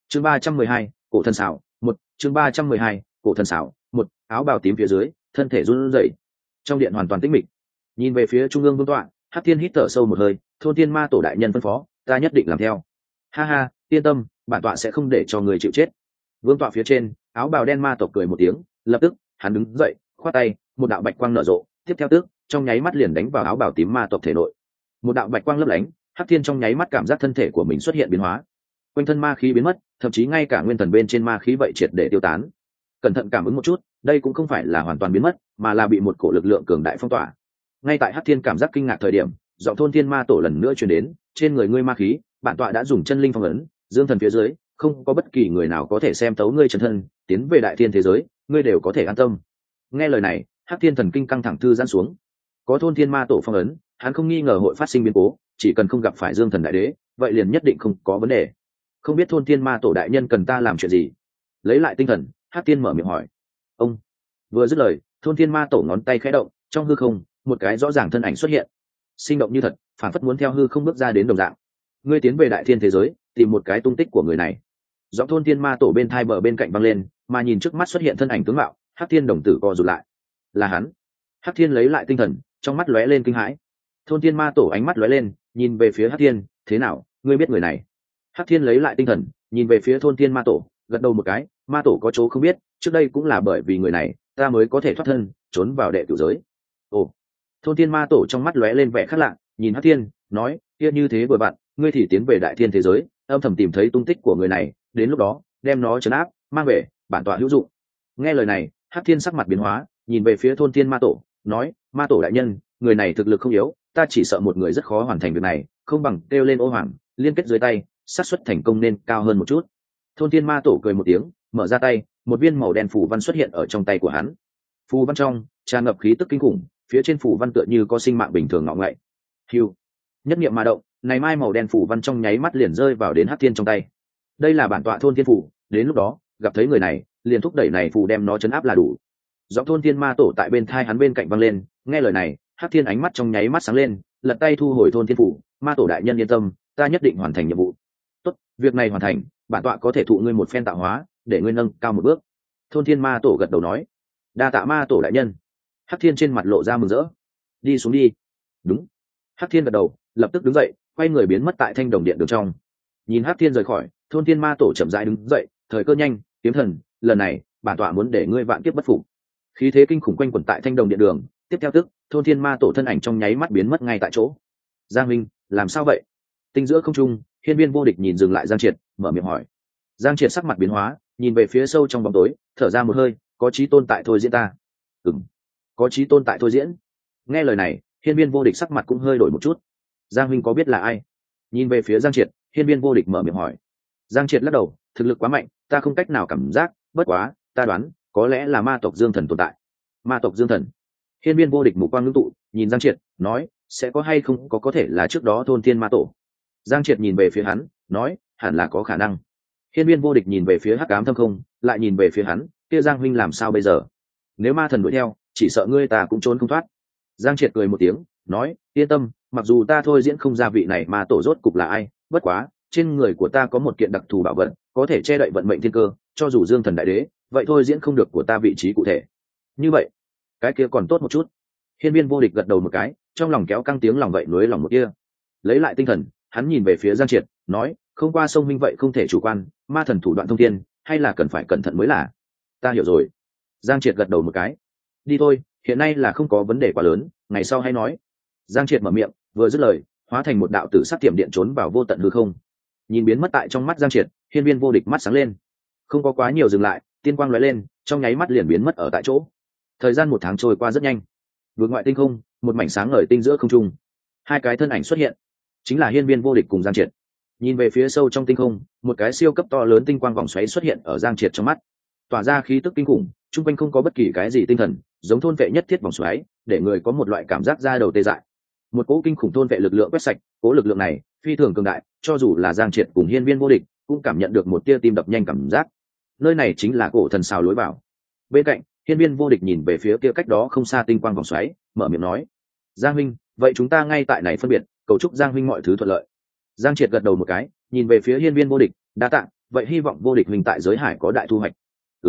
chương 312, cổ thần xảo một. Chương 312, cổ thần xảo một. Áo bào tím phía dưới, thân thể run rẩy. Trong điện hoàn toàn tĩnh mịch. Nhìn về phía trung ương vương tọa, Hắc Thiên hít thở sâu một hơi, thôn thiên ma tổ đại nhân phân phó, ta nhất định làm theo. Ha ha, yên tâm, bản tọa sẽ không để cho người chịu chết. Vương tọa phía trên, áo bào đen ma tộc cười một tiếng, lập tức hắn đứng dậy, khoát tay, một đạo bạch quang nở rộ, tiếp theo tức trong nháy mắt liền đánh vào áo bào tím ma tộc thể nội. Một đạo bạch quang lấp lánh, Hắc Thiên trong nháy mắt cảm giác thân thể của mình xuất hiện biến hóa, quanh thân ma khí biến mất, thậm chí ngay cả nguyên thần bên trên ma khí vậy triệt để tiêu tán. Cẩn thận cảm ứng một chút, đây cũng không phải là hoàn toàn biến mất, mà là bị một cổ lực lượng cường đại phong tỏa. Ngay tại Hắc Thiên cảm giác kinh ngạc thời điểm, giọng thôn thiên ma tổ lần nữa truyền đến, trên người ngươi ma khí, bản tọa đã dùng chân linh phong ấn, dương thần phía dưới, không có bất kỳ người nào có thể xem tấu ngươi chân thân, tiến về đại thiên thế giới, ngươi đều có thể an tâm. Nghe lời này, Hắc Thiên thần kinh căng thẳng thư giãn xuống. Có thôn thiên ma tổ phong ấn, hắn không nghi ngờ hội phát sinh biến cố, chỉ cần không gặp phải dương thần đại đế, vậy liền nhất định không có vấn đề. Không biết thôn thiên ma tổ đại nhân cần ta làm chuyện gì? Lấy lại tinh thần, Hắc Thiên mở miệng hỏi. Ông vừa dứt lời, thôn thiên ma tổ ngón tay khẽ động, trong hư không, một cái rõ ràng thân ảnh xuất hiện, sinh động như thật, phản phất muốn theo hư không bước ra đến đồng dạng. Ngươi tiến về đại thiên thế giới, tìm một cái tung tích của người này. Giọng thôn thiên ma tổ bên thai bờ bên cạnh văng lên, mà nhìn trước mắt xuất hiện thân ảnh tướng mạo, Hắc Thiên đồng tử co rụt lại. Là hắn. Hắc Thiên lấy lại tinh thần, trong mắt lóe lên kinh hãi. Thôn thiên ma tổ ánh mắt lóe lên, nhìn về phía Hắc Thiên, thế nào, ngươi biết người này? Hắc Thiên lấy lại tinh thần, nhìn về phía thôn thiên ma tổ, gật đầu một cái, ma tổ có chỗ không biết, trước đây cũng là bởi vì người này, ta mới có thể thoát thân, trốn vào đệ cửu giới. Ồ. Thôn thiên ma tổ trong mắt lóe lên vẻ khác lạ, nhìn Hắc Thiên, nói, kia như thế vừa bạn, ngươi thì tiến về đại thiên thế giới, âm thầm tìm thấy tung tích của người này, đến lúc đó, đem nó trấn áp, mang về, bản tọa hữu dụng. Nghe lời này, Hắc Thiên sắc mặt biến hóa, nhìn về phía thôn thiên ma tổ, nói, ma tổ đại nhân, người này thực lực không yếu, ta chỉ sợ một người rất khó hoàn thành việc này, không bằng kêu lên ô hoàng, liên kết dưới tay, xác suất thành công nên cao hơn một chút. Thôn thiên ma tổ cười một tiếng, mở ra tay, một viên màu đen phù văn xuất hiện ở trong tay của hắn. Phù văn trong tràn ngập khí tức kinh khủng, phía trên phù văn tựa như có sinh mạng bình thường ngọ ngậy. Hưu, nhất niệm mà động, này mai màu đen phù văn trong nháy mắt liền rơi vào đến Hắc Thiên trong tay. Đây là bản tọa thôn thiên phù, đến lúc đó gặp thấy người này, liền thúc đẩy này phù đem nó chấn áp là đủ. Giọng thôn thiên ma tổ tại bên thai hắn bên cạnh vang lên, nghe lời này, Hắc Thiên ánh mắt trong nháy mắt sáng lên, lật tay thu hồi thôn thiên phù, ma tổ đại nhân yên tâm, ta nhất định hoàn thành nhiệm vụ. Tốt, việc này hoàn thành, bản tọa có thể thụ ngươi một phen tạo hóa, để ngươi nâng cao một bước. Thôn thiên ma tổ gật đầu nói, đa tạ ma tổ đại nhân. Hắc Thiên trên mặt lộ ra mừng rỡ. Đi xuống đi. Đúng. Hắc Thiên gật đầu, lập tức đứng dậy, quay người biến mất tại thanh đồng điện đường trong. Nhìn Hắc Thiên rời khỏi, thôn thiên ma tổ chậm rãi đứng dậy, thời cơ nhanh, kiếm thần, lần này bản tọa muốn để ngươi vạn kiếp bất phục. Khí thế kinh khủng quanh quẩn tại thanh đồng điện đường, tiếp theo tức thôn thiên ma tổ thân ảnh trong nháy mắt biến mất ngay tại chỗ. Giang minh, làm sao vậy? Tinh giữa không trung, hiên viên vô địch nhìn dừng lại Giang Triệt, mở miệng hỏi. Giang Triệt sắc mặt biến hóa, nhìn về phía sâu trong bóng tối, thở ra một hơi, có chí tôn tại thôi diễn ta. Có chí tôn tại thôi diễn. Nghe lời này, hiên viên vô địch sắc mặt cũng hơi đổi một chút. Giang minh có biết là ai? Nhìn về phía Giang Triệt, hiên viên vô địch mở miệng hỏi. Giang Triệt lắc đầu, thực lực quá mạnh, ta không cách nào cảm giác, bất quá, ta đoán, có lẽ là ma tộc Dương Thần tồn tại. Ma tộc Dương Thần. Hiên viên vô địch mục quang ngưng tụ, nhìn Giang Triệt, nói, sẽ có hay không có thể là trước đó thôn thiên ma tổ. Giang Triệt nhìn về phía hắn, nói, hẳn là có khả năng. Hiên viên vô địch nhìn về phía Hắc Ám Thâm Không, lại nhìn về phía hắn, kia Giang huynh làm sao bây giờ? Nếu ma thần đuổi theo, chỉ sợ ngươi ta cũng trốn không thoát. Giang Triệt cười một tiếng, nói, yên tâm, mặc dù ta thôi diễn không ra vị này mà tổ rốt cục là ai, bất quá, trên người của ta có một kiện đặc thù bảo vật, có thể che đậy vận mệnh thiên cơ, cho dù Dương Thần đại đế, vậy thôi diễn không được của ta vị trí cụ thể. Như vậy, cái kia còn tốt một chút. Hiên viên vô địch gật đầu một cái, trong lòng kéo căng tiếng lòng vậy nuối lòng một kia. Lấy lại tinh thần, hắn nhìn về phía Giang Triệt, nói, không qua sông minh vậy không thể chủ quan, ma thần thủ đoạn thông thiên, hay là cần phải cẩn thận mới là. Ta hiểu rồi. Giang Triệt gật đầu một cái. Đi thôi, hiện nay là không có vấn đề quá lớn, ngày sau hay nói. Giang Triệt mở miệng, vừa dứt lời, hóa thành một đạo tử sắc tiềm điện trốn vào vô tận hư không. Nhìn biến mất tại trong mắt Giang Triệt, hiên viên vô địch mắt sáng lên. Không có quá nhiều dừng lại, tiên quang lóe lên, trong nháy mắt liền biến mất ở tại chỗ. Thời gian 1 tháng trôi qua rất nhanh. Vượt ngoại tinh không, một mảnh sáng ngời tinh giữa không trung. Hai cái thân ảnh xuất hiện, chính là hiên viên vô địch cùng Giang Triệt. Nhìn về phía sâu trong tinh không, một cái siêu cấp to lớn tinh quang vòng xoáy xuất hiện ở Giang Triệt trong mắt, tỏa ra khí tức kinh khủng, chung quanh không có bất kỳ cái gì tinh thần, giống thôn vệ nhất thiết vòng xoáy, để người có một loại cảm giác da đầu tê dại. Một cỗ kinh khủng thôn vệ lực lượng quét sạch, cỗ lực lượng này phi thường cường đại, cho dù là Giang Triệt cùng hiên viên vô địch cũng cảm nhận được một tia tim đập nhanh cảm giác. Nơi này chính là cổ thần xào lối vào. Bên cạnh, hiên viên vô địch nhìn về phía kia cách đó không xa tinh quang vòng xoáy, mở miệng nói, Giang huynh, vậy chúng ta ngay tại này phân biệt, cầu chúc Giang huynh mọi thứ thuận lợi. Giang Triệt gật đầu một cái, nhìn về phía hiên viên vô địch, đa tạ, vậy hy vọng vô địch huynh tại giới hải có đại thu hoạch.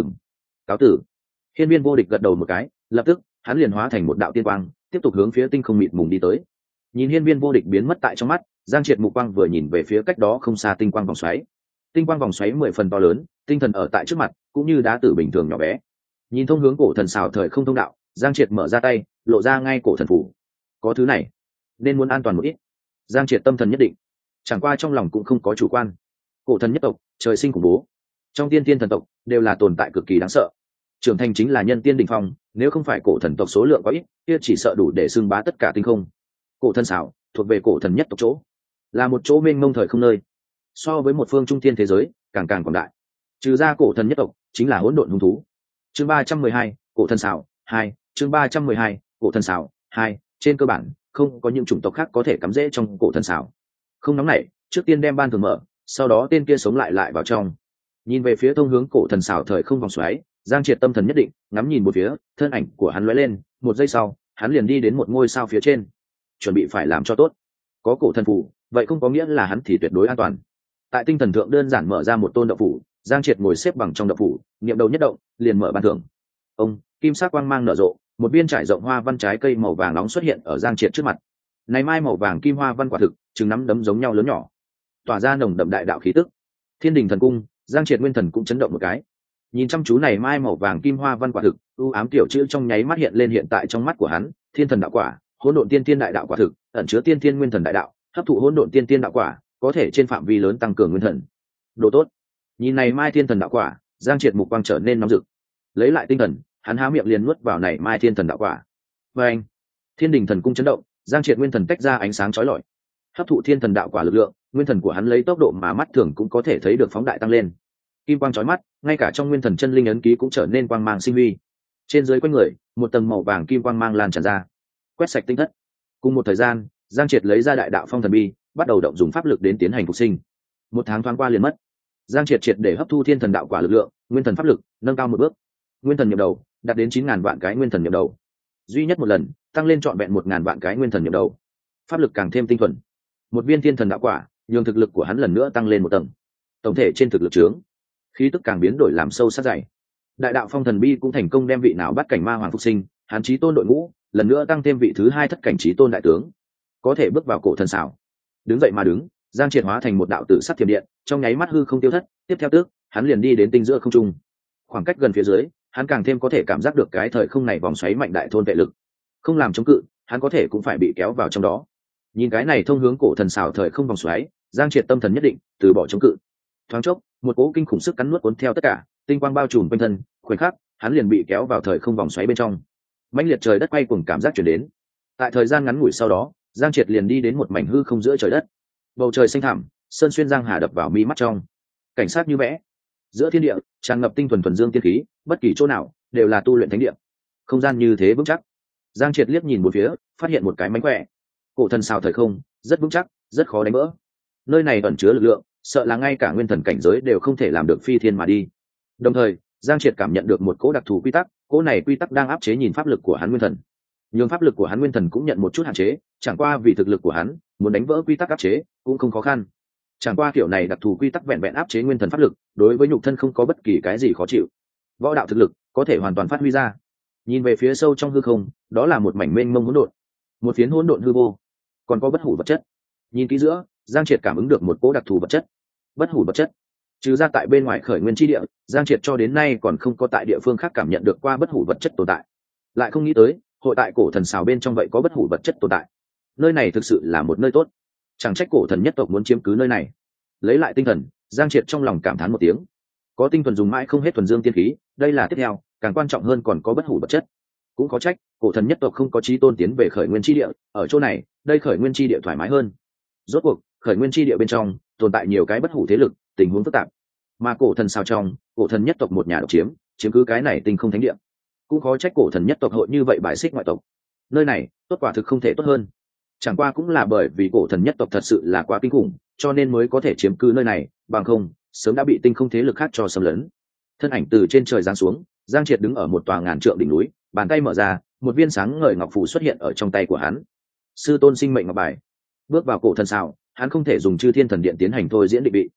Cáo tử. Hiên viên vô địch gật đầu một cái, lập tức hắn liền hóa thành một đạo tiên quang, tiếp tục hướng phía tinh không mịt mùng đi tới. Nhìn hiên viên vô địch biến mất tại trong mắt, Giang Triệt mục quang vừa nhìn về phía cách đó không xa tinh quang vòng xoáy. Tinh quang vòng xoáy 10 phần to lớn, tinh thần ở tại trước mặt, cũng như đá tử bình thường nhỏ bé. Nhìn thông hướng cổ thần xào thời không thông đạo, Giang Triệt mở ra tay, lộ ra ngay cổ thần phủ. Có thứ này, nên muốn an toàn một ít. Giang Triệt tâm thần nhất định, chẳng qua trong lòng cũng không có chủ quan. Cổ thần nhất tộc, trời sinh khủng bố. Trong tiên tiên thần tộc đều là tồn tại cực kỳ đáng sợ. Trưởng thành chính là nhân tiên đỉnh phong, nếu không phải cổ thần tộc số lượng có ít, kia chỉ sợ đủ để xưng bá tất cả tinh không. Cổ thần xảo thuộc về cổ thần nhất tộc chỗ, là một chỗ mênh mông thời không nơi, so với một phương trung tiên thế giới càng càng quảng đại. Trừ ra cổ thần nhất tộc chính là hỗn độn hung thú. Chương 312, cổ thần xảo 2, chương 312, cổ thần xảo 2, trên cơ bản không có những chủng tộc khác có thể cắm rễ trong cổ thần xảo. Không nóng nảy, trước tiên đem ban thường mở, sau đó tên kia sống lại vào trong. Nhìn về phía thông hướng cổ thần xảo thời không vòng xoáy, Giang Triệt tâm thần nhất định, ngắm nhìn một phía, thân ảnh của hắn lóe lên, một giây sau, hắn liền đi đến một ngôi sao phía trên, chuẩn bị phải làm cho tốt. Có cổ thần phù, vậy không có nghĩa là hắn thì tuyệt đối an toàn. Tại tinh thần thượng đơn giản mở ra một tôn động phủ, Giang Triệt ngồi xếp bằng trong động phủ, niệm đầu nhất động, liền mở ban thưởng. Ông, kim sắc quang mang nở rộ, một viên trải rộng hoa văn trái cây màu vàng nóng xuất hiện ở Giang Triệt trước mặt. Này mai màu vàng kim hoa văn quả thực, chừng nắm đấm giống nhau lớn nhỏ, tỏa ra nồng đậm đại đạo khí tức. Thiên Đình thần cung, Giang Triệt nguyên thần cũng chấn động một cái. Nhìn chăm chú này mai màu vàng kim hoa văn quả thực, u ám tiểu chữ trong nháy mắt hiện lên hiện tại trong mắt của hắn. Thiên thần đạo quả, hỗn độn tiên tiên đại đạo quả thực, ẩn chứa tiên tiên nguyên thần đại đạo, hấp thụ hỗn độn tiên tiên đạo quả, có thể trên phạm vi lớn tăng cường nguyên thần. Đồ tốt. Nhìn này mai thiên thần đạo quả, Giang Triệt mục quang trở nên nóng rực. Lấy lại tinh thần, hắn há miệng liền nuốt vào này mai thiên thần đạo quả. Và anh, Thiên Đình thần cung chấn động, Giang Triệt nguyên thần tách ra ánh sáng chói lọi, hấp thụ thiên thần đạo quả lực lượng, nguyên thần của hắn lấy tốc độ mà mắt thường cũng có thể thấy được phóng đại tăng lên. Kim quang chói mắt, ngay cả trong nguyên thần chân linh ấn ký cũng trở nên quang mang sinh huy. Trên dưới quanh người, một tầng màu vàng kim quang mang lan tràn ra, quét sạch tinh thất. Cùng một thời gian, Giang Triệt lấy ra đại đạo phong thần bi, bắt đầu động dùng pháp lực đến tiến hành phục sinh. Một tháng thoáng qua liền mất, Giang Triệt để hấp thu thiên thần đạo quả lực lượng, nguyên thần pháp lực nâng cao một bước. Nguyên thần nhập đầu đạt đến 9.000 vạn cái nguyên thần nhập đầu, duy nhất một lần tăng lên trọn vẹn 1.000 vạn cái nguyên thần nhập đầu. Pháp lực càng thêm tinh thuần, một viên thiên thần đạo quả nhường thực lực của hắn lần nữa tăng lên một tầng. Tổng thể trên thực lực trướng, khí tức càng biến đổi làm sâu sắc dày. Đại đạo phong thần bi cũng thành công đem vị nào bắt cảnh ma hoàng phục sinh, hắn chí tôn đội ngũ lần nữa tăng thêm vị thứ 2 thất cảnh chí tôn đại tướng, có thể bước vào cổ thần xảo. Đứng dậy mà đứng, Giang Triệt hóa thành một đạo tử sắc thiểm điện, trong nháy mắt hư không tiêu thất, tiếp theo tước, hắn liền đi đến tinh giữa không trung. Khoảng cách gần phía dưới, hắn càng thêm có thể cảm giác được cái thời không này vòng xoáy mạnh đại thôn vệ lực. Không làm chống cự, hắn có thể cũng phải bị kéo vào trong đó. Nhìn cái này thông hướng cổ thần xảo thời không vòng xoáy, Giang Triệt tâm thần nhất định, từ bỏ chống cự. Thoáng chốc, một cỗ kinh khủng sức cắn nuốt cuốn theo tất cả, tinh quang bao trùm quanh thân, khoảnh khắc, hắn liền bị kéo vào thời không vòng xoáy bên trong. Mãnh liệt trời đất quay cuồng cảm giác truyền đến. Tại thời gian ngắn ngủi sau đó, Giang Triệt liền đi đến một mảnh hư không giữa trời đất. Bầu trời xanh thẳm, sơn xuyên giang hà đập vào mi mắt trong. Cảnh sát như vẽ, giữa thiên địa tràn ngập tinh thuần thuần dương tiên khí, bất kỳ chỗ nào đều là tu luyện thánh địa. Không gian như thế vững chắc. Giang Triệt liếc nhìn một phía, phát hiện một cái mánh khỏe. Cổ thần xào thời không rất vững chắc, rất khó đánh vỡ. Nơi này ẩn chứa lực lượng, sợ là ngay cả nguyên thần cảnh giới đều không thể làm được phi thiên mà đi. Đồng thời, Giang Triệt cảm nhận được một cỗ đặc thù quy tắc, cỗ này quy tắc đang áp chế nhìn pháp lực của hắn nguyên thần. Nhưng pháp lực của hắn nguyên thần cũng nhận một chút hạn chế, chẳng qua vì thực lực của hắn, muốn đánh vỡ quy tắc áp chế cũng không khó khăn. Chẳng qua kiểu này đặc thù quy tắc vẹn vẹn áp chế nguyên thần pháp lực, đối với nhục thân không có bất kỳ cái gì khó chịu. Võ đạo thực lực có thể hoàn toàn phát huy ra. Nhìn về phía sâu trong hư không, đó là một mảnh mênh mông hỗn độn, một phiến hỗn độn hư vô, còn có bất hủ vật chất. Nhìn kỹ giữa, Giang Triệt cảm ứng được một cỗ đặc thù vật chất. Bất hủ vật chất. Trừ ra tại bên ngoài khởi nguyên chi địa, Giang Triệt cho đến nay còn không có tại địa phương khác cảm nhận được qua bất hủ vật chất tồn tại. Lại không nghĩ tới, hội tại cổ thần xào bên trong vậy có bất hủ vật chất tồn tại. Nơi này thực sự là một nơi tốt. Chẳng trách cổ thần nhất tộc muốn chiếm cứ nơi này. Lấy lại tinh thần, Giang Triệt trong lòng cảm thán một tiếng. Có tinh thuần dùng mãi không hết thuần dương tiên khí, đây là tiếp theo, càng quan trọng hơn còn có bất hủ vật chất. Cũng có trách, cổ thần nhất tộc không có chí tôn tiến về khởi nguyên chi địa, ở chỗ này, đây khởi nguyên chi địa thoải mái hơn. Rốt cuộc, khởi nguyên chi địa bên trong tồn tại nhiều cái bất hủ thế lực, tình huống phức tạp. Mà cổ thần sao trong, cổ thần nhất tộc một nhà độc chiếm cứ cái này tinh không thánh địa. Cũng khó trách cổ thần nhất tộc hội như vậy bài xích ngoại tộc. Nơi này, tốt quả thực không thể tốt hơn. Chẳng qua cũng là bởi vì cổ thần nhất tộc thật sự là quá kinh khủng, cho nên mới có thể chiếm cứ nơi này, bằng không, sớm đã bị tinh không thế lực khác cho xâm lấn. Thân ảnh từ trên trời giáng xuống, Giang Triệt đứng ở một tòa ngàn trượng đỉnh núi, bàn tay mở ra, một viên sáng ngời ngọc phù xuất hiện ở trong tay của hắn. Sư tôn sinh mệnh ngọc bài. Bước vào cổ thần sao, hắn không thể dùng chư thiên thần điện tiến hành thôi diễn định vị.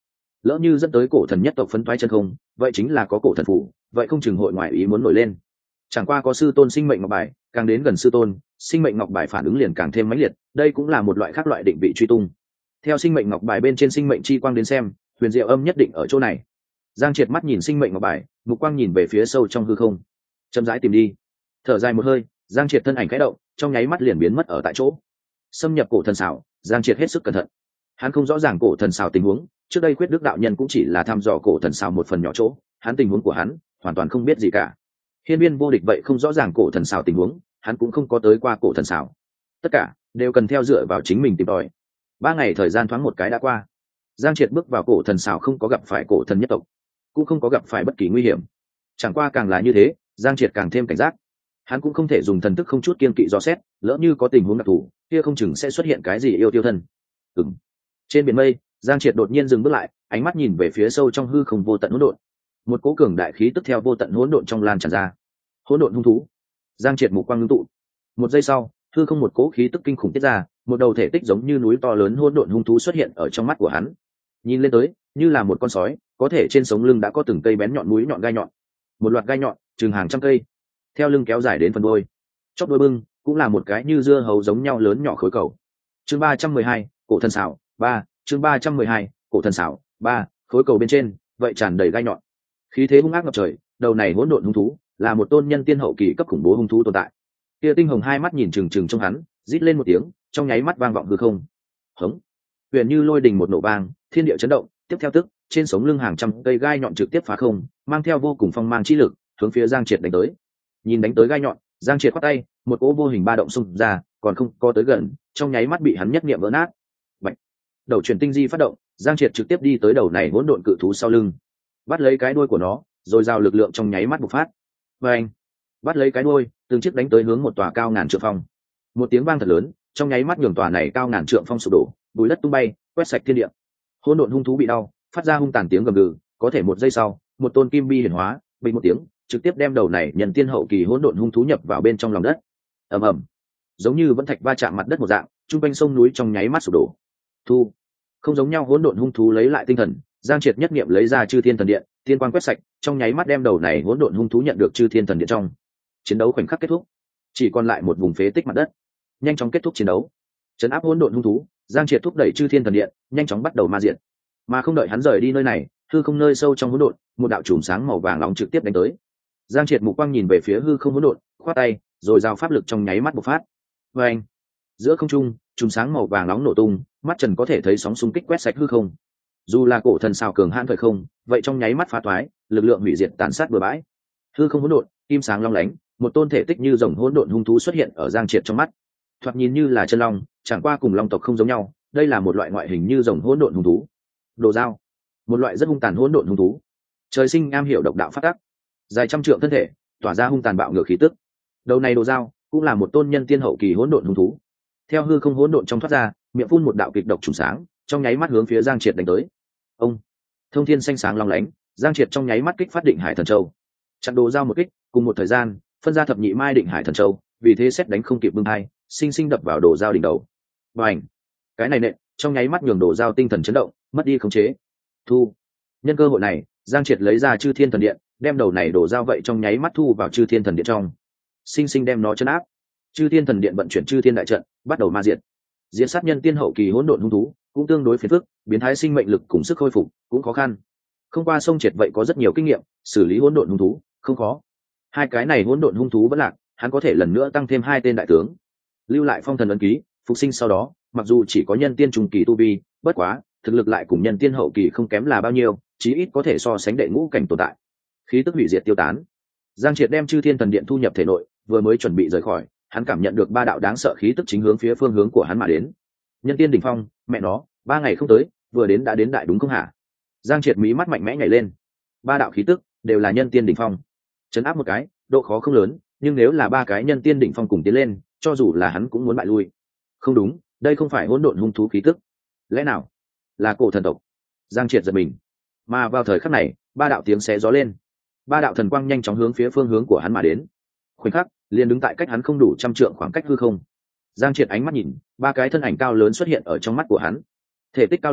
lỡ như dẫn tới cổ thần nhất tộc phấn toái chân không, vậy chính là có cổ thần phủ, vậy không chừng hội ngoại ý muốn nổi lên. Chẳng qua có sư tôn sinh mệnh ngọc bài, càng đến gần sư tôn, sinh mệnh ngọc bài phản ứng liền càng thêm mãnh liệt, đây cũng là một loại khác loại định vị truy tung. Theo sinh mệnh ngọc bài bên trên sinh mệnh chi quang đến xem, huyền diệu âm nhất định ở chỗ này. Giang Triệt mắt nhìn sinh mệnh ngọc bài, mục quang nhìn về phía sâu trong hư không, chậm rãi tìm đi. Thở dài một hơi, Giang Triệt thân ảnh khẽ động, trong nháy mắt liền biến mất ở tại chỗ. Xâm nhập cổ thần xảo, Giang Triệt hết sức cẩn thận. Hắn không rõ ràng cổ thần xảo tình huống, trước đây Khuyết Đức đạo nhân cũng chỉ là thăm dò cổ thần xảo một phần nhỏ chỗ, hắn tình huống của hắn hoàn toàn không biết gì cả. Hiên Viên Vô Địch vậy không rõ ràng cổ thần xảo tình huống, hắn cũng không có tới qua cổ thần xảo. Tất cả đều cần theo dựa vào chính mình tìm tòi. 3 ngày thời gian thoáng một cái đã qua. Giang Triệt bước vào cổ thần xảo không có gặp phải cổ thần nhất tộc, cũng không có gặp phải bất kỳ nguy hiểm. Chẳng qua càng là như thế, Giang Triệt càng thêm cảnh giác. Hắn cũng không thể dùng thần thức không chút kiên kỵ dò xét, lỡ như có tình huống đặc thù, kia không chừng sẽ xuất hiện cái gì yêu tiêu thân. Trên biển mây, Giang Triệt đột nhiên dừng bước lại, ánh mắt nhìn về phía sâu trong hư không vô tận hỗn độn. Một cỗ cường đại khí tức theo vô tận hỗn độn trong lan tràn ra. Hỗn độn hung thú. Giang Triệt mục quang ngưng tụ. Một giây sau, hư không một cỗ khí tức kinh khủng tiết ra, một đầu thể tích giống như núi to lớn hỗn độn hung thú xuất hiện ở trong mắt của hắn. Nhìn lên tới, như là một con sói, có thể trên sống lưng đã có từng cây bén nhọn mũi nhọn gai nhọn. Một loạt gai nhọn, chừng hàng trăm cây, theo lưng kéo dài đến phần đuôi. Chóp đuôi bưng, cũng là một cái như dưa hấu giống nhau lớn nhỏ khối cầu. Chương 312, cổ thần xảo 3, chương 312, cổ thần xảo 3, khối cầu bên trên, vậy tràn đầy gai nhọn. Khí thế hung ác ngập trời, đầu này hỗn độn hung thú, là một tôn nhân tiên hậu kỳ cấp khủng bố hung thú tồn tại. Kia tinh hồng hai mắt nhìn trừng trừng trong hắn, rít lên một tiếng, trong nháy mắt vang vọng hư không. Hống. Huyền như lôi đình một nổ vang, thiên địa chấn động, tiếp theo tức, trên sống lưng hàng trăm cây gai nhọn trực tiếp phá không, mang theo vô cùng phong mang chi lực, hướng phía Giang Triệt đánh tới. Nhìn đánh tới gai nhọn, Giang Triệt quát tay, một cỗ vô hình ba động xung ra, còn không có tới gần, trong nháy mắt bị hắn nhất niệm vỡ nát. Bạch. Đầu chuyển tinh di phát động, Giang Triệt trực tiếp đi tới đầu này hỗn độn cự thú sau lưng, bắt lấy cái đuôi của nó, rồi giao lực lượng trong nháy mắt bộc phát. Và anh bắt lấy cái đuôi, từng chiếc đánh tới hướng một tòa cao ngàn trượng phong. Một tiếng vang thật lớn, trong nháy mắt nhường tòa này cao ngàn trượng phong sụp đổ, bùi đất tung bay, quét sạch thiên địa. Hỗn độn hung thú bị đau, phát ra hung tàn tiếng gầm gừ, có thể một giây sau, một tôn kim bi hiển hóa, bình một tiếng, trực tiếp đem đầu này nhân tiên hậu kỳ hỗn độn hung thú nhập vào bên trong lòng đất. Ầm ầm, giống như vẫn thạch va chạm mặt đất một dạng, trung quanh sông núi trong nháy mắt sụp đổ. Thu, không giống nhau hỗn độn hung thú lấy lại tinh thần, Giang Triệt nhất niệm lấy ra Chư Thiên Thần Điện, tiên quang quét sạch, trong nháy mắt đem đầu này hỗn độn hung thú nhận được Chư Thiên Thần Điện trong. Chiến đấu khoảnh khắc kết thúc, chỉ còn lại một vùng phế tích mặt đất. Nhanh chóng kết thúc chiến đấu, trấn áp hỗn độn hung thú, Giang Triệt thúc đẩy Chư Thiên Thần Điện, nhanh chóng bắt đầu ma diện. Mà không đợi hắn rời đi nơi này, hư không nơi sâu trong hỗn độn, một đạo chùm sáng màu vàng nóng trực tiếp đánh tới. Giang Triệt mục quang nhìn về phía hư không hỗn độn, khoát tay, rồi giao pháp lực trong nháy mắt bộc phát. Và anh, giữa không trung, chùm sáng màu vàng nóng nổ tung, mắt trần có thể thấy sóng xung kích quét sạch hư không. Dù là cổ thần xào cường hãn thời không, vậy trong nháy mắt phá thoái, lực lượng hủy diệt tàn sát bừa bãi. Hư không hỗn độn, kim sáng long lánh, một tôn thể tích như rồng hỗn độn hung thú xuất hiện ở Giang Triệt trong mắt. Thoạt nhìn như là chân long, chẳng qua cùng long tộc không giống nhau, đây là một loại ngoại hình như rồng hỗn độn hung thú. Đồ dao, một loại rất hung tàn hỗn độn hung thú. Trời sinh am hiểu độc đạo phát tác, dài trăm trượng thân thể, tỏa ra hung tàn bạo ngược khí tức. Đầu này đồ dao cũng là một tôn nhân tiên hậu kỳ hỗn độn hung thú. Theo hư không hỗn độn trong thoát ra, miệng phun một đạo kịch độc trùng sáng, trong nháy mắt hướng phía Giang Triệt đánh tới. Ông, thông thiên xanh sáng long lánh, Giang Triệt trong nháy mắt kích phát định hải thần châu, chặn đồ dao một kích, cùng một thời gian phân ra thập nhị mai định hải thần châu, vì thế xét đánh không kịp bưng hai, sinh sinh đập vào đồ dao đỉnh đầu. Bành, cái này nện, trong nháy mắt nhường đồ dao tinh thần chấn động, mất đi khống chế. Thu, nhân cơ hội này, Giang Triệt lấy ra Chư Thiên Thần Điện, đem đầu này đổ dao vậy trong nháy mắt thu vào Chư Thiên Thần Điện trong, sinh sinh đem nó chấn áp. Chư Thiên Thần Điện vận chuyển Chư Thiên đại trận, bắt đầu ma diệt. Diệt sát nhân tiên hậu kỳ hỗn độn hung thú, cũng tương đối phiền phức, biến thái sinh mệnh lực cùng sức khôi phục cũng khó khăn. Không qua sông Triệt vậy có rất nhiều kinh nghiệm, xử lý hỗn độn hung thú không khó. Hai cái này hỗn độn hung thú vẫn lạc, hắn có thể lần nữa tăng thêm 2 tên đại tướng, lưu lại phong thần ấn ký, phục sinh sau đó, mặc dù chỉ có nhân tiên trung kỳ tu vi, bất quá thực lực lại cùng nhân tiên hậu kỳ không kém là bao nhiêu, chí ít có thể so sánh đệ ngũ cảnh tồn tại. Khí tức hủy diệt tiêu tán, Giang Triệt đem Chư Thiên Thần Điện thu nhập thể nội, vừa mới chuẩn bị rời khỏi, hắn cảm nhận được 3 đạo đáng sợ khí tức chính hướng phía phương hướng của hắn mà đến. Nhân tiên đỉnh phong, mẹ nó, 3 ngày không tới, vừa đến đã đến đại đúng không hả? Giang Triệt mí mắt mạnh mẽ nhảy lên. 3 đạo khí tức đều là nhân tiên đỉnh phong, chấn áp một cái, độ khó không lớn, nhưng nếu là 3 cái nhân tiên đỉnh phong cùng tiến lên, cho dù là hắn cũng muốn bại lui. Không đúng, đây không phải hỗn độn hung thú khí tức, lẽ nào là cổ thần tộc? Giang Triệt giật mình. Mà vào thời khắc này, 3 đạo tiếng xé gió lên, 3 đạo thần quang nhanh chóng hướng phía phương hướng của hắn mà đến. Khoảnh khắc, liền đứng tại cách hắn không đủ 100 trượng khoảng cách hư không. Giang Triệt ánh mắt nhìn, 3 cái thân ảnh cao lớn xuất hiện ở trong mắt của hắn. Thể tích cao lớn,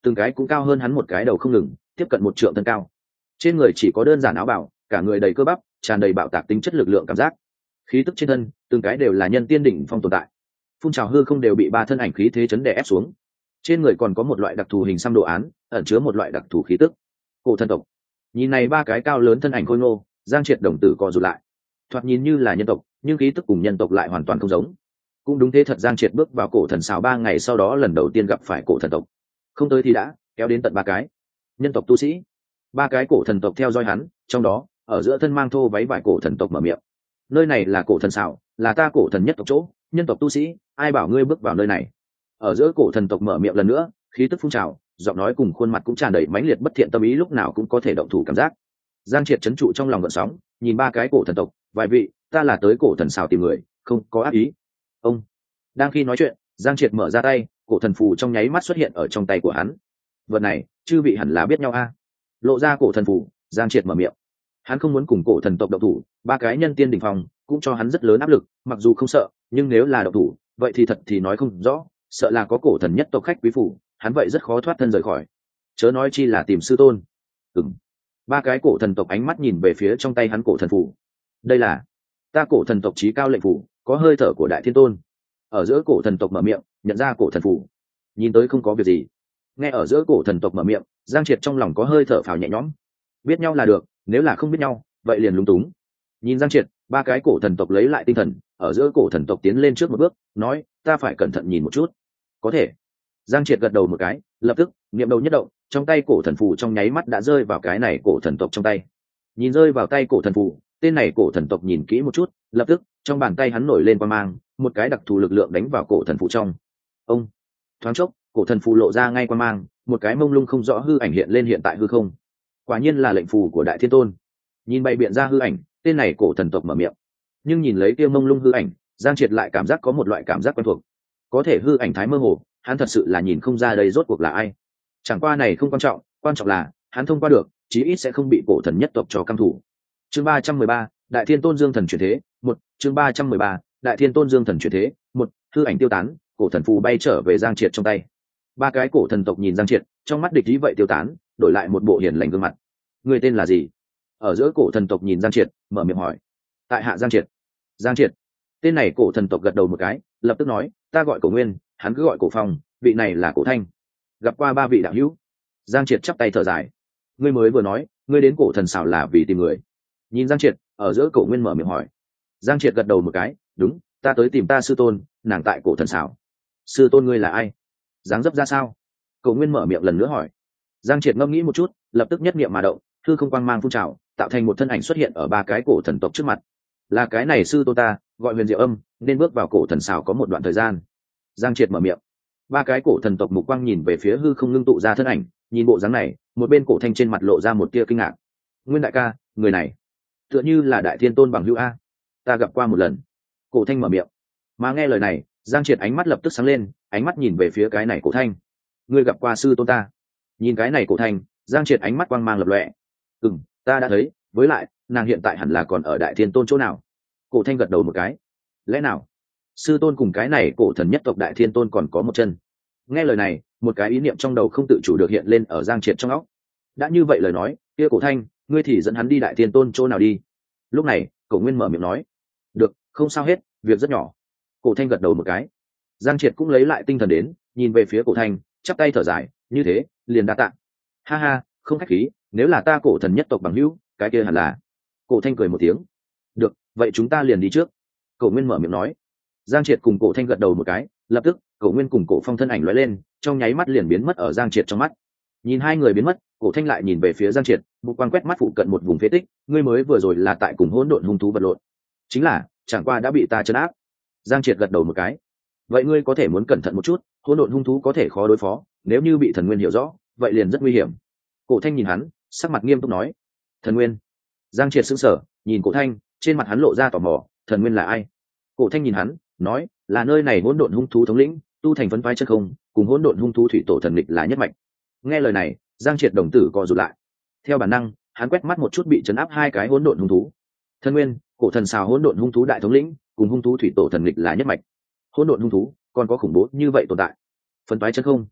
từng cái cũng cao hơn hắn một cái đầu không ngừng, tiếp cận 1 trượng thân cao. Trên người chỉ có đơn giản áo bào, cả người đầy cơ bắp, tràn đầy bạo tạc tính chất lực lượng cảm giác. Khí tức trên thân, từng cái đều là nhân tiên đỉnh phong tồn tại. Phun trào hư không đều bị 3 thân ảnh khí thế chấn đè ép xuống. Trên người còn có một loại đặc thù hình xăm đồ án, ẩn chứa một loại đặc thù khí tức. Cổ thần tộc. Nhìn này 3 cái cao lớn thân ảnh khôi ngô, Giang Triệt đồng tử co rụt lại. Thoạt nhìn như là nhân tộc, nhưng khí tức cùng nhân tộc lại hoàn toàn không giống. Cũng đúng thế thật, Giang Triệt bước vào cổ thần xào 3 ngày sau đó lần đầu tiên gặp phải cổ thần tộc. Không tới thì đã kéo đến tận 3 cái nhân tộc tu sĩ. 3 cái cổ thần tộc theo dõi hắn, trong đó ở giữa thân mang thô váy vải cổ thần tộc mở miệng: nơi này là cổ thần xào, là ta cổ thần nhất tộc chỗ, nhân tộc tu sĩ ai bảo ngươi bước vào nơi này. Ở giữa cổ thần tộc mở miệng lần nữa, khí tức phun trào, giọng nói cùng khuôn mặt cũng tràn đầy mãnh liệt bất thiện tâm ý, lúc nào cũng có thể động thủ cảm giác. Giang Triệt trấn trụ trong lòng gợn sóng, nhìn 3 cái cổ thần tộc: vài vị, ta là tới cổ thần xào tìm người, không có ác ý. Ông đang khi nói chuyện, Giang Triệt mở ra tay, cổ thần phù trong nháy mắt xuất hiện ở trong tay của hắn. Vật này chư vị hẳn là biết nhau a. Lộ ra cổ thần phù, Giang Triệt mở miệng. Hắn không muốn cùng cổ thần tộc động thủ, 3 cái nhân tiên đỉnh phong cũng cho hắn rất lớn áp lực, mặc dù không sợ, nhưng nếu là động thủ, vậy thì thật thì nói không rõ, sợ là có cổ thần nhất tộc khách quý phủ, hắn vậy rất khó thoát thân rời khỏi. Chớ nói chi là tìm sư tôn. 3 cái cổ thần tộc ánh mắt nhìn về phía trong tay hắn cổ thần phù. Đây là ta cổ thần tộc chí cao lệnh phù, có hơi thở của Đại Thiên Tôn. Ở giữa cổ thần tộc mở miệng, nhận ra cổ thần phù. Nhìn tới không có việc gì. Nghe ở giữa cổ thần tộc mở miệng, Giang Triệt trong lòng có hơi thở phào nhẹ nhõm. Biết nhau là được, nếu là không biết nhau, vậy liền lúng túng. Nhìn Giang Triệt, 3 cái cổ thần tộc lấy lại tinh thần, ở giữa cổ thần tộc tiến lên trước một bước, nói: ta phải cẩn thận nhìn một chút. Có thể. Giang Triệt gật đầu một cái, lập tức niệm đầu nhất động, trong tay cổ thần phù trong nháy mắt đã rơi vào cái này cổ thần tộc trong tay. Nhìn rơi vào tay cổ thần phù, tên này cổ thần tộc nhìn kỹ một chút, lập tức trong bàn tay hắn nổi lên quang mang, một cái đặc thù lực lượng đánh vào cổ thần phù trong. Ông thoáng chốc, cổ thần phù lộ ra ngay quang mang, một cái mông lung không rõ hư ảnh hiện lên hiện tại hư không. Quả nhiên là lệnh phù của Đại Thiên Tôn. Nhìn bày biện ra hư ảnh, tên này cổ thần tộc mở miệng. Nhưng nhìn lấy kia mông lung hư ảnh, Giang Triệt lại cảm giác có một loại cảm giác quen thuộc. Có thể hư ảnh thái mơ hồ, hắn thật sự là nhìn không ra đây rốt cuộc là ai. Chẳng qua này không quan trọng, quan trọng là hắn thông qua được, chí ít sẽ không bị cổ thần nhất tộc cho căm thủ. Chương 313, Đại Thiên Tôn Dương Thần chuyển thế, 1, chương 313, Đại Thiên Tôn Dương Thần chuyển thế, 1, hư ảnh tiêu tán, cổ thần phù bay trở về Giang Triệt trong tay. 3 cái cổ thần tộc nhìn Giang Triệt, trong mắt địch ý vậy tiêu tán, đổi lại một bộ hiền lành gương mặt. Người tên là gì? Ở giữa cổ thần tộc nhìn Giang Triệt, mở miệng hỏi. Tại hạ Giang Triệt. Giang Triệt. Tên này cổ thần tộc gật đầu một cái, lập tức nói: ta gọi Cổ Nguyên, hắn cứ gọi Cổ Phong, vị này là Cổ Thanh. Gặp qua 3 vị đạo hữu. Giang Triệt chắp tay thở dài. Ngươi mới vừa nói, ngươi đến cổ thần xảo là vì tìm người. Nhìn Giang Triệt, ở giữa Cổ Nguyên mở miệng hỏi. Giang Triệt gật đầu một cái, đúng, ta tới tìm ta sư tôn, nàng tại cổ thần xảo. Sư tôn ngươi là ai? Dáng dấp ra sao? Cổ Nguyên mở miệng lần nữa hỏi. Giang Triệt ngẫm nghĩ một chút, lập tức nhất niệm mà động, hư không quang mang phun trào, tạo thành một thân ảnh xuất hiện ở 3 cái cổ thần tộc trước mặt. Là cái này sư tôn ta, gọi Huyền Diệu Âm, nên bước vào cổ thần xảo có một đoạn thời gian. Giang Triệt mở miệng. 3 cái cổ thần tộc mục quang nhìn về phía hư không ngưng tụ ra thân ảnh, nhìn bộ dáng này, một bên Cổ Thanh trên mặt lộ ra một tia kinh ngạc. Nguyên đại ca, người này tựa như là Đại Thiên Tôn bằng hữu a, ta gặp qua một lần. Cổ Thanh mở miệng. Mà nghe lời này, Giang Triệt ánh mắt lập tức sáng lên, ánh mắt nhìn về phía cái này Cổ Thanh. Ngươi gặp qua sư tôn ta? Nhìn cái này Cổ Thanh, Giang Triệt ánh mắt quang mang lập lòe. Ta đã thấy, với lại nàng hiện tại hẳn là còn ở Đại Thiên Tôn chỗ nào? Cổ Thanh gật đầu một cái. Lẽ nào sư tôn cùng cái này cổ thần nhất tộc Đại Thiên Tôn còn có một chân? Nghe lời này, một cái ý niệm trong đầu không tự chủ được hiện lên ở Giang Triệt trong óc. Đã như vậy lời nói, kia Cổ Thanh, ngươi thì dẫn hắn đi Đại Thiên Tôn chỗ nào đi? Lúc này, Cổ Nguyên mở miệng nói. Được, không sao hết, việc rất nhỏ. Cổ Thanh gật đầu một cái. Giang Triệt cũng lấy lại tinh thần đến, nhìn về phía Cổ Thanh, chắp tay thở dài, như thế, liền đa tạ. Ha ha, không khách khí, nếu là ta cổ thần nhất tộc bằng hữu, cái kia hẳn là. Cổ Thanh cười một tiếng. Được, vậy chúng ta liền đi trước. Cổ Nguyên mở miệng nói. Giang Triệt cùng Cổ Thanh gật đầu một cái, lập tức Cổ Nguyên cùng Cổ Phong thân ảnh lóe lên, trong nháy mắt liền biến mất ở Giang Triệt trong mắt. Nhìn hai người biến mất, Cổ Thanh lại nhìn về phía Giang Triệt, mục quang quét mắt phụ cận một vùng phế tích, ngươi mới vừa rồi là tại cùng hỗn độn hung thú vật lộn. Chính là, chẳng qua đã bị ta trấn áp. Giang Triệt gật đầu một cái. Vậy ngươi có thể muốn cẩn thận một chút, hỗn độn hung thú có thể khó đối phó, nếu như bị Thần Nguyên hiểu rõ, vậy liền rất nguy hiểm. Cổ Thanh nhìn hắn, sắc mặt nghiêm túc nói. Thần Nguyên? Giang Triệt sững sờ, nhìn Cổ Thanh, trên mặt hắn lộ ra tò mò, Thần Nguyên là ai? Cổ Thanh nhìn hắn, nói, là nơi này hỗn độn hung thú thống lĩnh, tu thành phấn phái chân không, cùng hỗn độn hung thú thủy tổ thần lịch là nhất mạch. Nghe lời này, Giang Triệt đồng tử co rụt lại. Theo bản năng, hắn quét mắt một chút bị trấn áp hai cái hỗn độn hung thú. Thần Nguyên, cổ thần xào hỗn độn hung thú đại thống lĩnh, cùng hung thú thủy tổ thần lịch là nhất mạch. Hỗn độn hung thú, còn có khủng bố như vậy tồn tại. Phấn phái chân không.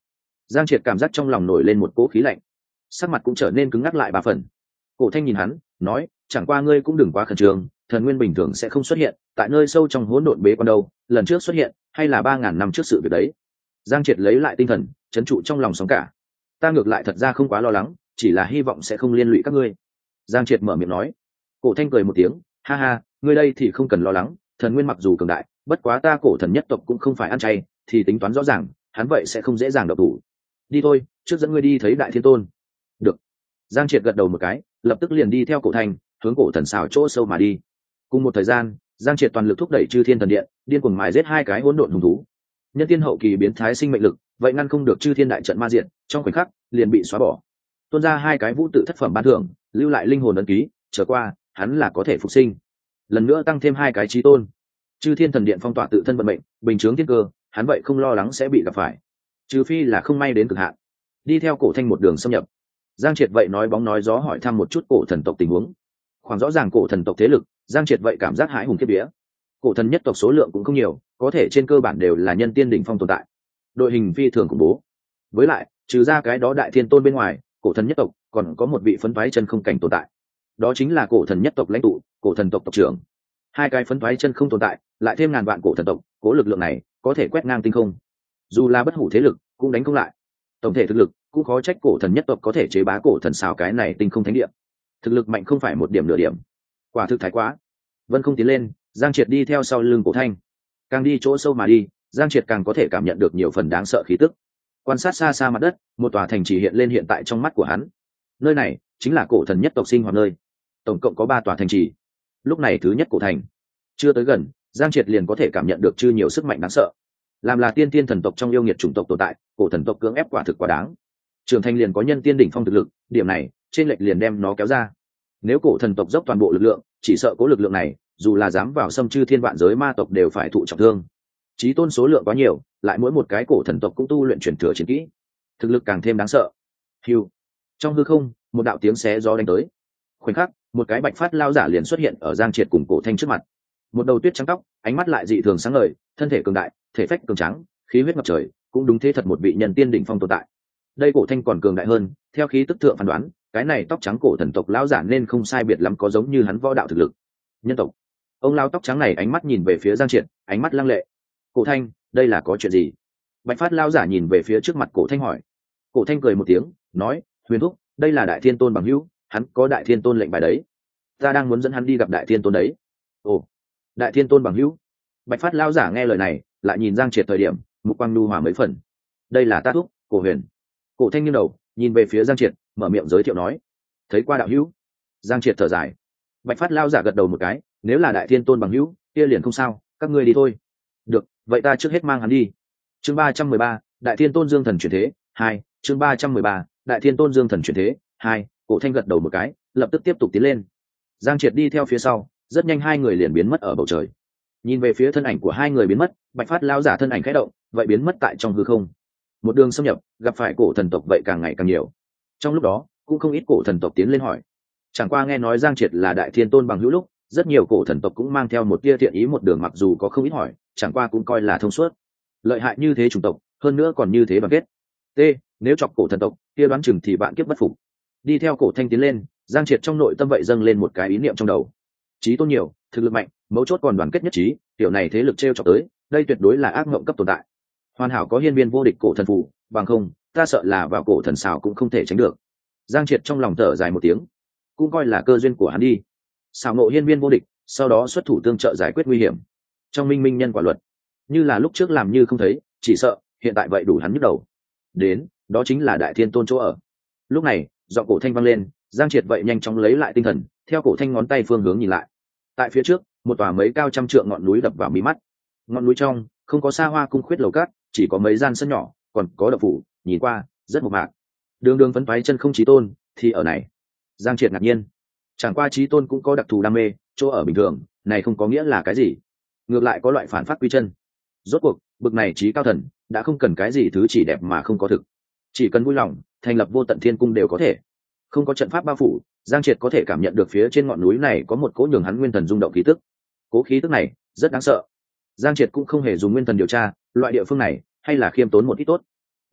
Giang Triệt cảm giác trong lòng nổi lên một cỗ khí lạnh, sắc mặt cũng trở nên cứng ngắc lại 3 phần. Cổ Thanh nhìn hắn nói, chẳng qua ngươi cũng đừng quá khẩn trương, thần nguyên bình thường sẽ không xuất hiện tại nơi sâu trong hỗn độn bế quan đâu, lần trước xuất hiện hay là 3.000 năm trước sự việc đấy. Giang Triệt lấy lại tinh thần, trấn trụ trong lòng sóng cả. Ta ngược lại thật ra không quá lo lắng, chỉ là hy vọng sẽ không liên lụy các ngươi. Giang Triệt mở miệng nói. Cổ Thanh cười một tiếng, ha ha, ngươi đây thì không cần lo lắng, thần nguyên mặc dù cường đại, bất quá ta cổ thần nhất tộc cũng không phải ăn chay, thì tính toán rõ ràng, hắn vậy sẽ không dễ dàng độc thủ. Đi thôi, trước dẫn ngươi đi thấy Đại Thiên Tôn. Được. Giang Triệt gật đầu một cái, lập tức liền đi theo Cổ Thanh, hướng cổ thần xào chỗ sâu mà đi. Cùng một thời gian, Giang Triệt toàn lực thúc đẩy Chư Thiên Thần Điện, điên cuồng mài giết 2 cái hỗn độn hùng thú. Nhân tiên hậu kỳ biến thái sinh mệnh lực, vậy ngăn không được Chư Thiên đại trận ma diện, trong khoảnh khắc liền bị xóa bỏ. Tuôn ra 2 cái vũ tự thất phẩm ban thưởng, lưu lại linh hồn ấn ký, trở qua, hắn là có thể phục sinh. Lần nữa tăng thêm 2 cái chí tôn. Chư Thiên Thần Điện phong tỏa tự thân vận mệnh, bình chướng thiên cơ, hắn vậy không lo lắng sẽ bị gặp phải. Trừ phi là không may đến cực hạn. Đi theo Cổ Thanh một đường xâm nhập. Giang Triệt vậy nói bóng nói gió hỏi thăm một chút cổ thần tộc tình huống. Khoảng rõ ràng cổ thần tộc thế lực, Giang Triệt vậy cảm giác hãi hùng kiếp vía. Cổ thần nhất tộc số lượng cũng không nhiều, có thể trên cơ bản đều là nhân tiên đỉnh phong tồn tại. Đội hình phi thường khủng bố. Với lại, trừ ra cái đó Đại Thiên Tôn bên ngoài, cổ thần nhất tộc còn có một vị phấn phái chân không cảnh tồn tại. Đó chính là cổ thần nhất tộc lãnh tụ, cổ thần tộc tộc trưởng. 2 cái phấn phái chân không tồn tại, lại thêm ngàn vạn cổ thần tộc, cố lực lượng này có thể quét ngang tinh không. Dù là bất hủ thế lực, cũng đánh không lại. Tổng thể thực lực cũng khó trách cổ thần nhất tộc có thể chế bá cổ thần xào cái này tinh không thánh địa. Thực lực mạnh không phải một điểm nửa điểm, quả thực thái quá. Vân không tiến lên, Giang Triệt đi theo sau lưng Cổ Thanh. Càng đi chỗ sâu mà đi, Giang Triệt càng có thể cảm nhận được nhiều phần đáng sợ khí tức. Quan sát xa xa mặt đất, một tòa thành chỉ hiện lên hiện tại trong mắt của hắn. Nơi này chính là cổ thần nhất tộc sinh hoạt nơi. Tổng cộng có 3 tòa thành trì. Lúc này thứ nhất cổ thành chưa tới gần, Giang Triệt liền có thể cảm nhận được chư nhiều sức mạnh đáng sợ. Làm là tiên tiên thần tộc trong yêu nghiệt chủng tộc tồn tại, cổ thần tộc cưỡng ép quả thực quá đáng. Trưởng thành liền có nhân tiên đỉnh phong thực lực, điểm này trên lệch liền đem nó kéo ra. Nếu cổ thần tộc dốc toàn bộ lực lượng, chỉ sợ cố lực lượng này dù là dám vào xâm chư thiên vạn giới ma tộc đều phải thụ trọng thương. Chí tôn số lượng quá nhiều, lại mỗi một cái cổ thần tộc cũng tu luyện truyền thừa chiến kỹ, thực lực càng thêm đáng sợ. Hưu. Trong hư không, một đạo tiếng xé gió đánh tới. Khoảnh khắc, một cái bạch phát lao giả liền xuất hiện ở Giang Triệt cùng Cổ Thanh trước mặt. Một đầu tuyết trắng tóc, ánh mắt lại dị thường sáng ngời, thân thể cường đại, thể phách cường tráng, khí huyết ngập trời, cũng đúng thế thật một vị nhân tiên đỉnh phong tồn tại. Đây Cổ Thanh còn cường đại hơn, theo khí tức thượng phán đoán, cái này tóc trắng cổ thần tộc lão giả nên không sai biệt lắm có giống như hắn võ đạo thực lực. Nhân tộc. Ông lão tóc trắng này ánh mắt nhìn về phía Giang Triệt, ánh mắt lăng lệ. Cổ Thanh, đây là có chuyện gì? Bạch phát lão giả nhìn về phía trước mặt Cổ Thanh hỏi. Cổ Thanh cười một tiếng, nói, Huyền thúc, đây là Đại Thiên Tôn bằng hữu, hắn có Đại Thiên Tôn lệnh bài đấy, ta đang muốn dẫn hắn đi gặp Đại Thiên Tôn đấy. Ồ, Đại Thiên Tôn bằng hữu. Bạch phát lão giả nghe lời này, lại nhìn Giang Triệt thời điểm, mục quang nhu hòa mấy phần. Đây là ta thúc, Cổ Huyền. Cổ Thanh nghiêng đầu, nhìn về phía Giang Triệt, mở miệng giới thiệu nói, thấy qua đạo hữu. Giang Triệt thở dài. Bạch phát lão giả gật đầu một cái, nếu là Đại Thiên Tôn bằng hữu, kia liền không sao, các ngươi đi thôi. Được, vậy ta trước hết mang hắn đi. Chương 313, Đại Thiên Tôn Dương Thần chuyển thế 2. Chương 313, Đại Thiên Tôn Dương Thần chuyển thế 2. Cổ Thanh gật đầu một cái, lập tức tiếp tục tiến lên. Giang Triệt đi theo phía sau, rất nhanh hai người liền biến mất ở bầu trời. Nhìn về phía thân ảnh của hai người biến mất, Bạch phát lão giả thân ảnh khẽ động, vậy biến mất tại trong hư không. Một đường xâm nhập, gặp phải cổ thần tộc vậy càng ngày càng nhiều. Trong lúc đó, cũng không ít cổ thần tộc tiến lên hỏi. Chẳng qua nghe nói Giang Triệt là Đại Thiên Tôn bằng hữu lúc, rất nhiều cổ thần tộc cũng mang theo một tia thiện ý, một đường mặc dù có không ít hỏi, chẳng qua cũng coi là thông suốt. Lợi hại như thế chủng tộc, hơn nữa còn như thế đoàn kết. T, nếu chọc cổ thần tộc, kia đoán chừng thì bạn kiếp bất phục. Đi theo Cổ Thanh tiến lên, Giang Triệt trong nội tâm vậy dâng lên một cái ý niệm trong đầu. Chí tôn nhiều, thực lực mạnh, mấu chốt còn đoàn kết nhất trí, tiểu này thế lực trêu chọc tới, đây tuyệt đối là ác mộng cấp tồn tại. Hoàn hảo có hiên viên vô địch cổ thần phù, bằng không, ta sợ là vào cổ thần xào cũng không thể tránh được. Giang Triệt trong lòng thở dài một tiếng, cũng coi là cơ duyên của hắn đi. Xào ngộ hiên viên vô địch, sau đó xuất thủ tương trợ giải quyết nguy hiểm. Trong minh minh nhân quả luật, như là lúc trước làm như không thấy, chỉ sợ hiện tại vậy đủ hắn nhức đầu. Đến, đó chính là Đại Thiên Tôn chỗ ở. Lúc này, giọng Cổ Thanh vang lên, Giang Triệt vậy nhanh chóng lấy lại tinh thần, theo Cổ Thanh ngón tay phương hướng nhìn lại. Tại phía trước, một tòa mấy cao trăm trượng ngọn núi đập vào mí mắt. Ngọn núi trong không có xa hoa cung khuyết lầu cát, chỉ có mấy gian sân nhỏ, còn có động phủ, nhìn qua rất mộc mạc. Đường đường phấn phái chân không chí tôn thì ở này. Giang Triệt ngạc nhiên, chẳng qua chí tôn cũng có đặc thù đam mê, chỗ ở bình thường này không có nghĩa là cái gì, ngược lại có loại phản phát quy chân. Rốt cuộc bực này chí cao thần đã không cần cái gì thứ chỉ đẹp mà không có thực, chỉ cần vui lòng thành lập vô tận thiên cung đều có thể. Không có trận pháp bao phủ, Giang Triệt có thể cảm nhận được phía trên ngọn núi này có một cỗ nhường hắn nguyên thần rung động khí tức. Cỗ khí tức này rất đáng sợ. Giang Triệt cũng không hề dùng nguyên thần điều tra loại địa phương này, hay là khiêm tốn một ít tốt.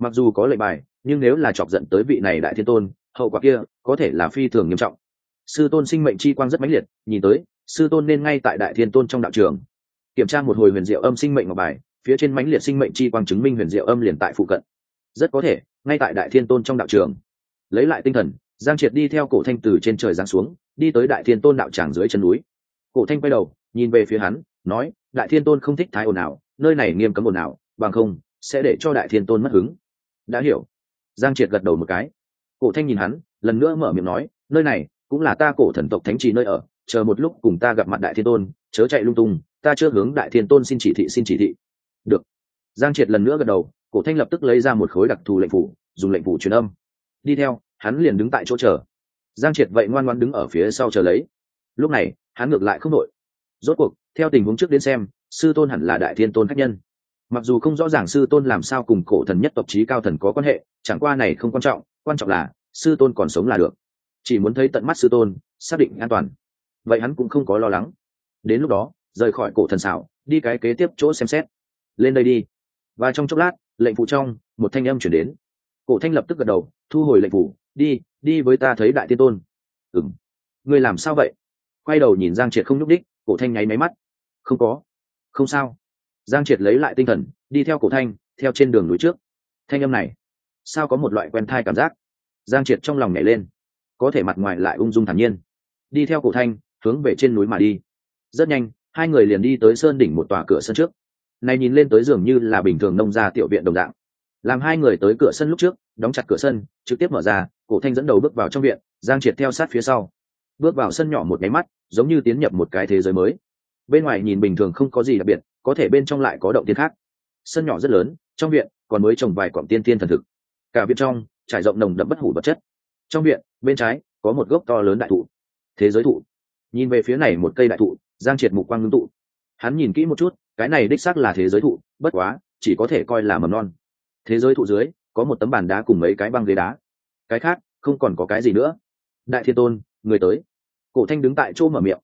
Mặc dù có lệnh bài, nhưng nếu là chọc giận tới vị này đại thiên tôn, hậu quả kia có thể là phi thường nghiêm trọng. Sư tôn sinh mệnh chi quang rất mãnh liệt, nhìn tới sư tôn nên ngay tại đại thiên tôn trong đạo trường. Kiểm tra một hồi huyền diệu âm sinh mệnh ngọc bài, phía trên mãnh liệt sinh mệnh chi quang chứng minh huyền diệu âm liền tại phụ cận, rất có thể ngay tại đại thiên tôn trong đạo trường. Lấy lại tinh thần, Giang Triệt đi theo Cổ Thanh từ trên trời giáng xuống, đi tới đại thiên tôn đạo tràng dưới chân núi. Cổ Thanh quay đầu nhìn về phía hắn, nói: đại thiên tôn không thích thái ồn ào, nơi này nghiêm cấm ồn ào, bằng không sẽ để cho đại thiên tôn mất hứng. Đã hiểu. Giang Triệt gật đầu một cái. Cổ Thanh nhìn hắn, lần nữa mở miệng nói: nơi này cũng là ta Cổ thần tộc thánh trì nơi ở, chờ một lúc cùng ta gặp mặt đại thiên tôn, chớ chạy lung tung, ta chưa hướng đại thiên tôn xin chỉ thị, xin chỉ thị. Được. Giang Triệt lần nữa gật đầu. Cổ Thanh lập tức lấy ra một khối đặc thù lệnh phủ, dùng lệnh phủ truyền âm. Đi theo hắn liền đứng tại chỗ chờ. Giang Triệt vậy ngoan ngoãn đứng ở phía sau chờ lấy. Lúc này hắn ngược lại không đội. Rốt cuộc theo tình huống trước đến xem, sư tôn hẳn là đại thiên tôn khách nhân. Mặc dù không rõ ràng sư tôn làm sao cùng cổ thần nhất tộc chí cao thần có quan hệ, chẳng qua này không quan trọng, quan trọng là sư tôn còn sống là được. Chỉ muốn thấy tận mắt sư tôn, xác định an toàn, vậy hắn cũng không có lo lắng. Đến lúc đó rời khỏi cổ thần xảo, đi cái kế tiếp chỗ xem xét. Lên đây đi. Và trong chốc lát, lệnh phụ trong một thanh âm chuyển đến. Cổ Thanh lập tức gật đầu, thu hồi lệnh phủ. Đi với ta thấy đại thiên tôn. Ừm. Ngươi làm sao vậy? Quay đầu nhìn Giang Triệt không nhúc đích, Cổ Thanh nháy máy mắt. Không có. Không sao. Giang Triệt lấy lại tinh thần, đi theo Cổ Thanh, theo trên đường núi trước. Thanh âm này, sao có một loại quen thai cảm giác? Giang Triệt trong lòng nhảy lên, có thể mặt ngoài lại ung dung thản nhiên. Đi theo Cổ Thanh, hướng về trên núi mà đi. Rất nhanh, hai người liền đi tới sơn đỉnh một tòa cửa sân trước. Này nhìn lên tới dường như là bình thường nông gia tiểu viện đồng dạng. Làm hai người tới cửa sân lúc trước, đóng chặt cửa sân, trực tiếp mở ra. Cổ Thanh dẫn đầu bước vào trong viện, Giang Triệt theo sát phía sau. Bước vào sân nhỏ một cái mắt, giống như tiến nhập một cái thế giới mới. Bên ngoài nhìn bình thường không có gì đặc biệt, có thể bên trong lại có động tiên khác. Sân nhỏ rất lớn, trong viện còn mới trồng vài quặng tiên tiên thần thực. Cả viện trong trải rộng nồng đậm bất hủ vật chất. Trong viện bên trái có một gốc to lớn đại thụ, thế giới thụ. Nhìn về phía này một cây đại thụ, Giang Triệt mục quang ngưng tụ. Hắn nhìn kỹ một chút, cái này đích xác là thế giới thụ, bất quá chỉ có thể coi là mầm non. Thế giới thụ dưới có một tấm bàn đá cùng mấy cái băng ghế đá, cái khác không còn có cái gì nữa. Đại thiên tôn, người tới. Cổ Thanh đứng tại chỗ mở miệng.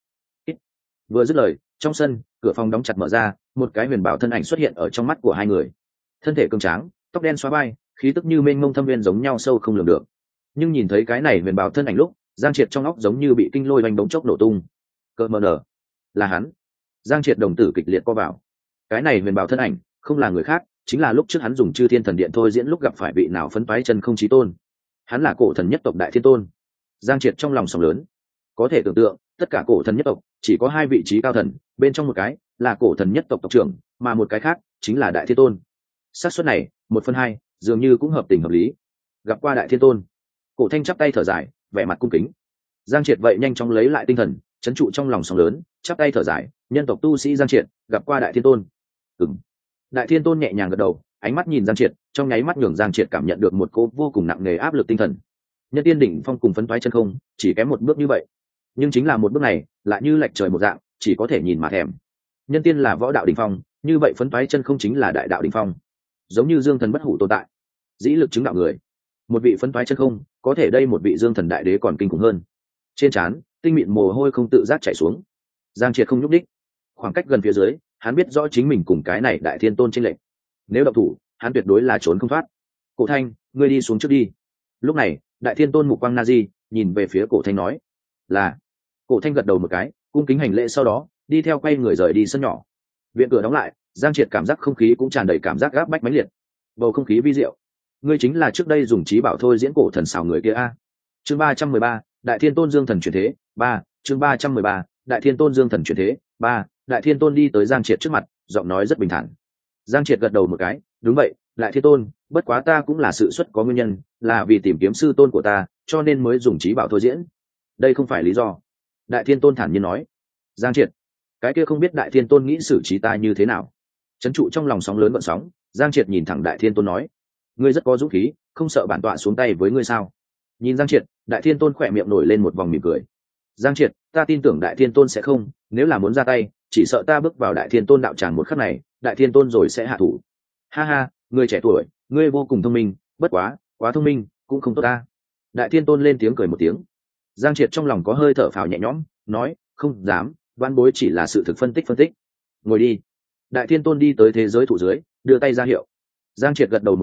Vừa dứt lời, trong sân cửa phòng đóng chặt mở ra, một cái huyền bảo thân ảnh xuất hiện ở trong mắt của hai người. Thân thể cường tráng, tóc đen xóa vai, khí tức như mênh mông thâm viên giống nhau sâu không lường được. Nhưng nhìn thấy cái này huyền bảo thân ảnh lúc, Giang Triệt trong óc giống như bị kinh lôi oanh bỗng chốc nổ tung. Cỡ mờ nở, là hắn. Giang Triệt đồng tử kịch liệt co vào. Cái này huyền bảo thân ảnh không là người khác, chính là lúc trước hắn dùng Chư Thiên Thần Điện thôi diễn lúc gặp phải vị nào phấn toái chân không chí tôn. Hắn là cổ thần nhất tộc đại thiên tôn. Giang Triệt trong lòng sóng lớn. Có thể tưởng tượng, tất cả cổ thần nhất tộc chỉ có hai vị trí cao thần, bên trong một cái là cổ thần nhất tộc tộc trưởng, mà một cái khác chính là đại thiên tôn. Xác suất này 1/2, dường như cũng hợp tình hợp lý. Gặp qua đại thiên tôn. Cổ Thanh chắp tay thở dài, vẻ mặt cung kính. Giang Triệt vậy nhanh chóng lấy lại tinh thần, trấn trụ trong lòng sóng lớn, chắp tay thở dài, nhân tộc tu sĩ Giang Triệt, gặp qua đại thiên tôn. Ừm. Đại thiên tôn nhẹ nhàng gật đầu, ánh mắt nhìn Giang Triệt, trong nháy mắt nhường Giang Triệt cảm nhận được một cỗ vô cùng nặng nề áp lực tinh thần. Nhân tiên đỉnh phong cùng phấn toái chân không, chỉ kém một bước như vậy. Nhưng chính là một bước này, lại như lệch trời một dạng, chỉ có thể nhìn mà thèm. Nhân tiên là võ đạo đỉnh phong, như vậy phấn toái chân không chính là đại đạo đỉnh phong. Giống như dương thần bất hủ tồn tại, dĩ lực chứng đạo người. Một vị phấn toái chân không, có thể đây một vị dương thần đại đế còn kinh khủng hơn. Trên trán tinh mịn mồ hôi không tự giác chảy xuống. Giang Triệt không nhúc đích, khoảng cách gần phía dưới, hắn biết rõ chính mình cùng cái này đại thiên tôn chênh lệch. Nếu động thủ, hắn tuyệt đối là trốn không thoát. Cổ Thanh, ngươi đi xuống trước đi. Lúc này đại thiên tôn mục quang na di nhìn về phía Cổ Thanh nói. Là. Cổ Thanh gật đầu một cái, cung kính hành lễ, sau đó đi theo quay người rời đi sân nhỏ. Viện cửa đóng lại, Giang Triệt cảm giác không khí cũng tràn đầy cảm giác gáp bách mãnh liệt. Bầu không khí vi diệu. Ngươi chính là trước đây dùng trí bảo thôi diễn cổ thần xảo người kia a. Chương 313, Đại Thiên Tôn Dương Thần chuyển thế 3. Chương 313, Đại Thiên Tôn Dương Thần chuyển thế 3. Đại Thiên Tôn đi tới Giang Triệt trước mặt, giọng nói rất bình thản. Giang Triệt gật đầu một cái, đúng vậy, Đại Thiên Tôn, bất quá ta cũng là sự xuất có nguyên nhân, là vì tìm kiếm sư tôn của ta, cho nên mới dùng trí bảo thôi diễn. Đây không phải lý do. Đại Thiên Tôn thản nhiên nói. Giang Triệt, cái kia không biết Đại Thiên Tôn nghĩ xử trí ta như thế nào? Trấn trụ trong lòng sóng lớn gợn sóng, Giang Triệt nhìn thẳng Đại Thiên Tôn nói. Ngươi rất có dũng khí, không sợ bản tọa xuống tay với ngươi sao? Nhìn Giang Triệt, Đại Thiên Tôn khỏe miệng nổi lên một vòng mỉm cười. Giang Triệt, ta tin tưởng Đại Thiên Tôn sẽ không, nếu là muốn ra tay, chỉ sợ ta bước vào Đại Thiên Tôn đạo tràng một khắc này, Đại Thiên Tôn rồi sẽ hạ thủ. Ha ha, ngươi trẻ tuổi, ngươi vô cùng thông minh, bất quá, quá thông minh cũng không tốt ta. Đại Thiên Tôn lên tiếng cười một tiếng. Giang Triệt trong lòng có hơi thở phào nhẹ nhõm, nói, không dám, văn bối chỉ là sự thực phân tích. Ngồi đi. Đại Thiên Tôn đi tới thế giới thụ dưới, đưa tay ra hiệu. Giang Triệt gật đầu một cái,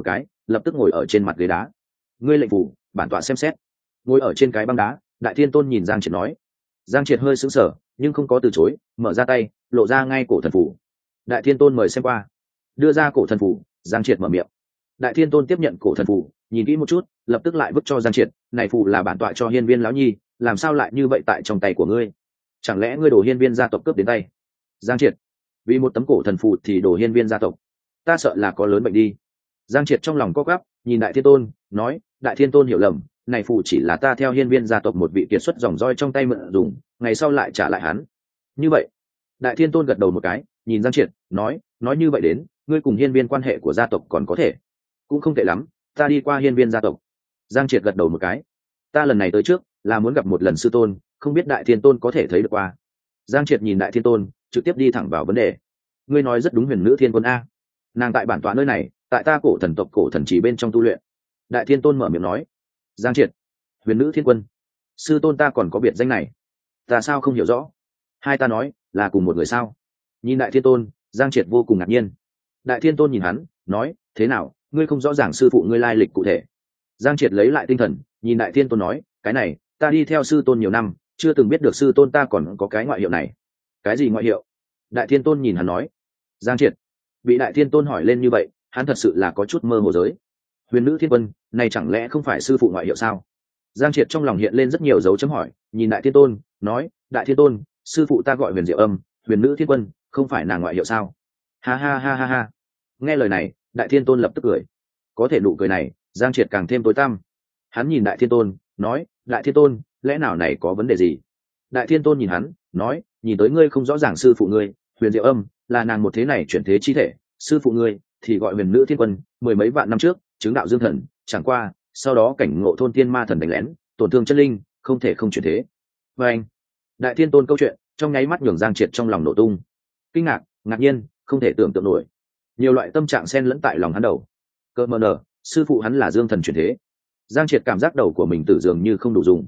lập tức ngồi ở trên mặt ghế đá. Ngươi lệnh phủ, bản tọa xem xét. Ngồi ở trên cái băng đá, Đại Thiên Tôn nhìn Giang Triệt nói. Giang Triệt hơi sững sờ nhưng không có từ chối, mở ra tay lộ ra ngay cổ thần phủ. Đại Thiên Tôn mời xem qua. Đưa ra cổ thần phủ, Giang Triệt mở miệng. Đại Thiên Tôn tiếp nhận cổ thần phủ, nhìn kỹ một chút, lập tức lại vứt cho Giang Triệt. Này phủ là bản tọa cho Hiên Viên lão nhi, làm sao lại như vậy tại trong tay của ngươi? Chẳng lẽ ngươi đổ Hiên Viên gia tộc cướp đến tay? Giang Triệt, vì một tấm cổ thần phù thì đổ Hiên Viên gia tộc, ta sợ là có lớn bệnh đi. Giang Triệt trong lòng co quắp, nhìn Đại Thiên Tôn nói, Đại Thiên Tôn hiểu lầm, này phù chỉ là ta theo Hiên Viên gia tộc một vị kiệt xuất dòng roi trong tay mượn dùng, ngày sau lại trả lại hắn. Như vậy, Đại Thiên Tôn gật đầu một cái, nhìn Giang Triệt nói như vậy đến, ngươi cùng Hiên Viên quan hệ của gia tộc còn có thể, cũng không tệ lắm, ta đi qua Hiên Viên gia tộc. Giang Triệt gật đầu một cái, ta lần này tới trước là muốn gặp một lần sư tôn, không biết Đại Thiên Tôn có thể thấy được qua. Giang Triệt nhìn Đại Thiên Tôn, trực tiếp đi thẳng vào vấn đề. Ngươi nói rất đúng, huyền nữ thiên quân a, nàng tại bản tọa nơi này, tại ta cổ thần tộc cổ thần chỉ bên trong tu luyện. Đại Thiên Tôn mở miệng nói. Giang Triệt, huyền nữ thiên quân, sư tôn ta còn có biệt danh này, ta sao không hiểu rõ? Hai ta nói là cùng một người sao? Nhìn Đại Thiên Tôn, Giang Triệt vô cùng ngạc nhiên. Đại Thiên Tôn nhìn hắn nói, thế nào, ngươi không rõ ràng sư phụ ngươi lai lịch cụ thể? Giang Triệt lấy lại tinh thần, nhìn Đại Thiên Tôn nói, cái này ta đi theo sư tôn nhiều năm, chưa từng biết được sư tôn ta còn có cái ngoại hiệu này. Cái gì ngoại hiệu? Đại Thiên Tôn nhìn hắn nói. Giang Triệt bị Đại Thiên Tôn hỏi lên như vậy, hắn thật sự là có chút mơ hồ giới. Huyền nữ thiên quân này chẳng lẽ không phải sư phụ ngoại hiệu sao? Giang Triệt trong lòng hiện lên rất nhiều dấu chấm hỏi, nhìn Đại Thiên Tôn nói, Đại Thiên Tôn, sư phụ ta gọi Huyền Diệu Âm, huyền nữ thiên quân không phải nàng ngoại hiệu sao? Ha ha ha ha ha. Nghe lời này, Đại Thiên Tôn lập tức cười. Có thể nụ cười này, Giang Triệt càng thêm tối tăm. Hắn nhìn Đại Thiên Tôn nói, Đại Thiên Tôn, lẽ nào này có vấn đề gì? Đại Thiên Tôn nhìn hắn nói, nhìn tới ngươi không rõ ràng sư phụ ngươi, Huyền Diệu Âm là nàng một thế này chuyển thế chi thể, sư phụ ngươi thì gọi huyền nữ thiên quân, mười mấy vạn năm trước chứng đạo dương thần, chẳng qua sau đó cảnh ngộ thôn tiên ma thần đánh lén, tổn thương chân linh, không thể không chuyển thế. Và anh, Đại Thiên Tôn câu chuyện trong nháy mắt nhường Giang Triệt trong lòng nổ tung, kinh ngạc, ngạc nhiên, không thể tưởng tượng nổi, nhiều loại tâm trạng xen lẫn tại lòng hắn đầu. Cơ mờ nở, sư phụ hắn là dương thần chuyển thế. Giang Triệt cảm giác đầu của mình tự dường như không đủ dùng.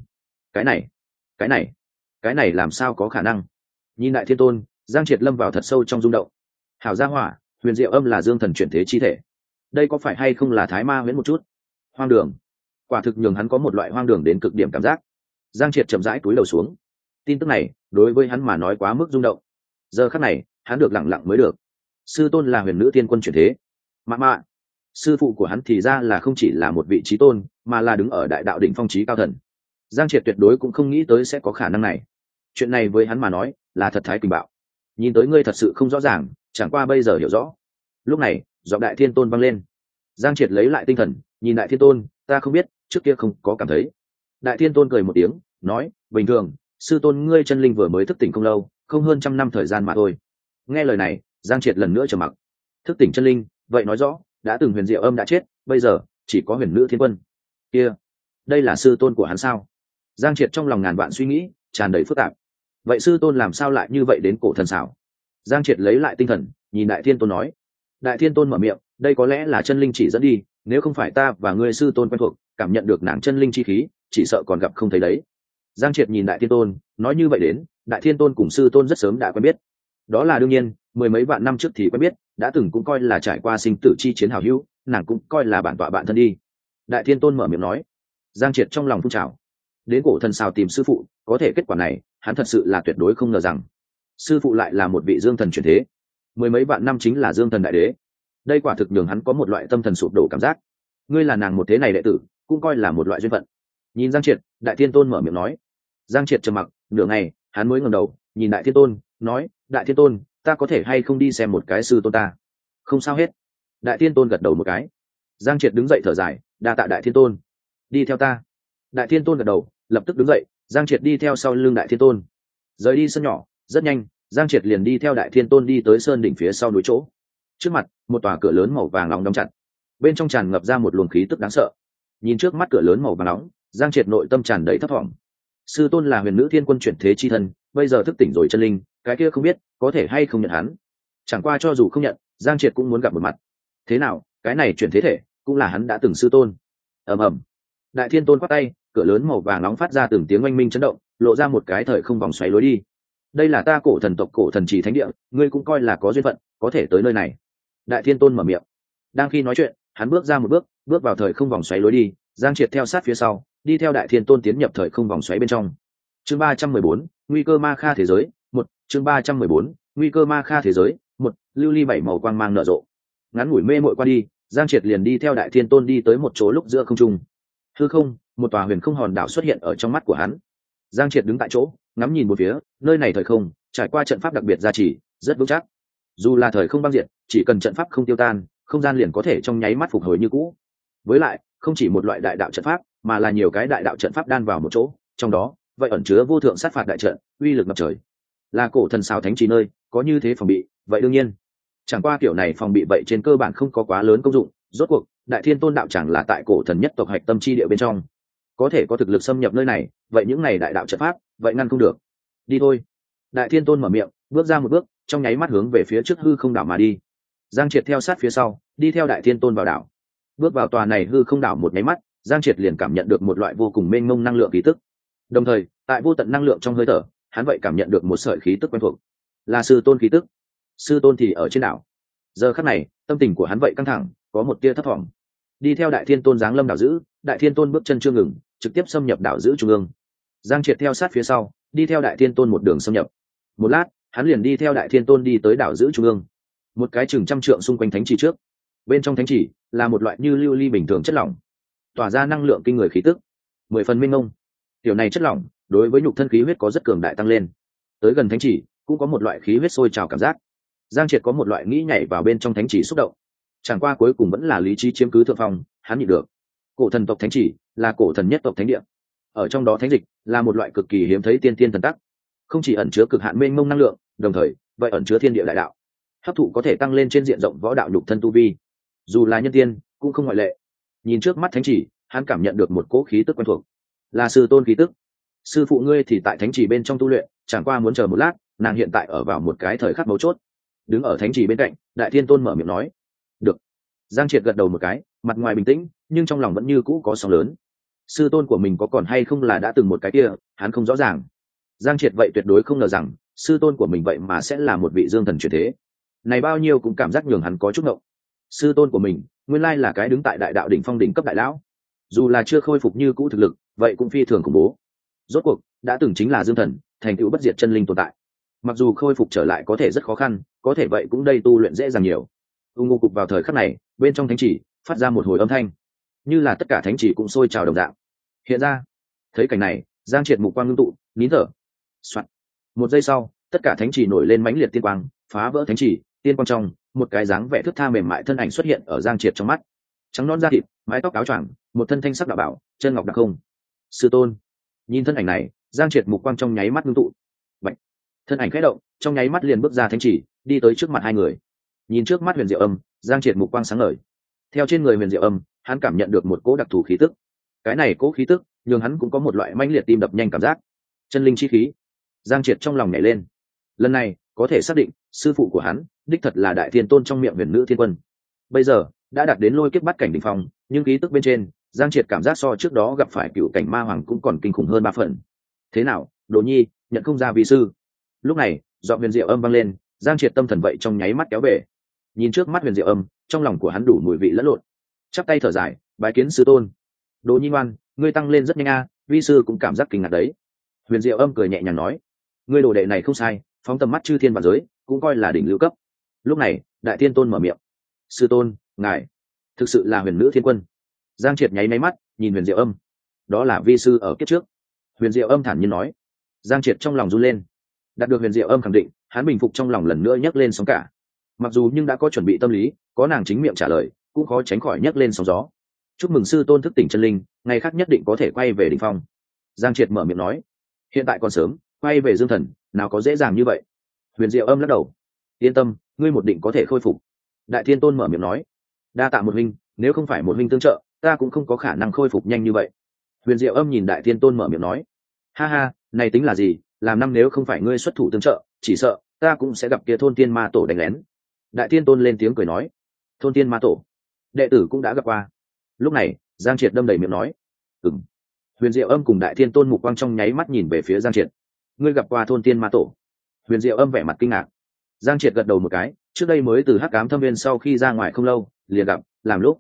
Cái này làm sao có khả năng? Nhìn Đại Thiên Tôn, Giang Triệt lâm vào thật sâu trong rung động. Hảo gia hỏa, Huyền Diệu Âm là dương thần chuyển thế chi thể, đây có phải hay không là thái ma huyễn một chút? Hoang đường, quả thực nhường hắn có một loại hoang đường đến cực điểm cảm giác. Giang Triệt chậm rãi cúi đầu xuống. Tin tức này đối với hắn mà nói quá mức rung động. Giờ khắc này hắn được lặng lặng mới được. Sư tôn là huyền nữ thiên quân chuyển thế. Mạ sư phụ của hắn thì ra là không chỉ là một vị trí tôn, mà là đứng ở đại đạo đỉnh phong trí cao thần. Giang Triệt tuyệt đối cũng không nghĩ tới sẽ có khả năng này. Chuyện này với hắn mà nói là thật thái kinh bạo. Nhìn tới ngươi thật sự không rõ ràng, chẳng qua bây giờ hiểu rõ. Lúc này giọng Đại Thiên Tôn vang lên. Giang Triệt lấy lại tinh thần, nhìn Đại Thiên Tôn, ta không biết, trước kia không có cảm thấy. Đại Thiên Tôn cười một tiếng nói, bình thường, sư tôn ngươi chân linh vừa mới thức tỉnh không lâu, không hơn 100 năm thời gian mà thôi. Nghe lời này, Giang Triệt lần nữa trầm mặc. Thức tỉnh chân linh, vậy nói rõ đã từng Huyền Diệu Âm đã chết, bây giờ chỉ có huyền nữ thiên quân kia, đây là sư tôn của hắn sao? Giang Triệt trong lòng ngàn vạn suy nghĩ, tràn đầy phức tạp. Vậy sư tôn làm sao lại như vậy đến cổ thần xảo? Giang Triệt lấy lại tinh thần, nhìn Đại Thiên Tôn nói. Đại Thiên Tôn mở miệng, đây có lẽ là chân linh chỉ dẫn đi, nếu không phải ta và ngươi sư tôn quen thuộc, cảm nhận được nàng chân linh chi khí, chỉ sợ còn gặp không thấy đấy. Giang Triệt nhìn Đại Thiên Tôn nói như vậy đến, Đại Thiên Tôn cùng sư tôn rất sớm đã quen biết. Đó là đương nhiên, mười mấy vạn năm trước thì quen biết, đã từng cũng coi là trải qua sinh tử chi chiến hào hữu, nàng cũng coi là bản tọa bạn thân đi. Đại Thiên Tôn mở miệng nói. Giang Triệt trong lòng phun trào. Đến cổ thần xào tìm sư phụ, có thể kết quả này hắn thật sự là tuyệt đối không ngờ rằng sư phụ lại là một vị dương thần chuyển thế, mười mấy vạn năm chính là dương thần đại đế. Đây quả thực nhường hắn có một loại tâm thần sụp đổ cảm giác. Ngươi là nàng một thế này đệ tử, cũng coi là một loại duyên phận. Nhìn Giang Triệt, Đại Thiên Tôn mở miệng nói. Giang Triệt trầm mặc nửa ngày, hắn mới ngẩng đầu nhìn Đại Thiên Tôn nói, Đại Thiên Tôn, ta có thể hay không đi xem một cái sư tôn ta? Không sao hết. Đại Thiên Tôn gật đầu một cái. Giang Triệt đứng dậy thở dài, đa tạ Đại Thiên Tôn. Đi theo ta. Đại Thiên Tôn gật đầu, lập tức đứng dậy. Giang Triệt đi theo sau lưng Đại Thiên Tôn, rời đi sân nhỏ. Rất nhanh, Giang Triệt liền đi theo Đại Thiên Tôn đi tới sơn đỉnh phía sau núi chỗ. Trước mặt, một tòa cửa lớn màu vàng nóng đóng chặt, bên trong tràn ngập ra một luồng khí tức đáng sợ. Nhìn trước mắt cửa lớn màu vàng nóng, Giang Triệt nội tâm tràn đầy thấp thỏm. Sư tôn là huyền nữ thiên quân chuyển thế chi thân, bây giờ thức tỉnh rồi chân linh, cái kia không biết có thể hay không nhận hắn. Chẳng qua cho dù không nhận, Giang Triệt cũng muốn gặp một mặt. Thế nào, cái này chuyển thế thể cũng là hắn đã từng sư tôn. Ầm ầm. Đại Thiên Tôn quát tay, cửa lớn màu vàng nóng phát ra từng tiếng oanh minh chấn động, lộ ra một cái thời không vòng xoáy lối đi. Đây là ta cổ thần tộc cổ thần chỉ thánh địa, ngươi cũng coi là có duyên phận, có thể tới nơi này. Đại Thiên Tôn mở miệng. Đang khi nói chuyện, hắn bước ra một bước, bước vào thời không vòng xoáy lối đi. Giang Triệt theo sát phía sau, đi theo Đại Thiên Tôn tiến nhập thời không vòng xoáy bên trong. Chương 314, nguy cơ ma kha thế giới, 1, chương 314, nguy cơ ma kha thế giới, 1, lưu ly bảy màu quang mang nở rộ. Ngắn ngủi mê mội qua đi, Giang Triệt liền đi theo Đại Thiên Tôn đi tới một chỗ lúc giữa không trung. Hư không, một tòa huyền không hòn đảo xuất hiện ở trong mắt của hắn. Giang Triệt đứng tại chỗ, ngắm nhìn một phía, nơi này thời không trải qua trận pháp đặc biệt gia trì, rất vững chắc. Dù là thời không băng diệt, chỉ cần trận pháp không tiêu tan, không gian liền có thể trong nháy mắt phục hồi như cũ. Với lại, không chỉ một loại đại đạo trận pháp, mà là nhiều cái đại đạo trận pháp đan vào một chỗ, trong đó vậy ẩn chứa vô thượng sát phạt đại trận, uy lực ngập trời. Là cổ thần xào thánh trì nơi, có như thế phòng bị, vậy đương nhiên. Chẳng qua kiểu này phòng bị vậy trên cơ bản không có quá lớn công dụng, rốt cuộc, Đại Thiên Tôn đạo chẳng là tại cổ thần nhất tộc hạch tâm chi địa bên trong, có thể có thực lực xâm nhập nơi này, vậy những này đại đạo trận pháp, vậy ngăn không được. Đi thôi. Đại Thiên Tôn mở miệng, bước ra một bước, trong nháy mắt hướng về phía trước hư không đảo mà đi. Giang Triệt theo sát phía sau, đi theo Đại Thiên Tôn vào đảo. Bước vào tòa này hư không đảo một nháy mắt, Giang Triệt liền cảm nhận được một loại vô cùng mênh mông năng lượng khí tức. Đồng thời, tại vô tận năng lượng trong hơi thở, hắn vậy cảm nhận được một sợi khí tức quen thuộc, là sư tôn khí tức. Sư tôn thì ở trên đảo. Giờ khắc này, tâm tình của hắn vậy căng thẳng, có một tia thấp thỏm. Đi theo Đại Thiên Tôn giáng lâm đảo giữ, Đại Thiên Tôn bước chân chưa ngừng, trực tiếp xâm nhập đảo giữ trung ương. Giang Triệt theo sát phía sau, đi theo Đại Thiên Tôn một đường xâm nhập. Một lát, hắn liền đi theo Đại Thiên Tôn đi tới đảo giữ trung ương. Một cái chừng trăm trượng xung quanh thánh trì trước. Bên trong thánh trì là một loại như lưu ly bình thường chất lỏng, tỏa ra năng lượng kinh người khí tức, 10 phần minh ngông. Tiểu này chất lỏng đối với nhục thân khí huyết có rất cường đại tăng lên. Tới gần thánh trì cũng có một loại khí huyết sôi trào cảm giác. Giang Triệt có một loại nghĩ nhảy vào bên trong thánh trì xúc động. Chẳng qua cuối cùng vẫn là lý trí chiếm cứ thượng phong, hắn nhịn được. Cổ thần tộc thánh trì là cổ thần nhất tộc thánh địa. Ở trong đó thánh dịch là một loại cực kỳ hiếm thấy tiên tiên thần tắc, không chỉ ẩn chứa cực hạn mênh mông năng lượng, đồng thời vậy ẩn chứa thiên địa đại đạo, hấp thụ có thể tăng lên trên diện rộng võ đạo nhục thân tu vi. Dù là nhân tiên cũng không ngoại lệ. Nhìn trước mắt thánh trì, hắn cảm nhận được một cỗ khí tức quen thuộc, là sư tôn khí tức. Sư phụ ngươi thì tại thánh trì bên trong tu luyện, chẳng qua muốn chờ một lát, nàng hiện tại ở vào một cái thời khắc mấu chốt. Đứng ở thánh trì bên cạnh, Đại Thiên Tôn mở miệng nói. Được. Giang Triệt gật đầu một cái, mặt ngoài bình tĩnh, nhưng trong lòng vẫn như cũ có sóng lớn. Sư tôn của mình có còn hay không là đã từng một cái kia, hắn không rõ ràng. Giang Triệt vậy tuyệt đối không ngờ rằng sư tôn của mình vậy mà sẽ là một vị dương thần chuyển thế. Này bao nhiêu cũng cảm giác nhường hắn có chút ngộng. Sư tôn của mình nguyên lai là cái đứng tại đại đạo đỉnh phong đỉnh cấp đại lão, dù là chưa khôi phục như cũ thực lực, vậy cũng phi thường khủng bố. Rốt cuộc đã từng chính là dương thần, thành tựu bất diệt chân linh tồn tại. Mặc dù khôi phục trở lại có thể rất khó khăn, có thể vậy cũng đây tu luyện dễ dàng nhiều. Ngô cục vào thời khắc này, bên trong thánh chỉ phát ra một hồi âm thanh, như là tất cả thánh chỉ cũng sôi trào đồng dạng. Hiện ra, thấy cảnh này, Giang Triệt mục quang ngưng tụ, nín thở. Soạn. Một giây sau, tất cả thánh chỉ nổi lên mãnh liệt tiên quang, phá vỡ thánh chỉ, tiên quang trong, một cái dáng vẻ thướt tha mềm mại thân ảnh xuất hiện ở Giang Triệt trong mắt. Trắng non da thịt, mái tóc áo choàng, một thân thanh sắc đạo bảo, chân ngọc đặc không. Sư tôn. Nhìn thân ảnh này, Giang Triệt mục quang trong nháy mắt ngưng tụ. Bạch. Thân ảnh khẽ động, trong nháy mắt liền bước ra thánh chỉ, đi tới trước mặt hai người. Nhìn trước mắt Huyền Diệu Âm, Giang Triệt mục quang sáng ngời. Theo trên người Huyền Diệu Âm, hắn cảm nhận được một cỗ đặc thù khí tức. Cái này cỗ khí tức, nhưng hắn cũng có một loại mãnh liệt tim đập nhanh cảm giác. Chân linh chi khí. Giang Triệt trong lòng nhảy lên. Lần này, có thể xác định, sư phụ của hắn, đích thật là Đại Thiên Tôn trong miệng Huyền Nữ Thiên Quân. Bây giờ, đã đạt đến lôi kiếp bắt cảnh đỉnh phong, nhưng khí tức bên trên, Giang Triệt cảm giác so trước đó gặp phải cựu cảnh ma hoàng cũng còn kinh khủng hơn 3 phần. Thế nào, Đồ Nhi, nhận không ra vị sư? Lúc này, giọng Huyền Diệu Âm vang lên, Giang Triệt tâm thần vậy trong nháy mắt kéo về. Nhìn trước mắt Huyền Diệu Âm, trong lòng của hắn đủ mùi vị lẫn lộn. Chắp tay thở dài, bái kiến sư tôn. Đồ Nhi ngoan, ngươi tăng lên rất nhanh a, vi sư cũng cảm giác kinh ngạc đấy. Huyền Diệu Âm cười nhẹ nhàng nói, ngươi đồ đệ này không sai, phóng tầm mắt chư thiên vạn giới, cũng coi là đỉnh lưu cấp. Lúc này, Đại Thiên Tôn mở miệng, sư tôn, ngài thực sự là Huyền Nữ Thiên Quân. Giang Triệt nháy máy mắt, nhìn Huyền Diệu Âm, đó là vi sư ở kiếp trước. Huyền Diệu Âm thản nhiên nói. Giang Triệt trong lòng run lên. Đạt được Huyền Diệu Âm khẳng định, hắn bình phục trong lòng lần nữa nhấc lên sóng cả. Mặc dù nhưng đã có chuẩn bị tâm lý, có nàng chính miệng trả lời, cũng khó tránh khỏi nhấc lên sóng gió. Chúc mừng sư tôn thức tỉnh chân linh, ngày khác nhất định có thể quay về đỉnh phong. Giang Triệt mở miệng nói. Hiện tại còn sớm, quay về dương thần, nào có dễ dàng như vậy. Huyền Diệu Âm lắc đầu. Yên tâm, ngươi một định có thể khôi phục. Đại Thiên Tôn mở miệng nói. Đa tạ một huynh, nếu không phải một huynh tương trợ, ta cũng không có khả năng khôi phục nhanh như vậy. Huyền Diệu Âm nhìn Đại Thiên Tôn mở miệng nói. Ha ha, này tính là gì, làm năm nếu không phải ngươi xuất thủ tương trợ, chỉ sợ ta cũng sẽ gặp kia thôn tiên ma tổ đánh lén. Đại Thiên Tôn lên tiếng cười nói. Thôn tiên ma tổ, đệ tử cũng đã gặp qua. Lúc này, Giang Triệt đâm đầy miệng nói. Ừm. Huyền Diệu Âm cùng Đại Thiên Tôn mục quang trong nháy mắt nhìn về phía Giang Triệt. Ngươi gặp qua thôn tiên ma tổ? Huyền Diệu Âm vẻ mặt kinh ngạc. Giang Triệt gật đầu một cái, trước đây mới từ Hắc Ám Thâm Viên sau khi ra ngoài không lâu, liền gặp, làm lúc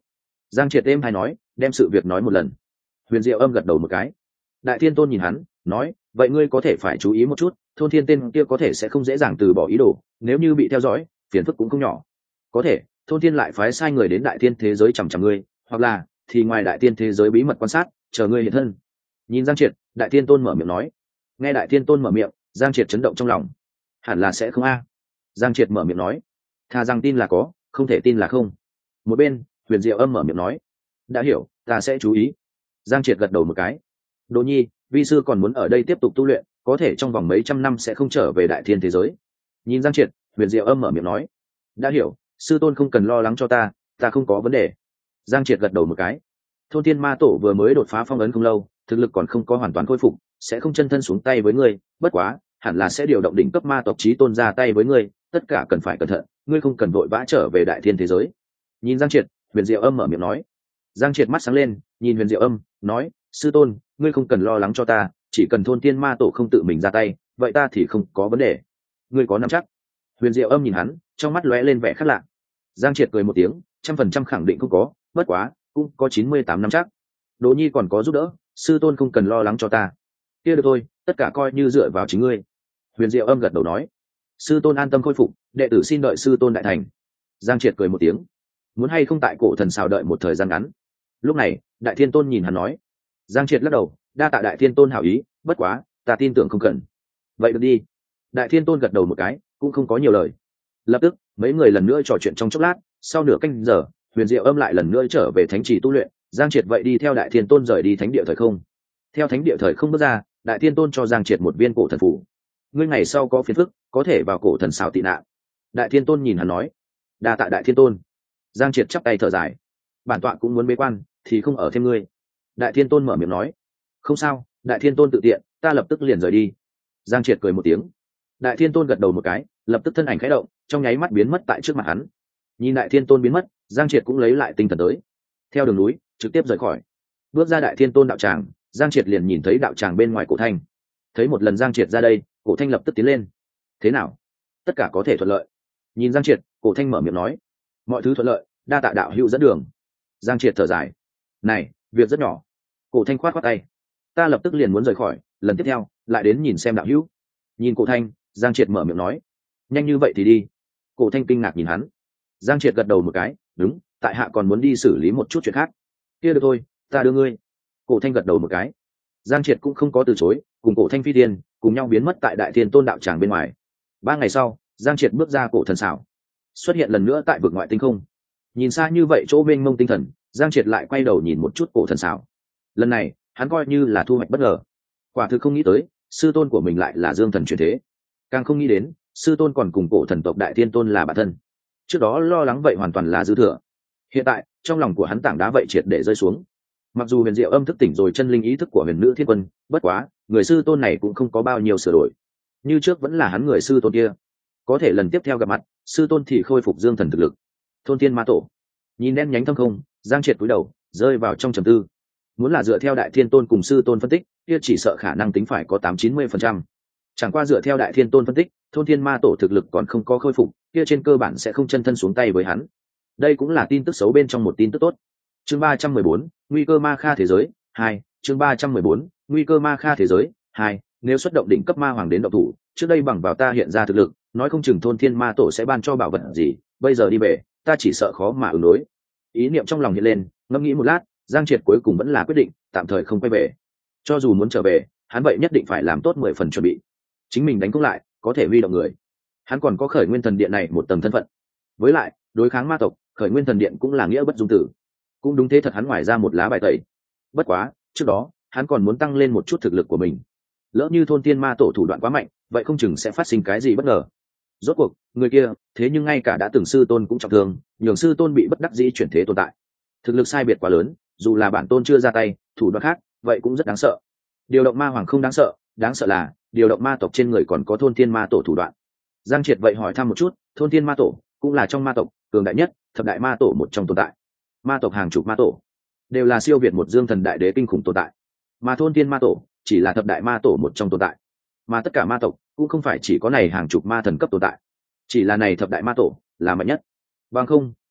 Giang Triệt êm hay nói, đem sự việc nói một lần. Huyền Diệu Âm gật đầu một cái. Đại Thiên Tôn nhìn hắn, nói, vậy ngươi có thể phải chú ý một chút, thôn thiên tên kia có thể sẽ không dễ dàng từ bỏ ý đồ, nếu như bị theo dõi, phiền phức cũng không nhỏ. Có thể, thôn thiên lại phái sai người đến đại thiên thế giới chằm chằm ngươi, hoặc là thì ngoài đại thiên thế giới bí mật quan sát, chờ ngươi hiện thân. Nhìn Giang Triệt, Đại Thiên Tôn mở miệng nói. Nghe Đại Thiên Tôn mở miệng, Giang Triệt chấn động trong lòng. Hẳn là sẽ không a. Giang Triệt mở miệng nói. Thà rằng tin là có, không thể tin là không. Một bên, Huyền Diệu Âm mở miệng nói. Đã hiểu, ta sẽ chú ý. Giang Triệt gật đầu một cái. Đỗ Nhi, vi sư còn muốn ở đây tiếp tục tu luyện, có thể trong vòng mấy trăm năm sẽ không trở về đại thiên thế giới. Nhìn Giang Triệt, Huyền Diệu Âm mở miệng nói. Đã hiểu, sư tôn không cần lo lắng cho ta không có vấn đề. Giang Triệt gật đầu một cái. Thôn Thiên Ma Tổ vừa mới đột phá phong ấn không lâu, thực lực còn không có hoàn toàn khôi phục, sẽ không chân thân xuống tay với ngươi, bất quá hẳn là sẽ điều động đỉnh cấp ma tộc chí tôn ra tay với ngươi, tất cả cần phải cẩn thận, ngươi không cần vội vã trở về đại thiên thế giới. Nhìn Giang Triệt, Huyền Diệu Âm mở miệng nói. Giang Triệt mắt sáng lên, nhìn Huyền Diệu Âm, nói, sư tôn, ngươi không cần lo lắng cho ta, chỉ cần Thôn Thiên Ma Tổ không tự mình ra tay, vậy ta thì không có vấn đề. Ngươi có nắm chắc? Huyền Diệu Âm nhìn hắn, trong mắt lóe lên vẻ khác lạ. Giang Triệt cười một tiếng, 100% khẳng định không có, bất quá cũng có 98 năm chắc. Đỗ Nhi còn có giúp đỡ, sư tôn không cần lo lắng cho ta. Kia được thôi, tất cả coi như dựa vào chính ngươi. Huyền Diệu Âm gật đầu nói. Sư tôn an tâm khôi phục, đệ tử xin đợi sư tôn đại thành. Giang Triệt cười một tiếng. Muốn hay không tại cổ thần xào đợi một thời gian ngắn. Lúc này, Đại Thiên Tôn nhìn hắn nói. Giang Triệt lắc đầu, đa tạ Đại Thiên Tôn hảo ý, bất quá ta tin tưởng không cần. Vậy được đi. Đại Thiên Tôn gật đầu một cái, cũng không có nhiều lời. Lập tức, mấy người lần nữa trò chuyện trong chốc lát, sau nửa canh giờ, Huyền Diệu Âm lại lần nữa trở về thánh trì tu luyện, Giang Triệt vậy đi theo Đại Thiên Tôn rời đi thánh địa thời không. Theo thánh địa thời không bước ra, Đại Thiên Tôn cho Giang Triệt một viên cổ thần phủ. Ngươi ngày sau có phiền phức, có thể vào cổ thần xào tị nạn. Đại Thiên Tôn nhìn hắn nói. Đa tạ Đại Thiên Tôn. Giang Triệt chắp tay thở dài. Bản tọa cũng muốn bế quan, thì không ở thêm ngươi. Đại Thiên Tôn mở miệng nói. Không sao, Đại Thiên Tôn tự tiện, ta lập tức liền rời đi. Giang Triệt cười một tiếng. Đại Thiên Tôn gật đầu một cái, lập tức thân ảnh khẽ động, trong nháy mắt biến mất tại trước mặt hắn. Nhìn Đại Thiên Tôn biến mất, Giang Triệt cũng lấy lại tinh thần tới. Theo đường núi, trực tiếp rời khỏi. Bước ra Đại Thiên Tôn đạo tràng, Giang Triệt liền nhìn thấy đạo tràng bên ngoài Cổ Thanh. Thấy một lần Giang Triệt ra đây, Cổ Thanh lập tức tiến lên. Thế nào? Tất cả có thể thuận lợi. Nhìn Giang Triệt, Cổ Thanh mở miệng nói. Mọi thứ thuận lợi, đa tạ đạo hữu dẫn đường. Giang Triệt thở dài. Này, việc rất nhỏ. Cổ Thanh khoát khoát tay. Ta lập tức liền muốn rời khỏi, lần tiếp theo, lại đến nhìn xem đạo hữu. Nhìn Cổ Thanh, Giang Triệt mở miệng nói. Nhanh như vậy thì đi. Cổ Thanh kinh ngạc nhìn hắn. Giang Triệt gật đầu một cái, đúng, tại hạ còn muốn đi xử lý một chút chuyện khác. Kia được thôi, ta đưa ngươi. Cổ Thanh gật đầu một cái. Giang Triệt cũng không có từ chối, cùng Cổ Thanh phi tiên cùng nhau biến mất tại Đại Thiên Tôn đạo tràng bên ngoài. 3 ngày sau, Giang Triệt bước ra cổ thần xảo, xuất hiện lần nữa tại vực ngoại tinh không. Nhìn xa như vậy chỗ mênh mông tinh thần, Giang Triệt lại quay đầu nhìn một chút cổ thần xảo. Lần này, hắn coi như là thu hoạch bất ngờ. Quả thực không nghĩ tới, sư tôn của mình lại là Dương Thần truyền thế. Càng không nghĩ đến, sư tôn còn cùng cổ thần tộc Đại Thiên Tôn là bạn thân. Trước đó lo lắng vậy hoàn toàn là dư thừa. Hiện tại, trong lòng của hắn tảng đá vậy triệt để rơi xuống. Mặc dù Huyền Diệu Âm thức tỉnh rồi chân linh ý thức của Huyền Nữ Thiên Quân, bất quá, người sư tôn này cũng không có bao nhiêu sửa đổi. Như trước vẫn là hắn người sư tôn kia. Có thể lần tiếp theo gặp mặt, sư tôn thì khôi phục Dương Thần thực lực. Thôn Thiên Ma Tổ nhìn đen nhánh thâm không, Giang Triệt cúi đầu, rơi vào trong trầm tư. Muốn là dựa theo Đại Thiên Tôn cùng sư tôn phân tích, kia chỉ sợ khả năng tính phải có 80-90%. Chẳng qua dựa theo Đại Thiên Tôn phân tích, Thôn Thiên Ma Tổ thực lực còn không có khôi phục, kia trên cơ bản sẽ không chân thân xuống tay với hắn. Đây cũng là tin tức xấu bên trong một tin tức tốt. Chương 314, nguy cơ ma kha thế giới 2, chương 314, nguy cơ ma kha thế giới 2, nếu xuất động đỉnh cấp ma hoàng đến động thủ, trước đây bằng vào ta hiện ra thực lực, nói không chừng Thôn Thiên Ma Tổ sẽ ban cho bảo vật gì, bây giờ đi về, ta chỉ sợ khó mà ứng đối. Ý niệm trong lòng hiện lên, ngẫm nghĩ một lát, Giang Triệt cuối cùng vẫn là quyết định tạm thời không quay về. Cho dù muốn trở về, hắn vậy nhất định phải làm tốt 10 phần chuẩn bị. Chính mình đánh cũng lại, có thể huy động người. Hắn còn có Khởi Nguyên Thần Điện này một tầng thân phận. Với lại, đối kháng ma tộc, Khởi Nguyên Thần Điện cũng là nghĩa bất dung tử. Cũng đúng thế thật, hắn ngoài ra một lá bài tẩy. Bất quá, trước đó, hắn còn muốn tăng lên một chút thực lực của mình. Lỡ như Thôn Thiên Ma Tổ thủ đoạn quá mạnh, vậy không chừng sẽ phát sinh cái gì bất ngờ. Rốt cuộc, người kia, thế nhưng ngay cả đã từng sư tôn cũng trọng thương, nhường sư tôn bị bất đắc dĩ chuyển thế tồn tại. Thực lực sai biệt quá lớn, dù là bản tôn chưa ra tay, thủ đoạn khác, vậy cũng rất đáng sợ. Điều động ma hoàng không đáng sợ là điều động ma tộc trên người còn có Thôn Thiên Ma Tổ thủ đoạn. Giang Triệt vậy hỏi thăm một chút, Thôn Thiên Ma Tổ cũng là trong ma tộc cường đại nhất, thập đại ma tổ một trong tồn tại. Ma tộc hàng chục ma tổ đều là siêu việt một Dương Thần đại đế kinh khủng tồn tại, mà Thôn Thiên Ma Tổ chỉ là thập đại ma tổ một trong tồn tại. Mà tất cả ma tộc cũng không phải chỉ có này hàng chục ma thần cấp tồn tại, chỉ là này thập đại ma tổ là mạnh nhất. Bằng không,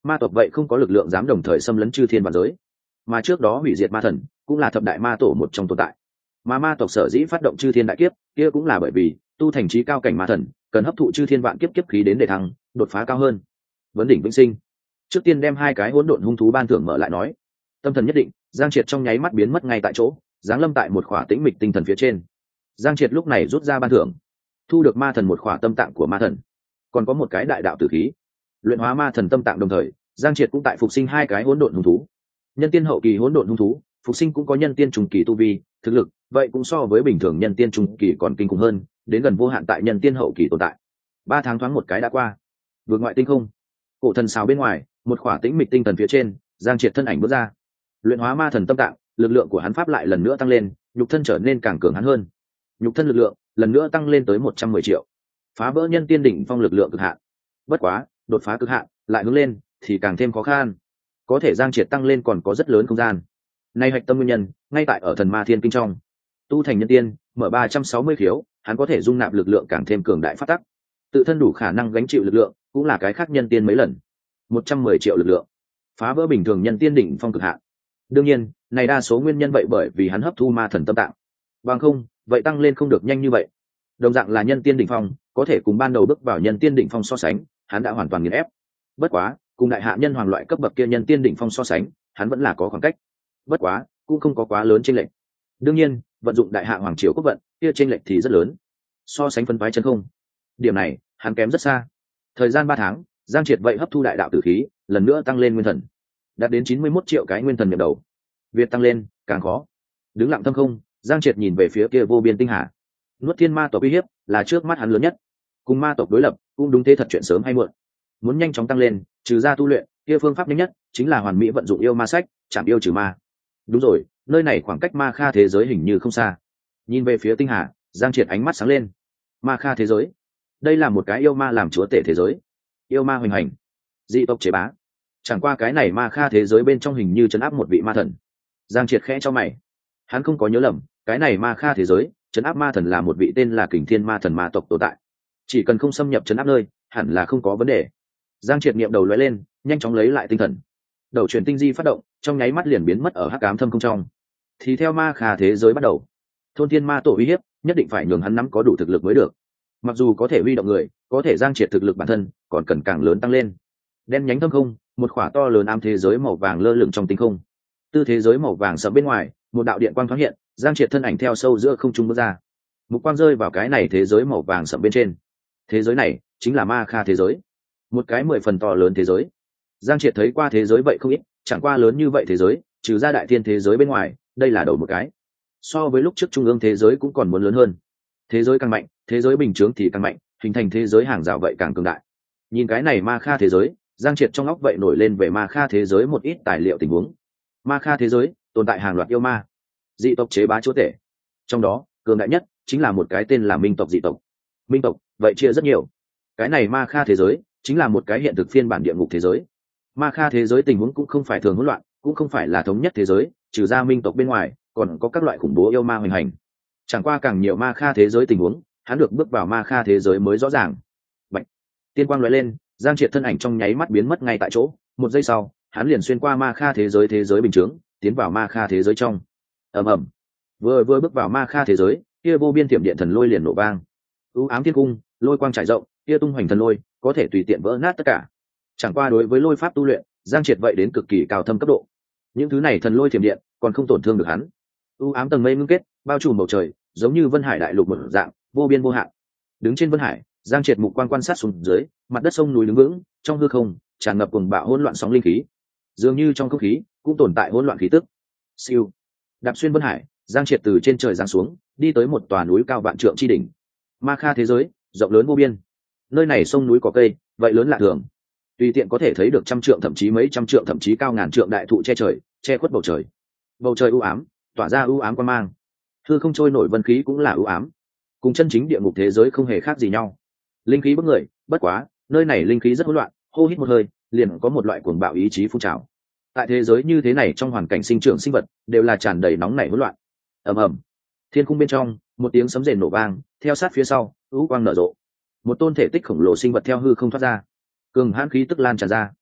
ma tộc vậy không có lực lượng dám đồng thời xâm lấn chư thiên vạn giới, mà trước đó hủy diệt ma thần cũng là thập đại ma tổ một trong tồn tại. Mà ma tộc sở dĩ phát động chư thiên đại kiếp kia cũng là bởi vì tu thành trí cao cảnh ma thần cần hấp thụ chư thiên vạn kiếp kiếp khí đến để thăng đột phá cao hơn, vấn đỉnh vĩnh sinh. Trước tiên đem hai cái hỗn độn hung thú ban thưởng mở lại nói. Tâm thần nhất định, Giang Triệt trong nháy mắt biến mất ngay tại chỗ, giáng lâm tại một khỏa tĩnh mịch tinh thần phía trên. Giang Triệt lúc này rút ra ban thưởng, thu được ma thần một khỏa tâm tạng của ma thần, còn có một cái đại đạo tử khí. Luyện hóa ma thần tâm tạng đồng thời, Giang Triệt cũng tại phục sinh hai cái hỗn độn hung thú. Nhân tiên hậu kỳ hỗn độn hung thú, phục sinh cũng có nhân tiên trung kỳ tu vi, thực lực vậy cũng so với bình thường nhân tiên trung kỳ còn kinh khủng hơn, đến gần vô hạn tại nhân tiên hậu kỳ tồn tại. 3 tháng thoáng một cái đã qua. Vượt ngoại tinh không, cổ thần sào bên ngoài, một khỏa tĩnh mịch tinh thần phía trên, Giang Triệt thân ảnh bước ra. Luyện hóa ma thần tâm tạng, lực lượng của hắn pháp lại lần nữa tăng lên, nhục thân trở nên càng cường hắn hơn. Nhục thân lực lượng lần nữa tăng lên tới 110 triệu, phá vỡ nhân tiên đỉnh phong lực lượng cực hạn. Bất quá, đột phá cực hạn lại hướng lên thì càng thêm khó khăn. Có thể Giang Triệt tăng lên còn có rất lớn không gian. Nay hạch tâm nguyên nhân ngay tại ở thần ma thiên kinh trong. Tu thành nhân tiên, mở 360 khiếu, hắn có thể dung nạp lực lượng càng thêm cường đại phát tắc. Tự thân đủ khả năng gánh chịu lực lượng, cũng là cái khác nhân tiên mấy lần. 110 triệu lực lượng, phá vỡ bình thường nhân tiên đỉnh phong cực hạn. Đương nhiên, này đa số nguyên nhân vậy bởi vì hắn hấp thu ma thần tâm tạng. Bằng không, vậy tăng lên không được nhanh như vậy. Đồng dạng là nhân tiên đỉnh phong, có thể cùng ban đầu bước vào nhân tiên đỉnh phong so sánh, hắn đã hoàn toàn nghiền ép. Bất quá, cùng đại hạ nhân hoàng loại cấp bậc kia nhân tiên đỉnh phong so sánh, hắn vẫn là có khoảng cách. Bất quá, cũng không có quá lớn chênh lệch. Đương nhiên, vận dụng đại hạ hoàng triều quốc vận, kia chênh lệch thì rất lớn. So sánh phân phái chân không, điểm này, hắn kém rất xa. Thời gian 3 tháng, Giang Triệt vậy hấp thu đại đạo tử khí, lần nữa tăng lên nguyên thần, đạt đến 91 triệu cái nguyên thần nhập đầu. Việc tăng lên càng khó. Đứng lặng thâm không, Giang Triệt nhìn về phía kia vô biên tinh hà. Nuốt thiên ma tộc uy hiếp là trước mắt hắn lớn nhất. Cùng ma tộc đối lập, cũng đúng thế thật chuyện sớm hay muộn. Muốn nhanh chóng tăng lên, trừ ra tu luyện, kia phương pháp nhanh nhất chính là hoàn mỹ vận dụng yêu ma sách, chạm yêu trừ ma. Đúng rồi, nơi này khoảng cách ma kha thế giới hình như không xa. Nhìn về phía tinh hà, Giang Triệt ánh mắt sáng lên. Ma kha thế giới, đây là một cái yêu ma làm chúa tể thế giới. Yêu ma hoành hành, dị tộc chế bá. Chẳng qua cái này ma kha thế giới bên trong hình như trấn áp một vị ma thần. Giang Triệt khẽ cho mày, hắn không có nhớ lầm, cái này ma kha thế giới trấn áp ma thần là một vị tên là Kình Thiên ma thần ma tộc tồn tại. Chỉ cần không xâm nhập trấn áp nơi, hẳn là không có vấn đề. Giang Triệt niệm đầu lóe lên, nhanh chóng lấy lại tinh thần. Đầu truyền tinh di phát động, trong nháy mắt liền biến mất ở hắc ám thâm không trong. Thì theo ma kha thế giới bắt đầu, thôn thiên ma tổ uy hiếp nhất định phải nhường hắn nắm có đủ thực lực mới được. Mặc dù có thể huy động người, có thể Giang Triệt thực lực bản thân còn cần càng lớn tăng lên. Đen nhánh thâm không, một khỏa to lớn ám thế giới màu vàng lơ lửng trong tinh không. Tư thế giới màu vàng sẫm bên ngoài, một đạo điện quang thoáng hiện, Giang Triệt thân ảnh theo sâu giữa không trung bước ra. Mục quang rơi vào cái này thế giới màu vàng sẫm bên trên. Thế giới này chính là ma kha thế giới, một cái 10 phần to lớn thế giới. Giang Triệt thấy qua thế giới vậy không ít, chẳng qua lớn như vậy thế giới, trừ ra đại thiên thế giới bên ngoài, đây là đầu một cái. So với lúc trước trung ương thế giới cũng còn muốn lớn hơn. Thế giới càng mạnh, thế giới bình chướng thì càng mạnh, hình thành thế giới hàng rào vậy càng cường đại. Nhìn cái này ma kha thế giới, Giang Triệt trong óc vậy nổi lên về ma kha thế giới một ít tài liệu tình huống. Ma kha thế giới tồn tại hàng loạt yêu ma, dị tộc chế bá chúa tể. Trong đó, cường đại nhất chính là một cái tên là Minh tộc dị tộc. Minh tộc vậy chia rất nhiều. Cái này ma kha thế giới chính là một cái hiện thực phiên bản địa ngục thế giới. Ma kha thế giới tình huống cũng không phải thường hỗn loạn, cũng không phải là thống nhất thế giới, trừ ra Minh tộc bên ngoài, còn có các loại khủng bố yêu ma hoành hành. Chẳng qua càng nhiều ma kha thế giới tình huống, hắn được bước vào ma kha thế giới mới rõ ràng. Bạch, tiên quang lóe lên, Giang Triệt thân ảnh trong nháy mắt biến mất ngay tại chỗ. Một giây sau, hắn liền xuyên qua ma kha thế giới bình chướng, tiến vào ma kha thế giới trong. Ầm ầm, vừa bước vào ma kha thế giới, kia vô biên tiệm điện thần lôi liền nổ vang. U ám thiên cung, lôi quang trải rộng, kia tung hoành thần lôi, có thể tùy tiện vỡ nát tất cả. Chẳng qua đối với lôi pháp tu luyện, Giang Triệt vậy đến cực kỳ cao thâm cấp độ. Những thứ này thần lôi thiểm điện còn không tổn thương được hắn. U ám tầng mây ngưng kết, bao trùm bầu trời, giống như Vân Hải đại lục một dạng, vô biên vô hạn. Đứng trên Vân Hải, Giang Triệt mục quan sát xuống dưới, mặt đất sông núi đứng vững, trong hư không tràn ngập cuồng bạo hỗn loạn sóng linh khí. Dường như trong không khí cũng tồn tại hỗn loạn khí tức. Siêu, đạp xuyên Vân Hải, Giang Triệt từ trên trời giáng xuống, đi tới một tòa núi cao vạn trượng chi đỉnh. Ma kha thế giới rộng lớn vô biên, nơi này sông núi có cây vậy lớn lạ thường, tùy tiện có thể thấy được trăm trượng thậm chí mấy trăm trượng thậm chí cao ngàn trượng đại thụ che trời, che khuất bầu trời. Bầu trời u ám, tỏa ra u ám quang mang, hư không trôi nổi vân khí cũng là u ám, cùng chân chính địa ngục thế giới không hề khác gì nhau. Linh khí bức người, bất quá nơi này linh khí rất hỗn loạn, hô hít một hơi liền có một loại cuồng bạo ý chí phun trào. Tại thế giới như thế này, trong hoàn cảnh sinh trưởng sinh vật đều là tràn đầy nóng nảy hỗn loạn. Ầm ầm, thiên cung bên trong một tiếng sấm rền nổ vang, theo sát phía sau u quang nở rộ, một tôn thể tích khổng lồ sinh vật theo hư không thoát ra, cường hãn khí tức lan tràn ra.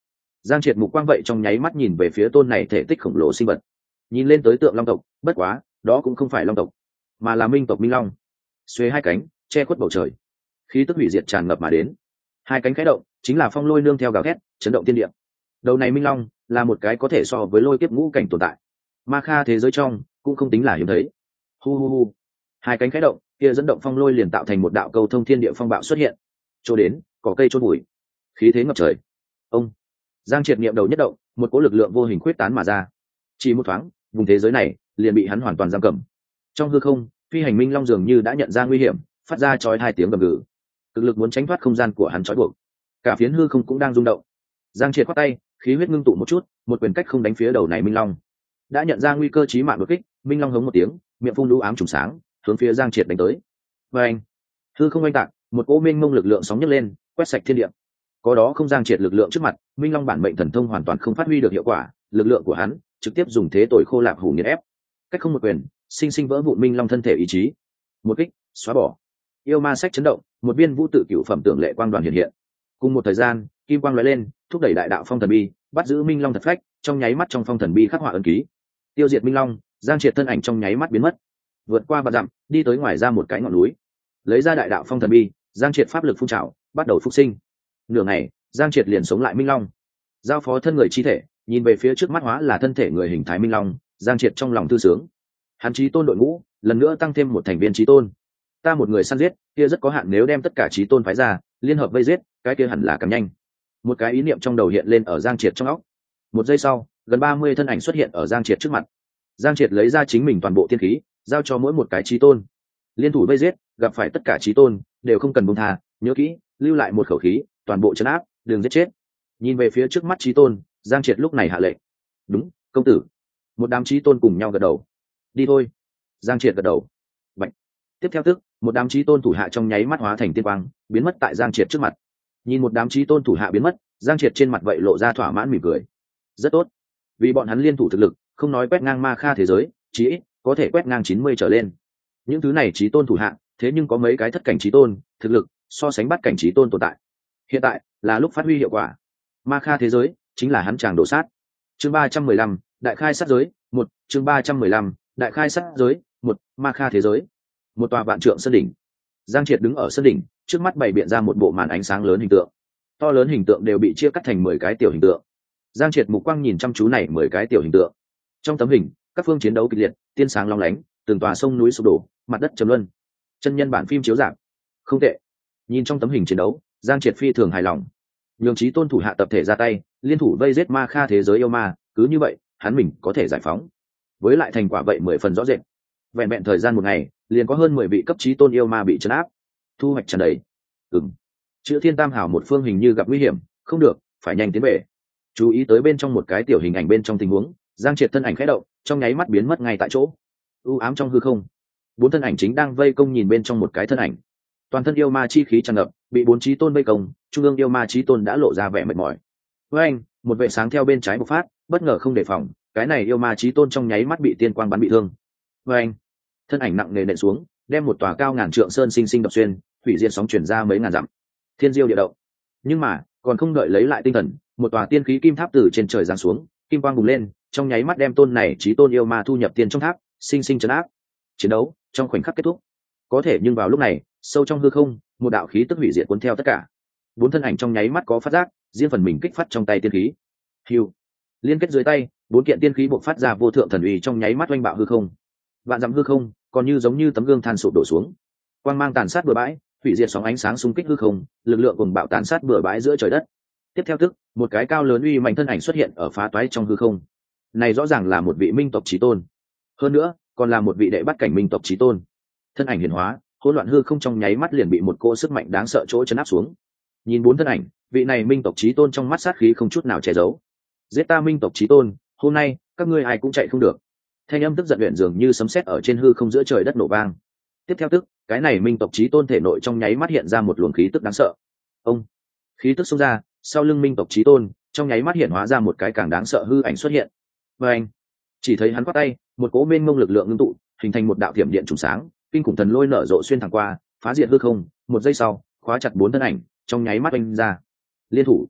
Giang Triệt mục quang vậy trong nháy mắt nhìn về phía tôn này thể tích khổng lồ sinh vật, nhìn lên tới tượng long tộc, bất quá đó cũng không phải long tộc mà là minh tộc minh long. Xuê hai cánh che khuất bầu trời, khí tức hủy diệt tràn ngập mà đến. Hai cánh khẽ động chính là phong lôi nương theo gào thét chấn động thiên địa. Đầu này minh long là một cái có thể so với lôi kiếp ngũ cảnh tồn tại, ma kha thế giới trong cũng không tính là hiếm thấy. Hu hu hu, hai cánh khẽ động kia dẫn động phong lôi liền tạo thành một đạo cầu thông thiên địa phong bạo xuất hiện. Chỗ đến cỏ cây chôn bụi, khí thế ngập trời. Ông Giang Triệt niệm đầu nhất động, một cỗ lực lượng vô hình khuyết tán mà ra. Chỉ một thoáng vùng thế giới này liền bị hắn hoàn toàn giam cầm. Trong hư không phi hành minh long dường như đã nhận ra nguy hiểm, phát ra chói hai tiếng gầm gừ, cực lực muốn tránh thoát không gian của hắn trói buộc. Cả phiến hư không cũng đang rung động. Giang Triệt khoát tay, khí huyết ngưng tụ một chút, một quyền cách không đánh phía đầu này minh long. Đã nhận ra nguy cơ chí mạng đột kích, minh long hống một tiếng, miệng phun lũ ám trùng sáng, hướng phía Giang Triệt đánh tới. Và anh, hư không oanh tạc, một cỗ mênh mông lực lượng sóng nhấc lên, quét sạch thiên địa. Có đó không Giang Triệt lực lượng trước mặt, minh long bản mệnh thần thông hoàn toàn không phát huy được hiệu quả, lực lượng của hắn trực tiếp dùng thế tội khô lạp hủ nghiền ép. Cách không một quyền, sinh sinh vỡ vụn minh long thân thể ý chí. Một kích xóa bỏ. Yêu ma sách chấn động, một viên vũ tự cửu phẩm tượng lệ quang đoàn hiện hiện. Cùng một thời gian, kim quang lóe lên, thúc đẩy đại đạo phong thần bi, bắt giữ minh long thật phách, trong nháy mắt trong phong thần bi khắc họa ấn ký, tiêu diệt minh long. Giang Triệt thân ảnh trong nháy mắt biến mất, vượt qua vạn dặm, đi tới ngoài ra một cái ngọn núi, lấy ra đại đạo phong thần bi. Giang Triệt pháp lực phun trào, bắt đầu phục sinh. Nửa ngày, Giang Triệt liền sống lại minh long, giao phó thân người chi thể, nhìn về phía trước mắt hóa là thân thể người hình thái minh long. Giang Triệt trong lòng thư sướng, hắn chí tôn đội ngũ lần nữa tăng thêm một thành viên chí tôn. Ta một người săn giết kia rất có hạn, nếu đem tất cả chí tôn phái ra liên hợp vây giết cái kia hẳn là càng nhanh. Một cái ý niệm trong đầu hiện lên ở Giang Triệt trong óc. Một giây sau, gần 30 thân ảnh xuất hiện ở Giang Triệt trước mặt. Giang Triệt lấy ra chính mình toàn bộ tiên khí, giao cho mỗi một cái chí tôn, liên thủ vây giết, gặp phải tất cả chí tôn đều không cần buông tha, nhớ kỹ, lưu lại một khẩu khí, toàn bộ trấn áp, đừng giết chết. Nhìn về phía trước mắt chí tôn, Giang Triệt lúc này hạ lệnh. Đúng, công tử. Một đám chí tôn cùng nhau gật đầu. Đi thôi. Giang Triệt gật đầu. Bạch. Tiếp theo tức, một đám chí tôn thủ hạ trong nháy mắt hóa thành tiên quang, biến mất tại Giang Triệt trước mặt. Nhìn một đám chí tôn thủ hạ biến mất, Giang Triệt trên mặt vậy lộ ra thỏa mãn mỉm cười. Rất tốt, vì bọn hắn liên thủ thực lực, không nói quét ngang ma kha thế giới, chí ít có thể quét ngang 90 trở lên. Những thứ này chí tôn thủ hạ, thế nhưng có mấy cái thất cảnh chí tôn, thực lực so sánh bắt cảnh chí tôn tồn tại. Hiện tại là lúc phát huy hiệu quả. Ma kha thế giới chính là hắn chàng đổ sát. Chương 315, đại khai sát giới, 1, chương 315, đại khai sát giới, 1, ma kha thế giới. Một tòa vạn trượng sơn đỉnh. Giang Triệt đứng ở sơn đỉnh, trước mắt bày biện ra một bộ màn ánh sáng lớn hình tượng. To lớn hình tượng đều bị chia cắt thành 10 cái tiểu hình tượng. Giang Triệt mục quang nhìn chăm chú này 10 cái tiểu hình tượng. Trong tấm hình, các phương chiến đấu kịch liệt, tiên sáng long lánh, từng tòa sông núi sụp đổ, mặt đất trầm luân. Chân nhân bản phim chiếu rạp. Không tệ. Nhìn trong tấm hình chiến đấu, Giang Triệt phi thường hài lòng. Nhường chí tôn thủ hạ tập thể ra tay, liên thủ vây giết ma kha thế giới yêu ma, cứ như vậy, hắn mình có thể giải phóng. Với lại thành quả vậy 10 phần rõ rệt. Vẹn vẹn thời gian một ngày, liền có hơn 10 vị cấp chí tôn yêu ma bị trấn áp. Thu hoạch tràn đầy. Chữ Thiên Tam Hảo một phương hình như gặp nguy hiểm, không được, phải nhanh tiến về. Chú ý tới bên trong một cái tiểu hình ảnh bên trong tình huống, Giang Triệt thân ảnh khẽ động, trong nháy mắt biến mất ngay tại chỗ. U ám trong hư không, 4 thân ảnh chính đang vây công nhìn bên trong một cái thân ảnh. Toàn thân yêu ma chi khí tràn ngập, bị 4 chí tôn vây công, trung ương yêu ma chí tôn đã lộ ra vẻ mệt mỏi. Với anh, một vệ sáng theo bên trái bộc phát, bất ngờ không đề phòng, cái này yêu ma chí tôn trong nháy mắt bị tiên quang bắn bị thương. Với anh, thân ảnh nặng nề nện xuống, đem một tòa cao ngàn trượng sơn sinh sinh đập xuyên, hủy diệt sóng chuyển ra mấy ngàn dặm. Thiên diêu địa động. Nhưng mà, còn không đợi lấy lại tinh thần, một tòa tiên khí kim tháp từ trên trời giáng xuống, kim quang bùng lên, trong nháy mắt đem tôn này chí tôn yêu ma thu nhập tiên trong tháp, sinh sinh trấn áp. Chiến đấu trong khoảnh khắc kết thúc. Có thể nhưng vào lúc này, sâu trong hư không, một đạo khí tức hủy diệt cuốn theo tất cả. 4 thân ảnh trong nháy mắt có phát giác, riêng phần mình kích phát trong tay tiên khí. Hưu. Liên kết dưới tay, 4 kiện tiên khí bộc phát ra vô thượng thần uy trong nháy mắt oanh bạo hư không. Vạn dặm hư không, còn như giống như tấm gương than sụp đổ xuống. Quang mang tàn sát bừa bãi, hủy diệt sóng ánh sáng xung kích hư không, lực lượng cùng bạo tàn sát bừa bãi giữa trời đất. Tiếp theo tức, một cái cao lớn uy mạnh thân ảnh xuất hiện ở phá toái trong hư không. Này rõ ràng là một vị minh tộc chí tôn. Hơn nữa, còn là một vị đệ bắt cảnh minh tộc chí tôn. Thân ảnh hiển hóa, hỗn loạn hư không trong nháy mắt liền bị một cỗ sức mạnh đáng sợ chỗ chấn áp xuống. Nhìn 4 thân ảnh, vị này minh tộc chí tôn trong mắt sát khí không chút nào che giấu. Giết ta minh tộc chí tôn, hôm nay các ngươi ai cũng chạy không được. Thanh âm tức giận luyện dường như sấm sét ở trên hư không giữa trời đất nổ vang. Tiếp theo tức, cái này minh tộc chí tôn thể nội trong nháy mắt hiện ra một luồng khí tức đáng sợ. Ông, khí tức xông ra, sau lưng minh tộc chí tôn, trong nháy mắt hiện hóa ra một cái càng đáng sợ hư ảnh xuất hiện. Và anh, chỉ thấy hắn quát tay, một cỗ mênh mông lực lượng ngưng tụ, hình thành một đạo thiểm điện trùng sáng, kinh khủng thần lôi nở rộ xuyên thẳng qua, phá diệt hư không. Một giây sau, khóa chặt 4 thân ảnh, trong nháy mắt oanh ra. Liên thủ.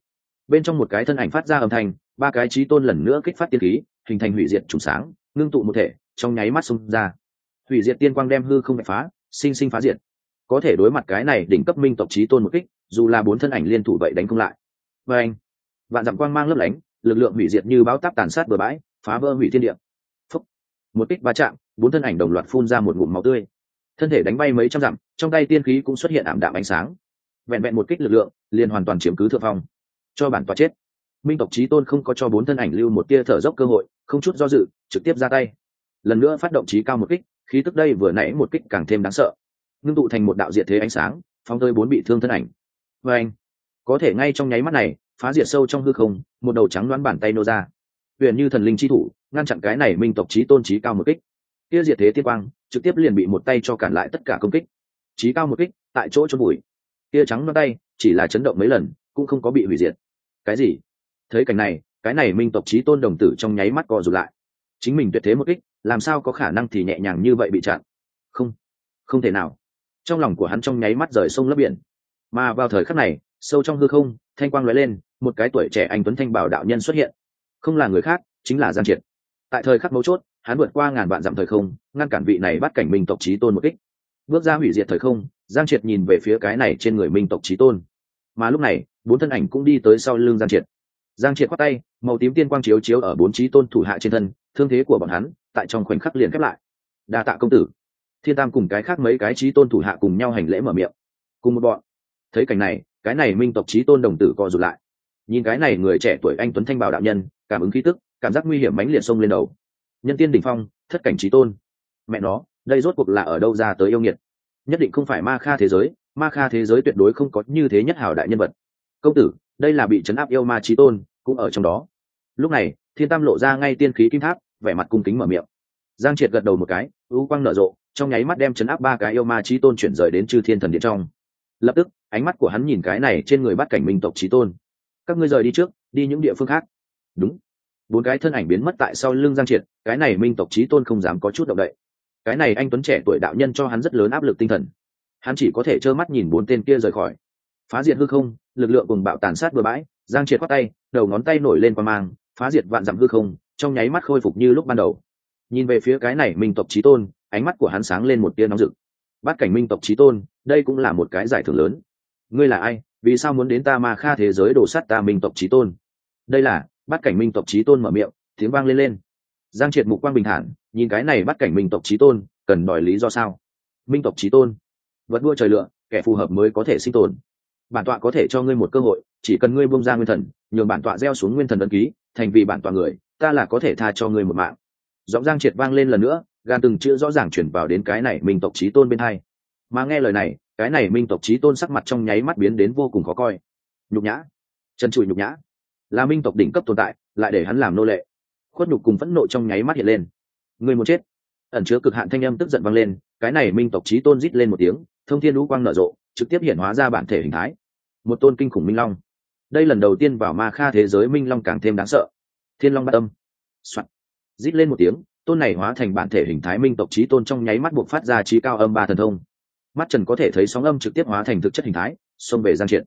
bên trong một cái thân ảnh phát ra âm thanh, ba cái chí tôn lần nữa kích phát tiên khí, hình thành hủy diệt trùng sáng, ngưng tụ một thể, trong nháy mắt xung ra. Hủy diệt tiên quang đem hư không vạch phá, sinh sinh phá diệt. Có thể đối mặt cái này đỉnh cấp minh tộc chí tôn một kích, dù là bốn thân ảnh liên thủ vậy đánh không lại. Và anh, vạn dặm quang mang lấp lánh, lực lượng hủy diệt như bão táp tàn sát bừa bãi, phá vỡ hủy thiên địa. Phúc. Một kích va chạm, bốn thân ảnh đồng loạt phun ra một ngụm máu tươi, thân thể đánh bay mấy trăm dặm, trong tay tiên khí cũng xuất hiện ảm đạm ánh sáng. Vẹn vẹn một kích lực lượng, liền hoàn toàn chiếm cứ thượng phong. Cho bản tọa chết. Minh tộc chí tôn không có cho bốn thân ảnh lưu một tia thở dốc cơ hội, không chút do dự, trực tiếp ra tay. Lần nữa phát động chí cao một kích, khí tức đây vừa nãy một kích càng thêm đáng sợ, ngưng tụ thành một đạo diệt thế ánh sáng, phóng tới bốn bị thương thân ảnh. Và anh, có thể ngay trong nháy mắt này, phá diệt sâu trong hư không, một đầu trắng đoán bàn tay nô ra, huyền như thần linh chi thủ, ngăn chặn cái này minh tộc chí tôn chí cao một kích. Kia diệt thế tiên quang, trực tiếp liền bị một tay cho cản lại tất cả công kích. Chí cao một kích, tại chỗ chôn bụi. Kia trắng đoán tay, chỉ là chấn động mấy lần, cũng không có bị hủy diệt. Cái gì? Thấy cảnh này, cái này minh tộc chí tôn đồng tử trong nháy mắt co rụt lại. Chính mình tuyệt thế một kích, làm sao có khả năng thì nhẹ nhàng như vậy bị chặn? Không, không thể nào. Trong lòng của hắn trong nháy mắt rời sông lấp biển. Mà vào thời khắc này, sâu trong hư không, thanh quang lóe lên, một cái tuổi trẻ anh tuấn thanh bảo đạo nhân xuất hiện. Không là người khác, chính là Giang Triệt. Tại thời khắc mấu chốt, hắn vượt qua ngàn vạn dặm thời không, ngăn cản vị này bắt cảnh minh tộc chí tôn một kích. Bước ra hủy diệt thời không, Giang Triệt nhìn về phía cái này trên người minh tộc chí tôn. Mà lúc này, bốn thân ảnh cũng đi tới sau lưng Giang Triệt. Giang Triệt quát tay, màu tím tiên quang chiếu chiếu ở bốn chí tôn thủ hạ trên thân, thương thế của bọn hắn tại trong khoảnh khắc liền khép lại. Đa tạ công tử. Thiên Tam cùng cái khác mấy cái chí tôn thủ hạ cùng nhau hành lễ mở miệng. Cùng một bọn. Thấy cảnh này, cái này minh tộc chí tôn đồng tử co rụt lại. Nhìn cái này người trẻ tuổi anh tuấn thanh bào đạo nhân, cảm ứng khí tức, cảm giác nguy hiểm mãnh liệt xông lên đầu. Nhân tiên đỉnh phong, thất cảnh chí tôn. Mẹ nó, đây rốt cuộc là ở đâu ra tới yêu nghiệt? Nhất định không phải Ma Kha thế giới, Ma Kha thế giới tuyệt đối không có như thế nhất hảo đại nhân vật. Công tử, đây là bị trấn áp yêu ma chí tôn, cũng ở trong đó. Lúc này, Thiên Tam lộ ra ngay tiên khí kim tháp, vẻ mặt cung kính mở miệng. Giang Triệt gật đầu một cái, u quang nở rộ, trong nháy mắt đem trấn áp ba cái yêu ma chí tôn chuyển rời đến Chư Thiên Thần Điện trong. Lập tức, ánh mắt của hắn nhìn cái này trên người bắt cảnh minh tộc chí tôn. Các ngươi rời đi trước, đi những địa phương khác. Đúng. Bốn cái thân ảnh biến mất tại sau lưng Giang Triệt, cái này minh tộc chí tôn không dám có chút động đậy. Cái này anh tuấn trẻ tuổi đạo nhân cho hắn rất lớn áp lực tinh thần. Hắn chỉ có thể trơ mắt nhìn bốn tên kia rời khỏi. Phá diệt hư không, lực lượng cùng bạo tàn sát bừa bãi, Giang Triệt quát tay, đầu ngón tay nổi lên quang mang, phá diệt vạn dặm hư không, trong nháy mắt khôi phục như lúc ban đầu. Nhìn về phía cái này minh tộc chí tôn, ánh mắt của hắn sáng lên một tia nóng rực. Bát cảnh minh tộc chí tôn, đây cũng là một cái giải thưởng lớn. Ngươi là ai? Vì sao muốn đến ta Ma Kha thế giới đổ sát ta minh tộc chí tôn? Đây là bát cảnh minh tộc chí tôn mở miệng, tiếng vang lên lên. Giang Triệt mục quang bình thản, nhìn cái này bát cảnh minh tộc chí tôn, cần đòi lý do sao? Minh tộc chí tôn, vật đua trời lựa, kẻ phù hợp mới có thể sinh tồn. Bản tọa có thể cho ngươi một cơ hội, chỉ cần ngươi buông ra nguyên thần, nhường bản tọa gieo xuống nguyên thần ấn ký, thành vì bản tọa người, ta là có thể tha cho ngươi một mạng. Giọng Giang Triệt vang lên lần nữa, gan từng chữ rõ ràng chuyển vào đến cái này minh tộc chí tôn bên hai. Mà nghe lời này, cái này minh tộc chí tôn sắc mặt trong nháy mắt biến đến vô cùng khó coi. Nhục nhã, chân trụi nhục nhã, là minh tộc đỉnh cấp tồn tại, lại để hắn làm nô lệ. Khuất nhục cùng phẫn nộ trong nháy mắt hiện lên. Ngươi muốn chết. Ẩn chứa cực hạn thanh âm tức giận vang lên, cái này minh tộc chí tôn rít lên một tiếng, thông thiên lũ quang nở rộ, trực tiếp hiện hóa ra bản thể hình thái, một tôn kinh khủng minh long. Đây lần đầu tiên vào Ma Kha thế giới minh long càng thêm đáng sợ. Thiên long bát âm. Soạt. Rít lên một tiếng, tôn này hóa thành bản thể hình thái minh tộc chí tôn trong nháy mắt buộc phát ra chí cao âm ba thần thông. Mắt trần có thể thấy sóng âm trực tiếp hóa thành thực chất hình thái, xông về Giang Triệt.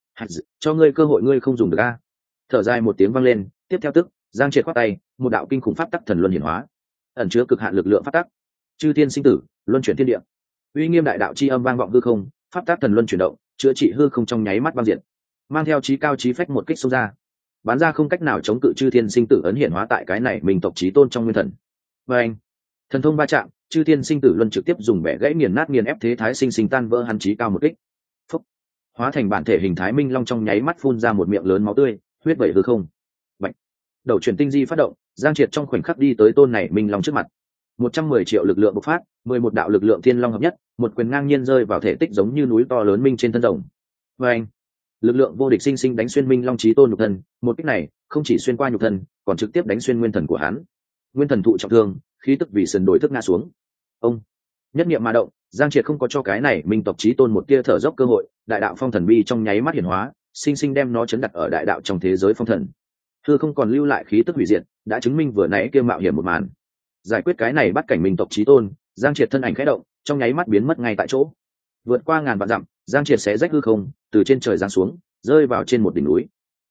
Cho ngươi cơ hội ngươi không dùng được a. Thở dài một tiếng vang lên, tiếp theo tức, Giang Triệt khoát tay, một đạo kinh khủng pháp tắc thần luân hiển hóa, ẩn chứa cực hạn lực lượng pháp tắc. Chư thiên sinh tử, luân chuyển thiên địa. Uy nghiêm đại đạo chi âm vang vọng hư không, pháp tắc thần luân chuyển động, chữa trị hư không trong nháy mắt băng diện. Mang theo chí cao chí phách một kích xông ra. Bán ra không cách nào chống cự chư thiên sinh tử ấn hiển hóa tại cái này mình tộc chí tôn trong nguyên thần. Và anh, thần thông va chạm, chư thiên sinh tử luân trực tiếp dùng bẻ gãy nghiền nát nghiền ép thế thái sinh sinh tan vỡ hắn chí cao một kích. Phúc. Hóa thành bản thể hình thái minh long trong nháy mắt phun ra một miệng lớn máu tươi, huyết vẩy hư không. Bạch. Đầu chuyển tinh di phát động, Giang Triệt trong khoảnh khắc đi tới tôn này minh long trước mặt. 110 triệu lực lượng bộc phát, 11 đạo lực lượng thiên long hợp nhất, một quyền ngang nhiên rơi vào thể tích giống như núi to lớn minh trên thân rồng. Và anh, lực lượng vô địch sinh sinh đánh xuyên minh long chí tôn nhục thân, một kích này không chỉ xuyên qua nhục thân, còn trực tiếp đánh xuyên nguyên thần của hắn. Nguyên thần thụ trọng thương, khí tức vì sần đổi thức ngã xuống. Ông nhất niệm mà động, Giang Triệt không có cho cái này minh tộc chí tôn một tia thở dốc cơ hội, đại đạo phong thần bi trong nháy mắt hiển hóa, sinh sinh đem nó chấn đặt ở đại đạo trong thế giới phong thần. Hư không còn lưu lại khí tức hủy diệt, đã chứng minh vừa nãy kia mạo hiểm một màn. Giải quyết cái này bắt cảnh minh tộc chí tôn, Giang Triệt thân ảnh khẽ động, trong nháy mắt biến mất ngay tại chỗ. Vượt qua ngàn vạn dặm, Giang Triệt xé rách hư không, từ trên trời giáng xuống, rơi vào trên một đỉnh núi.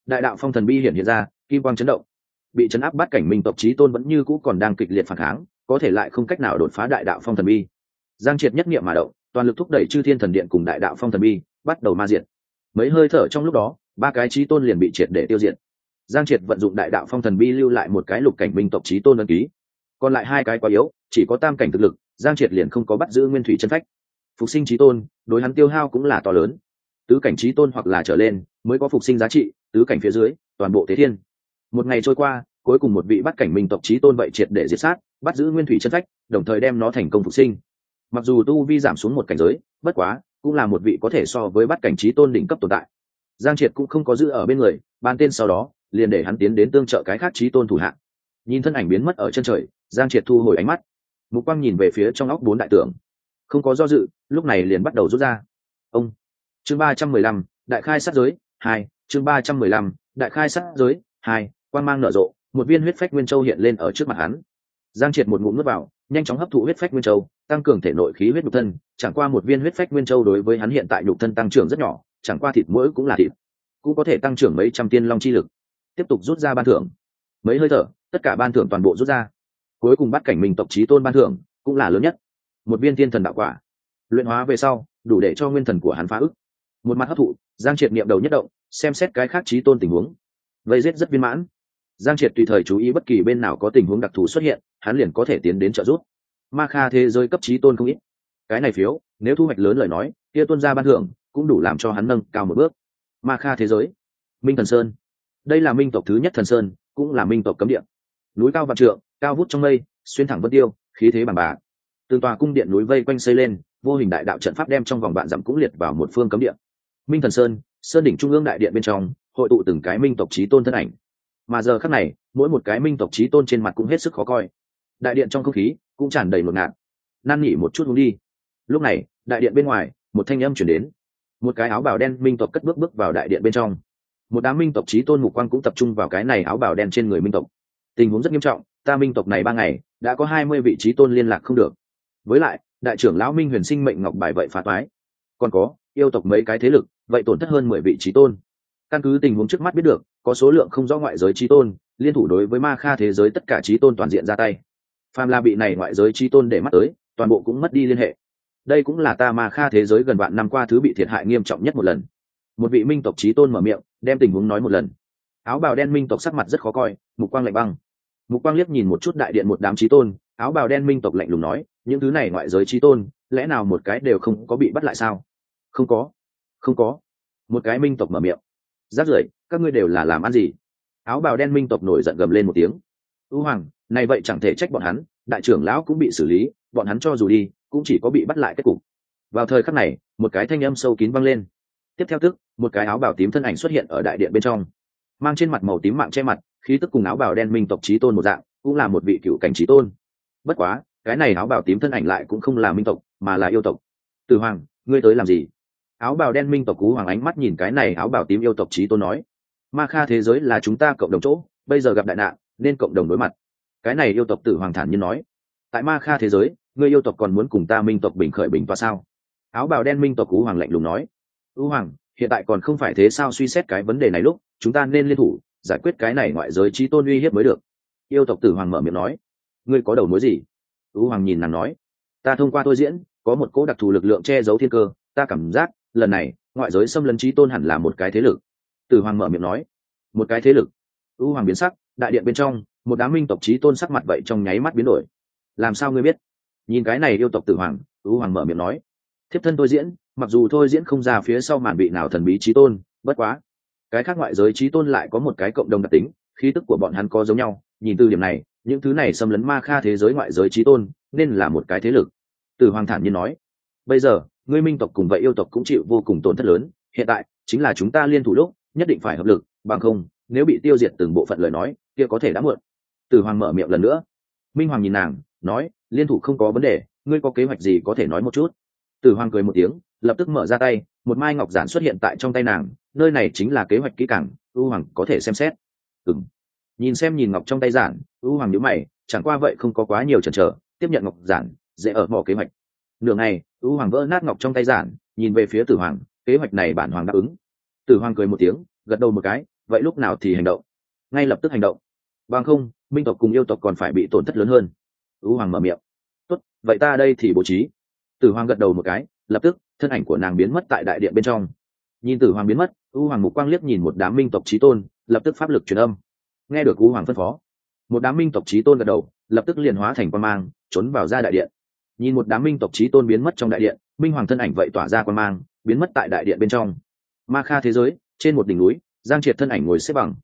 đại đạo phong thần bi hiện ra, kim quang chấn động. Bị chấn áp bắt cảnh minh tộc chí tôn vẫn như cũ còn đang kịch liệt phản kháng, có thể lại không cách nào đột phá đại đạo phong thần bi. Giang Triệt nhất niệm mà động, toàn lực thúc đẩy chư thiên thần điện cùng đại đạo phong thần bi bắt đầu ma diệt. Mấy hơi thở trong lúc đó, ba cái chí tôn liền bị triệt để tiêu diệt. Giang Triệt vận dụng đại đạo phong thần bi lưu lại một cái lục cảnh minh tộc chí tôn ấn ký, còn lại hai cái quá yếu, chỉ có tam cảnh thực lực. Giang Triệt liền không có bắt giữ nguyên thủy chân phách. Phục sinh chí tôn đối hắn tiêu hao cũng là to lớn, tứ cảnh chí tôn hoặc là trở lên mới có phục sinh giá trị, tứ cảnh phía dưới toàn bộ thế thiên. Một ngày trôi qua, cuối cùng một vị bắt cảnh minh tộc chí tôn vậy triệt để diệt sát, bắt giữ nguyên thủy chân phách, đồng thời đem nó thành công phục sinh. Mặc dù tu vi giảm xuống một cảnh giới, bất quá cũng là một vị có thể so với bắt cảnh chí tôn đỉnh cấp tồn tại. Giang Triệt cũng không có giữ ở bên người, ban tên sau đó liền để hắn tiến đến tương trợ cái khác chí tôn thủ hạng. Nhìn thân ảnh biến mất ở chân trời, Giang Triệt thu hồi ánh mắt, mục quang nhìn về phía trong óc bốn đại tượng, không có do dự, lúc này liền bắt đầu rút ra. Ông chương 315, đại khai sát giới 2, chương 315, đại khai sát giới 2, quang mang nở rộ, một viên huyết phách nguyên châu hiện lên ở trước mặt hắn. Giang Triệt một ngụm nuốt vào, nhanh chóng hấp thụ huyết phách nguyên châu, tăng cường thể nội khí huyết nhục thân. Chẳng qua một viên huyết phách nguyên châu đối với hắn hiện tại nhục thân tăng trưởng rất nhỏ, chẳng qua thịt mỗi cũng là thịt, cũng có thể tăng trưởng mấy trăm tiên long chi lực. Tiếp tục rút ra ban thưởng, mấy hơi thở, tất cả ban thưởng toàn bộ rút ra. Cuối cùng bắt cảnh minh tộc chí tôn ban thưởng cũng là lớn nhất, một viên thiên thần đạo quả. Luyện hóa về sau, đủ để cho nguyên thần của hắn phá ức. Một mặt hấp thụ, Giang Triệt niệm đầu nhất động, xem xét cái khác chí tôn tình huống. Vây giết rất viên mãn. Giang Triệt tùy thời chú ý bất kỳ bên nào có tình huống đặc thù xuất hiện, hắn liền có thể tiến đến trợ giúp. Ma Kha thế giới cấp chí tôn không ít, cái này phiếu nếu thu hoạch lớn lời nói, kia tuân ra ban thưởng cũng đủ làm cho hắn nâng cao một bước. Ma Kha thế giới, Minh Thần Sơn, đây là minh tộc thứ nhất thần sơn, cũng là minh tộc cấm địa. Núi cao vạn trượng, cao vút trong mây, xuyên thẳng vân tiêu, khí thế bằng bạc. Từng tòa cung điện núi vây quanh xây lên, vô hình đại đạo trận pháp đem trong vòng vạn dặm cũng liệt vào một phương cấm địa. Minh Thần Sơn, sơn đỉnh trung ương đại điện bên trong, hội tụ từng cái minh tộc chí tôn thân ảnh. Mà giờ khắc này, mỗi một cái minh tộc chí tôn trên mặt cũng hết sức khó coi. Đại điện trong không khí cũng tràn đầy một ngạt. Năn nỉ một chút muốn đi. Lúc này, đại điện bên ngoài, một thanh âm truyền đến. Một cái áo bào đen minh tộc cất bước bước vào đại điện bên trong. Một đám minh tộc chí tôn mục quang cũng tập trung vào cái này áo bào đen trên người minh tộc. Tình huống rất nghiêm trọng, ta minh tộc này 3 ngày đã có 20 vị chí tôn liên lạc không được. Với lại, đại trưởng lão Minh Huyền sinh mệnh ngọc bài vậy phá toái. Còn có, yêu tộc mấy cái thế lực, vậy tổn thất hơn 10 vị chí tôn. Căn cứ tình huống trước mắt biết được, có số lượng không rõ ngoại giới chí tôn, liên thủ đối với Ma Kha thế giới tất cả chí tôn toàn diện ra tay. Phàm là bị này ngoại giới chí tôn để mắt tới, toàn bộ cũng mất đi liên hệ. Đây cũng là ta Ma Kha thế giới gần vạn năm qua thứ bị thiệt hại nghiêm trọng nhất một lần. Một vị minh tộc chí tôn mở miệng, đem tình huống nói một lần. Áo bào đen minh tộc sắc mặt rất khó coi, mục quang lạnh băng. Mục quang liếc nhìn một chút đại điện một đám chí tôn, áo bào đen minh tộc lạnh lùng nói, những thứ này ngoại giới chí tôn, lẽ nào một cái đều không có bị bắt lại sao? Không có, không có. Một cái minh tộc mở miệng. Rác rưởi, các ngươi đều là làm ăn gì? Áo bào đen minh tộc nổi giận gầm lên một tiếng. U Hoàng, này vậy chẳng thể trách bọn hắn, đại trưởng lão cũng bị xử lý, bọn hắn cho dù đi, cũng chỉ có bị bắt lại kết cục. Vào thời khắc này, một cái thanh âm sâu kín vang lên. Tiếp theo tức, một cái áo bào tím thân ảnh xuất hiện ở đại điện bên trong, mang trên mặt màu tím mạng che mặt, khí tức cùng áo bào đen minh tộc chí tôn một dạng, cũng là một vị cựu cảnh chí tôn. Bất quá, cái này áo bào tím thân ảnh lại cũng không là minh tộc, mà là yêu tộc. Tử Hoàng, ngươi tới làm gì? Áo bào đen minh tộc Cú Hoàng ánh mắt nhìn cái này áo bào tím yêu tộc chí tôn nói, Ma Kha thế giới là chúng ta cộng đồng chỗ, bây giờ gặp đại nạn nên cộng đồng đối mặt. Cái này yêu tộc Tử Hoàng thản nhiên nói, tại Ma Kha thế giới, ngươi yêu tộc còn muốn cùng ta minh tộc bình khởi bình tọa sao? Áo bào đen minh tộc Cú Hoàng lạnh lùng nói, U Hoàng, hiện tại còn không phải thế sao, suy xét cái vấn đề này lúc chúng ta nên liên thủ giải quyết cái này ngoại giới chí tôn uy hiếp mới được. Yêu tộc Tử Hoàng mở miệng nói, ngươi có đầu mối gì? U Hoàng nhìn nàng nói, ta thông qua tôi diễn có một cỗ đặc thù lực lượng che giấu thiên cơ, ta cảm giác lần này ngoại giới xâm lấn chí tôn hẳn là một cái thế lực. Tử Hoàng mở miệng nói, một cái thế lực. U Hoàng biến sắc, đại điện bên trong một đám minh tộc chí tôn sắc mặt vậy trong nháy mắt biến đổi. Làm sao ngươi biết? Nhìn cái này yêu tộc Tử Hoàng, U Hoàng mở miệng nói, thiếp thân tôi diễn, mặc dù thôi diễn không ra phía sau màn vị nào thần bí chí tôn, bất quá cái khác ngoại giới chí tôn lại có một cái cộng đồng đặc tính, khí tức của bọn hắn có giống nhau. Nhìn từ điểm này, những thứ này xâm lấn Ma Kha thế giới ngoại giới chí tôn nên là một cái thế lực. Tử Hoàng thản nhiên nói, bây giờ ngươi minh tộc cùng vậy yêu tộc cũng chịu vô cùng tổn thất lớn, hiện tại chính là chúng ta liên thủ lúc, nhất định phải hợp lực, bằng không nếu bị tiêu diệt từng bộ phận lời nói, kia có thể đã muộn. Tử Hoàng mở miệng lần nữa. Minh Hoàng nhìn nàng, nói, liên thủ không có vấn đề, ngươi có kế hoạch gì có thể nói một chút. Tử Hoàng cười một tiếng, lập tức mở ra tay, một mai ngọc giản xuất hiện tại trong tay nàng, nơi này chính là kế hoạch kỹ càng, U Hoàng có thể xem xét. Nhìn ngọc trong tay giản, U Hoàng nhíu mày, chẳng qua vậy không có quá nhiều chần chờ, tiếp nhận ngọc giản, dễ ở bỏ kế hoạch. Nửa ngày, U Hoàng vỡ nát ngọc trong tay giản, nhìn về phía Tử Hoàng, kế hoạch này bản hoàng đáp ứng. Tử Hoàng cười một tiếng, gật đầu một cái, vậy lúc nào thì hành động? Ngay lập tức hành động, bằng không minh tộc cùng yêu tộc còn phải bị tổn thất lớn hơn. U Hoàng mở miệng. Tốt, vậy ta đây thì bố trí. Tử Hoàng gật đầu một cái, lập tức thân ảnh của nàng biến mất tại đại điện bên trong. Nhìn Tử Hoàng biến mất, U Hoàng mục quang liếc nhìn một đám minh tộc chí tôn, lập tức pháp lực truyền âm. Nghe được U Hoàng phân phó, một đám minh tộc chí tôn gật đầu, lập tức liền hóa thành quang mang trốn vào ra đại điện. Nhìn một đám minh tộc chí tôn biến mất trong đại điện, minh hoàng thân ảnh vậy tỏa ra quang mang biến mất tại đại điện bên trong. Ma Kha thế giới trên một đỉnh núi, Giang Triệt thân ảnh ngồi xếp bằng.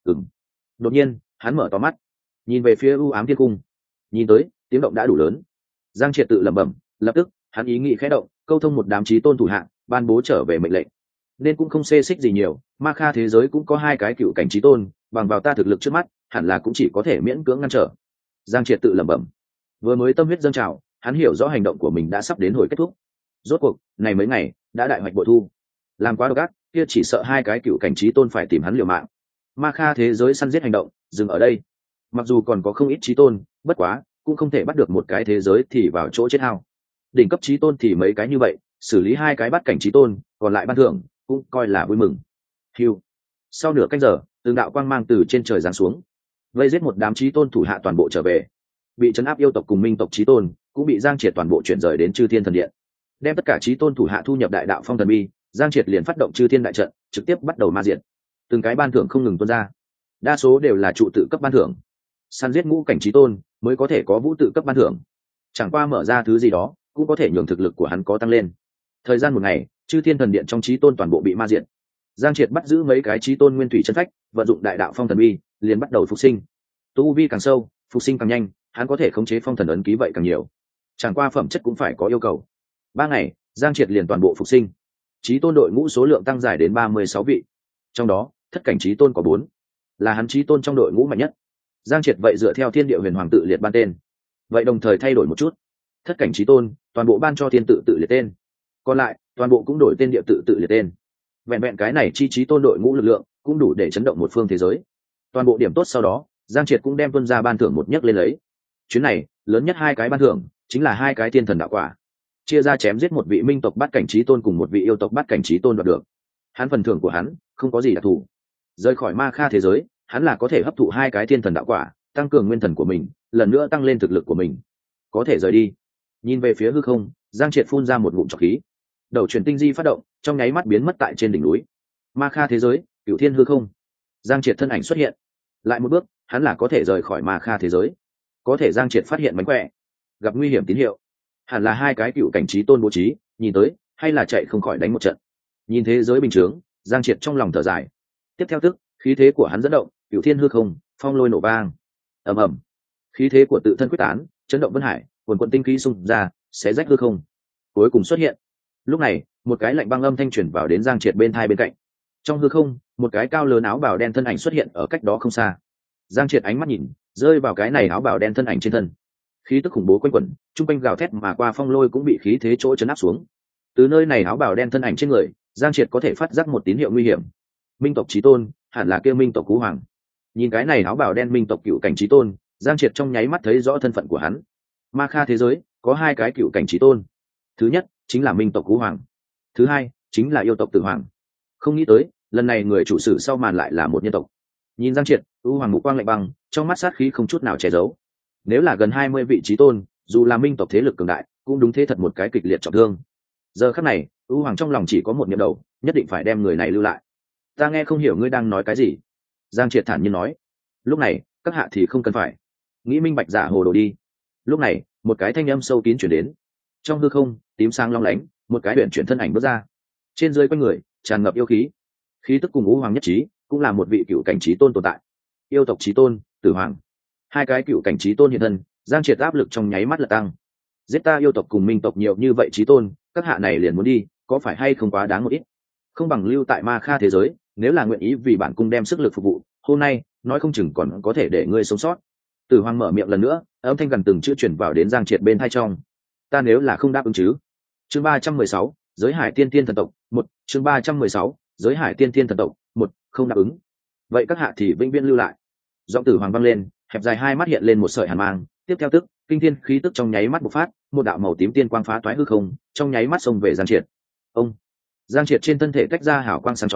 Đột nhiên hắn mở to mắt, nhìn về phía u ám thiên cung. Nhìn tới tiếng động đã đủ lớn. Giang Triệt tự lẩm bẩm, lập tức hắn ý nghĩ khẽ động, câu thông một đám chí tôn thủ hạng, ban bố trở về mệnh lệnh. Nên cũng không xê xích gì nhiều, Ma Kha thế giới cũng có 2 cái cựu cảnh chí tôn, bằng vào ta thực lực trước mắt hẳn là cũng chỉ có thể miễn cưỡng ngăn trở. Giang Triệt tự lẩm bẩm. Vừa mới tâm huyết dâng trào, hắn hiểu rõ hành động của mình đã sắp đến hồi kết thúc. Rốt cuộc này mấy ngày đã đại hoạch bội thu, làm quá độc ác, kia chỉ sợ 2 cái cựu cảnh chí tôn phải tìm hắn liều mạng. Ma Kha thế giới săn giết hành động dừng ở đây. Mặc dù còn có không ít chí tôn, bất quá cũng không thể bắt được một cái thế giới thì vào chỗ chết hao. Đỉnh cấp chí tôn thì mấy cái như vậy, xử lý 2 cái bắt cảnh chí tôn, còn lại ban thưởng cũng coi là vui mừng. Hưu. Sau nửa canh giờ, từng đạo quang mang từ trên trời giáng xuống, vây giết một đám chí tôn thủ hạ toàn bộ trở về. Bị trấn áp yêu tộc cùng minh tộc chí tôn cũng bị Giang Triệt toàn bộ chuyển rời đến Chư Thiên Thần Điện. Đem tất cả chí tôn thủ hạ thu nhập đại đạo phong thần bi, Giang Triệt liền phát động Chư Thiên đại trận, trực tiếp bắt đầu ma diệt. Từng cái ban thưởng không ngừng tuôn ra, đa số đều là trụ tự cấp ban thưởng. Săn giết ngũ cảnh chí tôn mới có thể có vũ tự cấp ban thưởng. Chẳng qua mở ra thứ gì đó, cũng có thể nhường thực lực của hắn có tăng lên. Thời gian một ngày, Chư Thiên Thần Điện trong chí tôn toàn bộ bị ma diệt. Giang Triệt bắt giữ mấy cái chí tôn nguyên thủy chân phách, vận dụng đại đạo phong thần bi, liền bắt đầu phục sinh. Tu vi càng sâu, phục sinh càng nhanh, hắn có thể khống chế phong thần ấn ký vậy càng nhiều. Chẳng qua phẩm chất cũng phải có yêu cầu. 3 ngày, Giang Triệt liền toàn bộ phục sinh. Chí tôn đội ngũ số lượng tăng dài đến 36 vị. Trong đó, thất cảnh chí tôn có 4, là hắn chí tôn trong đội ngũ mạnh nhất. Giang Triệt vậy dựa theo thiên địa huyền hoàng tự liệt ban tên, vậy đồng thời thay đổi một chút. Thất cảnh chí tôn toàn bộ ban cho thiên tự tự liệt tên, còn lại toàn bộ cũng đổi tên địa tự tự liệt tên. Vẹn vẹn cái này chi chí tôn đội ngũ lực lượng cũng đủ để chấn động một phương thế giới. Toàn bộ điểm tốt sau đó, Giang Triệt cũng đem tuân ra ban thưởng một nhấc lên lấy. Chuyến này lớn nhất 2 cái ban thưởng chính là 2 cái thiên thần đạo quả, chia ra chém giết một vị minh tộc bắt cảnh chí tôn cùng một vị yêu tộc bắt cảnh chí tôn đoạt được. Hắn phần thưởng của hắn không có gì đặc thù. Rời khỏi Ma Kha thế giới, hắn là có thể hấp thụ 2 cái thiên thần đạo quả, tăng cường nguyên thần của mình, lần nữa tăng lên thực lực của mình. Có thể rời đi. Nhìn về phía hư không, Giang Triệt phun ra một ngụm trọc khí. Đầu truyền tinh di phát động, trong nháy mắt biến mất tại trên đỉnh núi. Ma Kha thế giới, cửu thiên hư không. Giang Triệt thân ảnh xuất hiện. Lại một bước, hắn là có thể rời khỏi Ma Kha thế giới. Có thể Giang Triệt phát hiện mánh khỏe, gặp nguy hiểm tín hiệu. Hẳn là 2 cái cựu cảnh chí tôn bố trí, nhìn tới hay là chạy không khỏi đánh một trận. Nhìn thế giới bình thường, Giang Triệt trong lòng thở dài. Tiếp theo tức, khí thế của hắn dẫn động, cửu thiên hư không, phong lôi nổ vang. Ầm ầm. Khí thế của tự thân quyết tán, chấn động vân hải, quần quần tinh khí xung ra, xé rách hư không. Cuối cùng xuất hiện. Lúc này, một cái lạnh băng âm thanh truyền vào đến Giang Triệt bên tai bên cạnh. Trong hư không, một cái cao lớn áo bào đen thân ảnh xuất hiện ở cách đó không xa. Giang Triệt ánh mắt nhìn, rơi vào cái này áo bào đen thân ảnh trên thân. Khí tức khủng bố quanh quẩn, trung quanh gào thét mà qua phong lôi cũng bị khí thế chỗ chấn áp xuống. Từ nơi này áo bào đen thân ảnh trên người, Giang Triệt có thể phát giác một tín hiệu nguy hiểm. Minh tộc chí tôn, hẳn là kia Minh tộc Cú Hoàng. Nhìn cái này áo bào đen Minh tộc cựu cảnh chí tôn, Giang Triệt trong nháy mắt thấy rõ thân phận của hắn. Ma Kha thế giới có 2 cái cựu cảnh chí tôn. Thứ nhất chính là Minh tộc Cú Hoàng, thứ hai chính là yêu tộc Tử Hoàng. Không nghĩ tới, lần này người chủ sử sau màn lại là một nhân tộc. Nhìn Giang Triệt, U Hoàng mục quang lạnh băng, trong mắt sát khí không chút nào che giấu. Nếu là gần 20 vị chí tôn, dù là minh tộc thế lực cường đại, cũng đúng thế thật một cái kịch liệt trọng thương. Giờ khắc này, U Hoàng trong lòng chỉ có một niệm đầu, nhất định phải đem người này lưu lại. Ta nghe không hiểu ngươi đang nói cái gì. Giang Triệt thản nhiên nói. Lúc này, các hạ thì không cần phải nghĩ minh bạch giả hồ đồ đi. Lúc này, một cái thanh âm sâu kín chuyển đến. Trong hư không, tím sáng long lánh, một cái huyền chuyển thân ảnh bước ra. Trên dưới quanh người tràn ngập yêu khí. Khí tức cùng U Hoàng nhất trí, cũng là một vị cựu cảnh chí tôn tồn tại. Yêu tộc chí tôn, Tử Hoàng. 2 cái cựu cảnh chí tôn hiện thân, Giang Triệt áp lực trong nháy mắt là tăng. Giết ta yêu tộc cùng minh tộc nhiều như vậy chí tôn, các hạ này liền muốn đi, có phải hay không quá đáng một ít? Không bằng lưu tại Ma Kha thế giới, nếu là nguyện ý vì bản cung đem sức lực phục vụ, hôm nay nói không chừng còn có thể để ngươi sống sót. Tử Hoàng mở miệng lần nữa, âm thanh gần từng chữ truyền vào đến Giang Triệt bên tai trong. Ta nếu là không đáp ứng chứ? Chương 316, giới hải tiên tiên thần tộc, 1, chương 316, giới hải tiên tiên thần tộc, 1, không đáp ứng. Vậy các hạ thì vĩnh viễn lưu lại. Giọng Tử Hoàng vang lên, hẹp dài 2 mắt hiện lên một sợi hàn mang, tiếp theo tức, kinh thiên khí tức trong nháy mắt bộc phát, một đạo màu tím tiên quang phá toái hư không, trong nháy mắt xông về Giang Triệt. Ông. Giang Triệt trên thân thể tách ra hào quang sáng chói,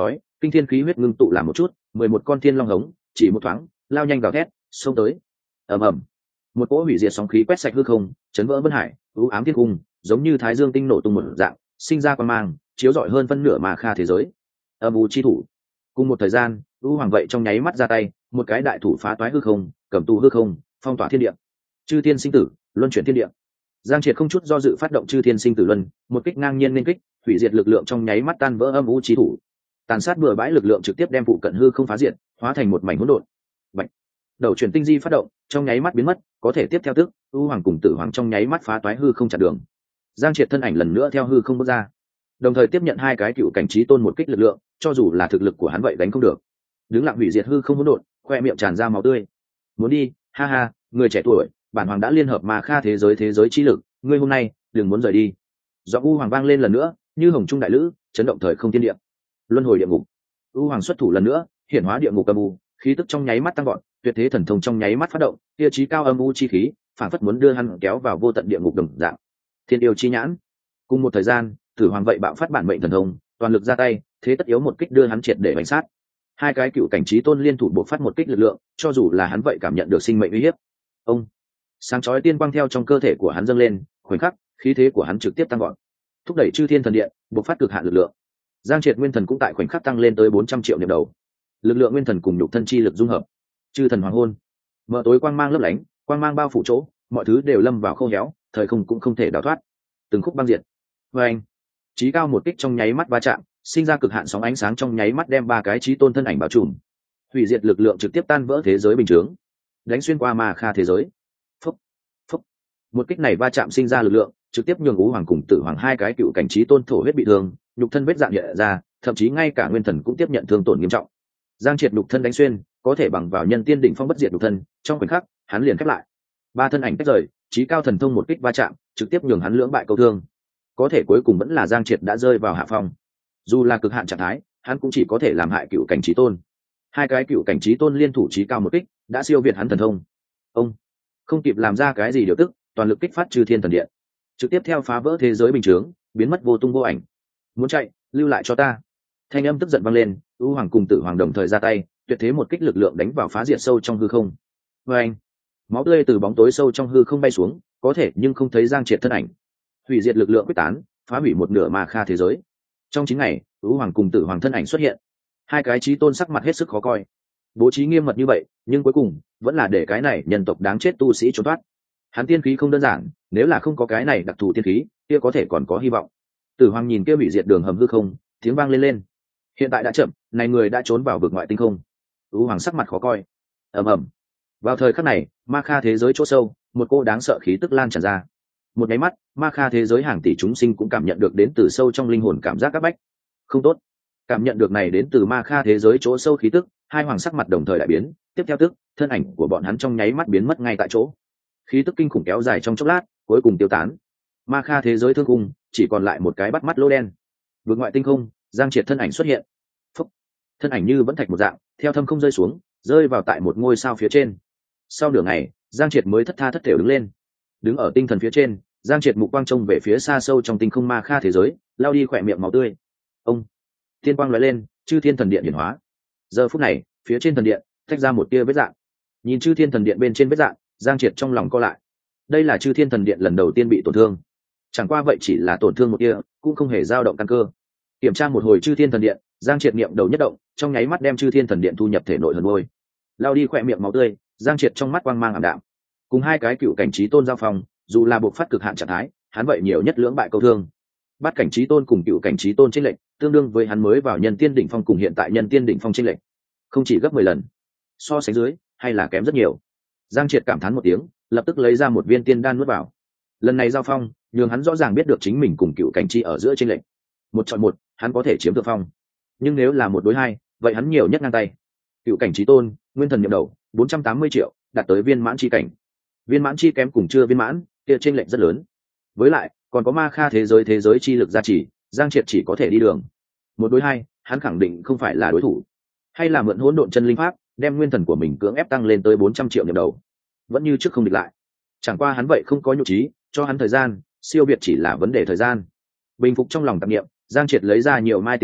kinh thiên khí huyết ngưng tụ làm một chút, 11 con thiên long hống chỉ một thoáng lao nhanh gào thét xông tới. Ầm ầm, một cỗ hủy diệt sóng khí quét sạch hư không, chấn vỡ vân hải, u ám thiên cung, giống như thái dương tinh nổ tung một dạng, sinh ra quang mang chiếu rọi hơn phân nửa mà kha thế giới. Âm u chi thủ, cùng một thời gian u hoàng vậy trong nháy mắt ra tay, một cái đại thủ phá toái hư không, cầm tù hư không, phong tỏa thiên địa. Chư thiên sinh tử, luân chuyển thiên địa. Giang Triệt không chút do dự phát động chư thiên sinh tử luân, một kích ngang nhiên nên kích, hủy diệt lực lượng trong nháy mắt tan vỡ âm u chi thủ, tàn sát bừa bãi lực lượng trực tiếp đem phụ cận hư không phá diệt, hóa thành một mảnh hỗn độn. Bạch, đầu chuyển tinh di phát động, trong nháy mắt biến mất, có thể tiếp theo tức u hoàng cùng tử hoàng trong nháy mắt phá toái hư không chặn đường. Giang Triệt thân ảnh lần nữa theo hư không bước ra, đồng thời tiếp nhận hai cái cựu cảnh trí tôn một kích lực lượng, cho dù là thực lực của hắn vậy đánh không được. Đứng lặng hủy diệt hư không hỗn độn, khoe miệng tràn ra máu tươi. Muốn đi, ha ha, người trẻ tuổi, bản hoàng đã liên hợp Ma Kha thế giới chi lực, ngươi hôm nay đừng muốn rời đi. Giọng u hoàng vang lên lần nữa, như hồng trung đại lữ, chấn động thời không thiên địa. Luân hồi địa ngục. U hoàng xuất thủ lần nữa, hiển hóa địa ngục âm u, khí tức trong nháy mắt tăng vọt, tuyệt thế thần thông trong nháy mắt phát động, kia chí cao âm u chi khí, phản phất muốn đưa hắn kéo vào vô tận địa ngục đồng dạng. Thiên yêu chi nhãn. Cùng một thời gian, Tử Hoàng vậy bạo phát bản mệnh thần thông, toàn lực ra tay, thế tất yếu một kích đưa hắn triệt để bánh sát. Hai cái cựu cảnh trí tôn liên thủ bộc phát một kích lực lượng, cho dù là hắn vậy cảm nhận được sinh mệnh uy hiếp. Ông, sáng chói tiên quang theo trong cơ thể của hắn dâng lên, khoảnh khắc, khí thế của hắn trực tiếp tăng vọt, thúc đẩy chư thiên thần điện bộc phát cực hạn lực lượng. Giang Triệt nguyên thần cũng tại khoảnh khắc tăng lên tới 400 triệu niệm đầu. Lực lượng nguyên thần cùng nhục thân chi lực dung hợp, chư thần hoàng hôn, mở tối quang mang lấp lánh, quang mang bao phủ chỗ, mọi thứ đều lâm vào khô héo, thời không cũng không thể đào thoát. Từng khúc băng diệt. Và anh, chí cao một kích trong nháy mắt va chạm, sinh ra cực hạn sóng ánh sáng trong nháy mắt đem ba cái chí tôn thân ảnh bao trùm. Hủy diệt lực lượng trực tiếp tan vỡ thế giới bình thường, đánh xuyên qua Ma Kha thế giới. Phúc, phúc. Một kích này va chạm sinh ra lực lượng, trực tiếp nhường Ú Hoàng cùng Tử Hoàng hai cái cựu cảnh chí tôn thổ huyết bị thương, nhục thân vết dạn hiện ra, thậm chí ngay cả nguyên thần cũng tiếp nhận thương tổn nghiêm trọng. Giang Triệt nhục thân đánh xuyên, có thể bằng vào nhân tiên đỉnh phong bất diệt nhục thân, trong khoảnh khắc, hắn liền khép lại. Ba thân ảnh tách rời, chí cao thần thông một kích va chạm, trực tiếp nhường hắn lưỡng bại câu thương. Có thể cuối cùng vẫn là Giang Triệt đã rơi vào hạ phong. Dù là cực hạn trạng thái, hắn cũng chỉ có thể làm hại cựu cảnh chí tôn. Hai cái cựu cảnh chí tôn liên thủ chí cao một kích, đã siêu việt hắn thần thông. Ông không kịp làm ra cái gì điều tức, toàn lực kích phát chư thiên thần điện, trực tiếp theo phá vỡ thế giới bình thường, biến mất vô tung vô ảnh. Muốn chạy, lưu lại cho ta. Thanh âm tức giận vang lên, U Hoàng cùng Tử Hoàng đồng thời ra tay, tuyệt thế một kích lực lượng đánh vào phá diệt sâu trong hư không. Và anh, máu tươi từ bóng tối sâu trong hư không bay xuống, có thể nhưng không thấy Giang Triệt thân ảnh. Hủy diệt lực lượng quyết tán, phá hủy một nửa Ma Kha thế giới. Trong 9 ngày, U Hoàng cùng Tử Hoàng thân ảnh xuất hiện, hai cái chí tôn sắc mặt hết sức khó coi. Bố trí nghiêm mật như vậy, nhưng cuối cùng vẫn là để cái này nhân tộc đáng chết tu sĩ trốn thoát. Hắn tiên khí không đơn giản, nếu là không có cái này đặc thù tiên khí, kia có thể còn có hy vọng. Tử Hoàng nhìn kia hủy diệt đường hầm hư không, tiếng vang lên. Hiện tại đã chậm, này người đã trốn vào vực ngoại tinh không. U Hoàng sắc mặt khó coi. Ầm ầm. Vào thời khắc này, Ma Kha thế giới chỗ sâu, một cô đáng sợ khí tức lan tràn ra. Một cái mắt, Ma Kha thế giới hàng tỷ chúng sinh cũng cảm nhận được đến từ sâu trong linh hồn cảm giác áp bách. Không tốt. Cảm nhận được này đến từ Ma Kha thế giới chỗ sâu khí tức, hai hoàng sắc mặt đồng thời đại biến, tiếp theo tức, thân ảnh của bọn hắn trong nháy mắt biến mất ngay tại chỗ. Khí tức kinh khủng kéo dài trong chốc lát, cuối cùng tiêu tán. Ma Kha thế giới thương cung, chỉ còn lại một cái bắt mắt lỗ đen. Vượt ngoại tinh không, Giang Triệt thân ảnh xuất hiện. Phúc. Thân ảnh như vẫn thạch một dạng, theo thâm không rơi xuống, rơi vào tại một ngôi sao phía trên. Sau nửa ngày, Giang Triệt mới thất tha thất thểu đứng lên. Đứng ở tinh thần phía trên, Giang Triệt mục quang trông về phía xa sâu trong tinh không Ma Kha thế giới, lao đi khỏe miệng máu tươi. Ông, thiên quang lóe lên, chư thiên thần điện hiển hóa. Giờ phút này, phía trên thần điện tách ra một tia vết dạng. Nhìn chư thiên thần điện bên trên vết dạng, Giang Triệt trong lòng co lại. Đây là chư thiên thần điện lần đầu tiên bị tổn thương. Chẳng qua vậy chỉ là tổn thương một tia, cũng không hề dao động căn cơ. Kiểm tra một hồi chư thiên thần điện, Giang Triệt niệm đầu nhất động, trong nháy mắt đem chư thiên thần điện thu nhập thể nội hần ngôi. Lao đi khỏe miệng máu tươi, Giang Triệt trong mắt quang mang ảm đạm. Cùng hai cái cựu cảnh trí tôn giao phòng, dù là buộc phát cực hạn trạng thái, hắn vậy nhiều nhất lưỡng bại câu thương. Bắt cảnh trí tôn cùng cựu cảnh trí tôn chênh lệch, tương đương với hắn mới vào nhân tiên đỉnh phong cùng hiện tại nhân tiên đỉnh phong chênh lệch, không chỉ gấp 10 lần. So sánh dưới, hay là kém rất nhiều. Giang Triệt cảm thán một tiếng, lập tức lấy ra một viên tiên đan nuốt vào. Lần này giao phong, nhường hắn rõ ràng biết được chính mình cùng cựu cảnh chi ở giữa chênh lệch. Một chọi một, hắn có thể chiếm thượng phong. Nhưng nếu là một đối hai, vậy hắn nhiều nhất ngang tay. Cựu cảnh trí tôn, nguyên thần nhập đầu, 480 triệu, đạt tới viên mãn chi cảnh. Viên mãn chi kém cùng chưa viên mãn, kia chênh lệch rất lớn. Với lại, còn có Ma Kha thế giới chi lực gia trì, Giang Triệt chỉ có thể đi đường. Một đối hai, hắn khẳng định không phải là đối thủ. Hay là mượn hỗn độn chân linh pháp, đem nguyên thần của mình cưỡng ép tăng lên tới 400 triệu nhập đầu. Vẫn như trước không địch lại. Chẳng qua hắn vậy không có nhục trí, cho hắn thời gian, siêu việt chỉ là vấn đề thời gian. Bình phục trong lòng tạp niệm, Giang Triệt lấy ra nhiều mai tiên đan,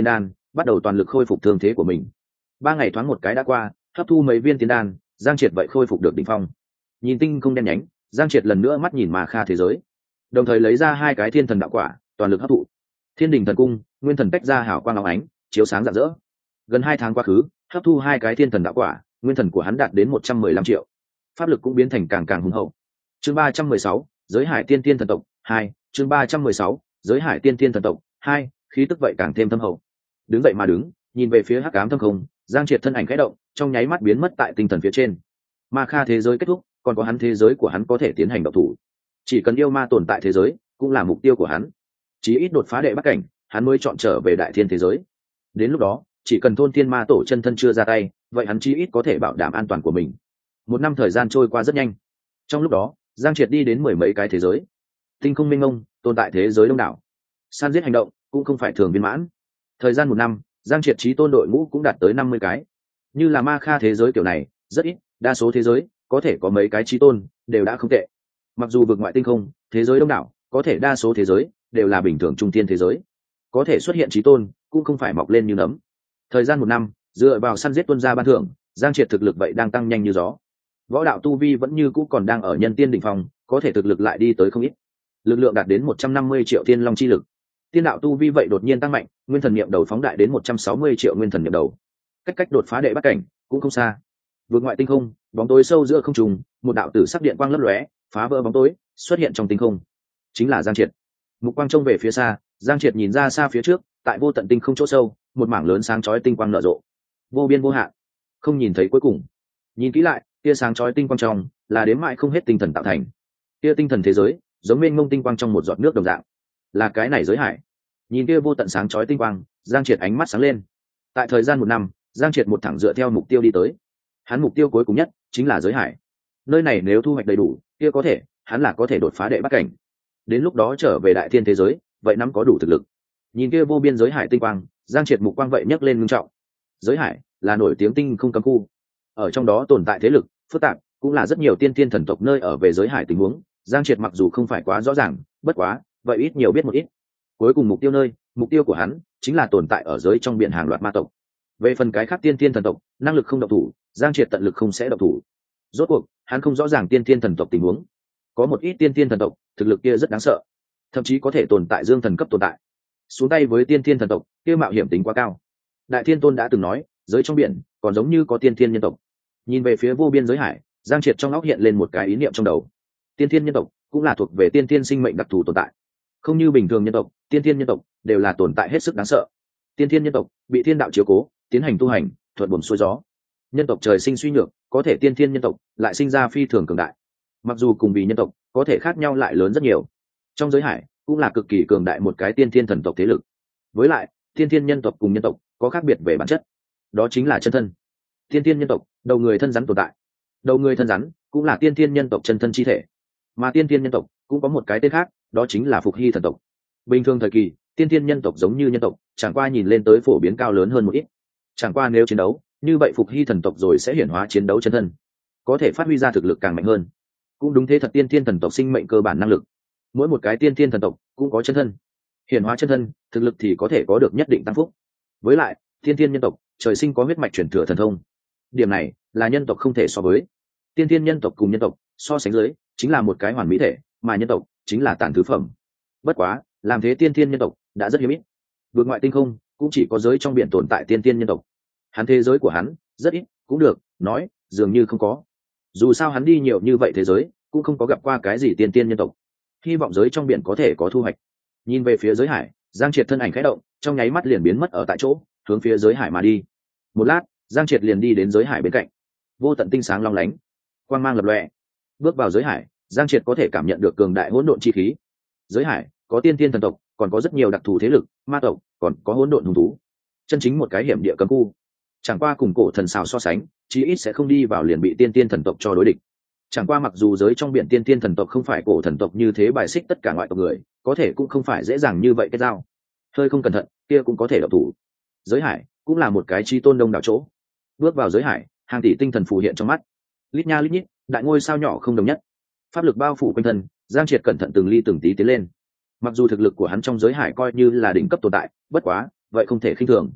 bắt đầu toàn lực khôi phục thương thế của mình. 3 ngày thoáng một cái đã qua, hấp thu mấy viên tiên đan, Giang Triệt vậy khôi phục được đỉnh phong. Nhìn tinh không đen nhánh, Giang Triệt lần nữa mắt nhìn Ma Kha thế giới, đồng thời lấy ra 2 cái thiên thần đạo quả, toàn lực hấp thụ. Thiên đình thần cung, nguyên thần tách ra hào quang óng ánh, chiếu sáng rạng rỡ. Gần 2 tháng quá khứ, hấp thu 2 cái thiên thần đạo quả, nguyên thần của hắn đạt đến 115 triệu, pháp lực cũng biến thành càng càng hùng hậu. Chương 316, giới hải tiên tiên thần tộc 2, chương 316, giới hải tiên tiên thần tộc 2, khí tức vậy càng thêm thâm hậu. Đứng vậy mà đứng, nhìn về phía hắc ám thâm không, Giang Triệt thân ảnh khẽ động, trong nháy mắt biến mất tại tinh thần phía trên. Ma Kha thế giới kết thúc, còn có hắn thế giới của hắn có thể tiến hành động thủ. Chỉ cần yêu ma tồn tại thế giới, cũng là mục tiêu của hắn. Chí ít đột phá đệ bắt cảnh, hắn mới chọn trở về đại thiên thế giới. Đến lúc đó, chỉ cần thôn thiên ma tổ chân thân chưa ra tay, vậy hắn chí ít có thể bảo đảm an toàn của mình. 1 năm thời gian trôi qua rất nhanh. Trong lúc đó, Giang Triệt đi đến 10 mấy cái thế giới. Tinh không mênh mông, tồn tại thế giới đông đảo. San giết hành động cũng không phải thường viên mãn. Thời gian 1 năm, Giang Triệt chí tôn đội ngũ cũng đạt tới 50 cái. Như là Ma Kha thế giới kiểu này, rất ít, đa số thế giới có thể có mấy cái chí tôn đều đã không tệ. Mặc dù vực ngoại tinh không, thế giới đông đảo, có thể đa số thế giới đều là bình thường trung tiên thế giới. Có thể xuất hiện chí tôn cũng không phải mọc lên như nấm. Thời gian 1 năm, dựa vào săn giết tuân gia ban thưởng, Giang Triệt thực lực vậy đang tăng nhanh như gió. Võ đạo tu vi vẫn như cũ còn đang ở nhân tiên đỉnh phong, có thể thực lực lại đi tới không ít. Lực lượng đạt đến 150 triệu thiên long chi lực. Tiên đạo tu vi vậy đột nhiên tăng mạnh, nguyên thần niệm đầu phóng đại đến 160 triệu nguyên thần niệm đầu. Cách đột phá đệ bắt cảnh cũng không xa. Vượt ngoại tinh không, bóng tối sâu giữa không trung, một đạo tử sắc điện quang lấp lóe, phá vỡ bóng tối, xuất hiện trong tinh không. Chính là Giang Triệt. Mục quang trông về phía xa, Giang Triệt nhìn ra xa phía trước, tại vô tận tinh không chỗ sâu, một mảng lớn sáng chói tinh quang nở rộ, vô biên vô hạn, không nhìn thấy cuối cùng. Nhìn kỹ lại, tia sáng chói tinh quang trong là đếm mãi không hết tinh thần tạo thành. Tia tinh thần thế giới, giống mênh mông tinh quang trong một giọt nước đồng dạng, là cái này giới hải. Nhìn kia vô tận sáng chói tinh quang, Giang Triệt ánh mắt sáng lên. Tại thời gian 1 năm, Giang Triệt một thẳng dựa theo mục tiêu đi tới. Hắn mục tiêu cuối cùng nhất chính là giới hải. Nơi này nếu thu hoạch đầy đủ, kia có thể, hắn là có thể đột phá đệ bắt cảnh. Đến lúc đó trở về đại thiên thế giới, vậy nắm có đủ thực lực. Nhìn kia vô biên giới hải tinh quang, Giang Triệt mục quang vậy nhấc lên ngưng trọng. Giới hải là nổi tiếng tinh không cấm khu, ở trong đó tồn tại thế lực phức tạp, cũng là rất nhiều tiên tiên thần tộc nơi ở về giới hải tình huống. Giang Triệt mặc dù không phải quá rõ ràng, bất quá vậy ít nhiều biết một ít. Cuối cùng mục tiêu của hắn chính là tồn tại ở giới trong biển hàng loạt ma tộc. Về phần cái khác tiên tiên thần tộc, năng lực không động thủ, Giang Triệt tận lực không sẽ động thủ. Rốt cuộc hắn không rõ ràng tiên tiên thần tộc tình huống. Có một ít tiên tiên thần tộc thực lực kia rất đáng sợ, thậm chí có thể tồn tại dương thần cấp tồn tại. Xuống tay với tiên tiên thần tộc kia mạo hiểm tính quá cao. Đại Thiên Tôn đã từng nói, giới trong biển còn giống như có tiên tiên nhân tộc. Nhìn về phía vô biên giới hải, Giang Triệt trong óc hiện lên một cái ý niệm trong đầu. Tiên tiên nhân tộc cũng là thuộc về tiên tiên sinh mệnh đặc thù tồn tại. Không như bình thường nhân tộc, tiên tiên nhân tộc đều là tồn tại hết sức đáng sợ. Tiên tiên nhân tộc bị thiên đạo chiếu cố, tiến hành tu hành, thuận buồm xuôi gió. Nhân tộc trời sinh suy nhược, có thể tiên tiên nhân tộc lại sinh ra phi thường cường đại. Mặc dù cùng vì nhân tộc, có thể khác nhau lại lớn rất nhiều. Trong giới hải cũng là cực kỳ cường đại một cái tiên tiên thần tộc thế lực. Với lại, tiên tiên nhân tộc cùng nhân tộc có khác biệt về bản chất, đó chính là chân thân. Tiên tiên nhân tộc, đầu người thân rắn tồn tại. Đầu người thân rắn cũng là tiên tiên nhân tộc chân thân chi thể. Mà tiên tiên nhân tộc cũng có một cái tên khác, đó chính là Phục Hy thần tộc. Bình thường thời kỳ, tiên tiên nhân tộc giống như nhân tộc, chẳng qua nhìn lên tới phổ biến cao lớn hơn một ít. Chẳng qua nếu chiến đấu, như vậy Phục Hy thần tộc rồi sẽ hiển hóa chiến đấu chân thân, có thể phát huy ra thực lực càng mạnh hơn. Cũng đúng thế thật, tiên tiên thần tộc sinh mệnh cơ bản năng lực. Mỗi một cái tiên tiên thần tộc cũng có chân thân. Hiển hóa chân thân, thực lực thì có thể có được nhất định tăng phúc. Với lại, tiên tiên nhân tộc trời sinh có huyết mạch truyền thừa thần thông. Điểm này là nhân tộc không thể so với. Tiên tiên nhân tộc cùng nhân tộc so sánh dưới, chính là một cái hoàn mỹ thể, mà nhân tộc chính là tàn thứ phẩm. Bất quá, làm thế tiên tiên nhân tộc đã rất hiếm ít. Vượt ngoại tinh không, cũng chỉ có giới trong biển tồn tại tiên tiên nhân tộc. Hắn thế giới của hắn rất ít, cũng được nói dường như không có. Dù sao hắn đi nhiều như vậy thế giới, cũng không có gặp qua cái gì tiên tiên nhân tộc. Hy vọng giới trong biển có thể có thu hoạch. Nhìn về phía giới hải, Giang Triệt thân ảnh khẽ động, trong nháy mắt liền biến mất ở tại chỗ, hướng phía giới hải mà đi. Một lát, Giang Triệt liền đi đến giới hải bên cạnh. Vô tận tinh sáng long lánh, quang mang lập lòe. Bước vào giới hải, Giang Triệt có thể cảm nhận được cường đại hỗn độn chi khí. Giới hải có tiên tiên thần tộc, còn có rất nhiều đặc thù thế lực, ma tộc, còn có hỗn độn hung thú. Chân chính một cái hiểm địa cấm khu. Chẳng qua cùng cổ thần xào so sánh, chí ít sẽ không đi vào liền bị tiên tiên thần tộc cho đối địch. Chẳng qua mặc dù giới trong biển tiên tiên thần tộc không phải cổ thần tộc như thế bài xích tất cả ngoại tộc người, có thể cũng không phải dễ dàng như vậy kết giao. Hơi không cẩn thận, kia cũng có thể độc thủ. Giới hải cũng là một cái chi tôn đông đảo chỗ. Bước vào giới hải, hàng tỷ tinh thần phù hiện trong mắt. Lít nha lít nhít, đại ngôi sao nhỏ không đồng nhất. Pháp lực bao phủ quanh thân, Giang Triệt cẩn thận từng ly từng tí tiến lên. Mặc dù thực lực của hắn trong giới hải coi như là đỉnh cấp tồn tại, bất quá, vậy không thể khinh thường.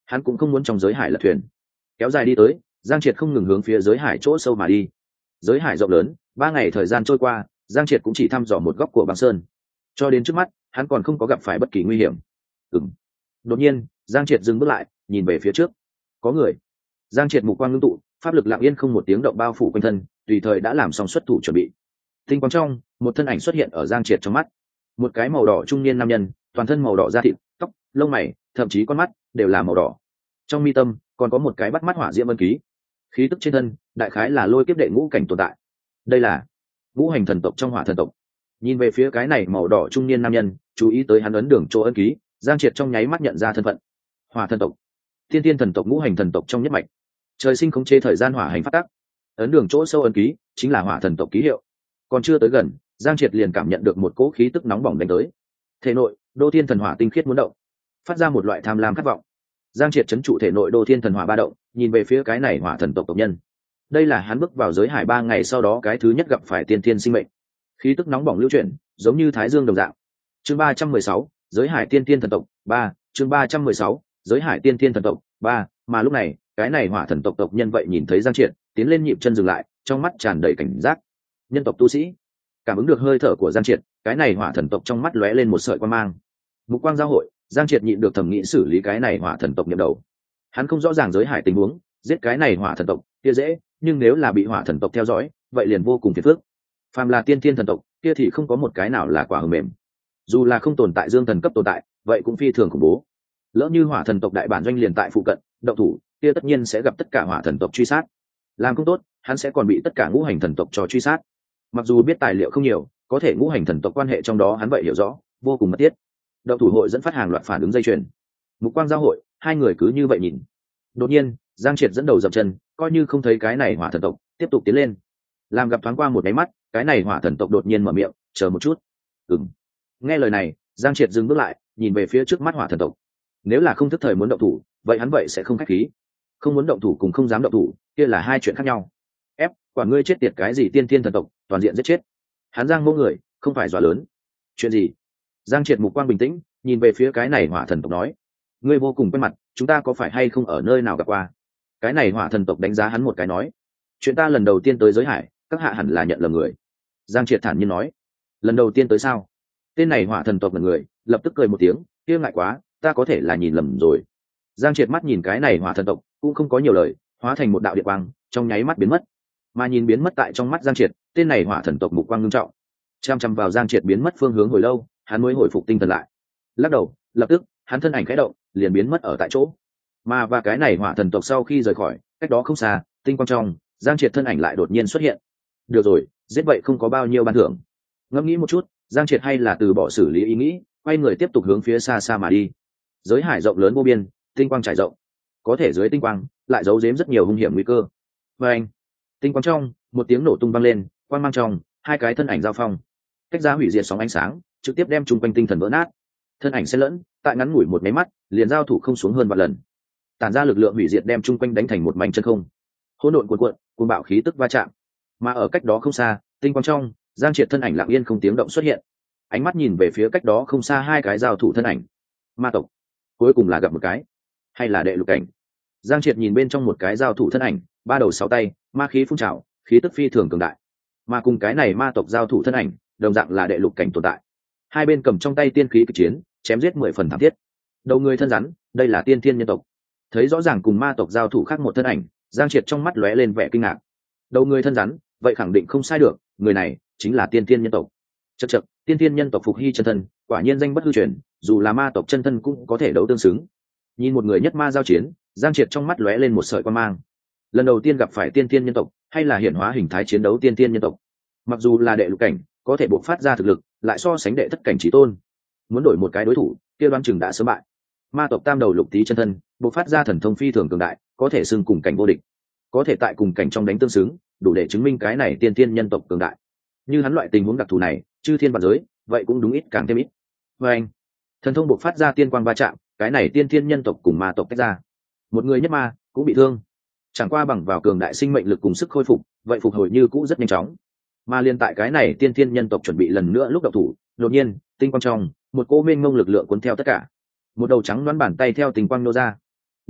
hắn cũng không muốn trong giới hải lật thuyền. Kéo dài đi tới, Giang Triệt không ngừng hướng phía giới hải chỗ sâu mà đi. Giới hải rộng lớn, 3 ngày thời gian trôi qua, Giang Triệt cũng chỉ thăm dò một góc của băng sơn. Cho đến trước mắt, hắn còn không có gặp phải bất kỳ nguy hiểm. Đột nhiên, Giang Triệt dừng bước lại, nhìn về phía trước. Có người. Giang Triệt mục quang ngưng tụ, pháp lực lặng yên không một tiếng động bao phủ quanh thân, tùy thời đã làm xong xuất thủ chuẩn bị. Tinh quang trong, một thân ảnh xuất hiện ở Giang Triệt trong mắt. Một cái màu đỏ trung niên nam nhân, toàn thân màu đỏ da thịt, tóc, lông mày, thậm chí con mắt đều là màu đỏ. Trong mi tâm còn có một cái bắt mắt hỏa diễm ân ký. Khí tức trên thân, đại khái là lôi kiếp đệ ngũ cảnh tồn tại. Đây là ngũ hành thần tộc trong hỏa thần tộc. Nhìn về phía cái này màu đỏ trung niên nam nhân, chú ý tới hắn ấn đường chỗ ân ký, Giang Triệt trong nháy mắt nhận ra thân phận. Hỏa thần tộc, tiên tiên thần tộc ngũ hành thần tộc trong nhất mạch, trời sinh khống chế thời gian hỏa hành phát tắc. Ấn đường chỗ sâu ân ký chính là hỏa thần tộc ký hiệu. Còn chưa tới gần, Giang Triệt liền cảm nhận được một cỗ khí tức nóng bỏng đánh tới. Thể nội, đô thiên thần hỏa tinh khiết muốn động, phát ra một loại tham lam khát vọng. Giang Triệt trấn trụ thể nội đô thiên thần hỏa ba động, nhìn về phía cái này hỏa thần tộc tộc nhân. Đây là hắn bước vào giới hải 3 ngày sau đó cái thứ nhất gặp phải tiên tiên sinh mệnh. Khí tức nóng bỏng lưu chuyển, giống như thái dương đồng dạng. Chương 316, giới hải tiên tiên thần tộc 3, chương 316, giới hải tiên tiên thần tộc 3, mà lúc này, cái này hỏa thần tộc tộc nhân vậy nhìn thấy Giang Triệt, tiến lên nhịp chân dừng lại, trong mắt tràn đầy cảnh giác. Nhân tộc tu sĩ, cảm ứng được hơi thở của Giang Triệt, cái này hỏa thần tộc trong mắt lóe lên một sợi quang mang. Mục quang giao hội, Giang Triệt nhịn được thẩm nghĩ xử lý cái này hỏa thần tộc nhậm đầu. Hắn không rõ ràng giới hải tình huống, giết cái này hỏa thần tộc kia dễ, nhưng nếu là bị hỏa thần tộc theo dõi, vậy liền vô cùng phiền phức. Phàm là tiên thiên thần tộc, kia thì không có một cái nào là quả hờ mềm. Dù là không tồn tại dương thần cấp tồn tại, vậy cũng phi thường khủng bố. Lỡ như hỏa thần tộc đại bản doanh liền tại phụ cận, động thủ, kia tất nhiên sẽ gặp tất cả hỏa thần tộc truy sát. Làm không tốt, hắn sẽ còn bị tất cả ngũ hành thần tộc cho truy sát. Mặc dù biết tài liệu không nhiều, có thể ngũ hành thần tộc quan hệ trong đó hắn vậy hiểu rõ, vô cùng mật thiết. Động thủ hội dẫn phát hàng loạt phản ứng dây chuyền. Mục quang giao hội, hai người cứ như vậy nhìn. Đột nhiên, Giang Triệt dẫn đầu dậm chân, coi như không thấy cái này hỏa thần tộc, tiếp tục tiến lên. Làm gặp thoáng qua một cái mắt, cái này hỏa thần tộc đột nhiên mở miệng, chờ một chút. Nghe lời này, Giang Triệt dừng bước lại, nhìn về phía trước mắt hỏa thần tộc. Nếu là không thức thời muốn động thủ, vậy hắn vậy sẽ không khách khí. Không muốn động thủ cùng không dám động thủ, kia là hai chuyện khác nhau. Ép, quả ngươi chết tiệt cái gì tiên thiên thần tộc, toàn diện giết chết. Hắn giang mô người, không phải dọa lớn. Chuyện gì? Giang Triệt mục quang bình tĩnh, nhìn về phía cái này hỏa thần tộc nói, ngươi vô cùng quen mặt, chúng ta có phải hay không ở nơi nào gặp qua? Cái này hỏa thần tộc đánh giá hắn một cái nói, chuyện ta lần đầu tiên tới giới hải, các hạ hẳn là nhận lầm người. Giang Triệt thản nhiên nói, lần đầu tiên tới sao? Tên này hỏa thần tộc là người, lập tức cười một tiếng, kia ngại quá, ta có thể là nhìn lầm rồi. Giang Triệt mắt nhìn cái này hỏa thần tộc, cũng không có nhiều lời, hóa thành một đạo điện quang, trong nháy mắt biến mất. Mà nhìn biến mất tại trong mắt Giang Triệt, tên này hỏa thần tộc mục quang ngưng trọng, chăm chăm vào Giang Triệt biến mất phương hướng hồi lâu, hắn mới hồi phục tinh thần lại. Lắc đầu, lập tức, hắn thân ảnh khẽ động, liền biến mất ở tại chỗ. Mà và cái này hỏa thần tộc sau khi rời khỏi, cách đó không xa, tinh quang trong, Giang Triệt thân ảnh lại đột nhiên xuất hiện. Được rồi, giết vậy không có bao nhiêu ban thưởng. Ngẫm nghĩ một chút, Giang Triệt hay là từ bỏ xử lý ý nghĩ, quay người tiếp tục hướng phía xa xa mà đi. Giới hải rộng lớn vô biên, tinh quang trải rộng, có thể dưới tinh quang lại giấu giếm rất nhiều hung hiểm nguy cơ. Và anh, tinh quang trong, một tiếng nổ tung vang lên, quang mang trong, hai cái thân ảnh giao phong, cách ra hủy diệt sóng ánh sáng, trực tiếp đem chung quanh tinh thần vỡ nát. Thân ảnh xen lẫn, tại ngắn ngủi một máy mắt, liền giao thủ không xuống hơn vạn lần. Tản ra lực lượng hủy diệt đem chung quanh đánh thành một mảnh chân không. Hỗn độn cuồn cuộn, cuồng bạo khí tức va chạm. Mà ở cách đó không xa, tinh quang trong, Giang Triệt thân ảnh lặng yên không tiếng động xuất hiện. Ánh mắt nhìn về phía cách đó không xa hai cái giao thủ thân ảnh. Ma tộc, cuối cùng là gặp một cái, hay là đệ lục cảnh? Giang Triệt nhìn bên trong một cái giao thủ thân ảnh, ba đầu sáu tay, ma khí phun trào, khí tức phi thường cường đại. Mà cùng cái này ma tộc giao thủ thân ảnh, đồng dạng là đệ lục cảnh tồn tại. Hai bên cầm trong tay tiên khí kịch chiến, chém giết 10 phần thảm thiết. Đầu người thân rắn, đây là tiên thiên nhân tộc. Thấy rõ ràng cùng ma tộc giao thủ khác một thân ảnh, Giang Triệt trong mắt lóe lên vẻ kinh ngạc. Đầu người thân rắn, vậy khẳng định không sai được, người này chính là tiên thiên nhân tộc. Chậc chậc, tiên thiên nhân tộc phục hy chân thân, quả nhiên danh bất hư truyền, dù là ma tộc chân thân cũng có thể đấu tương xứng. Nhìn một người nhất ma giao chiến, Giang Triệt trong mắt lóe lên một sợi quan mang. Lần đầu tiên gặp phải tiên thiên nhân tộc, hay là hiển hóa hình thái chiến đấu tiên thiên nhân tộc. Mặc dù là đệ lục cảnh, có thể bộc phát ra thực lực, lại so sánh đệ thất cảnh chí tôn. Muốn đổi một cái đối thủ, kia đoán chừng đã sớm bại. Ma tộc tam đầu lục tý chân thân, bộc phát ra thần thông phi thường cường đại, có thể xưng cùng cảnh vô địch. Có thể tại cùng cảnh trong đánh tương xứng, đủ để chứng minh cái này tiên thiên nhân tộc cường đại. Như hắn loại tình huống đặc thù này, chư thiên vạn giới, vậy cũng đúng ít càng thêm ít. Và anh, thần thông bộc phát ra tiên quang va chạm, cái này tiên thiên nhân tộc cùng ma tộc tách ra. Một người nhất ma cũng bị thương. Chẳng qua bằng vào cường đại sinh mệnh lực cùng sức khôi phục, vậy phục hồi như cũ rất nhanh chóng. Mà liên tại cái này tiên thiên nhân tộc chuẩn bị lần nữa lúc đậu thủ, đột nhiên, tinh quang trong, một cô mênh mông lực lượng cuốn theo tất cả. Một đầu trắng đoán bàn tay theo tinh quang nô ra,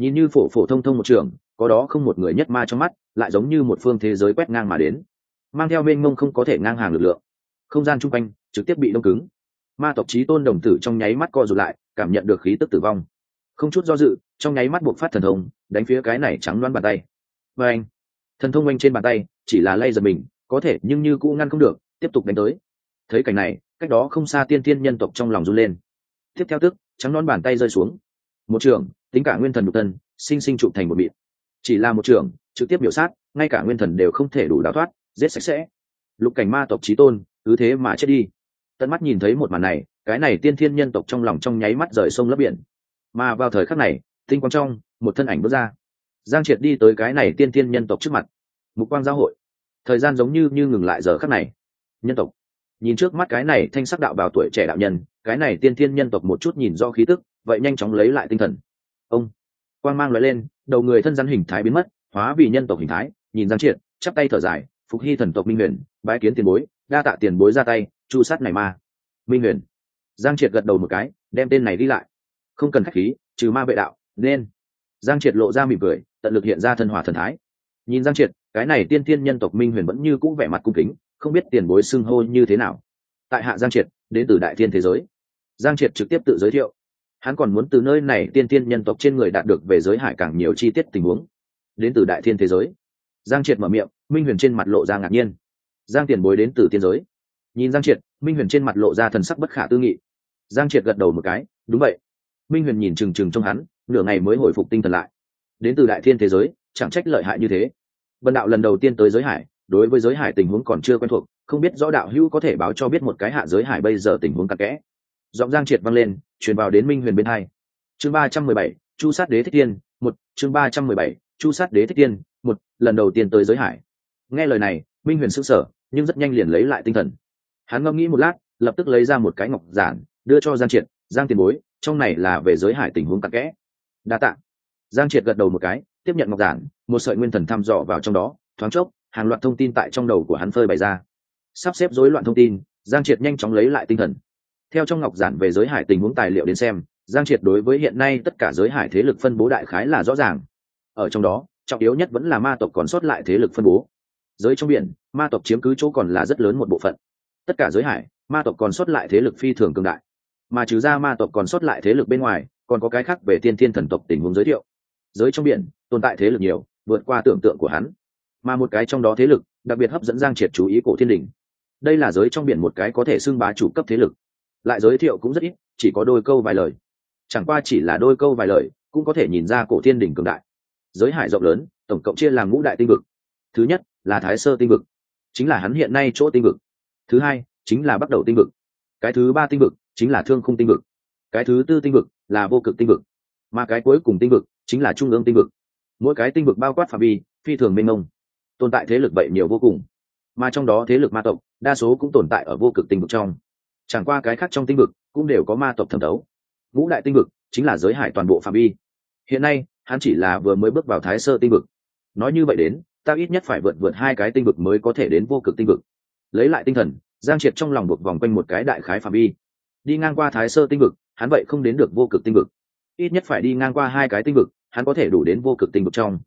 nhìn như phổ phổ thông thông một trường, có đó không một người nhất ma trong mắt, lại giống như một phương thế giới quét ngang mà đến, mang theo mênh mông không có thể ngang hàng lực lượng. Không gian chung quanh trực tiếp bị đông cứng. Ma tộc chí tôn đồng tử trong nháy mắt co rụt lại, cảm nhận được khí tức tử vong, không chút do dự, trong nháy mắt buộc phát thần thông, đánh phía cái này trắng loáng bàn tay. Và anh, thần thông oanh trên bàn tay, chỉ là lay giật mình, có thể nhưng như cũ ngăn không được, tiếp tục đánh tới. Thấy cảnh này, cách đó không xa tiên thiên nhân tộc trong lòng run lên. Tiếp theo tức, trắng non bàn tay rơi xuống. Một trường, tính cả nguyên thần nhục thân, sinh sinh trụ thành một mịn. Chỉ là một trường, trực tiếp biểu sát, ngay cả nguyên thần đều không thể đủ đào thoát, giết sạch sẽ. Lục cảnh ma tộc chí tôn, cứ thế mà chết đi. Tận mắt nhìn thấy một màn này, cái này tiên thiên nhân tộc trong lòng trong nháy mắt rời sông lấp biển. Mà vào thời khắc này, tinh quang trong, một thân ảnh bước ra. Giang Triệt đi tới cái này tiên thiên nhân tộc trước mặt. Mục quang giao hội, thời gian giống như ngừng lại giờ khắc này. Nhân tộc nhìn trước mắt cái này thanh sắc đạo bào tuổi trẻ đạo nhân, cái này tiên thiên nhân tộc một chút nhìn do khí tức, vậy nhanh chóng lấy lại tinh thần. Ông quang mang lóe lên, đầu người thân rắn hình thái biến mất, hóa vì nhân tộc hình thái. Nhìn Giang Triệt, chắp tay thở dài, phục hy thần tộc Minh Huyền, bái kiến tiền bối, đa tạ tiền bối ra tay chu sát này ma. Minh Huyền. Giang Triệt gật đầu một cái, đem tên này đi lại. Không cần khách khí, trừ ma vệ đạo, nên. Giang Triệt lộ ra mỉm cười, tận lực hiện ra thân hòa thần thái. Nhìn Giang Triệt, cái này tiên thiên nhân tộc Minh Huyền vẫn như cũ vẻ mặt cung kính, không biết tiền bối xưng hô như thế nào. Tại hạ Giang Triệt, đến từ đại thiên thế giới. Giang Triệt trực tiếp tự giới thiệu. Hắn còn muốn từ nơi này tiên thiên nhân tộc trên người đạt được về giới hải càng nhiều chi tiết tình huống. Đến từ đại thiên thế giới. Giang Triệt mở miệng, Minh Huyền trên mặt lộ ra ngạc nhiên. Giang tiền bối đến từ tiên giới. Nhìn Giang Triệt, Minh Huyền trên mặt lộ ra thần sắc bất khả tư nghị. Giang Triệt gật đầu một cái, đúng vậy. Minh Huyền nhìn chừng chừng trong hắn, nửa ngày mới hồi phục tinh thần lại. Đến từ đại thiên thế giới, chẳng trách lợi hại như thế. Bần đạo lần đầu tiên tới giới hải, đối với giới hải tình huống còn chưa quen thuộc, không biết rõ đạo hữu có thể báo cho biết một cái hạ giới hải bây giờ tình huống cặn kẽ. Giọng Giang Triệt vang lên, truyền vào đến Minh Huyền bên hai. Chương 317, Chu sát đế thích tiên, một. Chương 317, Chu sát đế thích tiên, một. Lần đầu tiên tới giới hải. Nghe lời này, Minh Huyền sững sờ, nhưng rất nhanh liền lấy lại tinh thần. Hắn ngẫm nghĩ một lát, lập tức lấy ra một cái ngọc giản, đưa cho Giang Triệt. Giang tiền bối, trong này là về giới hải tình huống cặn kẽ. Đa tạ. Giang Triệt gật đầu một cái, tiếp nhận ngọc giản, một sợi nguyên thần thăm dò vào trong đó, thoáng chốc, hàng loạt thông tin tại trong đầu của hắn phơi bày ra. Sắp xếp rối loạn thông tin, Giang Triệt nhanh chóng lấy lại tinh thần. Theo trong ngọc giản về giới hải tình huống tài liệu đến xem, Giang Triệt đối với hiện nay tất cả giới hải thế lực phân bố đại khái là rõ ràng. Ở trong đó, trọng yếu nhất vẫn là ma tộc còn sót lại thế lực phân bố. Giới trong biển, ma tộc chiếm cứ chỗ còn là rất lớn một bộ phận. Tất cả giới hải, ma tộc còn sót lại thế lực phi thường cường đại. Mà trừ ra ma tộc còn sót lại thế lực bên ngoài, còn có cái khác về tiên thiên thần tộc tình huống giới thiệu. Giới trong biển tồn tại thế lực nhiều, vượt qua tưởng tượng của hắn. Mà một cái trong đó thế lực đặc biệt hấp dẫn Giang Triệt chú ý, Cổ Thiên Đình. Đây là giới trong biển một cái có thể xưng bá chủ cấp thế lực. Lại giới thiệu cũng rất ít, chỉ có đôi câu vài lời. Chẳng qua chỉ là đôi câu vài lời, cũng có thể nhìn ra Cổ Thiên Đình cường đại. Giới hải rộng lớn, tổng cộng chia làm ngũ đại tinh vực. Thứ nhất là Thái Sơ tinh vực, chính là hắn hiện nay chỗ tinh vực. Thứ hai chính là Bắc Đầu tinh vực. Cái thứ ba tinh vực chính là Thương Khung tinh vực. Cái thứ tư tinh vực là Vô Cực tinh vực. Mà cái cuối cùng tinh vực chính là Trung ương tinh vực. Mỗi cái tinh vực bao quát phạm vi phi thường mênh mông, tồn tại thế lực vậy nhiều vô cùng. Mà trong đó thế lực ma tộc đa số cũng tồn tại ở Vô Cực tinh vực trong. Chẳng qua cái khác trong tinh vực cũng đều có ma tộc thẩm thấu. Ngũ đại tinh vực chính là giới hải toàn bộ phạm vi. Hiện nay hắn chỉ là vừa mới bước vào Thái Sơ tinh vực. Nói như vậy đến, ta ít nhất phải vượt hai cái tinh vực mới có thể đến Vô Cực tinh vực. Lấy lại tinh thần, Giang Triệt trong lòng buộc vòng quanh một cái đại khái phạm vi. Đi ngang qua Thái Sơ tinh vực, hắn vậy không đến được Vô Cực tinh vực. Ít nhất phải đi ngang qua hai cái tinh vực, hắn có thể đủ đến Vô Cực tinh vực trong.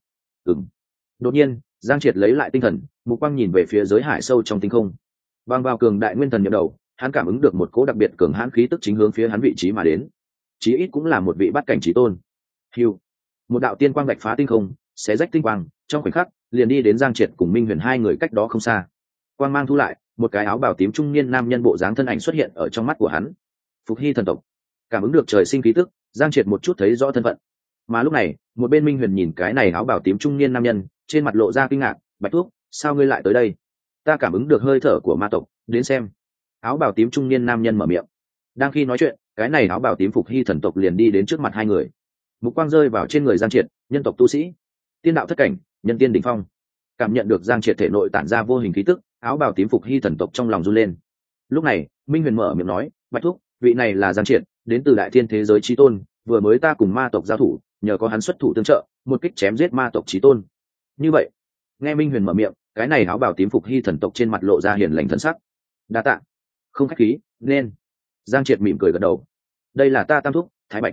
Đột nhiên, Giang Triệt lấy lại tinh thần, mục quang nhìn về phía giới hải sâu trong tinh không. Bằng vào cường đại nguyên thần nhập đầu, hắn cảm ứng được một cỗ đặc biệt cường hãn khí tức chính hướng phía hắn vị trí mà đến. Chí ít cũng là một vị bát cảnh chí tôn. Hưu, một đạo tiên quang vạch phá tinh không, xé rách tinh quang, trong khoảnh khắc liền đi đến Giang Triệt cùng Minh Huyền hai người cách đó không xa. Quang mang thu lại, một cái áo bào tím trung niên nam nhân bộ dáng thân ảnh xuất hiện ở trong mắt của hắn. Phục Hy thần tộc. Cảm ứng được trời sinh khí tức, Giang Triệt một chút thấy rõ thân phận. Mà lúc này, một bên Minh Huyền nhìn cái này áo bào tím trung niên nam nhân, trên mặt lộ ra kinh ngạc. Bạch Thuốc, sao ngươi lại tới đây? Ta cảm ứng được hơi thở của ma tộc, đến xem. Áo bào tím trung niên nam nhân mở miệng. Đang khi nói chuyện, cái này áo bào tím Phục Hy thần tộc liền đi đến trước mặt hai người. Mục quang rơi vào trên người Giang Triệt, nhân tộc tu sĩ, tiên đạo thất cảnh, nhân tiên đỉnh phong. Cảm nhận được Giang Triệt thể nội tản ra vô hình khí tức, áo bào tím Phục Hy thần tộc trong lòng run lên. Lúc này, Minh Huyền mở miệng nói, Bạch Thuốc, vị này là Giang Triệt, đến từ đại thiên thế giới chí tôn, vừa mới ta cùng ma tộc giao thủ, nhờ có hắn xuất thủ tương trợ, một kích chém giết ma tộc chí tôn. Như vậy, nghe Minh Huyền mở miệng, cái này áo bào tím Phục Hy thần tộc trên mặt lộ ra hiền lành thân sắc. Đa tạ. Không khách khí, nên. Giang Triệt mỉm cười gật đầu. Đây là ta Tam Thúc, Thái Bạch.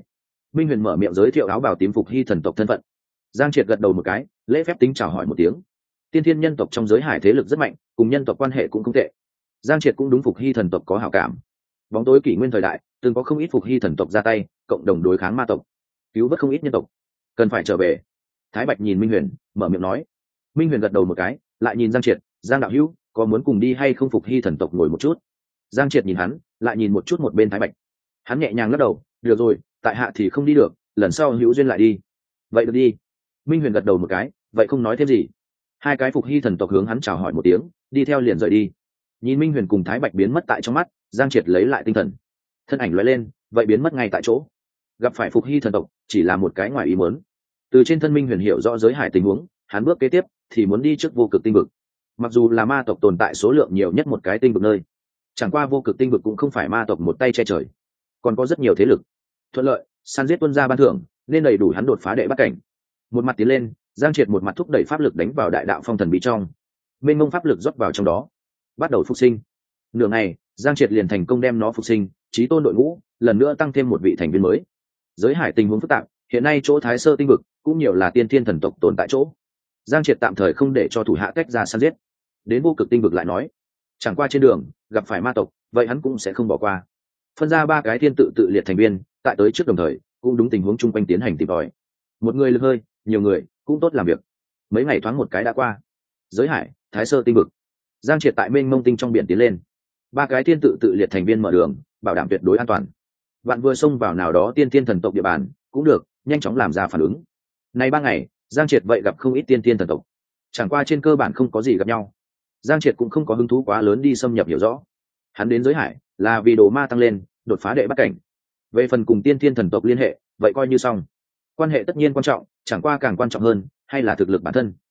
Minh Huyền mở miệng giới thiệu áo bào tím phục hy thần tộc thân phận. Giang Triệt gật đầu một cái, lễ phép tính chào hỏi một tiếng. Tiên thiên nhân tộc trong giới hải thế lực rất mạnh, cùng nhân tộc quan hệ cũng không tệ. Giang Triệt cũng đúng phục hy thần tộc có hảo cảm. Bóng tối kỷ nguyên thời đại, từng có không ít phục hy thần tộc ra tay, cộng đồng đối kháng ma tộc, cứu vớt không ít nhân tộc, cần phải trở về. Thái Bạch nhìn Minh Huyền, mở miệng nói. Minh Huyền gật đầu một cái, lại nhìn Giang Triệt, Giang đạo hữu, có muốn cùng đi hay không? Phục hy thần tộc ngồi một chút. Giang Triệt nhìn hắn, lại nhìn một chút một bên Thái Bạch. Hắn nhẹ nhàng lắc đầu, được rồi, tại hạ thì không đi được, lần sau hữu duyên lại đi. Vậy được đi. Minh Huyền gật đầu một cái, vậy không nói thêm gì. Hai cái phục hy thần tộc hướng hắn chào hỏi một tiếng, đi theo liền rời đi. Nhìn Minh Huyền cùng Thái Bạch biến mất tại trong mắt, Giang Triệt lấy lại tinh thần, thân ảnh lóe lên, vậy biến mất ngay tại chỗ. Gặp phải phục hy thần tộc chỉ là một cái ngoài ý muốn. Từ trên thân Minh Huyền hiểu rõ giới hải tình huống, hắn bước kế tiếp thì muốn đi trước vô cực tinh vực. Mặc dù là ma tộc tồn tại số lượng nhiều nhất một cái tinh vực nơi, chẳng qua vô cực tinh vực cũng không phải ma tộc một tay che trời, còn có rất nhiều thế lực thuận lợi săn giết tuân ra ban thưởng, nên đầy đủ hắn đột phá đệ bắt cảnh. Một mặt tiến lên, Giang Triệt một mặt thúc đẩy pháp lực đánh vào đại đạo phong thần bí trong, mênh mông pháp lực rót vào trong đó, bắt đầu phục sinh. Nửa ngày, Giang Triệt liền thành công đem nó phục sinh, chí tôn đội ngũ lần nữa tăng thêm một vị thành viên mới. Giới hải tình huống phức tạp, hiện nay chỗ Thái Sơ tinh vực cũng nhiều là tiên thiên thần tộc tồn tại chỗ. Giang Triệt tạm thời không để cho thủ hạ tách ra săn giết, đến vô cực tinh vực lại nói. Chẳng qua trên đường gặp phải ma tộc, vậy hắn cũng sẽ không bỏ qua. Phân ra ba cái thiên tự tự liệt thành viên, tại tới trước đồng thời cũng đúng tình huống chung quanh tiến hành tìm tòi. Một người lực hơi, nhiều người cũng tốt làm việc. Mấy ngày thoáng một cái đã qua. Giới hải, Thái Sơ tinh vực, Giang Triệt tại mênh mông tinh trong biển tiến lên. Ba cái thiên tự tự liệt thành viên mở đường, bảo đảm tuyệt đối an toàn. Vạn vừa xông vào nào đó tiên thiên thần tộc địa bàn cũng được, nhanh chóng làm ra phản ứng. Nay 3 ngày, Giang Triệt vậy gặp không ít tiên thiên thần tộc, chẳng qua trên cơ bản không có gì gặp nhau. Giang Triệt cũng không có hứng thú quá lớn đi xâm nhập hiểu rõ. Hắn đến giới hải là vì đồ ma tăng lên, đột phá đệ bắt cảnh. Về phần cùng tiên thiên thần tộc liên hệ, vậy coi như xong. Quan hệ tất nhiên quan trọng, chẳng qua càng quan trọng hơn hay là thực lực bản thân.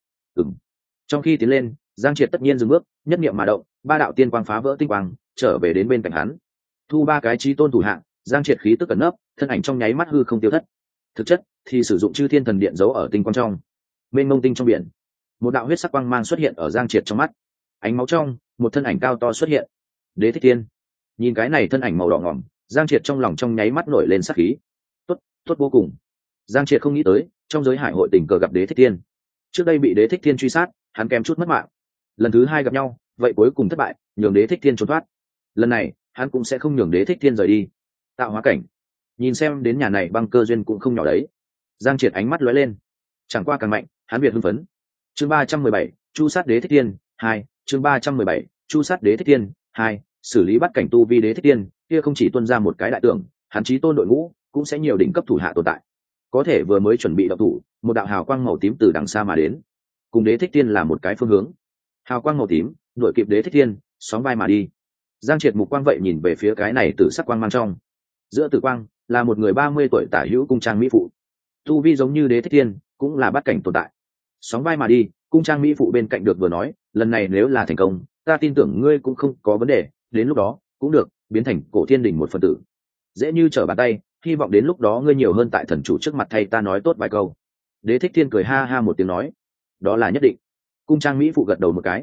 Trong khi tiến lên, Giang Triệt tất nhiên dừng bước, nhất niệm mà động, ba đạo tiên quang phá vỡ tinh quang, trở về đến bên cạnh hắn. Thu ba cái chí tôn thủ hạng, Giang Triệt khí tức ẩn nấp, thân ảnh trong nháy mắt hư không tiêu thất. Thực chất thì sử dụng chư thiên thần điện giấu ở tinh quang trong. Mênh mông tinh trong biển, một đạo huyết sắc quang mang xuất hiện ở Giang Triệt trong mắt. Ánh máu trong, một thân ảnh cao to xuất hiện. Đế Thích Thiên. Nhìn cái này thân ảnh màu đỏ ngỏm, Giang Triệt trong lòng trong nháy mắt nổi lên sát khí. Tốt vô cùng. Giang Triệt không nghĩ tới, trong giới hải hội tình cờ gặp Đế Thích Thiên. Trước đây bị Đế Thích Thiên truy sát, hắn kém chút mất mạng. Lần thứ hai gặp nhau, vậy cuối cùng thất bại, nhường Đế Thích Thiên trốn thoát. Lần này, hắn cũng sẽ không nhường Đế Thích Thiên rời đi. Tạo hóa cảnh. Nhìn xem đến nhà này băng cơ duyên cũng không nhỏ đấy. Giang Triệt ánh mắt lóe lên. Chẳng qua càng mạnh, hắn biệt hưng phấn. Chương 317, Chu sát Đế Thích Thiên 2, chương 317, Chu sát Đế Thích Thiên 2, xử lý bắt cảnh tu vi Đế Thích Thiên, kia không chỉ tuân ra một cái đại tưởng, hắn chí tôn đội ngũ cũng sẽ nhiều đỉnh cấp thủ hạ tồn tại. Có thể vừa mới chuẩn bị động thủ, một đạo hào quang màu tím từ đằng xa mà đến, cùng Đế Thích Thiên là một cái phương hướng. Hào quang màu tím đuổi kịp Đế Thích Thiên, sóng vai mà đi. Giang Triệt mục quang vậy nhìn về phía cái này tử sắc quang mang trong. Giữa tử quang là một người 30 tuổi tả hữu cung trang mỹ phụ, tu vi giống như Đế Thích Thiên, cũng là bắt cảnh tồn tại. Sóng vai mà đi, cung trang mỹ phụ bên cạnh được vừa nói, lần này nếu là thành công, ta tin tưởng ngươi cũng không có vấn đề, đến lúc đó cũng được biến thành cổ thiên đình một phần tử, dễ như trở bàn tay. Hy vọng đến lúc đó ngươi nhiều hơn tại thần chủ trước mặt thay ta nói tốt vài câu. Đế Thích Thiên cười ha ha một tiếng nói, đó là nhất định. Cung trang mỹ phụ gật đầu một cái.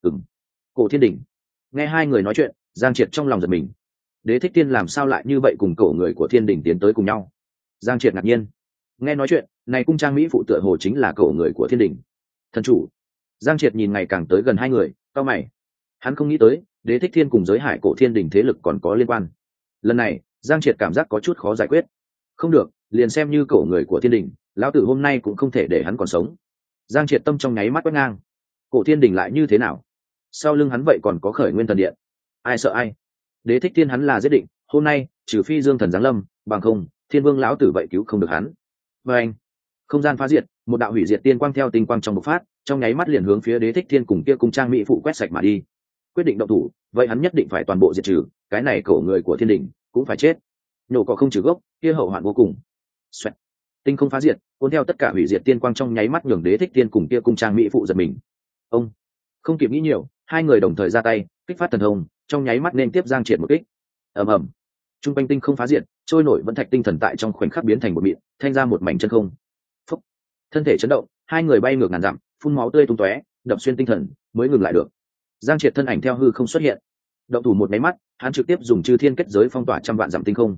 Cổ thiên đình. Nghe hai người nói chuyện, Giang Triệt trong lòng giật mình. Đế Thích Thiên làm sao lại như vậy cùng cổ người của thiên đình tiến tới cùng nhau? Giang Triệt ngạc nhiên. Nghe nói chuyện này, cung trang mỹ phụ tựa hồ chính là cổ người của thiên đình. Thần chủ. Giang Triệt nhìn ngày càng tới gần hai người, cau mày. Hắn không nghĩ tới Đế Thích Thiên cùng giới hải cổ thiên đình thế lực còn có liên quan. Lần này Giang Triệt cảm giác có chút khó giải quyết. Không được, liền xem như cổ người của thiên đình, lão tử hôm nay cũng không thể để hắn còn sống. Giang Triệt tâm trong nháy mắt quét ngang. Cổ thiên đình lại như thế nào? Sau lưng hắn vậy còn có khởi nguyên thần điện. Ai sợ ai? Đế Thích Thiên hắn là giết định, hôm nay trừ phi dương thần giáng lâm, bằng không thiên vương lão tử vậy cứu không được hắn. Và anh, không gian phá diệt, một đạo hủy diệt tiên quang theo tinh quang trong bộc phát, trong nháy mắt liền hướng phía Đế Thích Thiên cùng kia cung trang mỹ phụ quét sạch mà đi. Quyết định động thủ, vậy hắn nhất định phải toàn bộ diệt trừ, cái này cổ người của thiên đình cũng phải chết. Nhổ cỏ không trừ gốc, kia hậu hoạn vô cùng. Xoẹt. Tinh không phá diệt, cuốn theo tất cả hủy diệt tiên quang trong nháy mắt nhường Đế Thích Thiên cùng kia cung trang mỹ phụ giật mình. Ông không kịp nghĩ nhiều, hai người đồng thời ra tay, kích phát thần thông, trong nháy mắt nên tiếp Giang Triệt một kích. Ầm ầm. Trung quanh tinh không phá diệt, trôi nổi vẫn thạch tinh thần tại trong khoảnh khắc biến thành một mịn, thanh ra một mảnh chân không. Phúc. Thân thể chấn động, hai người bay ngược ngàn dặm, phun máu tươi tung tóe, đập xuyên tinh thần mới ngừng lại được. Giang Triệt thân ảnh theo hư không xuất hiện. Động thủ một máy mắt, hắn trực tiếp dùng chư thiên kết giới phong tỏa trăm vạn dặm tinh không.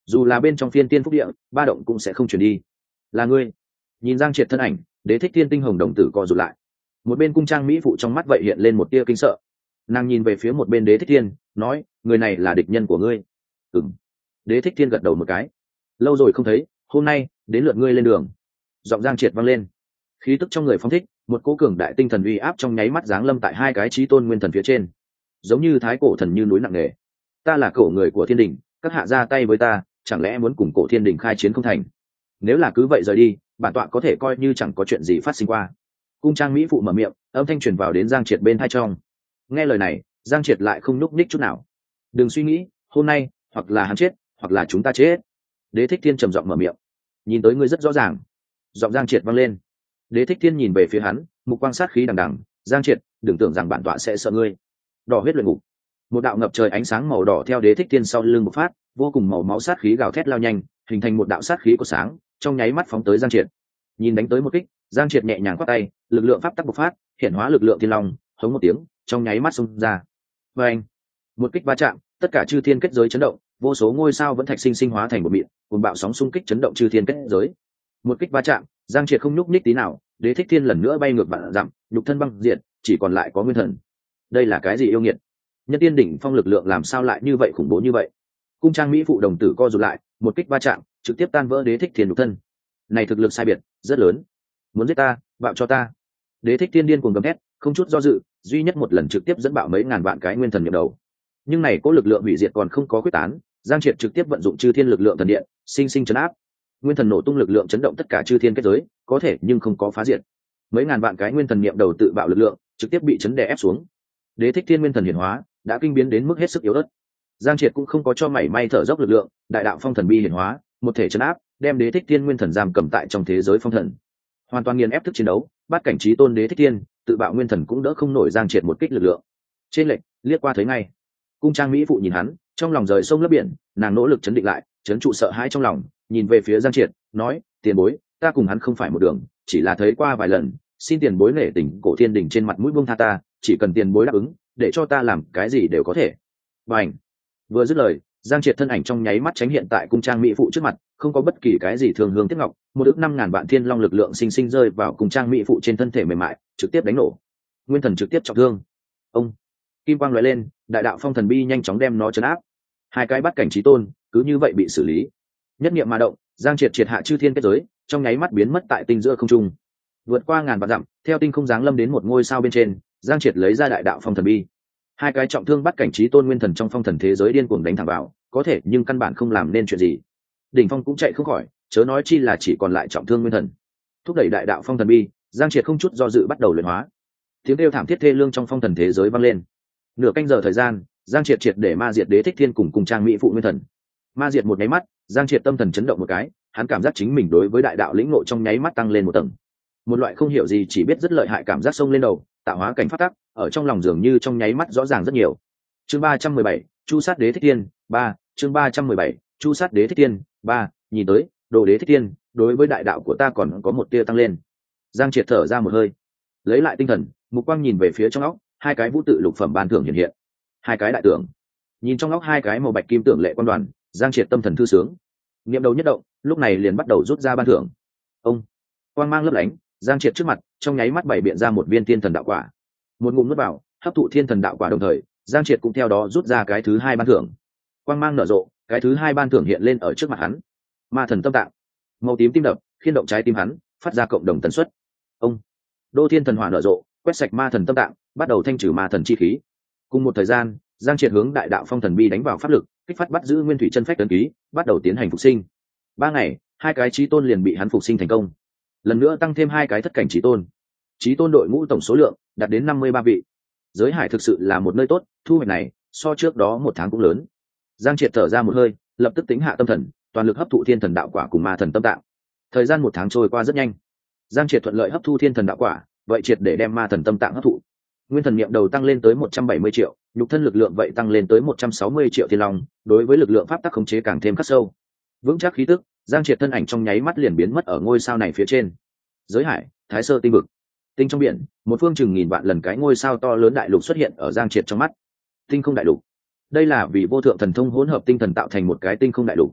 dù là bên trong phiên tiên phúc địa ba động cũng sẽ không chuyển đi. Là ngươi? Nhìn Giang Triệt thân ảnh, Đế Thích Thiên tinh hồng đồng tử co rụt lại. Một bên cung trang mỹ phụ trong mắt vậy hiện lên một tia kinh sợ. Nàng nhìn về phía một bên Đế Thích Thiên, nói, người này là địch nhân của ngươi. Ừm. Đế Thích Thiên gật đầu một cái. Lâu rồi không thấy, hôm nay đến lượt ngươi lên đường. Giọng Giang Triệt vang lên, khí tức trong người phóng thích, một cỗ cường đại tinh thần uy áp trong nháy mắt giáng lâm tại hai cái chí tôn nguyên thần phía trên, giống như thái cổ thần như núi nặng nề. Ta là cổ người của thiên đình, các hạ ra tay với ta, chẳng lẽ muốn cùng cổ thiên đình khai chiến không thành? Nếu là cứ vậy rời đi, bản tọa có thể coi như chẳng có chuyện gì phát sinh qua. Cung trang mỹ phụ mở miệng, âm thanh truyền vào đến Giang Triệt bên tai trong. Nghe lời này, Giang Triệt lại không núc ních chút nào. Đừng suy nghĩ, hôm nay hoặc là hắn chết hoặc là chúng ta chết. Đế Thích Thiên trầm giọng mở miệng. Nhìn tới ngươi rất rõ ràng. Giọng Giang Triệt vang lên. Đế Thích Thiên nhìn về phía hắn, mục quang sát khí đằng đằng. Giang Triệt, đừng tưởng rằng bản tọa sẽ sợ ngươi. Đỏ huyết luyện ngục. Một đạo ngập trời ánh sáng màu đỏ theo Đế Thích Thiên sau lưng bộc phát, vô cùng màu máu sát khí gào thét lao nhanh, hình thành một đạo sát khí của sáng, trong nháy mắt phóng tới Giang Triệt. Nhìn đánh tới một kích, Giang Triệt nhẹ nhàng quát tay, lực lượng pháp tắc bộc phát, hiển hóa lực lượng thiên long, hống một tiếng, trong nháy mắt xung ra. Và anh, một kích va chạm, tất cả chư thiên kết giới chấn động, vô số ngôi sao vẫn thạch sinh sinh hóa thành một mịn, cuồng bạo sóng xung kích chấn động chư thiên kết giới. Một kích va chạm, Giang Triệt không nhúc nhích tí nào, Đế Thích Thiên lần nữa bay ngược vạn dặm, nhục thân băng diệt, chỉ còn lại có nguyên thần. Đây là cái gì yêu nghiệt? Nhân tiên đỉnh phong lực lượng làm sao lại như vậy khủng bố như vậy? Cung trang mỹ phụ đồng tử co rụt lại, một kích va chạm, trực tiếp tan vỡ Đế Thích Thiên nhục thân. Này thực lực sai biệt rất lớn, muốn giết ta, bạo cho ta. Đế Thích Thiên điên cuồng gầm thét, không chút do dự, duy nhất một lần trực tiếp dẫn bạo mấy ngàn vạn cái nguyên thần nhập đầu. Nhưng này có lực lượng hủy diệt còn không có quyết tán, Giang Triệt trực tiếp vận dụng chư thiên lực lượng thần điện, sinh sinh chấn áp. Nguyên thần nổ tung lực lượng chấn động tất cả chư thiên kết giới, có thể nhưng không có phá diệt. Mấy ngàn vạn cái nguyên thần niệm đầu tự bạo lực lượng, trực tiếp bị chấn đè ép xuống. Đế Thích Thiên nguyên thần hiển hóa, đã kinh biến đến mức hết sức yếu ớt. Giang Triệt cũng không có cho mảy may thở dốc lực lượng, đại đạo phong thần bi hiển hóa, một thể chấn áp, đem Đế Thích Thiên nguyên thần giam cầm tại trong thế giới phong thần. Hoàn toàn nghiền ép thức chiến đấu, bát cảnh chí tôn Đế Thích Thiên, tự bạo nguyên thần cũng đỡ không nổi Giang Triệt một kích lực lượng. Trên lệnh, liếc qua thấy ngay. Cung trang mỹ phụ nhìn hắn, trong lòng rời sông lấp biển, nàng nỗ lực chấn định lại, chấn trụ sợ hãi trong lòng, nhìn về phía Giang Triệt, nói, tiền bối, ta cùng hắn không phải một đường, chỉ là thấy qua vài lần, xin tiền bối nể tình cổ thiên đình trên mặt mũi buông tha ta, chỉ cần tiền bối đáp ứng, để cho ta làm cái gì đều có thể. Bành. Vừa dứt lời, Giang Triệt thân ảnh trong nháy mắt tránh hiện tại cung trang mỹ phụ trước mặt, không có bất kỳ cái gì thường hương tiếc ngọc, một ước 5.000 vạn thiên long lực lượng sinh sinh rơi vào cung trang mỹ phụ trên thân thể mềm mại, trực tiếp đánh nổ. Nguyên thần trực tiếp trọng thương. Ông. Kim quang lóe lên, đại đạo phong thần bi nhanh chóng đem nó trấn áp. Hai cái bắt cảnh chí tôn cứ như vậy bị xử lý. Nhất niệm mà động, Giang Triệt triệt hạ chư thiên kết giới, trong nháy mắt biến mất tại tinh giữa không trung. Vượt qua ngàn vạn dặm, theo tinh không giáng lâm đến một ngôi sao bên trên, Giang Triệt lấy ra đại đạo phong thần bi. Hai cái trọng thương bắt cảnh chí tôn nguyên thần trong phong thần thế giới điên cuồng đánh thẳng vào, có thể nhưng căn bản không làm nên chuyện gì. Đỉnh phong cũng chạy không khỏi, chớ nói chi là chỉ còn lại trọng thương nguyên thần. Thúc đẩy đại đạo phong thần bi, Giang Triệt không chút do dự bắt đầu luyện hóa. Tiếng kêu thảm thiết thê lương trong phong thần thế giới vang lên. Nửa canh giờ thời gian, Giang Triệt triệt để ma diệt Đế Thích Thiên cùng trang mỹ phụ nguyên thần. Ma diệt một nháy mắt, Giang Triệt tâm thần chấn động một cái, hắn cảm giác chính mình đối với đại đạo lĩnh ngộ trong nháy mắt tăng lên một tầng. Một loại không hiểu gì chỉ biết rất lợi hại cảm giác xông lên đầu, tạo hóa cảnh phát tắc, ở trong lòng dường như trong nháy mắt rõ ràng rất nhiều. Chương 317, Chu sát Đế Thích Thiên 3, chương 317, Chu sát Đế Thích Thiên 3, nhìn tới, đồ Đế Thích Thiên, đối với đại đạo của ta còn có một tia tăng lên. Giang Triệt thở ra một hơi, lấy lại tinh thần, mục quang nhìn về phía trong óc, hai cái vũ tự lục phẩm ban thưởng hiện hiện. Hai cái đại tưởng. Nhìn trong óc hai cái màu bạch kim tưởng lệ quan đoàn, Giang Triệt tâm thần thư sướng. Niệm đầu nhất động, lúc này liền bắt đầu rút ra ban thưởng. Ông, quang mang lấp lánh, Giang Triệt trước mặt, trong nháy mắt bày biện ra một viên thiên thần đạo quả. Một ngụm nuốt vào, hấp thụ thiên thần đạo quả đồng thời, Giang Triệt cũng theo đó rút ra cái thứ hai ban thưởng. Quang mang nở rộ, cái thứ hai ban thưởng hiện lên ở trước mặt hắn. Ma thần tâm tạng, màu tím tim đập, khiên động trái tim hắn, phát ra cộng đồng tần suất. Ông, đô thiên thần hỏa nở rộ, quét sạch ma thần tâm tạng, bắt đầu thanh trừ ma thần chi khí. Cùng một thời gian, Giang Triệt hướng đại đạo phong thần bi đánh vào pháp lực, kích phát bắt giữ nguyên thủy chân phách tấn ký, bắt đầu tiến hành phục sinh. 3 ngày, hai cái chí tôn liền bị hắn phục sinh thành công. Lần nữa tăng thêm hai cái thất cảnh chí tôn. Chí tôn đội ngũ tổng số lượng đạt đến 53 vị. Giới hải thực sự là một nơi tốt, thu hoạch này so trước đó một tháng cũng lớn. Giang Triệt thở ra một hơi, lập tức tính hạ tâm thần, toàn lực hấp thụ thiên thần đạo quả cùng ma thần tâm tạng. Thời gian một tháng trôi qua rất nhanh. Giang Triệt thuận lợi hấp thu thiên thần đạo quả, vậy triệt để đem ma thần tâm tạng hấp thụ. Nguyên thần niệm đầu tăng lên tới 170 triệu, nhục thân lực lượng vậy tăng lên tới 160 triệu thiên long, đối với lực lượng pháp tắc khống chế càng thêm khắc sâu. Vững chắc khí tức, Giang Triệt thân ảnh trong nháy mắt liền biến mất ở ngôi sao này phía trên. Giới hải, Thái Sơ tinh vực. Tinh trong biển, một phương chừng nghìn vạn lần cái ngôi sao to lớn đại lục xuất hiện ở Giang Triệt trong mắt. Tinh không đại lục. Đây là vì vô thượng thần thông hỗn hợp tinh thần tạo thành một cái tinh không đại lục.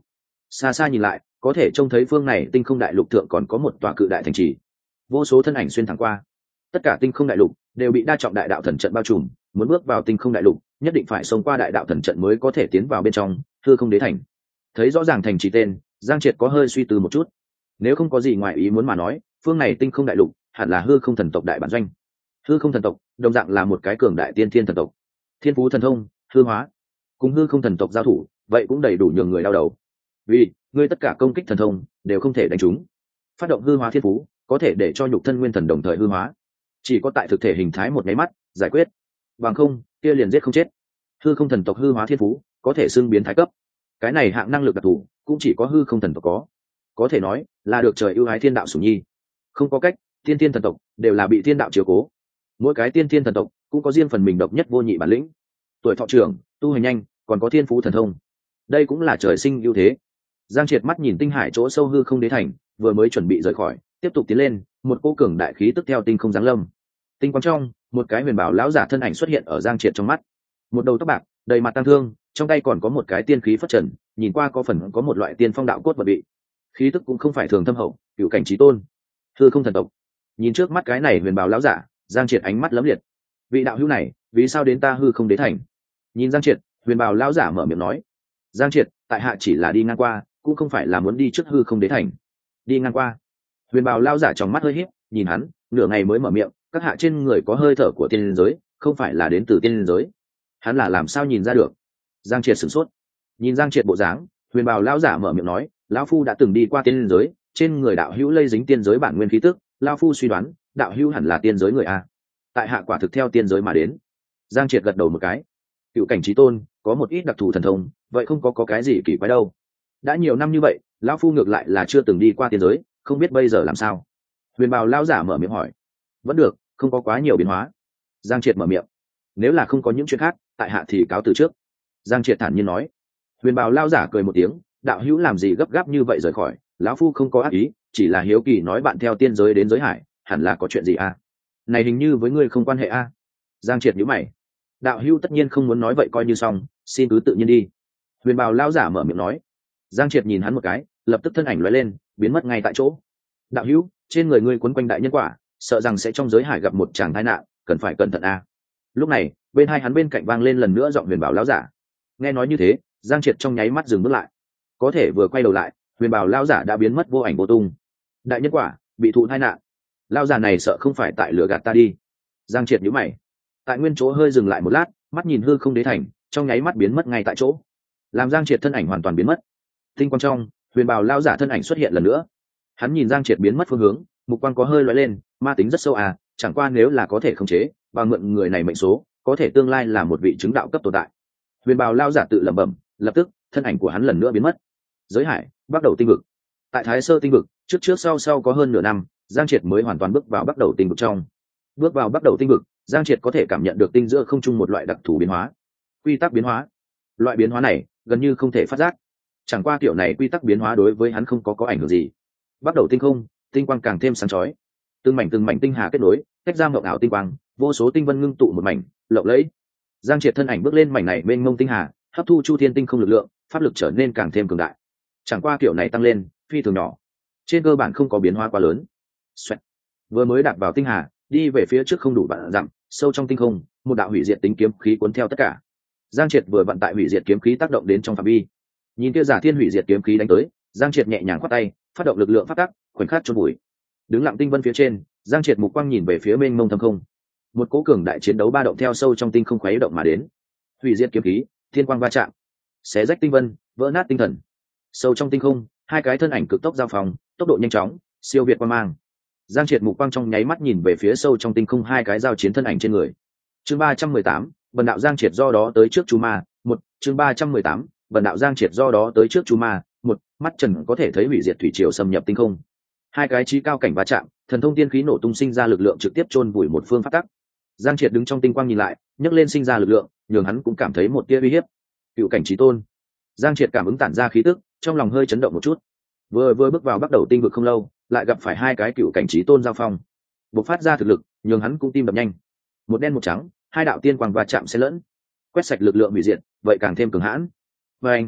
Xa xa nhìn lại có thể trông thấy phương này tinh không đại lục thượng còn có một tòa cự đại thành trì, vô số thân ảnh xuyên thẳng qua. Tất cả tinh không đại lục đều bị đa trọng đại đạo thần trận bao trùm, muốn bước vào tinh không đại lục nhất định phải xông qua đại đạo thần trận mới có thể tiến vào bên trong hư không đế thành. Thấy rõ ràng thành trì tên, Giang Triệt có hơi suy tư một chút. Nếu không có gì ngoài ý muốn mà nói, phương này tinh không đại lục hẳn là hư không thần tộc đại bản doanh. Hư không thần tộc đồng dạng là một cái cường đại tiên thiên thần tộc, thiên phú thần thông hư hóa, cùng hư không thần tộc giao thủ vậy cũng đầy đủ nhường người đau đầu. Vì ngươi tất cả công kích thần thông đều không thể đánh trúng. Phát động hư hóa thiên phú có thể để cho nhục thân nguyên thần đồng thời hư hóa, chỉ có tại thực thể hình thái một nháy mắt giải quyết, bằng không kia liền giết không chết. Hư không thần tộc hư hóa thiên phú có thể xưng biến thái cấp, cái này hạng năng lực đặc thù cũng chỉ có hư không thần tộc có thể nói là được trời ưu ái thiên đạo sủng nhi. Không có cách, tiên thiên thần tộc đều là bị thiên đạo chiếu cố, mỗi cái tiên thiên thần tộc cũng có riêng phần mình độc nhất vô nhị bản lĩnh, tuổi thọ trưởng, tu hành nhanh, còn có thiên phú thần thông, đây cũng là trời sinh ưu thế. Giang Triệt mắt nhìn tinh hải chỗ sâu hư không đế thành, vừa mới chuẩn bị rời khỏi tiếp tục tiến lên, một cỗ cường đại khí tức theo tinh không giáng lâm. Tinh quang trong, một cái huyền bảo lão giả thân ảnh xuất hiện ở Giang Triệt trong mắt, một đầu tóc bạc, đầy mặt tang thương, trong tay còn có một cái tiên khí phất trần, nhìn qua có phần có một loại tiên phong đạo cốt vật bị, khí tức cũng không phải thường thâm hậu, cựu cảnh chí tôn, hư không thần tộc. Nhìn trước mắt cái này huyền bảo lão giả, Giang Triệt ánh mắt lấm liệt. Vị đạo hữu này vì sao đến ta hư không đế thành? Nhìn Giang Triệt, huyền bảo lão giả mở miệng nói. Giang Triệt, tại hạ chỉ là đi ngang qua, cũng không phải là muốn đi trước hư không đế thành. Đi ngang qua. Huyền bảo lão giả trong mắt hơi híp, nhìn hắn nửa ngày mới mở miệng, các hạ trên người có hơi thở của tiên giới, không phải là đến từ tiên giới. Hắn là làm sao nhìn ra được? Giang Triệt sửng sốt. Nhìn Giang Triệt bộ dáng, huyền bảo lão giả mở miệng nói, lão phu đã từng đi qua tiên giới, trên người đạo hữu lây dính tiên giới bản nguyên khí tức, lão phu suy đoán đạo hữu hẳn là tiên giới người a. Tại hạ quả thực theo tiên giới mà đến. Giang Triệt gật đầu một cái. Cựu cảnh chí tôn có một ít đặc thù thần thông, vậy không có cái gì kỳ quái đâu. Đã nhiều năm như vậy, lão phu ngược lại là chưa từng đi qua tiên giới, không biết bây giờ làm sao. Huyền bào lão giả mở miệng hỏi. Vẫn được, không có quá nhiều biến hóa. Giang Triệt mở miệng. Nếu là không có những chuyện khác, tại hạ thì cáo từ trước. Giang Triệt thản nhiên nói. Huyền bào lão giả cười một tiếng, đạo hữu làm gì gấp gáp như vậy rời khỏi, lão phu không có ác ý, chỉ là hiếu kỳ nói bạn theo tiên giới đến giới hải, hẳn là có chuyện gì a? Này hình như với ngươi không quan hệ a. Giang Triệt nhíu mày. Đạo hữu tất nhiên không muốn nói vậy coi như xong, xin cứ tự nhiên đi. Huyền bào lão giả mở miệng nói. Giang Triệt nhìn hắn một cái, lập tức thân ảnh lóe lên, biến mất ngay tại chỗ. Đạo hữu, trên người ngươi quấn quanh đại nhân quả, sợ rằng sẽ trong giới hải gặp một tràng tai nạn, cần phải cẩn thận a. Lúc này, bên hai hắn bên cạnh vang lên lần nữa giọng huyền bào lão giả. Nghe nói như thế, Giang Triệt trong nháy mắt dừng bước lại. Có thể vừa quay đầu lại, huyền bào lão giả đã biến mất vô ảnh vô tung. Đại nhân quả bị thụ tai nạn, lão giả này sợ không phải tại lửa gạt ta đi. Giang Triệt nhíu mày, tại nguyên chỗ hơi dừng lại một lát, mắt nhìn hư không đế thành, trong nháy mắt biến mất ngay tại chỗ, làm Giang Triệt thân ảnh hoàn toàn biến mất. Tinh quang trong, huyền bào lão giả thân ảnh xuất hiện lần nữa. Hắn nhìn Giang Triệt biến mất phương hướng, mục quang có hơi lóe lên, ma tính rất sâu à, chẳng qua nếu là có thể khống chế, và mượn người này mệnh số, có thể tương lai là một vị chứng đạo cấp tồn tại. Huyền bào lão giả tự lẩm bẩm, lập tức thân ảnh của hắn lần nữa biến mất. Giới hải, bắt đầu tinh vực. Tại Thái Sơ tinh vực, trước sau có hơn nửa năm, Giang Triệt mới hoàn toàn bước vào bắt đầu tinh vực trong. Bước vào bắt đầu tinh vực, Giang Triệt có thể cảm nhận được tinh giữa không trung một loại đặc thù biến hóa, quy tắc biến hóa. Loại biến hóa này gần như không thể phát giác, chẳng qua kiểu này quy tắc biến hóa đối với hắn không có ảnh hưởng gì. Bắt đầu tinh không, tinh quang càng thêm sáng chói, từng mảnh tinh hà kết nối, tách ra mộng ảo tinh quang, vô số tinh vân ngưng tụ một mảnh, lộng lẫy. Giang Triệt thân ảnh bước lên mảnh này mênh mông tinh hà, hấp thu chu thiên tinh không lực lượng, pháp lực trở nên càng thêm cường đại. Chẳng qua kiểu này tăng lên phi thường nhỏ, trên cơ bản không có biến hóa quá lớn. Xoẹt. Vừa mới đạp vào tinh hà, đi về phía trước không đủ vạn dặm, sâu trong tinh không, một đạo hủy diệt tính kiếm khí cuốn theo tất cả. Giang Triệt vừa vận tại hủy diệt kiếm khí tác động đến trong phạm vi, nhìn kia giả thiên hủy diệt kiếm khí đánh tới, Giang Triệt nhẹ nhàng khoát tay, phát động lực lượng phát tác, khoảnh khắc chôn bụi. Đứng lặng tinh vân phía trên, Giang Triệt mục quang nhìn về phía mênh mông thâm không. Một cỗ cường đại chiến đấu ba động theo sâu trong tinh không khuấy động mà đến. Hủy diệt kiếm khí, thiên quang va chạm, xé rách tinh vân, vỡ nát tinh thần. Sâu trong tinh không, hai cái thân ảnh cực tốc giao phòng, tốc độ nhanh chóng, siêu việt quang mang. Giang Triệt mục quang trong nháy mắt nhìn về phía sâu trong tinh không hai cái giao chiến thân ảnh trên người. Chương 318, Vân đạo Giang Triệt do đó tới trước Chu Ma, một. Chương 318, Vân đạo Giang Triệt do đó tới trước Chu Ma, một. Mắt trần có thể thấy hủy diệt thủy triều xâm nhập tinh không. Hai cái chí cao cảnh va chạm, thần thông tiên khí nổ tung sinh ra lực lượng trực tiếp chôn vùi một phương pháp tắc. Giang Triệt đứng trong tinh quang nhìn lại, nhấc lên sinh ra lực lượng, nhường hắn cũng cảm thấy một tia uy hiếp. Cựu cảnh chí tôn. Giang Triệt cảm ứng tản ra khí tức, trong lòng hơi chấn động một chút. Vừa bước vào bắt đầu tinh vực không lâu, lại gặp phải hai cái cựu cảnh chí tôn giao phong, bộc phát ra thực lực, nhường hắn cũng tim đập nhanh. Một đen một trắng, hai đạo tiên quang va chạm xen lẫn, quét sạch lực lượng hủy diệt, vậy càng thêm cường hãn. Và anh,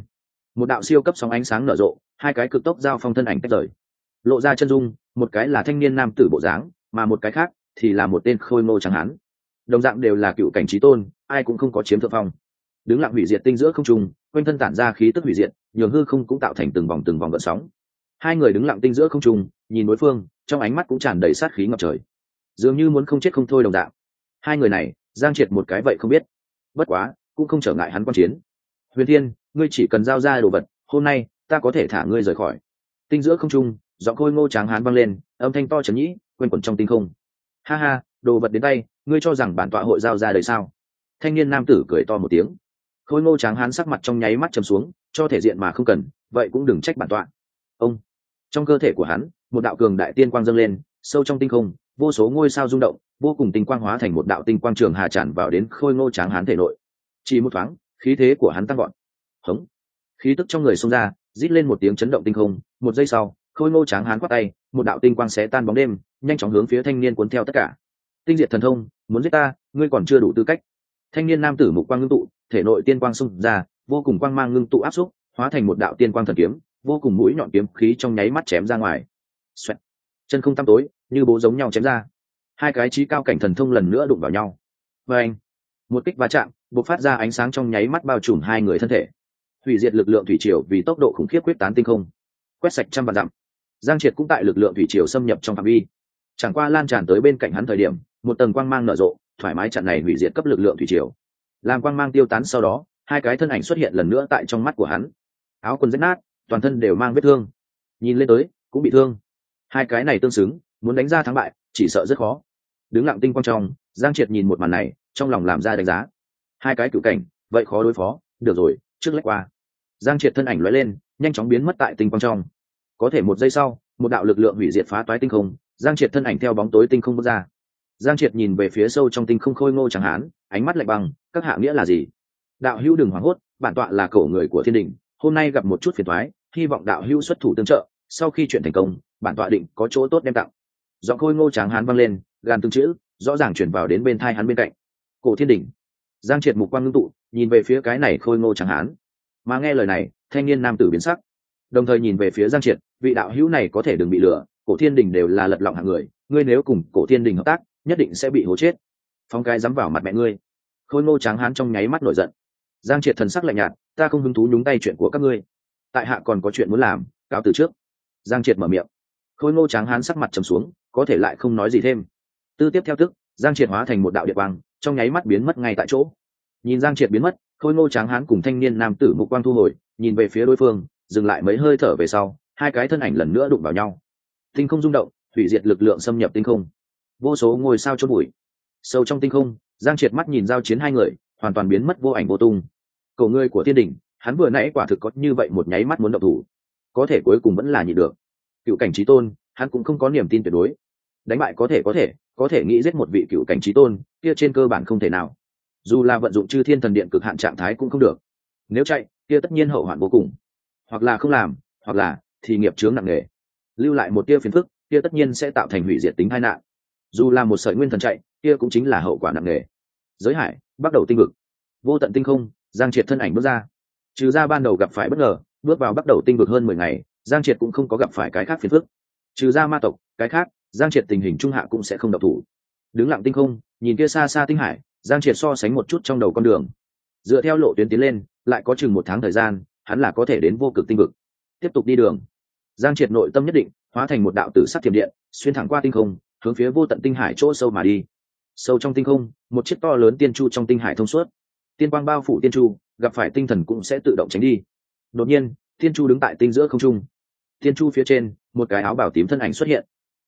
một đạo siêu cấp sóng ánh sáng nở rộ, hai cái cực tốc giao phong thân ảnh tách rời, lộ ra chân dung. Một cái là thanh niên nam tử bộ dáng, mà một cái khác thì là một tên khôi ngô trắng hán. Đồng dạng đều là cựu cảnh chí tôn, ai cũng không có chiếm thượng phong. Đứng lặng hủy diệt tinh giữa không trung, quanh thân tản ra khí tức hủy diệt, nhường hư không cũng tạo thành từng vòng gợn sóng. Hai người đứng lặng tinh giữa không trung, nhìn đối phương, trong ánh mắt cũng tràn đầy sát khí ngập trời, dường như muốn không chết không thôi đồng dạng. Hai người này, Giang Triệt một cái vậy không biết, bất quá cũng không trở ngại hắn quan chiến. Huyền Thiên, ngươi chỉ cần giao ra đồ vật, hôm nay ta có thể thả ngươi rời khỏi. Tinh giữa không trung, giọng khôi ngô tráng hán vang lên, âm thanh to trấn nhĩ, quanh quẩn trong tinh không. Ha ha, đồ vật đến tay, ngươi cho rằng bản tọa hội giao ra đời sao? Thanh niên nam tử cười to một tiếng. Khôi ngô tráng hán sắc mặt trong nháy mắt trầm xuống, cho thể diện mà không cần, vậy cũng đừng trách bản tọa. Ông, trong cơ thể của hắn, một đạo cường đại tiên quang dâng lên, sâu trong tinh không, vô số ngôi sao rung động, vô cùng tinh quang hóa thành một đạo tinh quang trường hà tràn vào đến khôi ngô tráng hán thể nội. Chỉ một thoáng, khí thế của hắn tăng vọt. Hống, khí tức trong người xông ra, rít lên một tiếng chấn động tinh không. Một giây sau, khôi ngô tráng hán quát tay, một đạo tinh quang xé tan bóng đêm, nhanh chóng hướng phía thanh niên cuốn theo tất cả. Tinh diệt thần thông, muốn giết ta, ngươi còn chưa đủ tư cách. Thanh niên nam tử mục quang ngưng tụ, thể nội tiên quang xông ra, vô cùng quang mang ngưng tụ áp xúc, hóa thành một đạo tiên quang thần kiếm, vô cùng mũi nhọn kiếm khí trong nháy mắt chém ra ngoài. Xoẹt. Chân không tăm tối, như bố giống nhau chém ra. Hai cái chí cao cảnh thần thông lần nữa đụng vào nhau. Và anh, một kích va chạm, bộc phát ra ánh sáng trong nháy mắt bao trùm hai người thân thể. Hủy diệt lực lượng thủy triều vì tốc độ khủng khiếp quyết tán tinh không, quét sạch trăm vạn dặm. Giang Triệt cũng tại lực lượng thủy triều xâm nhập trong phạm vi, chẳng qua lan tràn tới bên cạnh hắn thời điểm, một tầng quang mang nở rộ, thoải mái chặn này hủy diệt cấp lực lượng thủy triều. Làm quang mang tiêu tán sau đó, hai cái thân ảnh xuất hiện lần nữa tại trong mắt của hắn. Áo quần rách nát, toàn thân đều mang vết thương, nhìn lên tới cũng bị thương. Hai cái này tương xứng, muốn đánh ra thắng bại chỉ sợ rất khó. Đứng lặng tinh quang trong, Giang Triệt nhìn một màn này, trong lòng làm ra đánh giá. Hai cái cựu cảnh, vậy khó đối phó, được rồi, trước lách qua. Giang Triệt thân ảnh lóe lên, nhanh chóng biến mất tại tinh quang trong. Có thể một giây sau, một đạo lực lượng hủy diệt phá toái tinh không, Giang Triệt thân ảnh theo bóng tối tinh không bước ra. Giang Triệt nhìn về phía sâu trong tinh không khôi ngô chẳng hán, ánh mắt lạnh băng, các hạ nghĩa là gì? Đạo hữu đừng hoảng hốt, bản tọa là cổ người của thiên đình, hôm nay gặp một chút phiền toái, hy vọng đạo hữu xuất thủ tương trợ, sau khi chuyện thành công, bản tọa định có chỗ tốt đem tặng. Giọng khôi ngô tráng hán vang lên, gan từng chữ rõ ràng truyền vào đến bên tai hắn bên cạnh. Cổ thiên đình. Giang Triệt mục quang ngưng tụ, nhìn về phía cái này khôi ngô tráng hán. Mà nghe lời này, thanh niên nam tử biến sắc, đồng thời nhìn về phía Giang Triệt, vị đạo hữu này có thể đừng bị lừa, cổ thiên đình đều là lật lọng hạng người, ngươi nếu cùng cổ thiên đình hợp tác, nhất định sẽ bị hố chết. Phong cái dám vào mặt mẹ ngươi. Khôi ngô tráng hán trong nháy mắt nổi giận. Giang Triệt thần sắc lạnh nhạt, ta không hứng thú nhúng tay chuyện của các ngươi, tại hạ còn có chuyện muốn làm, cáo từ trước. Giang Triệt mở miệng. Khôi ngô tráng hán sắc mặt trầm xuống, có thể lại không nói gì thêm. Tư tiếp theo tức, Giang Triệt hóa thành một đạo điện quang, trong nháy mắt biến mất ngay tại chỗ. Nhìn Giang Triệt biến mất, khôi ngô tráng hán cùng thanh niên nam tử mục quang thu hồi, nhìn về phía đối phương, dừng lại mấy hơi thở về sau, hai cái thân ảnh lần nữa đụng vào nhau. Tinh không rung động, hủy diệt lực lượng xâm nhập tinh không, vô số ngôi sao chôn bụi. Sâu trong tinh không, Giang Triệt mắt nhìn giao chiến hai người, hoàn toàn biến mất vô ảnh vô tung. Cầu ngươi của thiên đình, hắn vừa nãy quả thực có như vậy một nháy mắt muốn động thủ, có thể cuối cùng vẫn là nhịn được. Cựu cảnh chí tôn, hắn cũng không có niềm tin tuyệt đối. Đánh bại có thể nghĩ giết một vị cựu cảnh chí tôn, kia trên cơ bản không thể nào. Dù là vận dụng chư thiên thần điện cực hạn trạng thái cũng không được. Nếu chạy, kia tất nhiên hậu hoạn vô cùng. Hoặc là không làm, hoặc là thì nghiệp chướng nặng nề. Lưu lại một tia phiền phức, kia tất nhiên sẽ tạo thành hủy diệt tính tai nạn. Dù là một sợi nguyên thần chạy, kia cũng chính là hậu quả nặng nề. Giới hải, bắt đầu tinh vực, vô tận tinh không, Giang Triệt thân ảnh bước ra. Trừ ra ban đầu gặp phải bất ngờ, bước vào bắt đầu tinh vực hơn 10 ngày, Giang Triệt cũng không có gặp phải cái khác phiền phức. Trừ ra ma tộc, cái khác, Giang Triệt tình hình trung hạ cũng sẽ không động thủ. Đứng lặng tinh không, nhìn kia xa xa tinh hải, Giang Triệt so sánh một chút trong đầu con đường. Dựa theo lộ tuyến tiến lên, lại có chừng 1 tháng thời gian, hắn là có thể đến vô cực tinh vực. Tiếp tục đi đường. Giang Triệt nội tâm nhất định, hóa thành một đạo tử sắc thiểm điện, xuyên thẳng qua tinh không, hướng phía vô tận tinh hải chỗ sâu mà đi. Sâu trong tinh không, một chiếc to lớn tiên chu trong tinh hải thông suốt. Tiên quang bao phủ tiên chu, gặp phải tinh thần cũng sẽ tự động tránh đi. Đột nhiên, tiên chu đứng tại tinh giữa không trung. Tiên chu phía trên, một cái áo bào tím thân ảnh xuất hiện.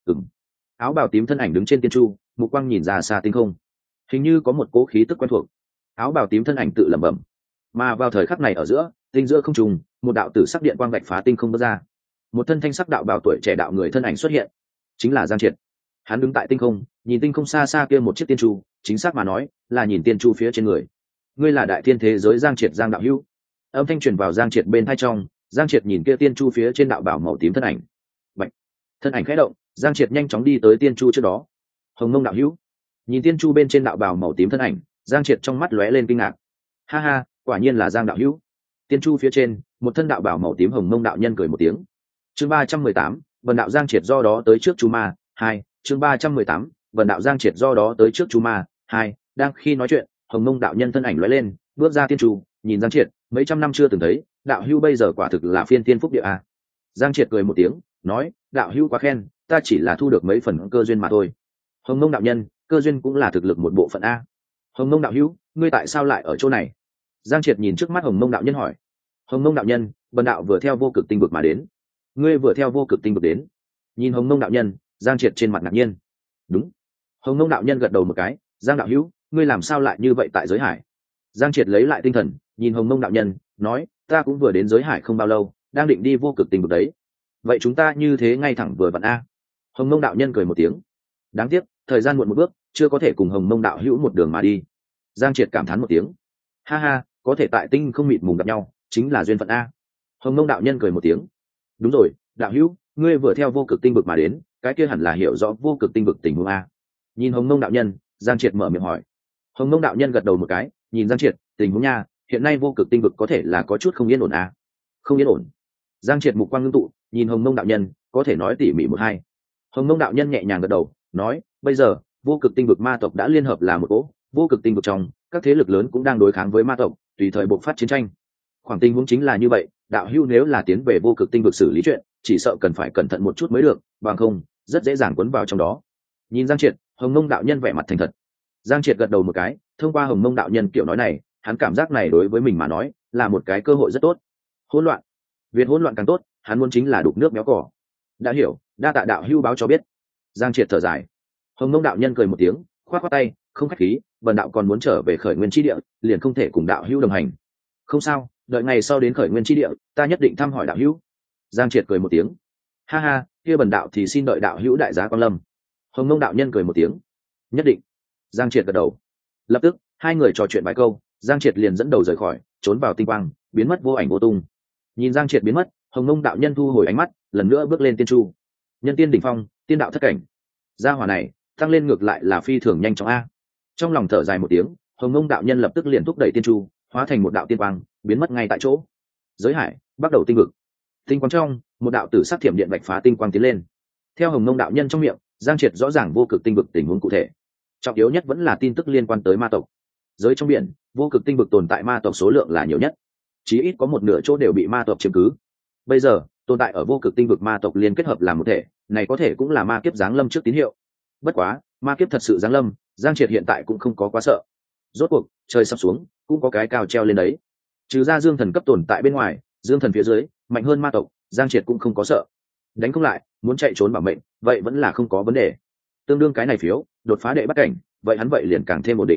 Áo bào tím thân ảnh đứng trên tiên chu, mục quang nhìn ra xa tinh không, hình như có một cố khí tức quen thuộc. Áo bào tím thân ảnh tự lẩm bẩm. Mà vào thời khắc này ở giữa, tinh giữa không trung, một đạo tử sắc điện quang vạch phá tinh không bước ra. Một thân thanh sắc đạo bào tuổi trẻ đạo người thân ảnh xuất hiện, chính là Giang Triệt. Hắn đứng tại tinh không, nhìn tinh không xa xa kia một chiếc tiên chu, chính xác mà nói là nhìn tiên chu phía trên người. Ngươi là đại thiên thế giới Giang Triệt, Giang đạo hữu. Âm thanh truyền vào Giang Triệt bên tai trong. Giang Triệt nhìn kia tiên chu phía trên đạo bảo màu tím thân ảnh. Bạch. Thân ảnh khẽ động, Giang Triệt nhanh chóng đi tới tiên chu trước đó. Hồng Mông đạo hữu. Nhìn tiên chu bên trên đạo bảo màu tím thân ảnh, Giang Triệt trong mắt lóe lên kinh ngạc. Ha ha, quả nhiên là Giang đạo hữu. Tiên chu phía trên, một thân đạo bảo màu tím hồng mông đạo nhân cười một tiếng. Chương 318, Vân đạo Giang Triệt do đó tới trước chú ma, 2, chương 318, Vân đạo Giang Triệt do đó tới trước chú ma, 2, đang khi nói chuyện, hồng mông đạo nhân thân ảnh lóe lên, bước ra tiên chu, nhìn Giang Triệt, mấy trăm năm chưa từng thấy, đạo hữu bây giờ quả thực là phiên tiên phúc địa a. Giang Triệt cười một tiếng, nói, đạo hữu quá khen, ta chỉ là thu được mấy phần cơ duyên mà thôi. Hồng mông đạo nhân, cơ duyên cũng là thực lực một bộ phận a. Hồng mông đạo hữu, ngươi tại sao lại ở chỗ này? Giang Triệt nhìn trước mắt hồng mông đạo nhân hỏi. Hồng mông đạo nhân, Vân đạo vừa theo vô cực tinh vực mà đến. Ngươi vừa theo vô cực tinh vực đến? Nhìn hồng mông đạo nhân, Giang Triệt trên mặt ngạc nhiên. Đúng. Hồng mông đạo nhân gật đầu một cái. Giang đạo hữu, ngươi làm sao lại như vậy tại giới hải? Giang Triệt lấy lại tinh thần, nhìn hồng mông đạo nhân, nói, ta cũng vừa đến giới hải không bao lâu, đang định đi vô cực tinh vực đấy. Vậy chúng ta như thế ngay thẳng vừa vặn a. Hồng mông đạo nhân cười một tiếng. Đáng tiếc, thời gian muộn một bước, chưa có thể cùng hồng mông đạo hữu một đường mà đi. Giang Triệt cảm thán một tiếng. Ha ha, có thể tại tinh không mịt mùng gặp nhau, chính là duyên phận a. Hồng mông đạo nhân cười một tiếng. Đúng rồi, đạo hữu, ngươi vừa theo vô cực tinh vực mà đến, cái kia hẳn là hiểu rõ vô cực tinh vực tình huống a. Nhìn hồng mông đạo nhân, Giang Triệt mở miệng hỏi. Hồng mông đạo nhân gật đầu một cái, nhìn Giang Triệt, tình huống nha, hiện nay vô cực tinh vực có thể là có chút không yên ổn a. Không yên ổn? Giang Triệt mục quang ngưng tụ, nhìn hồng mông đạo nhân, có thể nói tỉ mỉ một hai. Hồng mông đạo nhân nhẹ nhàng gật đầu, nói, bây giờ vô cực tinh vực ma tộc đã liên hợp là một cỗ, vô cực tinh vực trong các thế lực lớn cũng đang đối kháng với ma tộc, tùy thời bộc phát chiến tranh. Khoảng tình huống chính là như vậy, đạo hữu nếu là tiến về vô cực tinh vực xử lý chuyện, chỉ sợ cần phải cẩn thận một chút mới được, bằng không rất dễ dàng cuốn vào trong đó. Nhìn Giang Triệt, hồng mông đạo nhân vẻ mặt thành thật. Giang Triệt gật đầu một cái, thông qua hồng mông đạo nhân kiểu nói này, hắn cảm giác này đối với mình mà nói là một cái cơ hội rất tốt. Hỗn loạn, việc hỗn loạn càng tốt, hắn muốn chính là đục nước méo cỏ. Đã hiểu, đa tạ đạo hữu báo cho biết. Giang Triệt thở dài. Hồng mông đạo nhân cười một tiếng, khoát khoát tay, không khách khí, Vân đạo còn muốn trở về khởi nguyên chi địa, liền không thể cùng đạo hữu đồng hành. Không sao, đợi ngày sau đến khởi nguyên chi địa, ta nhất định thăm hỏi đạo hữu. Giang Triệt cười một tiếng. Ha ha, kia Bần đạo thì xin đợi đạo hữu đại giá quan lâm. Hồng mông đạo nhân cười một tiếng. Nhất định. Giang Triệt gật đầu. Lập tức, hai người trò chuyện vài câu, Giang Triệt liền dẫn đầu rời khỏi, trốn vào tinh quang, biến mất vô ảnh vô tung. Nhìn Giang Triệt biến mất, hồng mông đạo nhân thu hồi ánh mắt, lần nữa bước lên tiên chu. Nhân tiên đỉnh phong, tiên đạo thất cảnh. Gia hỏa này tăng lên ngược lại là phi thường nhanh chóng a. Trong lòng thở dài một tiếng, hồng mông đạo nhân lập tức liền thúc đẩy tiên chu, hóa thành một đạo tiên quang, biến mất ngay tại chỗ. Giới hải, bắt đầu tinh vực. Tinh quang trong, một đạo tử sắc thiểm điện vạch phá tinh quang tiến lên. Theo hồng mông đạo nhân trong miệng, Giang Triệt rõ ràng vô cực tinh vực tình huống cụ thể. Trọng yếu nhất vẫn là tin tức liên quan tới ma tộc. Giới trong biển, vô cực tinh vực tồn tại ma tộc số lượng là nhiều nhất, chí ít có một nửa chỗ đều bị ma tộc chiếm cứ. Bây giờ tồn tại ở vô cực tinh vực ma tộc liên kết hợp làm một thể, này có thể cũng là ma kiếp giáng lâm trước tín hiệu. Bất quá ma kiếp thật sự giáng lâm, Giang Triệt hiện tại cũng không có quá sợ. Rốt cuộc trời sắp xuống, cũng có cái cao treo lên đấy. Trừ ra dương thần cấp tồn tại bên ngoài, dương thần phía dưới mạnh hơn ma tộc, Giang Triệt cũng không có sợ. Đánh không lại, muốn chạy trốn bảo mệnh, vậy vẫn là không có vấn đề. Tương đương cái này phiếu đột phá đệ bắt cảnh, vậy hắn vậy liền càng thêm ổn định.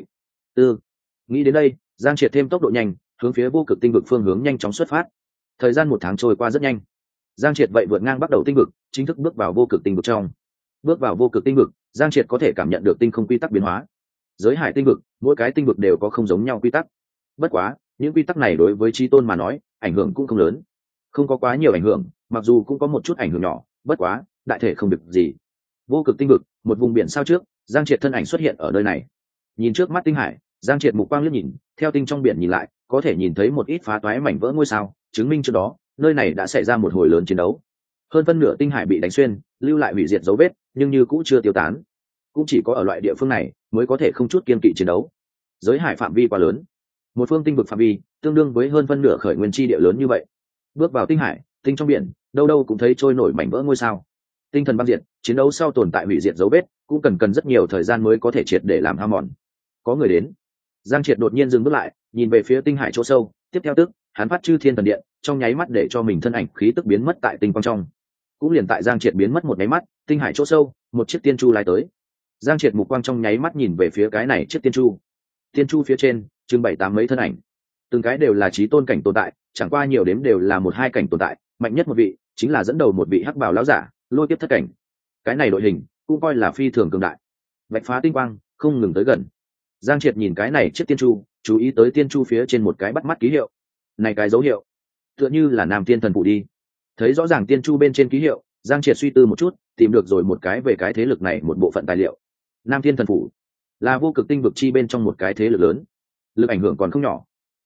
Nghĩ đến đây, Giang Triệt thêm tốc độ nhanh, hướng phía vô cực tinh vực phương hướng nhanh chóng xuất phát. Thời gian một tháng trôi qua rất nhanh. Giang Triệt vậy vượt ngang bắt đầu tinh vực, chính thức bước vào vô cực tinh vực trong. Bước vào vô cực tinh vực, Giang Triệt có thể cảm nhận được tinh không quy tắc biến hóa. Giới hải tinh vực, mỗi cái tinh vực đều có không giống nhau quy tắc. Bất quá, những quy tắc này đối với Chí Tôn mà nói, ảnh hưởng cũng không lớn. Không có quá nhiều ảnh hưởng, mặc dù cũng có một chút ảnh hưởng nhỏ, bất quá, đại thể không được gì. Vô cực tinh vực, một vùng biển sao trước, Giang Triệt thân ảnh xuất hiện ở nơi này. Nhìn trước mắt tinh hải, Giang Triệt mục quang liếc nhìn, theo tinh trong biển nhìn lại, có thể nhìn thấy một ít phá toái mảnh vỡ ngôi sao, chứng minh trước đó, nơi này đã xảy ra một hồi lớn chiến đấu. Hơn phân nửa tinh hải bị đánh xuyên, lưu lại hủy diệt dấu vết, nhưng như cũ chưa tiêu tán. Cũng chỉ có ở loại địa phương này mới có thể không chút kiên kỵ chiến đấu. Giới hải phạm vi quá lớn, một phương tinh vực phạm vi tương đương với hơn phân nửa khởi nguyên chi địa lớn như vậy. Bước vào tinh hải, tinh trong biển, đâu đâu cũng thấy trôi nổi mảnh vỡ ngôi sao. Tinh thần băng diệt, chiến đấu sau tồn tại hủy diệt dấu vết, cũng cần rất nhiều thời gian mới có thể triệt để làm hao mòn. Có người đến. Giang Triệt đột nhiên dừng bước lại, nhìn về phía tinh hải chỗ sâu, tiếp theo tức, hắn phát chư thiên thần điện, trong nháy mắt để cho mình thân ảnh khí tức biến mất tại tinh quang trong. Cũng liền tại Giang Triệt biến mất một nháy mắt, tinh hải chỗ sâu, một chiếc tiên chu lái tới. Giang Triệt mục quang trong nháy mắt nhìn về phía cái này chiếc tiên chu. Tiên chu phía trên, chừng 7-8 mấy thân ảnh. Từng cái đều là chí tôn cảnh tồn tại, chẳng qua nhiều đếm đều là 1-2 cảnh tồn tại, mạnh nhất một vị chính là dẫn đầu một vị hắc bào lão giả, lôi kiếp thất cảnh. Cái này đội hình cũng coi là phi thường cường đại. Vạch phá tinh quang, không ngừng tới gần. Giang Triệt nhìn cái này chiếc tiên chu, chú ý tới tiên chu phía trên một cái bắt mắt ký hiệu. Này cái dấu hiệu, tựa như là Nam Tiên Thần Phủ đi. Thấy rõ ràng tiên chu bên trên ký hiệu, Giang Triệt suy tư một chút, tìm được rồi một cái về cái thế lực này một bộ phận tài liệu. Nam Tiên Thần Phủ là vô cực tinh vực chi bên trong một cái thế lực lớn, lực ảnh hưởng còn không nhỏ.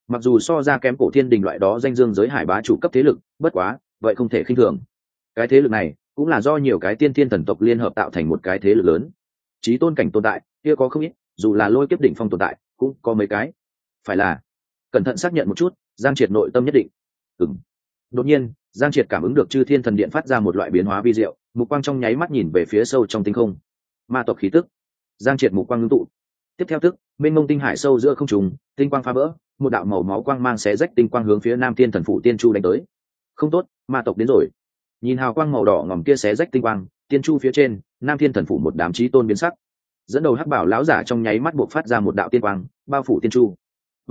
mặc dù so ra kém cổ thiên đình loại đó danh dương giới hải bá chủ cấp thế lực, bất quá vậy không thể khinh thường. Cái thế lực này cũng là do nhiều cái tiên thiên thần tộc liên hợp tạo thành một cái thế lực lớn. Chí tôn cảnh tồn tại kia có không ít, dù là lôi kiếp đỉnh phong tồn tại cũng có mấy cái. Phải là cẩn thận xác nhận một chút, Giang Triệt nội tâm nhất định. Đột nhiên Giang Triệt cảm ứng được chư thiên thần điện phát ra một loại biến hóa vi diệu, mục quang trong nháy mắt nhìn về phía sâu trong tinh không. Ma tộc khí tức. Giang Triệt mục quang ngưng tụ, tiếp theo tức mênh mông tinh hải sâu giữa không trùng, tinh quang phá vỡ, một đạo màu máu quang mang xé rách tinh quang hướng phía Nam Thiên Thần Phủ Tiên Chu đánh tới. Không tốt, ma tộc đến rồi. Nhìn hào quang màu đỏ ngòm kia xé rách tinh quang, Tiên Chu phía trên, Nam Thiên Thần Phủ một đám chí tôn biến sắc. Dẫn đầu hắc bảo lão giả trong nháy mắt buộc phát ra một đạo tiên quang, bao phủ Tiên Chu.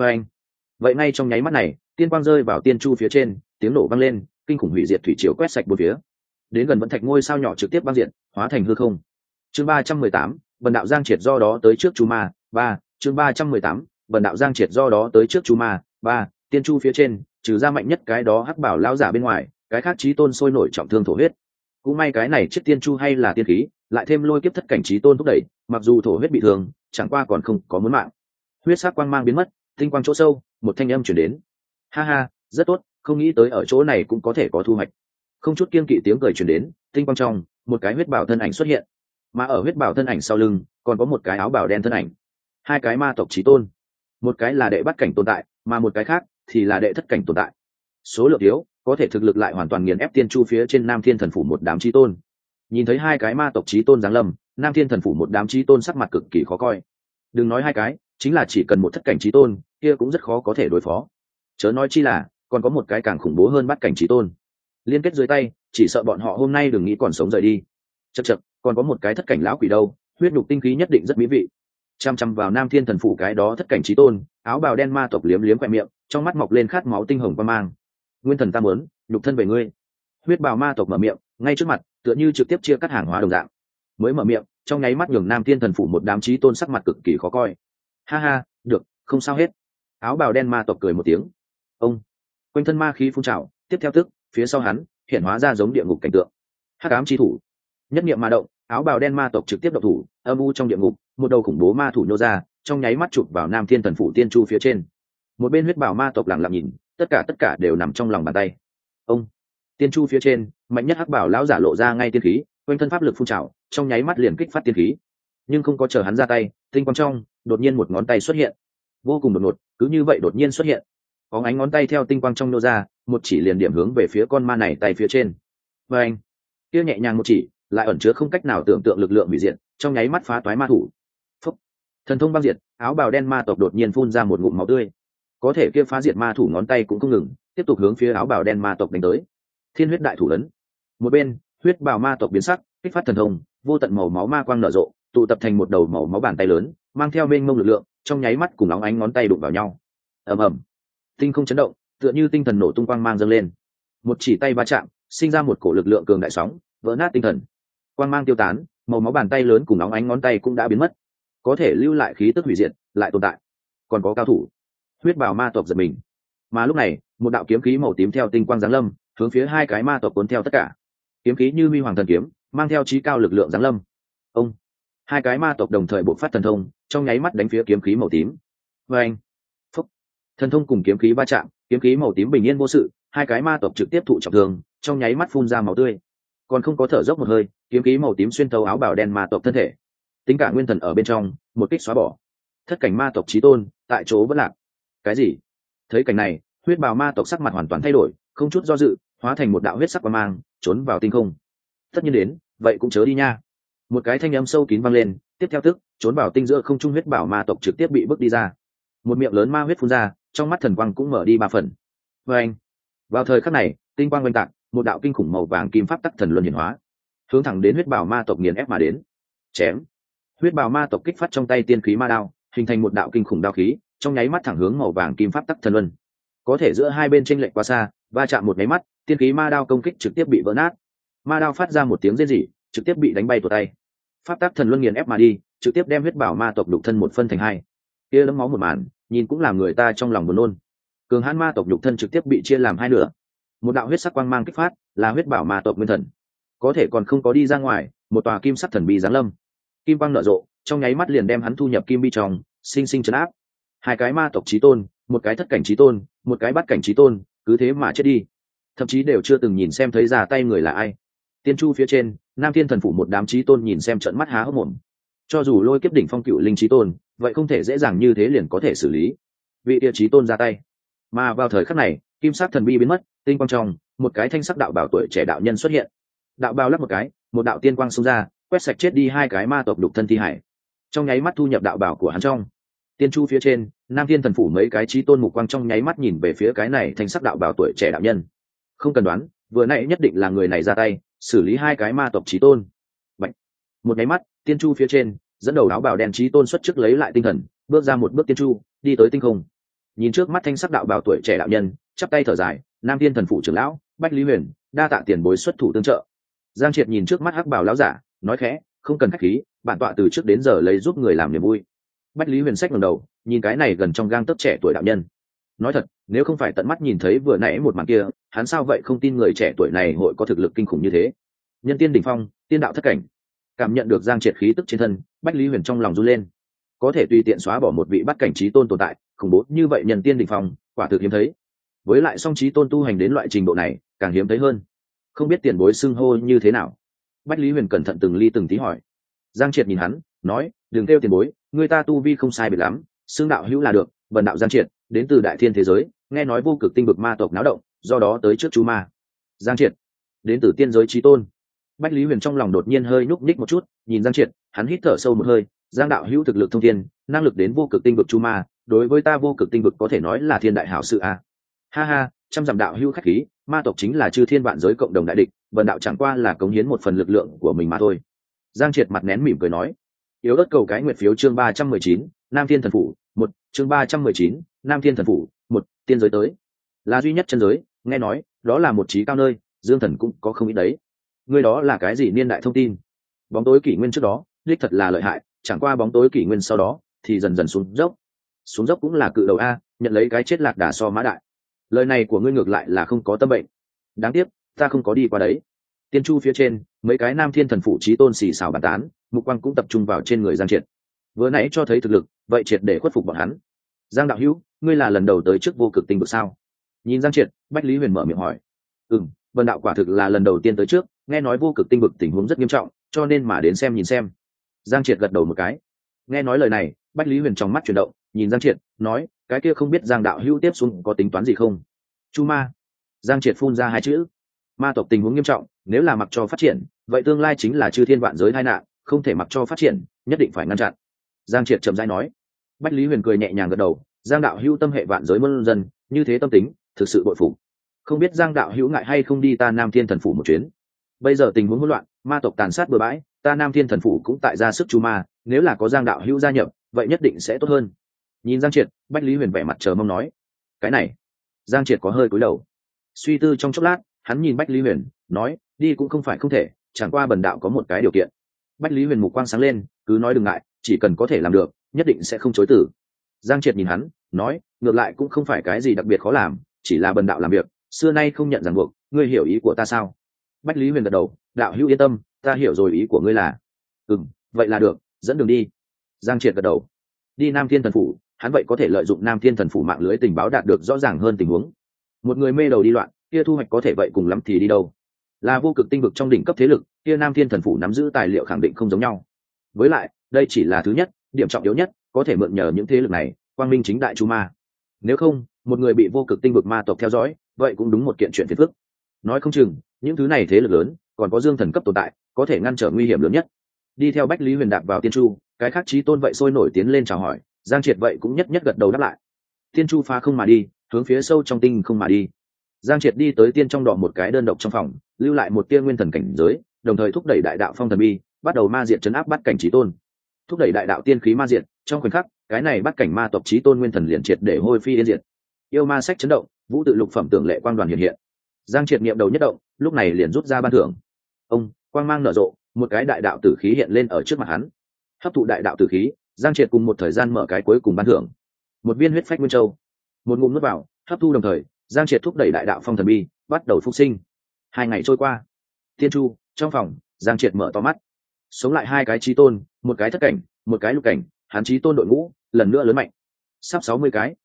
Vậy ngay trong nháy mắt này, tiên quang rơi vào Tiên Chu phía trên, tiếng nổ vang lên, kinh khủng hủy diệt thủy triều quét sạch bốn phía. Đến gần vẫn thạch ngôi sao nhỏ trực tiếp băng diện, hóa thành hư không. Chương 318, Bần đạo Giang Triệt do đó tới trước Chu Ma, 3, chương 318, Bần đạo Giang Triệt do đó tới trước Chu Ma, 3, Tiên Chu phía trên, trừ ra mạnh nhất cái đó hắc bảo lão giả bên ngoài, cái khác chí tôn sôi nổi trọng thương thổ huyết. Cũng may cái này chiếc Tiên Chu hay là tiên khí, lại thêm lôi kiếp thất cảnh chí tôn thúc đẩy, mặc dù thổ huyết bị thương, chẳng qua còn không có muốn mạng. Huyết sắc quang mang biến mất, tinh quang chỗ sâu, một thanh âm truyền đến. Ha ha, rất tốt, không nghĩ tới ở chỗ này cũng có thể có thu hoạch. Không chút kiêng kỵ tiếng cười truyền đến, tinh quang trong, một cái huyết bảo thân ảnh xuất hiện. Mà ở huyết bảo thân ảnh sau lưng, còn có một cái áo bào đen thân ảnh. Hai cái ma tộc chí tôn, một cái là đệ bắt cảnh tồn tại, mà một cái khác thì là đệ thất cảnh tồn tại. Số lượng yếu, có thể thực lực lại hoàn toàn nghiền ép Tiên Chu phía trên Nam Thiên Thần Phủ một đám chí tôn. Nhìn thấy hai cái ma tộc chí tôn giáng lâm, Nam Thiên Thần Phủ một đám chí tôn sắc mặt cực kỳ khó coi. Đừng nói hai cái, chính là chỉ cần một thất cảnh chí tôn, kia cũng rất khó có thể đối phó. Chớ nói chi là còn có một cái càng khủng bố hơn bắt cảnh chí tôn. Liên kết dưới tay, chỉ sợ bọn họ hôm nay đừng nghĩ còn sống rời đi. Chậc chậc, còn có một cái thất cảnh lão quỷ đâu, huyết nhục tinh khí nhất định rất mỹ vị. Chăm chăm vào Nam Thiên Thần Phủ cái đó thất cảnh chí tôn, áo bào đen ma tộc liếm liếm quẹt miệng, trong mắt mọc lên khát máu tinh hồng qua mang. Nguyên thần ta muốn, nhục thân về ngươi. Huyết bào ma tộc mở miệng, ngay trước mặt, tựa như trực tiếp chia cắt hàng hóa đồng dạng. Mới mở miệng, trong nháy mắt nhường Nam Thiên Thần Phủ một đám chí tôn sắc mặt cực kỳ khó coi. Ha ha, được, không sao hết. Áo bào đen ma tộc cười một tiếng. Ông, quanh thân ma khí phun trào, tiếp theo tức, phía sau hắn hiện hóa ra giống địa ngục cảnh tượng. Hắc ám chi thủ, nhất niệm ma động, áo bào đen ma tộc trực tiếp động thủ, âm u trong địa ngục, một đầu khủng bố ma thủ nhô ra, trong nháy mắt chụp vào Nam Thiên Thần Phủ Tiên Chu phía trên. Một bên huyết bảo ma tộc lặng lặng nhìn, tất cả đều nằm trong lòng bàn tay. Ông, Tiên Chu phía trên, mạnh nhất hắc bảo lão giả lộ ra ngay tiên khí, quanh thân pháp lực phun trào, trong nháy mắt liền kích phát tiên khí. Nhưng không có chờ hắn ra tay, tinh quang trong, đột nhiên một ngón tay xuất hiện. Vô cùng đột ngột, cứ như vậy đột nhiên xuất hiện. Có ánh ngón tay theo tinh quang trong nô ra, một chỉ liền điểm hướng về phía con ma này tay phía trên. Và anh, kia nhẹ nhàng một chỉ, lại ẩn chứa không cách nào tưởng tượng lực lượng hủy diệt, trong nháy mắt phá toái ma thủ. Phúc. Thần thông băng diệt, áo bào đen ma tộc đột nhiên phun ra một ngụm máu tươi. Có thể kia phá diệt ma thủ ngón tay cũng không ngừng, tiếp tục hướng phía áo bào đen ma tộc đánh tới. Thiên huyết đại thủ ấn. Một bên, huyết bào ma tộc biến sắc, kích phát thần thông, vô tận màu máu ma quang nở rộ, tụ tập thành một đầu màu máu bàn tay lớn, mang theo mênh mông lực lượng, trong nháy mắt cùng óng ánh ngón tay đụng vào nhau. Ầm ầm. Tinh không chấn động, tựa như tinh thần nổ tung quang mang dâng lên. Một chỉ tay va chạm, sinh ra một cổ lực lượng cường đại sóng, vỡ nát tinh thần. Quang mang tiêu tán, màu máu bàn tay lớn cùng óng ánh ngón tay cũng đã biến mất. Có thể lưu lại khí tức hủy diệt, lại tồn tại. Còn có cao thủ. Huyết bào ma tộc giật mình. Mà lúc này, một đạo kiếm khí màu tím theo tinh quang giáng lâm, hướng phía hai cái ma tộc cuốn theo tất cả. Kiếm khí như huy hoàng thần kiếm, mang theo chí cao lực lượng giáng lâm. Ông, hai cái ma tộc đồng thời bộc phát thần thông, trong nháy mắt đánh phía kiếm khí màu tím. Và anh, phúc, thần thông cùng kiếm khí va chạm, kiếm khí màu tím bình yên vô sự, hai cái ma tộc trực tiếp thụ trọng thương, trong nháy mắt phun ra máu tươi. Còn không có thở dốc một hơi, kiếm khí màu tím xuyên thấu áo bào đen ma tộc thân thể, tính cả nguyên thần ở bên trong, một kích xóa bỏ. Thất cảnh ma tộc chí tôn tại chỗ vẫn lạc. Cái gì? Thấy cảnh này, huyết bào ma tộc sắc mặt hoàn toàn thay đổi, không chút do dự, hóa thành một đạo huyết sắc quang mang, trốn vào tinh không. Tất nhiên đến, vậy cũng chớ đi nha. Một cái thanh âm sâu kín vang lên, tiếp theo tức, trốn vào tinh giữa không trung huyết bảo ma tộc trực tiếp bị bước đi ra. Một miệng lớn ma huyết phun ra, trong mắt thần quang cũng mở đi 3 phần. Và anh, vào thời khắc này, tinh quang oanh tạc, một đạo kinh khủng màu vàng kim pháp tắc thần luân hiển hóa, hướng thẳng đến huyết bảo ma tộc nghiền ép mà đến. Chém. Huyết bảo ma tộc kích phát trong tay tiên khí ma đao, hình thành một đạo kinh khủng đao khí, trong nháy mắt thẳng hướng màu vàng kim pháp tắc thần luân. Có thể giữa hai bên chênh lệch quá xa, va chạm một nháy mắt, tiên khí ma đao công kích trực tiếp bị vỡ nát. Ma đao phát ra một tiếng rên rỉ, trực tiếp bị đánh bay tuột tay. Pháp tắc thần luân nghiền ép mà đi, trực tiếp đem huyết bảo ma tộc đục thân một phân thành hai. Kia đấm máu một màn, nhìn cũng làm người ta trong lòng buồn nôn. Cường hãn ma tộc nhục thân trực tiếp bị chia làm hai nửa. Một đạo huyết sắc quang mang kích phát, là huyết bảo ma tộc nguyên thần. Có thể còn không có đi ra ngoài, một tòa kim sắc thần bi giáng lâm. Kim quang nở rộ, trong nháy mắt liền đem hắn thu nhập kim bi trong, sinh sinh trấn áp. Hai cái ma tộc chí tôn, một cái thất cảnh chí tôn, một cái bát cảnh chí tôn, cứ thế mà chết đi, thậm chí đều chưa từng nhìn xem thấy ra tay người là ai. Tiên chu phía trên, Nam Thiên Thần Phủ một đám chí tôn nhìn xem trợn mắt há hốc mồm. Cho dù lôi kiếp đỉnh phong cựu linh chí tôn, vậy không thể dễ dàng như thế liền có thể xử lý. Vị địa chí tôn ra tay, mà vào thời khắc này, kim sắc thần bi biến mất, tinh quang trong, một cái thanh sắc đạo bảo tuổi trẻ đạo nhân xuất hiện. Đạo bào lắp một cái, một đạo tiên quang xông ra, quét sạch chết đi hai cái ma tộc đục thân thi hải. Trong nháy mắt thu nhập đạo bảo của hắn trong. Tiên chu phía trên, Nam Thiên Thần Phủ mấy cái chí tôn mục quang trong nháy mắt nhìn về phía cái này thanh sắc đạo bảo tuổi trẻ đạo nhân. Không cần đoán, vừa nãy nhất định là người này ra tay xử lý hai cái ma tộc chí tôn. Bạch. Một nháy mắt, tiên chu phía trên, dẫn đầu áo bào đen chí tôn xuất trước lấy lại tinh thần, bước ra một bước tiên chu, đi tới tinh không. Nhìn trước mắt thanh sắc đạo bào tuổi trẻ đạo nhân, chắp tay thở dài, Nam Thiên Thần Phủ trưởng lão Bách Lý Huyền, đa tạ tiền bối xuất thủ tương trợ. Giang Triệt nhìn trước mắt hắc bào lão giả, nói khẽ, không cần khách khí, bản tọa từ trước đến giờ lấy giúp người làm niềm vui. Bách Lý Huyền xách ngẩng đầu, nhìn cái này gần trong gang tấc trẻ tuổi đạo nhân. Nói thật, nếu không phải tận mắt nhìn thấy vừa nãy một màn kia, hắn sao vậy không tin người trẻ tuổi này hội có thực lực kinh khủng như thế. Nhân tiên đỉnh phong, tiên đạo thất cảnh. Cảm nhận được Giang Triệt khí tức trên thân, Bách Lý Huyền trong lòng run lên. Có thể tùy tiện xóa bỏ một vị bát cảnh chí tôn tồn tại, khủng bố như vậy nhân tiên đỉnh phong, quả thực hiếm thấy. Với lại song chí tôn tu hành đến loại trình độ này, càng hiếm thấy hơn. Không biết tiền bối xưng hô như thế nào? Bách Lý Huyền cẩn thận từng ly từng tí hỏi. Giang Triệt nhìn hắn, nói, đừng kêu tiền bối, người ta tu vi không sai biệt lắm, xưng đạo hữu là được. Bần đạo Giang Triệt, đến từ đại thiên thế giới, nghe nói vô cực tinh vực ma tộc náo động, do đó tới trước chú ma. Giang Triệt, đến từ tiên giới chí tôn. Bách Lý Huyền trong lòng đột nhiên hơi nhúc nhích một chút, nhìn Giang Triệt, hắn hít thở sâu một hơi. Giang đạo hữu thực lực thông thiên, năng lực đến vô cực tinh vực chú ma, đối với ta vô cực tinh vực có thể nói là thiên đại hảo sự a. Ha ha, trăm dặm đạo hữu khách khí, ma tộc chính là chư thiên vạn giới cộng đồng đại địch, bần đạo chẳng qua là cống hiến một phần lực lượng của mình mà thôi. Giang Triệt mặt nén mỉm cười nói. Yếu ớt cầu cái nguyệt phiếu chương 319, Nam Thiên Thần Phủ, một chương 319, Nam Thiên Thần Phủ, một tiên giới tới. Là duy nhất chân giới, nghe nói, đó là một trí cao nơi, Dương Thần cũng có không ít đấy. Ngươi đó là cái gì niên đại thông tin? Bóng tối kỷ nguyên trước đó, đích thật là lợi hại, chẳng qua bóng tối kỷ nguyên sau đó, thì dần dần xuống dốc. Xuống dốc cũng là cự đầu a, nhận lấy cái chết lạc đà so mã đại. Lời này của ngươi ngược lại là không có tâm bệnh. Đáng tiếc, ta không có đi qua đấy. Tiên chu phía trên, mấy cái Nam Thiên Thần Phủ chí tôn xì xào bàn tán, mục quang cũng tập trung vào trên người Giang Triệt. Vừa nãy cho thấy thực lực, vậy triệt để khuất phục bọn hắn. Giang đạo hữu, ngươi là lần đầu tới trước vô cực tinh vực sao? Nhìn Giang Triệt, Bách Lý Huyền mở miệng hỏi. Vân đạo quả thực là lần đầu tiên tới trước, nghe nói vô cực tinh vực tình huống rất nghiêm trọng, cho nên mà đến xem nhìn xem. Giang Triệt gật đầu một cái. Nghe nói lời này, Bách Lý Huyền trong mắt chuyển động, nhìn Giang Triệt, nói, cái kia không biết Giang đạo hữu tiếp xuống có tính toán gì không? Chu ma. Giang Triệt phun ra hai chữ. Ma tộc tình huống nghiêm trọng, nếu là mặc cho phát triển, vậy tương lai chính là chư thiên vạn giới tai nạn, không thể mặc cho phát triển, nhất định phải ngăn chặn. Giang Triệt chậm rãi nói. Bách Lý Huyền cười nhẹ nhàng gật đầu, Giang đạo hữu tâm hệ vạn giới muôn dân, như thế tâm tính, thực sự bội phục. Không biết Giang đạo hữu ngại hay không đi ta Nam Thiên Thần Phủ một chuyến? Bây giờ tình huống hỗn loạn, ma tộc tàn sát bừa bãi, ta Nam Thiên Thần Phủ cũng tại ra sức chu ma, nếu là có Giang đạo hữu gia nhập, vậy nhất định sẽ tốt hơn. Nhìn Giang Triệt, Bách Lý Huyền vẻ mặt chờ mong nói. Cái này. Giang Triệt có hơi cúi đầu. Suy tư trong chốc lát, hắn nhìn Bách Lý Huyền, nói, đi cũng không phải không thể, chẳng qua bần đạo có một cái điều kiện. Bách Lý Huyền mục quang sáng lên, cứ nói đừng ngại, chỉ cần có thể làm được, nhất định sẽ không chối từ. Giang Triệt nhìn hắn, nói, ngược lại cũng không phải cái gì đặc biệt khó làm, chỉ là bần đạo làm việc, xưa nay không nhận ràng buộc, ngươi hiểu ý của ta sao? Bách Lý Huyền gật đầu, đạo hữu yên tâm, ta hiểu rồi, ý của ngươi là. Vậy là được, dẫn đường đi. Giang Triệt gật đầu. Đi Nam Thiên Thần Phủ, hắn vậy có thể lợi dụng Nam Thiên Thần Phủ mạng lưới tình báo đạt được rõ ràng hơn tình huống. Một người mê đầu đi loạn, kia thu hoạch có thể vậy cùng lắm thì đi đâu? Là vô cực tinh vực trong đỉnh cấp thế lực, kia Nam Thiên Thần Phủ nắm giữ tài liệu khẳng định không giống nhau. Với lại, đây chỉ là thứ nhất, điểm trọng yếu nhất, có thể mượn nhờ những thế lực này, quang minh chính đại chu ma. Nếu không, một người bị vô cực tinh vực ma tộc theo dõi, vậy cũng đúng một kiện chuyện phiền phức. Nói không chừng, những thứ này thế lực lớn, còn có dương thần cấp tồn tại, có thể ngăn trở nguy hiểm lớn nhất. Đi theo Bách Lý Huyền đạp vào tiên chu, cái khác chí tôn vậy sôi nổi tiến lên chào hỏi, Giang Triệt vậy cũng nhất nhất gật đầu đáp lại. Tiên chu phá không mà đi, hướng phía sâu trong tinh không mà đi. Giang Triệt đi tới tiên trong đỏ một cái đơn độc trong phòng, lưu lại một tia nguyên thần cảnh giới, đồng thời thúc đẩy đại đạo phong thần bi, bắt đầu ma diệt trấn áp bắt cảnh chí tôn. Thúc đẩy đại đạo tiên khí ma diệt, trong khoảnh khắc, cái này bắt cảnh ma tộc chí tôn nguyên thần liền triệt để hôi phi yên diệt. Yêu ma sách chấn động, vũ tự lục phẩm tưởng lệ quang đoàn hiện hiện. Giang Triệt niệm đầu nhất động, lúc này liền rút ra ban thưởng. Ông, quang mang nở rộ, một cái đại đạo tử khí hiện lên ở trước mặt hắn. Hấp thụ đại đạo tử khí, Giang Triệt cùng một thời gian mở cái cuối cùng ban thưởng. Một viên huyết phách nguyên châu. Một ngụm nuốt vào, hấp thu đồng thời, Giang Triệt thúc đẩy đại đạo phong thần bi, bắt đầu phục sinh. 2 ngày trôi qua, tiên chu trong phòng, Giang Triệt mở to mắt. Sống lại 2 cái chí tôn, một cái thất cảnh, một cái lục cảnh, hắn chí tôn đội ngũ lần nữa lớn mạnh, sắp 60 cái.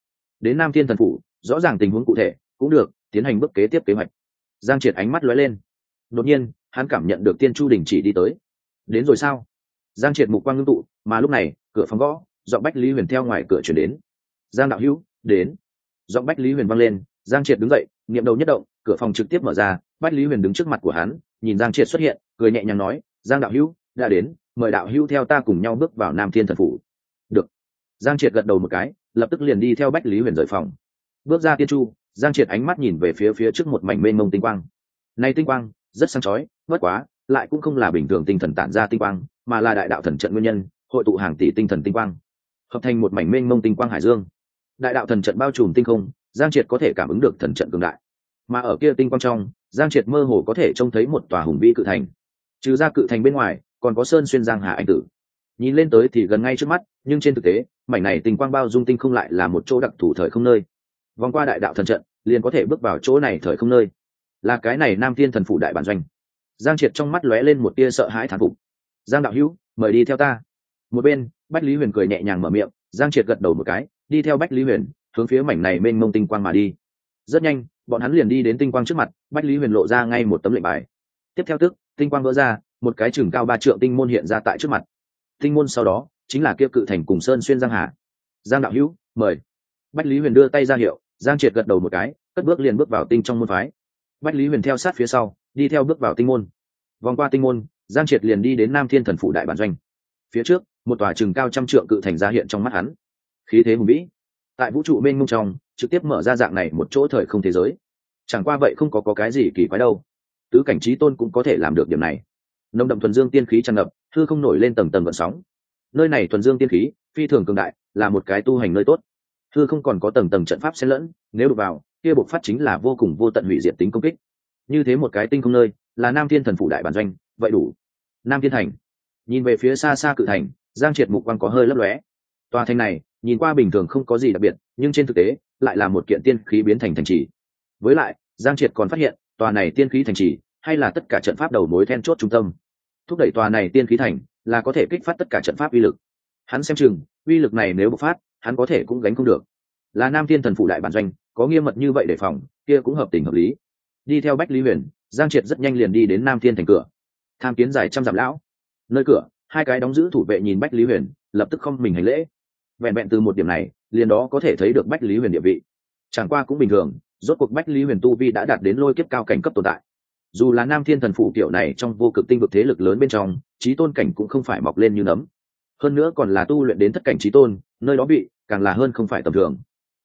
đến Nam Thiên Thần Phủ, rõ ràng tình huống cụ thể cũng được tiến hành bước kế tiếp kế hoạch. Giang Triệt ánh mắt lóe lên, đột nhiên hắn cảm nhận được Tiên Chu Đình chỉ đi tới. Đến rồi sao? Giang Triệt mục quang ngưng tụ, mà lúc này cửa phòng gõ, giọng Bách Lý Huyền theo ngoài cửa chuyển đến. Giang đạo hữu, đến. Giọng Bách Lý Huyền vang lên, Giang Triệt đứng dậy, niệm đầu nhất động, cửa phòng trực tiếp mở ra, Bách Lý Huyền đứng trước mặt của hắn, nhìn Giang Triệt xuất hiện, cười nhẹ nhàng nói, Giang đạo hữu đã đến, mời đạo hữu theo ta cùng nhau bước vào Nam Thiên Thần Phủ. Được. Giang Triệt gật đầu một cái, lập tức liền đi theo Bách Lý Huyền rời phòng. Bước ra Tiên Chu, Giang Triệt ánh mắt nhìn về phía trước một mảnh mênh mông tinh quang. Này tinh quang rất sáng chói, bất quá lại cũng không là bình thường tinh thần tản ra tinh quang, mà là đại đạo thần trận nguyên nhân, hội tụ hàng tỷ tinh thần tinh quang, hợp thành một mảnh mênh mông tinh quang hải dương. Đại đạo thần trận bao trùm tinh không, Giang Triệt có thể cảm ứng được thần trận cường đại. Mà ở kia tinh quang trong, Giang Triệt mơ hồ có thể trông thấy một tòa hùng vĩ cự thành. Trừ ra cự thành bên ngoài, còn có sơn xuyên Giang Hà anh tử. Nhìn lên tới thì gần ngay trước mắt, nhưng trên thực tế, mảnh này tinh quang bao dung tinh không lại là một chỗ đặc thù thời không nơi. Vòng qua đại đạo thần trận, liền có thể bước vào chỗ này thời không nơi. Là cái này Nam Thiên Thần Phủ đại bản doanh. Giang Triệt trong mắt lóe lên một tia sợ hãi thán phục. Giang đạo hữu, mời đi theo ta. Một bên, Bách Lý Huyền cười nhẹ nhàng mở miệng, Giang Triệt gật đầu một cái, đi theo Bách Lý Huyền, hướng phía mảnh này mênh mông tinh quang mà đi. Rất nhanh, bọn hắn liền đi đến tinh quang trước mặt, Bách Lý Huyền lộ ra ngay một tấm lệnh bài. Tiếp theo tức, tinh quang vỡ ra, một cái chừng cao 3 trượng tinh môn hiện ra tại trước mặt. Tinh môn sau đó, chính là kia cự thành cùng sơn xuyên Giang Hà. Giang đạo hữu, mời. Bách Lý Huyền đưa tay ra hiệu, Giang Triệt gật đầu một cái, cất bước liền bước vào tinh trong môn phái. Bách Lý Huyền theo sát phía sau, đi theo bước vào tinh môn. Vòng qua tinh môn, Giang Triệt liền đi đến Nam Thiên Thần Phủ đại bản doanh. Phía trước, một tòa chừng cao 100 trượng cự thành ra hiện trong mắt hắn. Khí thế hùng vĩ, tại vũ trụ mênh mông trong, trực tiếp mở ra dạng này một chỗ thời không thế giới. Chẳng qua vậy không có cái gì kỳ quái đâu. Tứ cảnh chí tôn cũng có thể làm được điểm này. Nồng đậm thuần dương tiên khí tràn ngập, hư không nổi lên tầng tầng gợn sóng. Nơi này thuần dương tiên khí phi thường cường đại, là một cái tu hành nơi tốt. Hư không còn có tầng tầng trận pháp xen lẫn, nếu đụng vào, kia bộc phát chính là vô cùng vô tận hủy diệt tính công kích. Như thế một cái tinh không nơi, là Nam Thiên Thần Phủ đại bản doanh, vậy đủ. Nam Thiên Thành. Nhìn về phía xa xa cự thành, Giang Triệt mục quang có hơi lấp lóe. Tòa thành này, nhìn qua bình thường không có gì đặc biệt, nhưng trên thực tế, lại là một kiện tiên khí biến thành thành trì. Với lại, Giang Triệt còn phát hiện, tòa này tiên khí thành trì, hay là tất cả trận pháp đầu mối then chốt trung tâm. Thúc đẩy tòa này tiên khí thành, là có thể kích phát tất cả trận pháp uy lực. Hắn xem chừng, uy lực này nếu bộc phát, hắn có thể cũng gánh không được. Là Nam Thiên Thần Phủ đại bản doanh, có nghiêm mật như vậy để phòng, kia cũng hợp tình hợp lý. Đi theo Bách Lý Huyền, Giang Triệt rất nhanh liền đi đến Nam Thiên thành cửa. Tham kiến dài 100 dặm lão. Nơi cửa, hai cái đóng giữ thủ vệ nhìn Bách Lý Huyền, lập tức không mình hành lễ. Vẹn vẹn từ một điểm này, liền đó có thể thấy được Bách Lý Huyền địa vị. Chẳng qua cũng bình thường, rốt cuộc Bách Lý Huyền tu vi đã đạt đến lôi kiếp cao cảnh cấp tồn tại. Dù là Nam Thiên Thần Phủ kiểu này trong vô cực tinh vực thế lực lớn bên trong, chí tôn cảnh cũng không phải mọc lên như nấm. Hơn nữa còn là tu luyện đến thất cảnh chí tôn, nơi đó bị càng là hơn không phải tầm thường.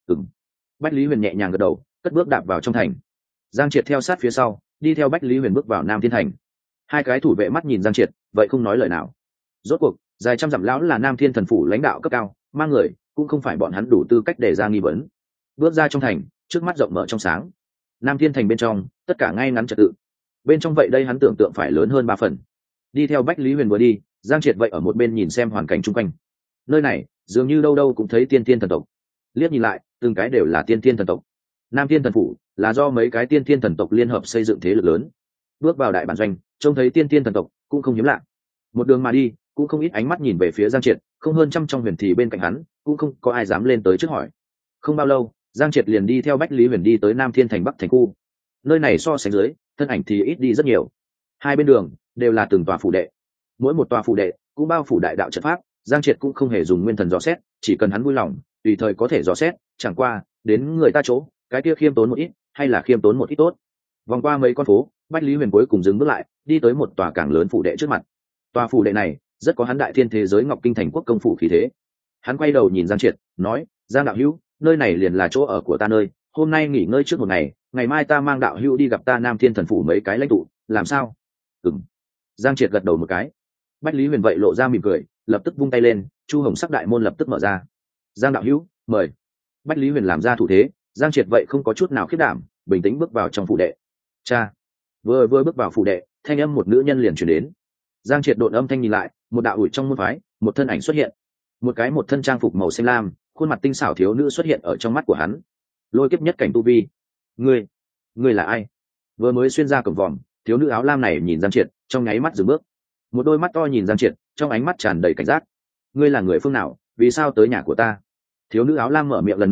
Bách Lý Huyền nhẹ nhàng gật đầu, cất bước đạp vào trong thành. Giang Triệt theo sát phía sau, đi theo Bách Lý Huyền bước vào Nam Thiên thành. Hai cái thủ vệ mắt nhìn Giang Triệt, vậy không nói lời nào. Rốt cuộc, dài 100 dặm lão là Nam Thiên Thần Phủ lãnh đạo cấp cao, mang người cũng không phải bọn hắn đủ tư cách để ra nghi vấn. Bước ra trong thành, trước mắt rộng mở trong sáng. Nam Thiên thành bên trong, tất cả ngay ngắn trật tự. Bên trong vậy đây hắn tưởng tượng phải lớn hơn 3 phần. Đi theo Bách Lý Huyền vừa đi, Giang Triệt vậy ở một bên nhìn xem hoàn cảnh xung quanh. Nơi này, dường như đâu đâu cũng thấy tiên thiên thần tộc. Liếc nhìn lại, từng cái đều là tiên thiên thần tộc. Nam Thiên Thần Phủ là do mấy cái tiên thiên thần tộc liên hợp xây dựng thế lực lớn. Bước vào đại bản doanh, trông thấy tiên thiên thần tộc cũng không hiếm lạ. Một đường mà đi, cũng không ít ánh mắt nhìn về phía Giang Triệt, không hơn trăm trong huyền thì bên cạnh hắn, cũng không có ai dám lên tới trước hỏi. Không bao lâu, Giang Triệt liền đi theo Bách Lý Huyền đi tới Nam Thiên thành Bắc thành khu. Nơi này so sánh dưới, thân ảnh thì ít đi rất nhiều. Hai bên đường đều là từng tòa phủ đệ. Mỗi một tòa phủ đệ cũng bao phủ đại đạo trận pháp, Giang Triệt cũng không hề dùng nguyên thần dò xét, chỉ cần hắn vui lòng, tùy thời có thể dò xét, chẳng qua, đến người ta chỗ, cái kia khiêm tốn một ít, hay là khiêm tốn một ít tốt. Vòng qua mấy con phố, Bách Lý Huyền cuối cùng dừng bước lại, đi tới một tòa càng lớn phủ đệ trước mặt. Tòa phủ đệ này, rất có hắn đại thiên thế giới Ngọc Kinh thành quốc công phủ khí thế. Hắn quay đầu nhìn Giang Triệt, nói: "Giang đạo hữu, nơi này liền là chỗ ở của ta nơi, hôm nay nghỉ ngơi trước một ngày, ngày mai ta mang đạo hữu đi gặp ta Nam Thiên thần phủ mấy cái lãnh tụ, làm sao?" Ừm. Giang Triệt gật đầu một cái. Bách Lý Huyền vậy lộ ra mỉm cười, lập tức vung tay lên, chu hồng sắc đại môn lập tức mở ra. "Giang đạo hữu, mời." Bách Lý Huyền làm ra thủ thế, Giang Triệt vậy không có chút nào khiếp đảm, bình tĩnh bước vào trong phủ đệ. Cha. Vừa bước vào phủ đệ, thanh âm một nữ nhân liền truyền đến. Giang Triệt độn âm thanh nhìn lại, một đạo ủi trong môn phái, một thân ảnh xuất hiện. Một thân trang phục màu xanh lam, khuôn mặt tinh xảo thiếu nữ xuất hiện ở trong mắt của hắn. Lôi kiếp nhất cảnh tu vi. Ngươi là ai? Vừa mới xuyên ra cổng vòm, thiếu nữ áo lam này nhìn Giang Triệt, trong nháy mắt dừng bước. Một đôi mắt to nhìn Giang Triệt, trong ánh mắt tràn đầy cảnh giác. "Ngươi là người phương nào, vì sao tới nhà của ta?" Thiếu nữ áo lam mở miệng lần nữa,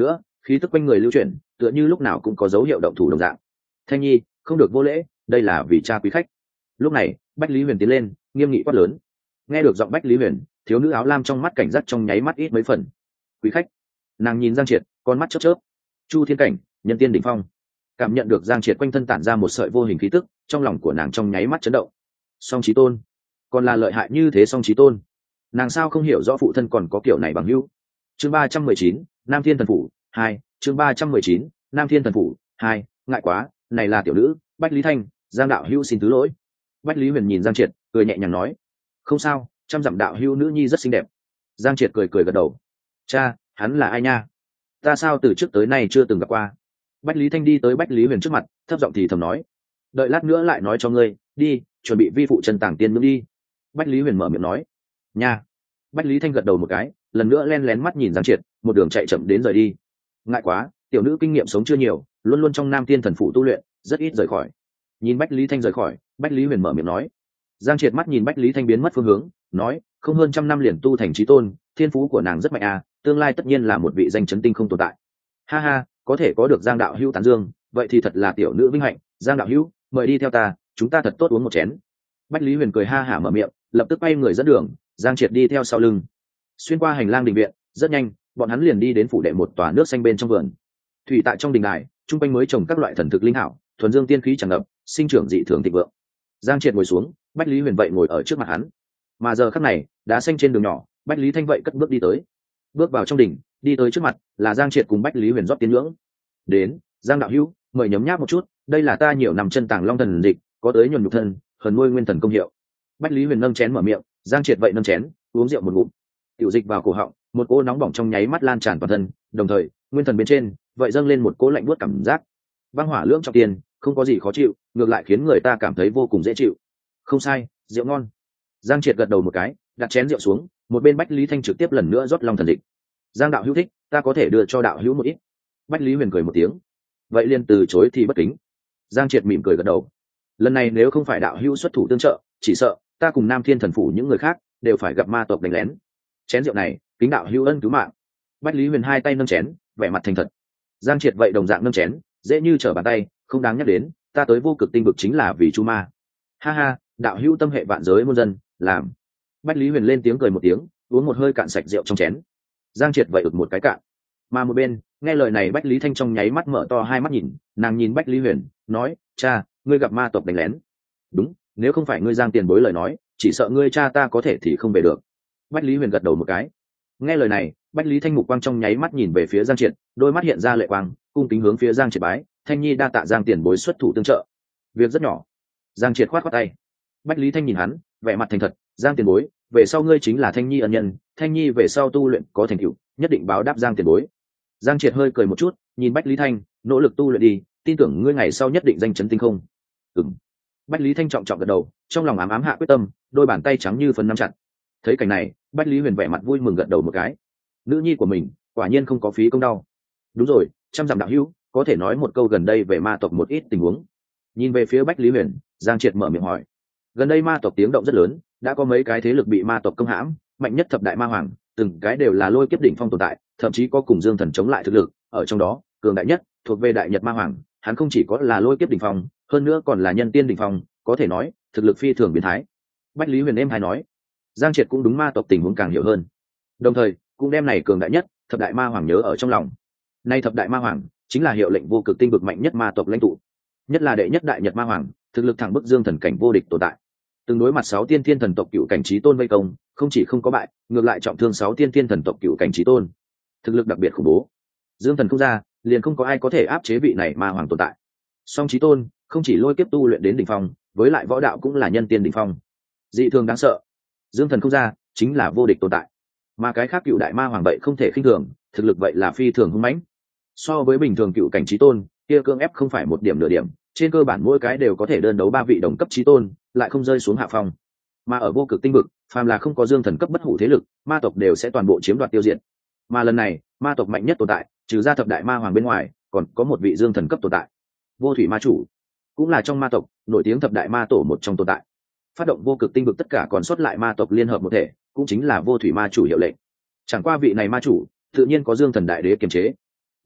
khí tức quanh người lưu chuyển, tựa như lúc nào cũng có dấu hiệu động thủ đồng dạng. Thanh nhi, không được vô lễ, đây là vì cha quý khách. Lúc này Bách Lý Huyền tiến lên, nghiêm nghị quát lớn. Nghe được giọng Bách Lý Huyền, thiếu nữ áo lam trong mắt cảnh giác trong nháy mắt ít mấy phần. Quý khách. Nàng nhìn Giang Triệt, con mắt chớp chớp. Chu thiên cảnh, nhân tiên đỉnh phong. Cảm nhận được Giang Triệt quanh thân tản ra một sợi vô hình khí tức, trong lòng của nàng trong nháy mắt chấn động. Song Chí Tôn, còn là lợi hại như thế. Song Chí Tôn, nàng sao không hiểu rõ phụ thân còn có kiểu này bằng hữu. Chương 319, Nam Thiên Thần Phủ 2. Chương 319, Nam Thiên Thần Phủ 2. Ngại quá, này là tiểu nữ Bách Lý Thanh, Giang đạo hữu xin thứ lỗi. Bách Lý Huyền nhìn Giang Triệt, cười nhẹ nhàng nói, không sao, trăm dặm đạo hữu nữ nhi rất xinh đẹp. Giang Triệt cười cười gật đầu. Cha, hắn là ai nha? Ta sao từ trước tới nay chưa từng gặp qua. Bách Lý Thanh đi tới Bách Lý Huyền trước mặt, thấp giọng thì thầm nói, đợi lát nữa lại nói cho ngươi, đi chuẩn bị vi phụ chân tàng tiên ngưỡng đi. Bách Lý Huyền mở miệng nói, nha. Bách Lý Thanh gật đầu một cái, lần nữa len lén mắt nhìn Giang Triệt, một đường chạy chậm đến rời đi. Ngại quá, tiểu nữ kinh nghiệm sống chưa nhiều, luôn luôn trong Nam Thiên Thần Phủ tu luyện, rất ít rời khỏi. Nhìn Bách Lý Thanh rời khỏi, Bách Lý Huyền mở miệng nói. Giang Triệt mắt nhìn Bách Lý Thanh biến mất phương hướng, nói, không hơn trăm năm liền tu thành chí tôn, thiên phú của nàng rất mạnh à, tương lai tất nhiên là một vị danh chấn tinh không tồn tại. Ha ha, có thể có được Giang đạo hữu tán dương, vậy thì thật là tiểu nữ vinh hạnh. Giang đạo hữu, mời đi theo ta, chúng ta thật tốt uống một chén. Bách Lý Huyền cười ha hả mở miệng, lập tức quay người dẫn đường. Giang Triệt đi theo sau lưng, xuyên qua hành lang đình viện, rất nhanh bọn hắn liền đi đến phủ đệ một tòa nước xanh bên trong vườn. Thủy tại trong đình đài, trung quanh mới trồng các loại thần thực linh hảo, thuần dương tiên khí tràn ngập, sinh trưởng dị thường thịnh vượng. Giang Triệt ngồi xuống, Bách Lý Huyền vậy ngồi ở trước mặt hắn. Mà giờ khắc này, đá xanh trên đường nhỏ, Bách Lý Thanh vậy cất bước đi tới. Bước vào trong đình, đi tới trước mặt là Giang Triệt cùng Bách Lý Huyền rót tiến ngưỡng. Đến, Giang đạo hữu, mời nhấm nháp một chút, đây là ta nhiều năm chân tàng long thần dịch, có tới nhuần nhục thân, hờn nuôi nguyên thần công hiệu. Bách Lý Huyền nâng chén mở miệng, Giang Triệt vậy nâng chén, uống rượu một ngụm. Tiểu dịch vào cổ họng, một cỗ nóng bỏng trong nháy mắt lan tràn toàn thân, đồng thời nguyên thần bên trên vậy dâng lên một cỗ lạnh buốt cảm giác. Băng hỏa lưỡng trọng tiền, không có gì khó chịu, ngược lại khiến người ta cảm thấy vô cùng dễ chịu. Không sai, rượu ngon. Giang Triệt gật đầu một cái, đặt chén rượu xuống, một bên Bách Lý Thanh trực tiếp lần nữa rót long thần dịch. Giang đạo hữu thích, ta có thể đưa cho đạo hữu một ít. Bách Lý Huyền cười một tiếng, vậy liền từ chối thì bất kính. Giang Triệt mỉm cười gật đầu. Lần này nếu không phải đạo hữu xuất thủ tương trợ, chỉ sợ ta cùng Nam Thiên Thần Phủ những người khác đều phải gặp ma tộc đánh lén. Chén rượu này kính đạo hữu ân cứu mạng. Bách Lý Huyền hai tay nâng chén, vẻ mặt thành thật. Giang Triệt vậy đồng dạng nâng chén, dễ như trở bàn tay, không đáng nhắc đến, ta tới vô cực tinh vực chính là vì chu ma. Ha ha, đạo hữu tâm hệ vạn giới muôn dân, làm. Bách Lý Huyền lên tiếng cười một tiếng, uống một hơi cạn sạch rượu trong chén. Giang Triệt vậy ực một cái cạn. Mà một bên nghe lời này Bách Lý Thanh trong nháy mắt mở to hai mắt nhìn, nàng nhìn Bách Lý Huyền, nói, cha, ngươi gặp ma tộc đánh lén. Đúng, nếu không phải ngươi Giang tiền bối lời nói, chỉ sợ ngươi cha ta có thể thì không về được. Bách Lý Huyền gật đầu một cái. Nghe lời này, Bách Lý Thanh mục quang trong nháy mắt nhìn về phía Giang Triệt, đôi mắt hiện ra lệ quang, cung kính hướng phía Giang Triệt bái, Thanh nhi đa tạ Giang tiền bối xuất thủ tương trợ. Việc rất nhỏ. Giang Triệt khoát khoát tay. Bách Lý Thanh nhìn hắn, vẻ mặt thành thật, Giang tiền bối, về sau ngươi chính là Thanh nhi ân nhân, Thanh nhi về sau tu luyện có thành tựu, nhất định báo đáp Giang tiền bối. Giang Triệt hơi cười một chút, nhìn Bách Lý Thanh, nỗ lực tu luyện đi, tin tưởng ngươi ngày sau nhất định danh chấn tinh không. Ừm. Bách Lý Thanh trọng trọng gật đầu, trong lòng ám ám hạ quyết tâm, đôi bàn tay trắng như phấn nắm chặt. Thấy cảnh này, Bách Lý Huyền vẻ mặt vui mừng gật đầu một cái. Nữ nhi của mình quả nhiên không có phí công đau. Đúng rồi, trăm dặm đạo hữu, có thể nói một câu gần đây về ma tộc một ít tình huống. Nhìn về phía Bách Lý Huyền, Giang Triệt mở miệng hỏi. Gần đây ma tộc tiếng động rất lớn, đã có mấy cái thế lực bị ma tộc công hãm, mạnh nhất thập đại ma hoàng, từng cái đều là lôi kiếp đỉnh phong tồn tại, thậm chí có cùng Dương Thần chống lại thực lực, ở trong đó, cường đại nhất thuộc về Đại Nhật Ma Hoàng, hắn không chỉ có là lôi kiếp đỉnh phong, hơn nữa còn là nhân tiên đỉnh phong, có thể nói, thực lực phi thường biến thái. Bách Lý Huyền êm hay nói, Giang Triệt cũng đúng ma tộc tình huống càng hiểu hơn. Đồng thời, cũng đem này cường đại nhất, thập đại ma hoàng nhớ ở trong lòng. Nay thập đại ma hoàng chính là hiệu lệnh vô cực tinh vực mạnh nhất ma tộc lãnh tụ, nhất là đệ nhất Đại Nhật Ma Hoàng, thực lực thẳng bức Dương Thần cảnh vô địch tồn tại. Từng đối mặt 6 tiên thiên thần tộc cựu cảnh chí tôn vây công, không chỉ không có bại, ngược lại trọng thương 6 tiên thiên thần tộc cựu cảnh chí tôn. Thực lực đặc biệt khủng bố. Dương Thần không ra, liền không có ai có thể áp chế vị này ma hoàng tồn tại. Song chí tôn, không chỉ lôi kiếp tu luyện đến đỉnh phong, với lại võ đạo cũng là nhân tiên đỉnh phong. Dị thường đáng sợ. Dương Thần không ra, chính là vô địch tồn tại. Mà cái khác cựu đại ma hoàng vậy không thể khinh thường, thực lực vậy là phi thường hung mãnh. So với bình thường cựu cảnh chí tôn, kia cương ép không phải một điểm nửa điểm, trên cơ bản mỗi cái đều có thể đơn đấu 3 vị đồng cấp chí tôn, lại không rơi xuống hạ phong. Mà ở vô cực tinh vực, phàm là không có Dương Thần cấp bất hủ thế lực, ma tộc đều sẽ toàn bộ chiếm đoạt tiêu diệt. Mà lần này, ma tộc mạnh nhất tồn tại, trừ ra thập đại ma hoàng bên ngoài, còn có một vị Dương Thần cấp tồn tại, Vô Thủy Ma Chủ, cũng là trong ma tộc nổi tiếng thập đại ma tổ một trong tồn tại. Phát động vô cực tinh vực tất cả còn sót lại ma tộc liên hợp một thể, cũng chính là Vô Thủy Ma Chủ hiệu lệnh. Chẳng qua vị này ma chủ, tự nhiên có Dương Thần đại đế kiềm chế.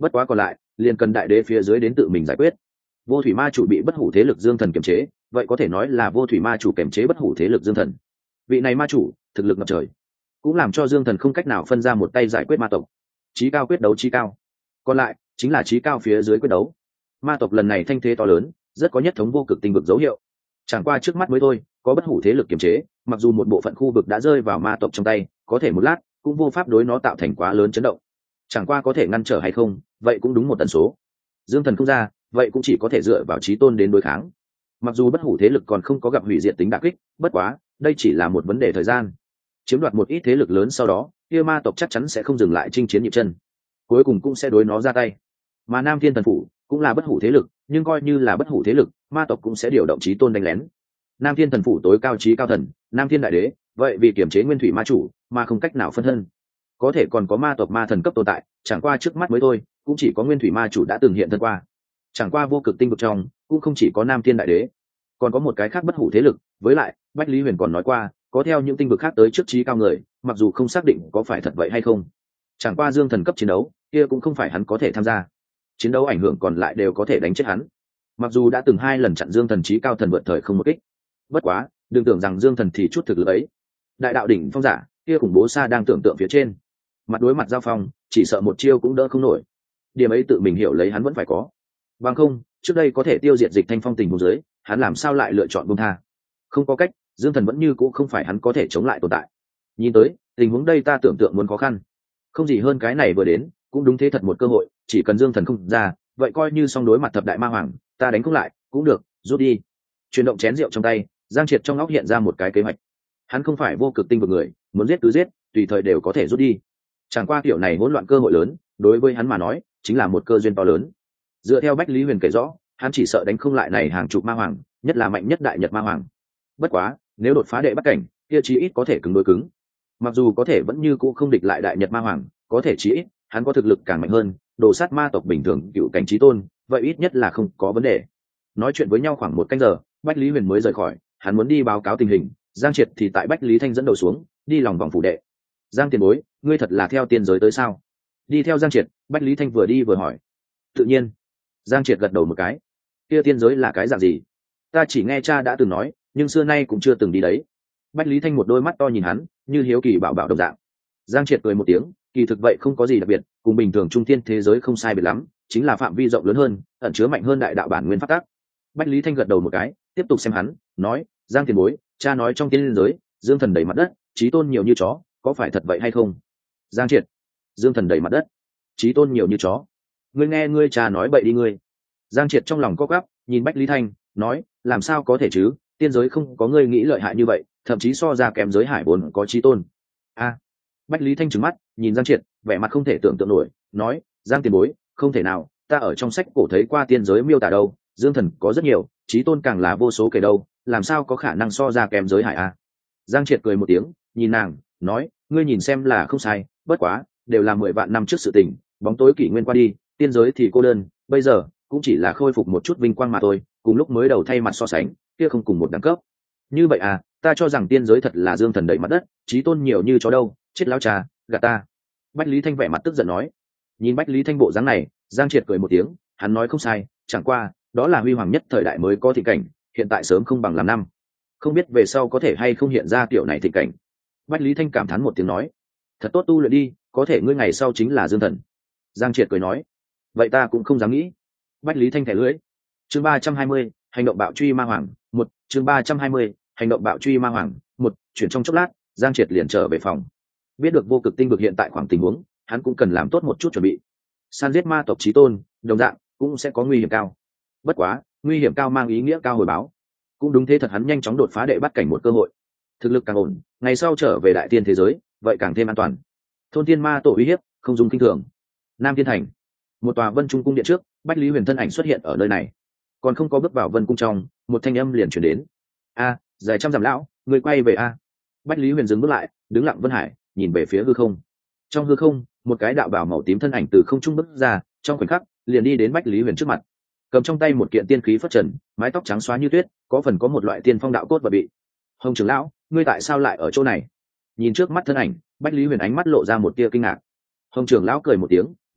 bất quá còn lại liền cần đại đế phía dưới đến tự mình giải quyết. Vô thủy ma chủ bị bất hủ thế lực dương thần kiềm chế, vậy có thể nói là vô thủy ma chủ kiềm chế bất hủ thế lực dương thần. Vị này ma chủ thực lực ngập trời, cũng làm cho dương thần không cách nào phân ra một tay giải quyết ma tộc. Chí cao quyết đấu chí cao, còn lại chính là chí cao phía dưới quyết đấu. Ma tộc lần này thanh thế to lớn, rất có nhất thống vô cực tinh vực dấu hiệu. Chẳng qua trước mắt mới thôi, có bất hủ thế lực kiềm chế, mặc dù một bộ phận khu vực đã rơi vào ma tộc trong tay, có thể một lát cũng vô pháp đối nó tạo thành quá lớn chấn động. Chẳng qua có thể ngăn trở hay không, vậy cũng đúng một tần số. Dương thần không ra, vậy cũng chỉ có thể dựa vào chí tôn đến đối kháng. Mặc dù bất hủ thế lực còn không có gặp hủy diệt tính đả kích, bất quá đây chỉ là một vấn đề thời gian. Chiếm đoạt một ít thế lực lớn sau đó, kia ma tộc chắc chắn sẽ không dừng lại chinh chiến nhịp chân, cuối cùng cũng sẽ đối nó ra tay. Mà Nam Thiên Thần Phủ cũng là bất hủ thế lực, nhưng coi như là bất hủ thế lực, ma tộc cũng sẽ điều động chí tôn đánh lén. Nam Thiên Thần Phủ tối cao chí cao thần, Nam Thiên Đại Đế, vậy vì kiểm chế nguyên thủy ma chủ mà không cách nào phân thân. Có thể còn có ma tộc ma thần cấp tồn tại, chẳng qua trước mắt mới thôi, cũng chỉ có nguyên thủy ma chủ đã từng hiện thân qua. Chẳng qua vô cực tinh vực trong cũng không chỉ có Nam Thiên Đại Đế, còn có một cái khác bất hủ thế lực. Với lại Bách Lý Huyền còn nói qua, có theo những tinh vực khác tới trước chí cao người, mặc dù không xác định có phải thật vậy hay không. Chẳng qua dương thần cấp chiến đấu kia cũng không phải hắn có thể tham gia, chiến đấu ảnh hưởng còn lại đều có thể đánh chết hắn. Mặc dù đã từng 2 lần chặn dương thần chí cao thần vượt thời không một kích, bất quá đừng tưởng rằng dương thần thì chút thực lực ấy. Đại đạo đỉnh phong giả kia khủng bố xa đang tưởng tượng phía trên, mặt đối mặt giao phong chỉ sợ một chiêu cũng đỡ không nổi. Điểm ấy tự mình hiểu lấy hắn vẫn phải có, bằng không trước đây có thể tiêu diệt Dịch Thanh Phong tình huống dưới, hắn làm sao lại lựa chọn buông tha. Không có cách, dương thần vẫn như cũ không phải hắn có thể chống lại tồn tại. Nhìn tới tình huống đây ta tưởng tượng muốn khó khăn, không gì hơn cái này vừa đến cũng đúng thế thật một cơ hội. Chỉ cần dương thần không ra, vậy coi như xong đối mặt thập đại ma hoàng, ta đánh không lại cũng được, rút đi. Chuyển động chén rượu trong tay, Giang Triệt trong óc hiện ra một cái kế hoạch. Hắn không phải vô cực tinh vực người, muốn giết cứ giết, tùy thời đều có thể rút đi. Chẳng qua kiểu này hỗn loạn cơ hội lớn, đối với hắn mà nói chính là một cơ duyên to lớn. Dựa theo Bách Lý Huyền kể rõ, hắn chỉ sợ đánh không lại này hàng chục ma hoàng, nhất là mạnh nhất đại nhật ma hoàng. Bất quá nếu đột phá đệ bắt cảnh, kia chí ít có thể cứng đối cứng. Mặc dù có thể vẫn như cũ không địch lại đại nhật ma hoàng, có thể chí ít hắn có thực lực càng mạnh hơn, đồ sát ma tộc bình thường cựu cảnh chí tôn, vậy ít nhất là không có vấn đề. Nói chuyện với nhau khoảng 1 canh giờ, Bách Lý Huyền mới rời khỏi. Hắn muốn đi báo cáo tình hình, Giang Triệt thì tại Bách Lý Thanh dẫn đầu xuống đi lòng vòng phủ đệ. Giang tiền bối, ngươi thật là theo tiên giới tới sao? Đi theo Giang Triệt, Bách Lý Thanh vừa đi vừa hỏi. Tự nhiên. Giang Triệt gật đầu một cái. Kia tiên giới là cái dạng gì? Ta chỉ nghe cha đã từng nói, nhưng xưa nay cũng chưa từng đi đấy. Bách Lý Thanh một đôi mắt to nhìn hắn, như hiếu kỳ bảo bảo đồng dạng. Giang Triệt cười một tiếng, kỳ thực vậy không có gì đặc biệt, cùng bình thường trung thiên thế giới không sai biệt lắm, chính là phạm vi rộng lớn hơn, ẩn chứa mạnh hơn đại đạo bản nguyên pháp tắc. Bách Lý Thanh gật đầu một cái, tiếp tục xem hắn, nói, Giang tiền bối, cha nói trong tiên giới, dương thần đầy mặt đất, chí tôn nhiều như chó, có phải thật vậy hay không? Giang Triệt, dương thần đầy mặt đất, chí tôn nhiều như chó. Ngươi nghe ngươi cha nói bậy đi ngươi. Giang Triệt trong lòng co quắp, nhìn Bách Lý Thanh, nói, làm sao có thể chứ, tiên giới không có ngươi nghĩ lợi hại như vậy, thậm chí so ra kém giới hải vốn có chí tôn. A. Bách Lý Thanh trừng mắt nhìn Giang Triệt, vẻ mặt không thể tưởng tượng nổi, nói, Giang tiền bối, không thể nào, ta ở trong sách cổ thấy qua tiên giới miêu tả đâu, dương thần có rất nhiều, chí tôn càng là vô số kể đâu, làm sao có khả năng so ra kém giới hải a? Giang Triệt cười một tiếng, nhìn nàng, nói, ngươi nhìn xem là không sai, bất quá đều là 10 vạn năm trước sự tình, bóng tối kỷ nguyên qua đi, tiên giới thì cô đơn, bây giờ cũng chỉ là khôi phục một chút vinh quang mà thôi, cùng lúc mới đầu thay mặt so sánh, kia không cùng một đẳng cấp. Như vậy à, ta cho rằng tiên giới thật là dương thần đầy mặt đất, chí tôn nhiều như chó đâu, chết lão trà, gạt ta. Bách Lý Thanh vẻ mặt tức giận nói. Nhìn Bách Lý Thanh bộ dáng này, Giang Triệt cười một tiếng, hắn nói không sai, chẳng qua đó là huy hoàng nhất thời đại mới có thịnh cảnh, hiện tại sớm không bằng làm năm, không biết về sau có thể hay không hiện ra kiểu này thịnh cảnh. Bách Lý Thanh cảm thán một tiếng nói, thật tốt tu luyện đi, có thể ngươi ngày sau chính là dương thần. Giang Triệt cười nói, vậy ta cũng không dám nghĩ. Bách Lý Thanh thẻ lưỡi. Chương 320, hành động bạo truy ma hoàng 1. Chương 320, hành động bạo truy ma hoàng 1. Chuyển trong chốc lát, Giang Triệt liền trở về phòng. Biết được vô cực tinh vực hiện tại khoảng tình huống, hắn cũng cần làm tốt một chút chuẩn bị. San giết ma tộc chí tôn, đồng dạng cũng sẽ có nguy hiểm cao. Bất quá, nguy hiểm cao mang ý nghĩa cao hồi báo. Cũng đúng thế thật, hắn nhanh chóng đột phá đệ bắt cảnh một cơ hội. Thực lực càng ổn, ngày sau trở về đại tiên thế giới, vậy càng thêm an toàn. Thôn tiên ma tổ uy hiếp, không dùng kinh thường. Nam Thiên Thành, một tòa Vân Trung cung điện trước, Bách Lý Huyền thân ảnh xuất hiện ở nơi này. Còn không có bước vào Vân cung trong, một thanh âm liền truyền đến. A, dài trăm dặm lão, người quay về a. Bách Lý Huyền dừng bước lại, đứng lặng Vân Hải, nhìn về phía hư không. Trong hư không, một cái đạo bào màu tím thân ảnh từ không trung bước ra, trong khoảnh khắc liền đi đến Bách Lý Huyền trước mặt, cầm trong tay một kiện tiên khí phất trần, mái tóc trắng xóa như tuyết, có phần có một loại tiên phong đạo cốt và bị. Hồng trưởng lão, ngươi tại sao lại ở chỗ này? Nhìn trước mắt thân ảnh, Bách Lý Huyền ánh mắt lộ ra một tia kinh ngạc. Hồng trưởng lão cười một tiếng, nói,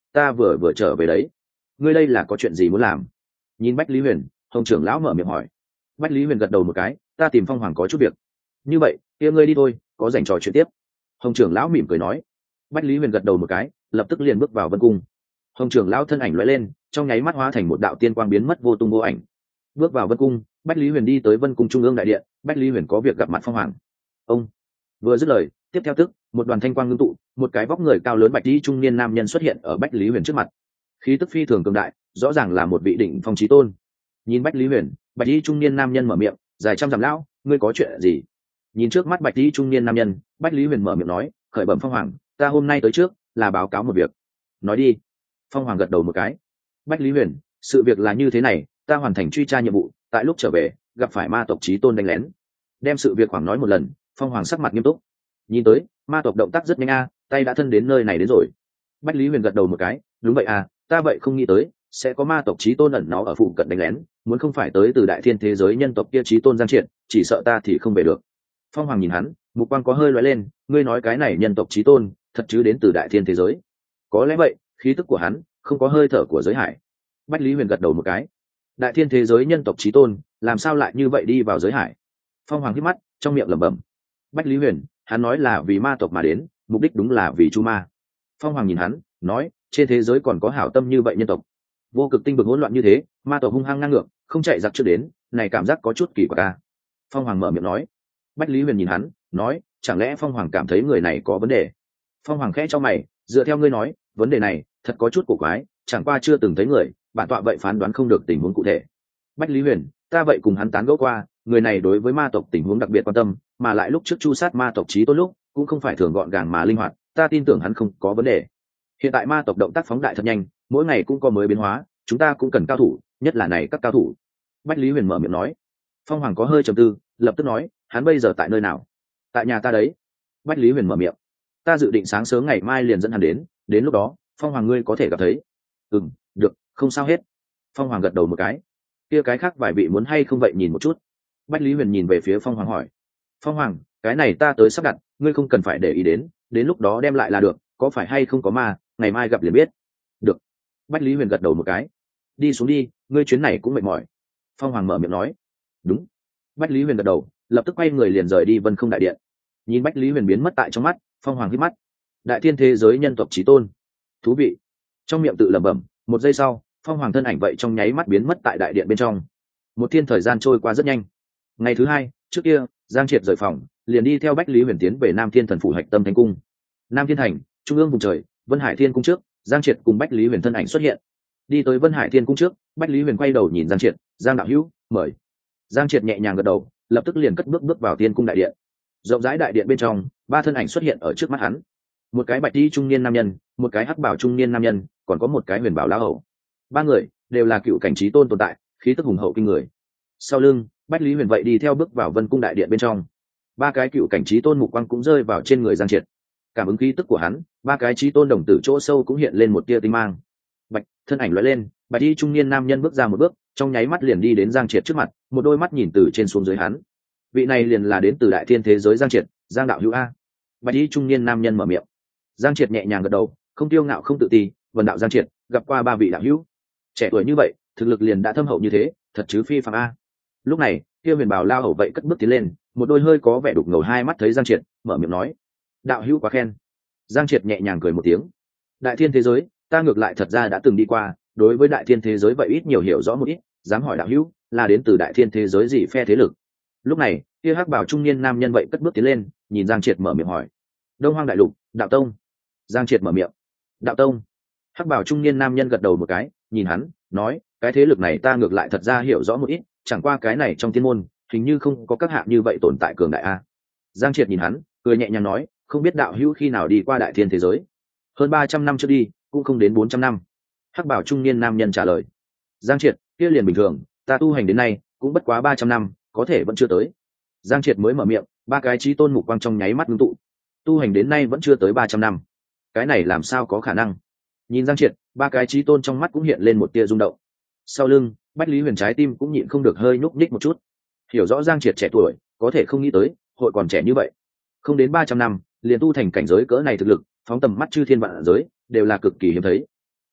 ta vừa trở về đấy. Ngươi đây là có chuyện gì muốn làm? Nhìn Bách Lý Huyền, Hồng trưởng lão mở miệng hỏi. Bách Lý Huyền gật đầu một cái, ta tìm Phong Hoàng có chút việc. Như vậy, kia ngươi đi thôi, có rảnh trò chuyện tiếp. Hồng trưởng lão mỉm cười nói. Bách Lý Huyền gật đầu một cái, lập tức liền bước vào vân cung. Hồng trưởng lão thân ảnh lóe lên, trong nháy mắt hóa thành một đạo tiên quang biến mất vô tung vô ảnh. Bước vào vân cung, Bách Lý Huyền đi tới vân cung trung ương đại điện. Bách Lý Huyền có việc gặp mặt Phong Hoàng. Ông vừa dứt lời, tiếp theo tức một đoàn thanh quang ngưng tụ, một cái vóc người cao lớn bạch y trung niên nam nhân xuất hiện ở Bách Lý Huyền trước mặt. Khí tức phi thường cường đại, rõ ràng là một vị đỉnh phong chí tôn. Nhìn Bách Lý Huyền, bạch y trung niên nam nhân mở miệng, dài trăm dặm lão, ngươi có chuyện gì? Nhìn trước mắt bạch y trung niên nam nhân, Bách Lý Huyền mở miệng nói, khởi bẩm Phong Hoàng, ta hôm nay tới trước là báo cáo một việc. Nói đi. Phong Hoàng gật đầu một cái. Bách Lý Huyền, sự việc là như thế này, ta hoàn thành truy tra nhiệm vụ, tại lúc trở về gặp phải ma tộc chí tôn đánh lén. Đem sự việc Hoàng nói một lần. Phong Hoàng sắc mặt nghiêm túc. Nhìn tới ma tộc động tác rất nhanh tay đã thân đến nơi này đến rồi. Bách Lý Huyền gật đầu một cái, đúng vậy ta vậy không nghĩ tới sẽ có ma tộc chí tôn ẩn nó ở phụ cận đánh lén, muốn không phải tới từ đại thiên thế giới nhân tộc kia chí tôn Giang Triệt, chỉ sợ ta thì không về được. Phong Hoàng nhìn hắn, mục quang có hơi lóe lên, ngươi nói cái này nhân tộc chí tôn thật chứ đến từ đại thiên thế giới? Có lẽ vậy, khí tức của hắn không có hơi thở của giới hải. Bách Lý Huyền gật đầu một cái. Đại thiên thế giới nhân tộc chí tôn làm sao lại như vậy đi vào giới hải? Phong Hoàng hít mắt, trong miệng lẩm bẩm. Bách Lý Huyền, hắn nói là vì ma tộc mà đến, mục đích đúng là vì chu ma. Phong Hoàng nhìn hắn, nói, trên thế giới còn có hảo tâm như vậy nhân tộc? Vô cực tinh vực hỗn loạn như thế, ma tộc hung hăng ngang ngược, không chạy giặc trước đến, này cảm giác có chút kỳ quặc Phong Hoàng mở miệng nói. Bách Lý Huyền nhìn hắn, nói, chẳng lẽ Phong Hoàng cảm thấy người này có vấn đề? Phong Hoàng khẽ cho mày, dựa theo ngươi nói, vấn đề này thật có chút cổ quái, chẳng qua chưa từng thấy người, bản tọa vậy phán đoán không được tình huống cụ thể. Bách Lý Huyền, ta vậy cùng hắn tán gẫu qua, người này đối với ma tộc tình huống đặc biệt quan tâm, mà lại lúc trước chu sát ma tộc chí tôn lúc cũng không phải thường gọn gàng mà linh hoạt, ta tin tưởng hắn không có vấn đề. Hiện tại ma tộc động tác phóng đại thật nhanh, mỗi ngày cũng có mới biến hóa, chúng ta cũng cần cao thủ, nhất là này các cao thủ. Bách Lý Huyền mở miệng nói. Phong Hoàng có hơi trầm tư, lập tức nói, hắn bây giờ tại nơi nào? Tại nhà ta đấy. Bách Lý Huyền mở miệng. Ta dự định sáng sớm ngày mai liền dẫn hắn đến lúc đó Phong Hoàng ngươi có thể gặp thấy. Được, không sao hết. Phong Hoàng gật đầu một cái. Kia cái khác vài vị muốn hay không vậy nhìn một chút. Bách Lý Huyền nhìn về phía Phong Hoàng hỏi. Phong Hoàng, cái này ta tới sắp đặt, ngươi không cần phải để ý đến lúc đó đem lại là được, có phải hay không có ma, ngày mai gặp liền biết. Được. Bách Lý Huyền gật đầu một cái. Đi xuống đi, ngươi chuyến này cũng mệt mỏi. Phong Hoàng mở miệng nói. Đúng. Bách Lý Huyền gật đầu, lập tức quay người liền rời đi Vân Không đại điện. Nhìn Bách Lý Huyền biến mất tại trong mắt, Phong Hoàng hít mắt. Đại thiên thế giới nhân tộc chí tôn, thú vị. Trong miệng tự lẩm bẩm, một giây sau, Phong Hoàng thân ảnh vậy trong nháy mắt biến mất tại đại điện bên trong. Một thiên thời gian trôi qua rất nhanh. Ngày thứ hai, trước kia Giang Triệt rời phòng, liền đi theo Bách Lý Huyền tiến về Nam Thiên Thần phủ hạch tâm thánh cung. Nam Thiên thành, trung ương vùng trời, Vân Hải Thiên cung trước, Giang Triệt cùng Bách Lý Huyền thân ảnh xuất hiện. Đi tới Vân Hải Thiên cung trước, Bách Lý Huyền quay đầu nhìn Giang Triệt, Giang đạo hữu, mời. Giang Triệt nhẹ nhàng gật đầu, lập tức liền cất bước vào Thiên cung đại điện. Rộng rãi đại điện bên trong, ba thân ảnh xuất hiện ở trước mắt hắn. Một cái bạch y trung niên nam nhân, một cái hắc bảo trung niên nam nhân, còn có một cái huyền bảo lão hầu. Ba người đều là cựu cảnh chí tôn tồn tại, khí tức hùng hậu kinh người. Sau lưng, Bách Lý Huyền vậy đi theo bước vào Vân cung đại điện bên trong. Ba cái cựu cảnh chí tôn mục quang cũng rơi vào trên người Giang Triệt. Cảm ứng khí tức của hắn, ba cái chí tôn đồng tử chỗ sâu cũng hiện lên một tia tinh mang. Bạch, thân ảnh lóe lên, bạch y trung niên nam nhân bước ra một bước, trong nháy mắt liền đi đến Giang Triệt trước mặt, một đôi mắt nhìn từ trên xuống dưới hắn. Vị này liền là đến từ đại thiên thế giới Giang Triệt, Giang đạo hữu a. Bạch y trung niên nam nhân mở miệng. Giang Triệt nhẹ nhàng gật đầu, không tiêu ngạo không tự ti, vần đạo Giang Triệt, gặp qua ba vị đạo hữu. Trẻ tuổi như vậy, thực lực liền đã thâm hậu như thế, thật chứ phi phàm a. Lúc này, kia huyền bảo lao hầu vậy cất bước tiến lên, một đôi hơi có vẻ đục ngầu hai mắt thấy Giang Triệt, mở miệng nói: đạo hữu quá khen. Giang Triệt nhẹ nhàng cười một tiếng. Đại thiên thế giới, ta ngược lại thật ra đã từng đi qua, đối với đại thiên thế giới vậy ít nhiều hiểu rõ một ít, dám hỏi đạo hữu là đến từ đại thiên thế giới gì phe thế lực. Lúc này, kia hắc bảo trung niên nam nhân vậy cất bước tiến lên, nhìn Giang Triệt mở miệng hỏi: Đông Hoang đại lục, đạo tông. Giang Triệt mở miệng: đạo tông. Hắc bảo trung niên nam nhân gật đầu một cái, nhìn hắn, nói: cái thế lực này ta ngược lại thật ra hiểu rõ một ít, chẳng qua cái này trong thiên môn hình như không có các hạng như vậy tồn tại cường đại a. Giang Triệt nhìn hắn, cười nhẹ nhàng nói: không biết đạo hữu khi nào đi qua đại thiên thế giới? Hơn 300 năm trước đi, cũng không đến 400 năm. Hắc bảo trung niên nam nhân trả lời. Giang Triệt, kia liền bình thường, ta tu hành đến nay cũng bất quá 300 năm, có thể vẫn chưa tới. Giang Triệt mới mở miệng, ba cái chí tôn mục quang trong nháy mắt ngưng tụ. Tu hành đến nay vẫn chưa tới 300 năm. Cái này làm sao có khả năng? Nhìn Giang Triệt, ba cái chí tôn trong mắt cũng hiện lên một tia rung động. Sau lưng, Bách Lý Huyền trái tim cũng nhịn không được hơi nhúc nhích một chút. Hiểu rõ Giang Triệt trẻ tuổi, có thể không nghĩ tới, hội còn trẻ như vậy. Không đến 300 năm, liền tu thành cảnh giới cỡ này thực lực, phóng tầm mắt chư thiên vạn giới, đều là cực kỳ hiếm thấy.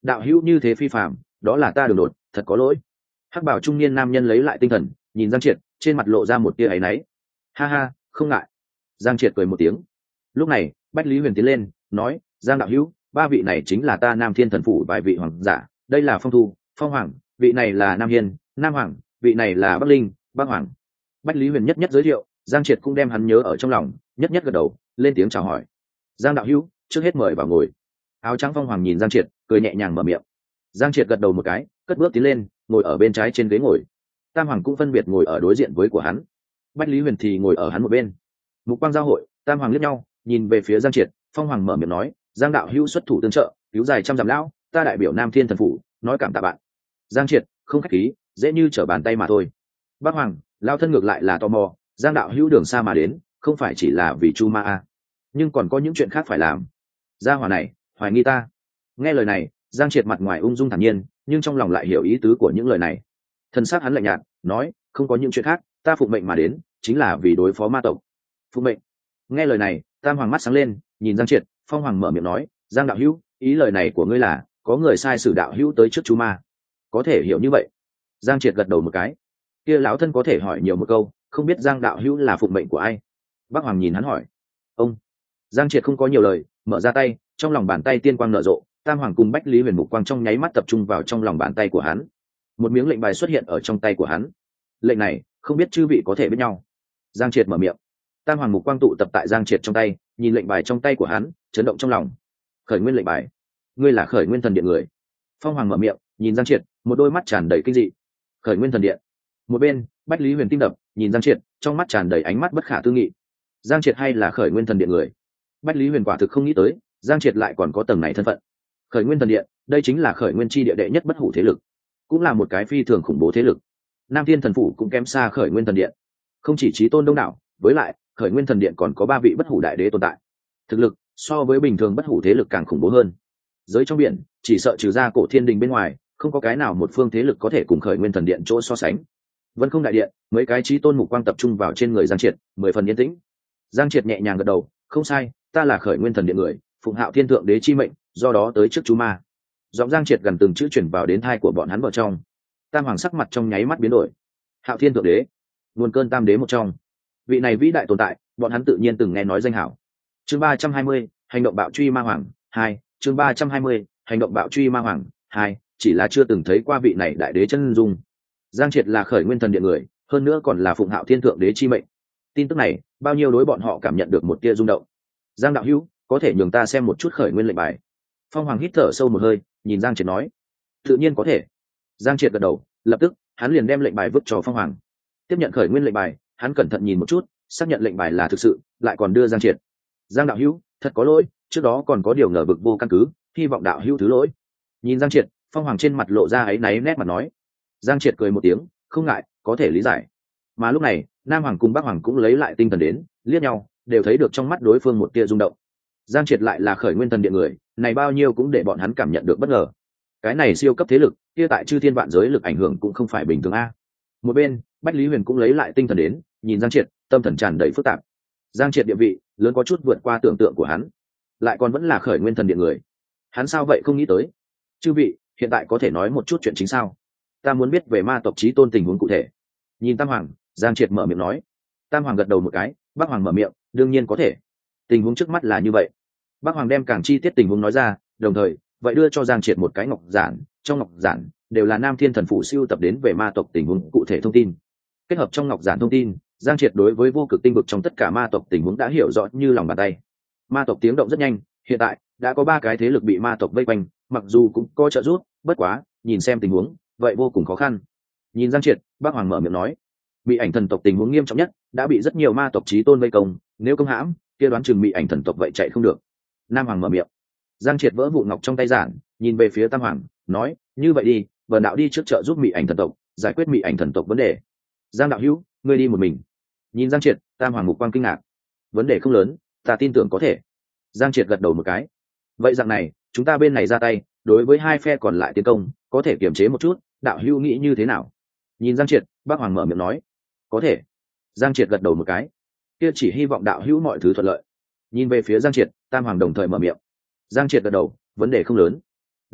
đạo hữu như thế phi phạm, đó là ta đường đột, thật có lỗi. Hắc bảo trung niên nam nhân lấy lại tinh thần, nhìn Giang Triệt, trên mặt lộ ra một tia áy náy. Ha ha, không ngại. Giang Triệt cười một tiếng. Lúc này Bách Lý Huyền tiến lên nói, Giang đạo hữu, ba vị này chính là ta Nam Thiên Thần Phủ vài vị hoàng giả, đây là Phong Thu, Phong Hoàng, vị này là Nam Hiên, Nam Hoàng, vị này là Bắc Linh, Bắc Hoàng. Bách Lý Huyền nhất nhất giới thiệu, Giang Triệt cũng đem hắn nhớ ở trong lòng, nhất nhất gật đầu, lên tiếng chào hỏi. Giang đạo hữu, trước hết mời vào ngồi. Áo trắng Phong Hoàng nhìn Giang Triệt, cười nhẹ nhàng mở miệng. Giang Triệt gật đầu một cái, cất bước tiến lên, ngồi ở bên trái trên ghế ngồi. Tam Hoàng cũng phân biệt ngồi ở đối diện với của hắn. Bách Lý Huyền thì ngồi ở hắn một bên. Mục quang giao hội, Tam Hoàng liếc nhau, nhìn về phía Giang Triệt. Phong Hoàng mở miệng nói, Giang đạo hữu xuất thủ tương trợ, cứu dài trăm dặm lão, ta đại biểu Nam Thiên Thần Phủ nói cảm tạ bạn. Giang Triệt không khách khí, dễ như trở bàn tay mà thôi. Bác Hoàng, lao thân ngược lại là tò mò, Giang đạo hữu đường xa mà đến, không phải chỉ là vì Chu Ma a, nhưng còn có những chuyện khác phải làm. Gia hỏa này hoài nghi ta. Nghe lời này, Giang Triệt mặt ngoài ung dung thản nhiên, nhưng trong lòng lại hiểu ý tứ của những lời này. Thân xác hắn lạnh nhạt nói, không có những chuyện khác, ta phụng mệnh mà đến, chính là vì đối phó ma tộc. Phụng mệnh. Nghe lời này, Tam Hoàng mắt sáng lên, nhìn Giang Triệt. Phong Hoàng mở miệng nói, Giang đạo hữu, ý lời này của ngươi là có người sai sử đạo hữu tới trước Chu Ma, có thể hiểu như vậy? Giang Triệt gật đầu một cái. Kia lão thân có thể hỏi nhiều một câu, không biết Giang đạo hữu là phụng mệnh của ai? Bác Hoàng nhìn hắn hỏi. Ông. Giang Triệt không có nhiều lời, mở ra tay, trong lòng bàn tay tiên quang nở rộ. Tam Hoàng cùng Bách Lý Huyền mục quang trong nháy mắt tập trung vào trong lòng bàn tay của hắn. Một miếng lệnh bài xuất hiện ở trong tay của hắn. Lệnh này, không biết chư vị có thể biết nhau. Giang Triệt mở miệng. Tam Hoàng mục quang tụ tập tại Giang Triệt trong tay, nhìn lệnh bài trong tay của hắn, chấn động trong lòng. Khởi nguyên lệnh bài, ngươi là Khởi Nguyên Thần Điện người. Phong Hoàng mở miệng, nhìn Giang Triệt, một đôi mắt tràn đầy kinh dị. Khởi Nguyên Thần Điện. Một bên, Bách Lý Huyền tim đập, nhìn Giang Triệt, trong mắt tràn đầy ánh mắt bất khả tư nghị. Giang Triệt hay là Khởi Nguyên Thần Điện người? Bách Lý Huyền quả thực không nghĩ tới, Giang Triệt lại còn có tầng này thân phận. Khởi Nguyên Thần Điện, đây chính là Khởi Nguyên chi địa đệ nhất bất hủ thế lực, cũng là một cái phi thường khủng bố thế lực. Nam Thiên Thần Phủ cũng kém xa Khởi Nguyên Thần Điện. Không chỉ chí tôn đông đảo, với lại, Khởi Nguyên Thần Điện còn có ba vị bất hủ đại đế tồn tại. Thực lực so với bình thường bất hủ thế lực càng khủng bố hơn. Giới trong biển, chỉ sợ trừ ra Cổ Thiên Đình bên ngoài, không có cái nào một phương thế lực có thể cùng Khởi Nguyên Thần Điện chỗ so sánh. Vân Không đại điện, mấy cái chí tôn mục quang tập trung vào trên người Giang Triệt, 10 phần yên tĩnh. Giang Triệt nhẹ nhàng gật đầu, không sai, ta là Khởi Nguyên Thần Điện người, phụng Hạo Thiên Thượng Đế chi mệnh, do đó tới trước Chu Ma. Giọng Giang Triệt gần từng chữ chuyển vào đến tai của bọn hắn vào trong. Tam Hoàng sắc mặt trong nháy mắt biến đổi. Hạo Thiên Thượng Đế, nguồn cơn tam đế một trong, vị này vĩ đại tồn tại, bọn hắn tự nhiên từng nghe nói danh hảo. Chương 320, hành động bạo truy ma hoàng 2, chương 320, hành động bạo truy ma hoàng 2, chỉ là chưa từng thấy qua vị này đại đế chân dung. Giang Triệt là Khởi Nguyên Thần Điện người, hơn nữa còn là phụng Hạo Thiên Thượng Đế chi mệnh. Tin tức này, bao nhiêu đối bọn họ cảm nhận được một tia rung động. Giang đạo hữu, có thể nhường ta xem một chút Khởi Nguyên lệnh bài? Phong Hoàng hít thở sâu một hơi, nhìn Giang Triệt nói. Tự nhiên có thể. Giang Triệt gật đầu, lập tức, hắn liền đem lệnh bài vứt cho Phong Hoàng. Tiếp nhận Khởi Nguyên lệnh bài, hắn cẩn thận nhìn một chút, xác nhận lệnh bài là thực sự, lại còn đưa Giang Triệt. Giang đạo hữu, thật có lỗi, trước đó còn có điều ngờ vực vô căn cứ, hy vọng đạo hữu thứ lỗi. Nhìn Giang Triệt, Phong Hoàng trên mặt lộ ra áy náy nét mặt nói. Giang Triệt cười một tiếng, không ngại, có thể lý giải. Mà lúc này, Nam Hoàng cùng Bắc Hoàng cũng lấy lại tinh thần đến, liếc nhau, đều thấy được trong mắt đối phương một tia rung động. Giang Triệt lại là Khởi Nguyên Thần Điện người, này bao nhiêu cũng để bọn hắn cảm nhận được bất ngờ. Cái này siêu cấp thế lực, kia tại chư thiên vạn giới lực ảnh hưởng cũng không phải bình thường a. Một bên, Bách Lý Huyền cũng lấy lại tinh thần đến, nhìn Giang Triệt, tâm thần tràn đầy phức tạp. Giang Triệt địa vị lớn có chút vượt qua tưởng tượng của hắn, lại còn vẫn là Khởi Nguyên Thần Điện người. Hắn sao vậy không nghĩ tới? Chư vị, hiện tại có thể nói một chút chuyện chính sao? Ta muốn biết về ma tộc chí tôn tình huống cụ thể. Nhìn Tam Hoàng, Giang Triệt mở miệng nói. Tam Hoàng gật đầu một cái, Bắc Hoàng mở miệng, đương nhiên có thể. Tình huống trước mắt là như vậy. Bắc Hoàng đem càng chi tiết tình huống nói ra, đồng thời, vậy đưa cho Giang Triệt một cái ngọc giản, trong ngọc giản đều là Nam Thiên Thần Phủ siêu tập đến về ma tộc tình huống cụ thể thông tin. Kết hợp trong ngọc giản thông tin, Giang Triệt đối với vô cực tinh vực trong tất cả ma tộc tình huống đã hiểu rõ như lòng bàn tay. Ma tộc tiếng động rất nhanh, hiện tại đã có 3 cái thế lực bị ma tộc vây quanh, mặc dù cũng có trợ giúp, bất quá, nhìn xem tình huống, vậy vô cùng khó khăn. Nhìn Giang Triệt, Bắc Hoàng mở miệng nói, bị ảnh thần tộc tình huống nghiêm trọng nhất, đã bị rất nhiều ma tộc chí tôn vây công, nếu công hãm, kia đoán chừng bị ảnh thần tộc vậy chạy không được. Nam Hoàng mở miệng. Giang Triệt vỡ vụn ngọc trong tay giản, nhìn về phía Tam Hoàng, nói, như vậy đi, Vân đạo đi trước trợ giúp Mị ảnh thần tộc, giải quyết Mị ảnh thần tộc vấn đề. Giang đạo hữu, ngươi đi một mình. Nhìn Giang Triệt, Tam Hoàng mục quang kinh ngạc. Vấn đề không lớn, ta tin tưởng có thể. Giang Triệt gật đầu một cái. Vậy dạng này, chúng ta bên này ra tay, đối với hai phe còn lại tiến công, có thể kiềm chế một chút, đạo hữu nghĩ như thế nào? Nhìn Giang Triệt, Bác Hoàng mở miệng nói, có thể. Giang Triệt gật đầu một cái. Kia chỉ hy vọng đạo hữu mọi thứ thuận lợi. Nhìn về phía Giang Triệt, Tam Hoàng đồng thời mở miệng. Giang Triệt gật đầu, vấn đề không lớn. Lập tức,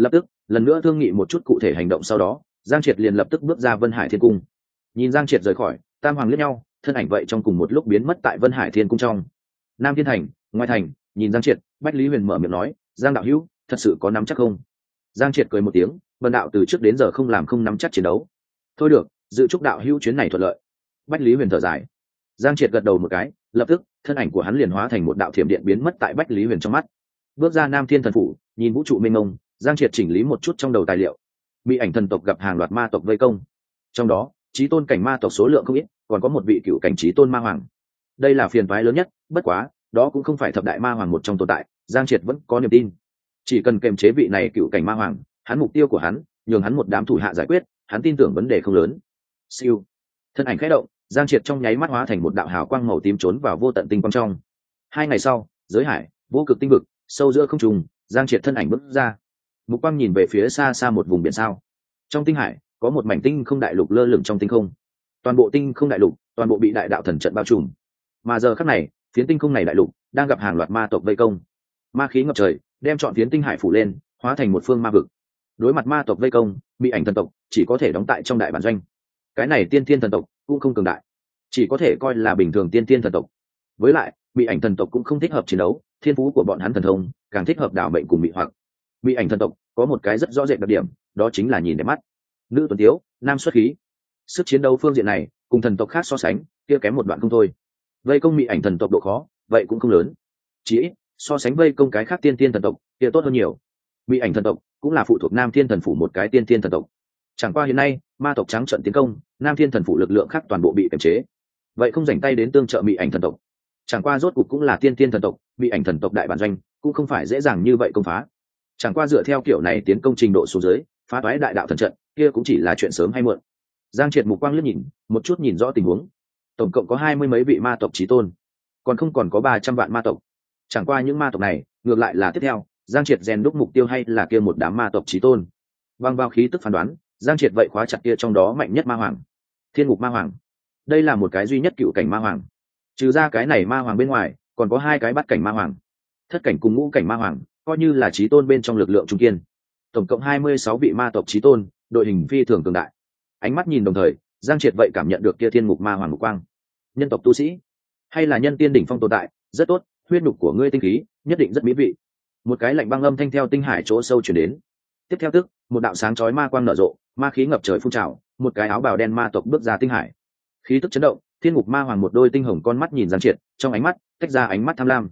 lần nữa thương nghị một chút cụ thể hành động sau đó, Giang Triệt liền lập tức bước ra Vân Hải Thiên Cung. Nhìn Giang Triệt rời khỏi, tam hoàng liếc nhau, thân ảnh vậy trong cùng một lúc biến mất tại Vân Hải Thiên Cung trong. Nam Thiên Thành, ngoài thành, nhìn Giang Triệt, Bách Lý Huyền mở miệng nói, Giang đạo hữu, thật sự có nắm chắc không? Giang Triệt cười một tiếng, Vân đạo từ trước đến giờ không làm không nắm chắc chiến đấu. Thôi được, dự chúc đạo hữu chuyến này thuận lợi. Bách Lý Huyền thở dài. Giang Triệt gật đầu một cái, lập tức thân ảnh của hắn liền hóa thành một đạo thiểm điện biến mất tại Bách Lý Huyền trong mắt. Bước ra Nam Thiên Thần Phủ, nhìn vũ trụ mênh mông, Giang Triệt chỉnh lý một chút trong đầu tài liệu. Bị ảnh thần tộc gặp hàng loạt ma tộc vây công, trong đó chí tôn cảnh ma tộc số lượng không ít, còn có một vị cựu cảnh chí tôn ma hoàng. Đây là phiền toái lớn nhất, bất quá đó cũng không phải thập đại ma hoàng một trong tồn tại. Giang Triệt vẫn có niềm tin, chỉ cần kiềm chế vị này cựu cảnh ma hoàng, hắn mục tiêu của hắn nhường hắn một đám thủ hạ giải quyết, hắn tin tưởng vấn đề không lớn. Siêu, thân ảnh khẽ động, Giang Triệt trong nháy mắt hóa thành một đạo hào quang màu tím trốn vào vô tận tinh quang trong. 2 ngày sau, giới hải vô cực tinh vực sâu giữa không trung, Giang Triệt thân ảnh bước ra, mục quang nhìn về phía xa xa một vùng biển sao. Trong tinh hải có một mảnh tinh không đại lục lơ lửng trong tinh không, toàn bộ tinh không đại lục toàn bộ bị đại đạo thần trận bao trùm, mà giờ khắc này phiến tinh không này đại lục đang gặp hàng loạt ma tộc vây công, ma khí ngập trời đem trọn phiến tinh hải phủ lên, hóa thành một phương ma vực. Đối mặt ma tộc vây công, bị ảnh thần tộc chỉ có thể đóng tại trong đại bản doanh. Cái này tiên thiên thần tộc cũng không cường đại, chỉ có thể coi là bình thường tiên thiên thần tộc. Với lại bị ảnh thần tộc cũng không thích hợp chiến đấu, thiên phú của bọn hắn thần thông càng thích hợp đảo mệnh cùng bị hoặc. Bị ảnh thần tộc có một cái rất rõ rệt đặc điểm, đó chính là nhìn đẹp mắt, nữ tuấn tiếu, nam xuất khí. Sức chiến đấu phương diện này cùng thần tộc khác so sánh kia kém một đoạn không thôi. Vây công bị ảnh thần tộc độ khó vậy cũng không lớn, chỉ ít so sánh vây công cái khác tiên thiên thần tộc kia tốt hơn nhiều. Bị ảnh thần tộc cũng là phụ thuộc Nam Thiên Thần Phủ một cái tiên thiên thần tộc, chẳng qua hiện nay ma tộc trắng trận tiến công, Nam Thiên Thần Phủ lực lượng khác toàn bộ bị kiềm chế, vậy không dành tay đến tương trợ bị ảnh thần tộc. Chẳng qua rốt cục cũng là tiên thiên thần tộc, bị ảnh thần tộc đại bản doanh cũng không phải dễ dàng như vậy công phá. Chẳng qua dựa theo kiểu này tiến công trình độ xuống dưới, phá toái đại đạo thần trận kia cũng chỉ là chuyện sớm hay muộn. Giang Triệt mục quang liếc nhìn một chút, nhìn rõ tình huống, tổng cộng có 20 mấy vị ma tộc chí tôn, còn có 300 vạn ma tộc. Chẳng qua những ma tộc này ngược lại là tiếp theo Giang Triệt rèn đúc mục tiêu hay là kia một đám ma tộc chí tôn. Bằng vào khí tức phán đoán, Giang Triệt vậy khóa chặt kia trong đó mạnh nhất ma hoàng, Thiên Ngục ma hoàng. Đây là một cái duy nhất cựu cảnh ma hoàng, trừ ra cái này ma hoàng bên ngoài còn có 2 cái bát cảnh ma hoàng, thất cảnh cùng ngũ cảnh ma hoàng, coi như là chí tôn bên trong lực lượng trung kiên. Tổng cộng 26 vị ma tộc chí tôn, đội hình phi thường cường đại. Ánh mắt nhìn đồng thời, Giang Triệt vậy cảm nhận được kia Thiên Ngục ma hoàng ngục quang. Nhân tộc tu sĩ hay là nhân tiên đỉnh phong tồn tại, rất tốt, huyết nhục của ngươi tinh khí nhất định rất mỹ vị. Một cái lạnh băng âm thanh theo tinh hải chỗ sâu chuyển đến. Tiếp theo tức một đạo sáng chói ma quang nở rộ, ma khí ngập trời phun trào, một cái áo bào đen ma tộc bước ra tinh hải. Khí tức chấn động, Thiên Ngục ma hoàng một đôi tinh hồng con mắt nhìn Giang Triệt, trong ánh mắt tách ra ánh mắt tham lam.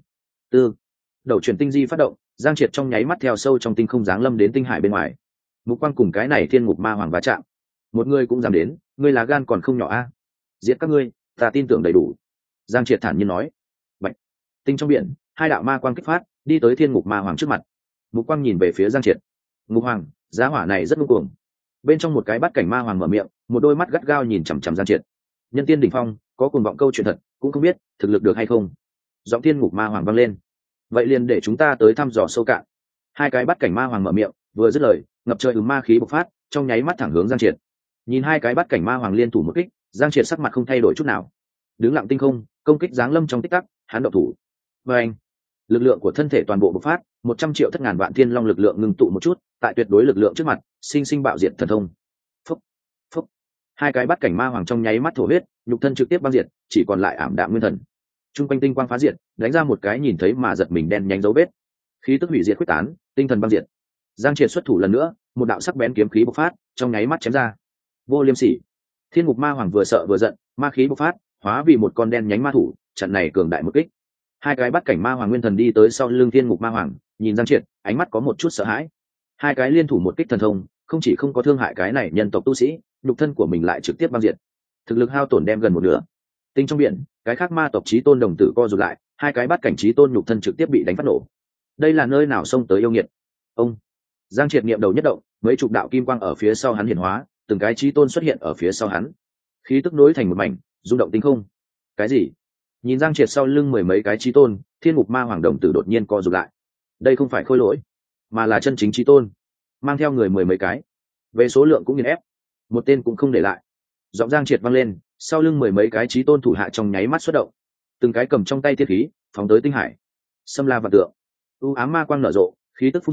Đầu chuyển tinh di phát động, Giang Triệt trong nháy mắt theo sâu trong tinh không giáng lâm đến tinh hải bên ngoài. Mục quang cùng cái này Thiên Ngục ma hoàng va chạm. Một người cũng dám đến, ngươi là gan còn không nhỏ a. Giết các ngươi, ta tin tưởng đầy đủ. Giang Triệt thản nhiên nói. Bạch. Tinh trong biển, 2 đạo ma quang kích phát, đi tới Thiên Ngục ma hoàng trước mặt. Mục quang nhìn về phía Giang Triệt. Ngục hoàng, giá hỏa này rất ngông cuồng. Bên trong một cái bát cảnh ma hoàng mở miệng, một đôi mắt gắt gao nhìn chằm chằm Giang Triệt. Nhân tiên đỉnh phong, có cuồng vọng câu chuyện thật, cũng không biết thực lực được hay không. Giọng Thiên Ngục ma hoàng vang lên. Vậy liền để chúng ta tới thăm dò sâu cạn. 2 cái bát cảnh ma hoàng mở miệng, vừa dứt lời, ngập trời ma khí bộc phát, trong nháy mắt thẳng hướng Giang Triệt. Nhìn 2 cái bát cảnh ma hoàng liên thủ một kích, Giang Triệt sắc mặt không thay đổi chút nào. Đứng lặng tinh không, công kích giáng lâm trong tích tắc, hắn động thủ. Và anh, lực lượng của thân thể toàn bộ bộc phát, 100 triệu thất ngàn vạn thiên long lực lượng ngưng tụ một chút, tại tuyệt đối lực lượng trước mặt, sinh sinh bạo diệt thần thông. Phúc, phúc. 2 cái bát cảnh ma hoàng trong nháy mắt thổ huyết, nhục thân trực tiếp băng diệt, chỉ còn lại ảm đạm nguyên thần. Trung quanh tinh quang phá diệt, đánh ra một cái nhìn thấy mà giật mình đen nhánh dấu vết. Khí tức hủy diệt quyết tán, tinh thần băng diệt. Giang Triệt xuất thủ lần nữa, một đạo sắc bén kiếm khí bộc phát, trong nháy mắt chém ra. Vô liêm sỉ. Thiên Ngục ma hoàng vừa sợ vừa giận, ma khí bộc phát, hóa vì một con đen nhánh ma thủ, trận này cường đại một kích. 2 cái bát cảnh ma hoàng nguyên thần đi tới sau lưng Thiên Ngục ma hoàng, nhìn Giang Triệt, ánh mắt có một chút sợ hãi. 2 cái liên thủ một kích thần thông, không chỉ không có thương hại cái này nhân tộc tu sĩ, nhục thân của mình lại trực tiếp băng diệt. Thực lực hao tổn đem gần một nửa. Tinh trong biển, cái khác ma tộc chí tôn đồng tử co rụt lại, 2 cái bát cảnh chí tôn nhục thân trực tiếp bị đánh phát nổ. Đây là nơi nào xông tới yêu nghiệt. Ông Giang Triệt niệm đầu nhất động, mấy chục đạo kim quang ở phía sau hắn hiển hóa, từng cái chí tôn xuất hiện ở phía sau hắn. Khí tức nối thành một mảnh, rung động tinh không. Cái gì? Nhìn Giang Triệt sau lưng 10 mấy cái chí tôn, Thiên Ngục ma hoàng đồng tử đột nhiên co rụt lại. Đây không phải khôi lỗi, mà là chân chính chí tôn, mang theo người 10 mấy cái. Về số lượng cũng nghiền ép, một tên cũng không để lại. Giọng Giang Triệt vang lên, sau lưng 10 mấy cái chí tôn thủ hạ trong nháy mắt xuất động, từng cái cầm trong tay thiên khí, phóng tới tinh hải. Xâm la vạn tượng, ám ma quang nở rộ, khí tức phun trào,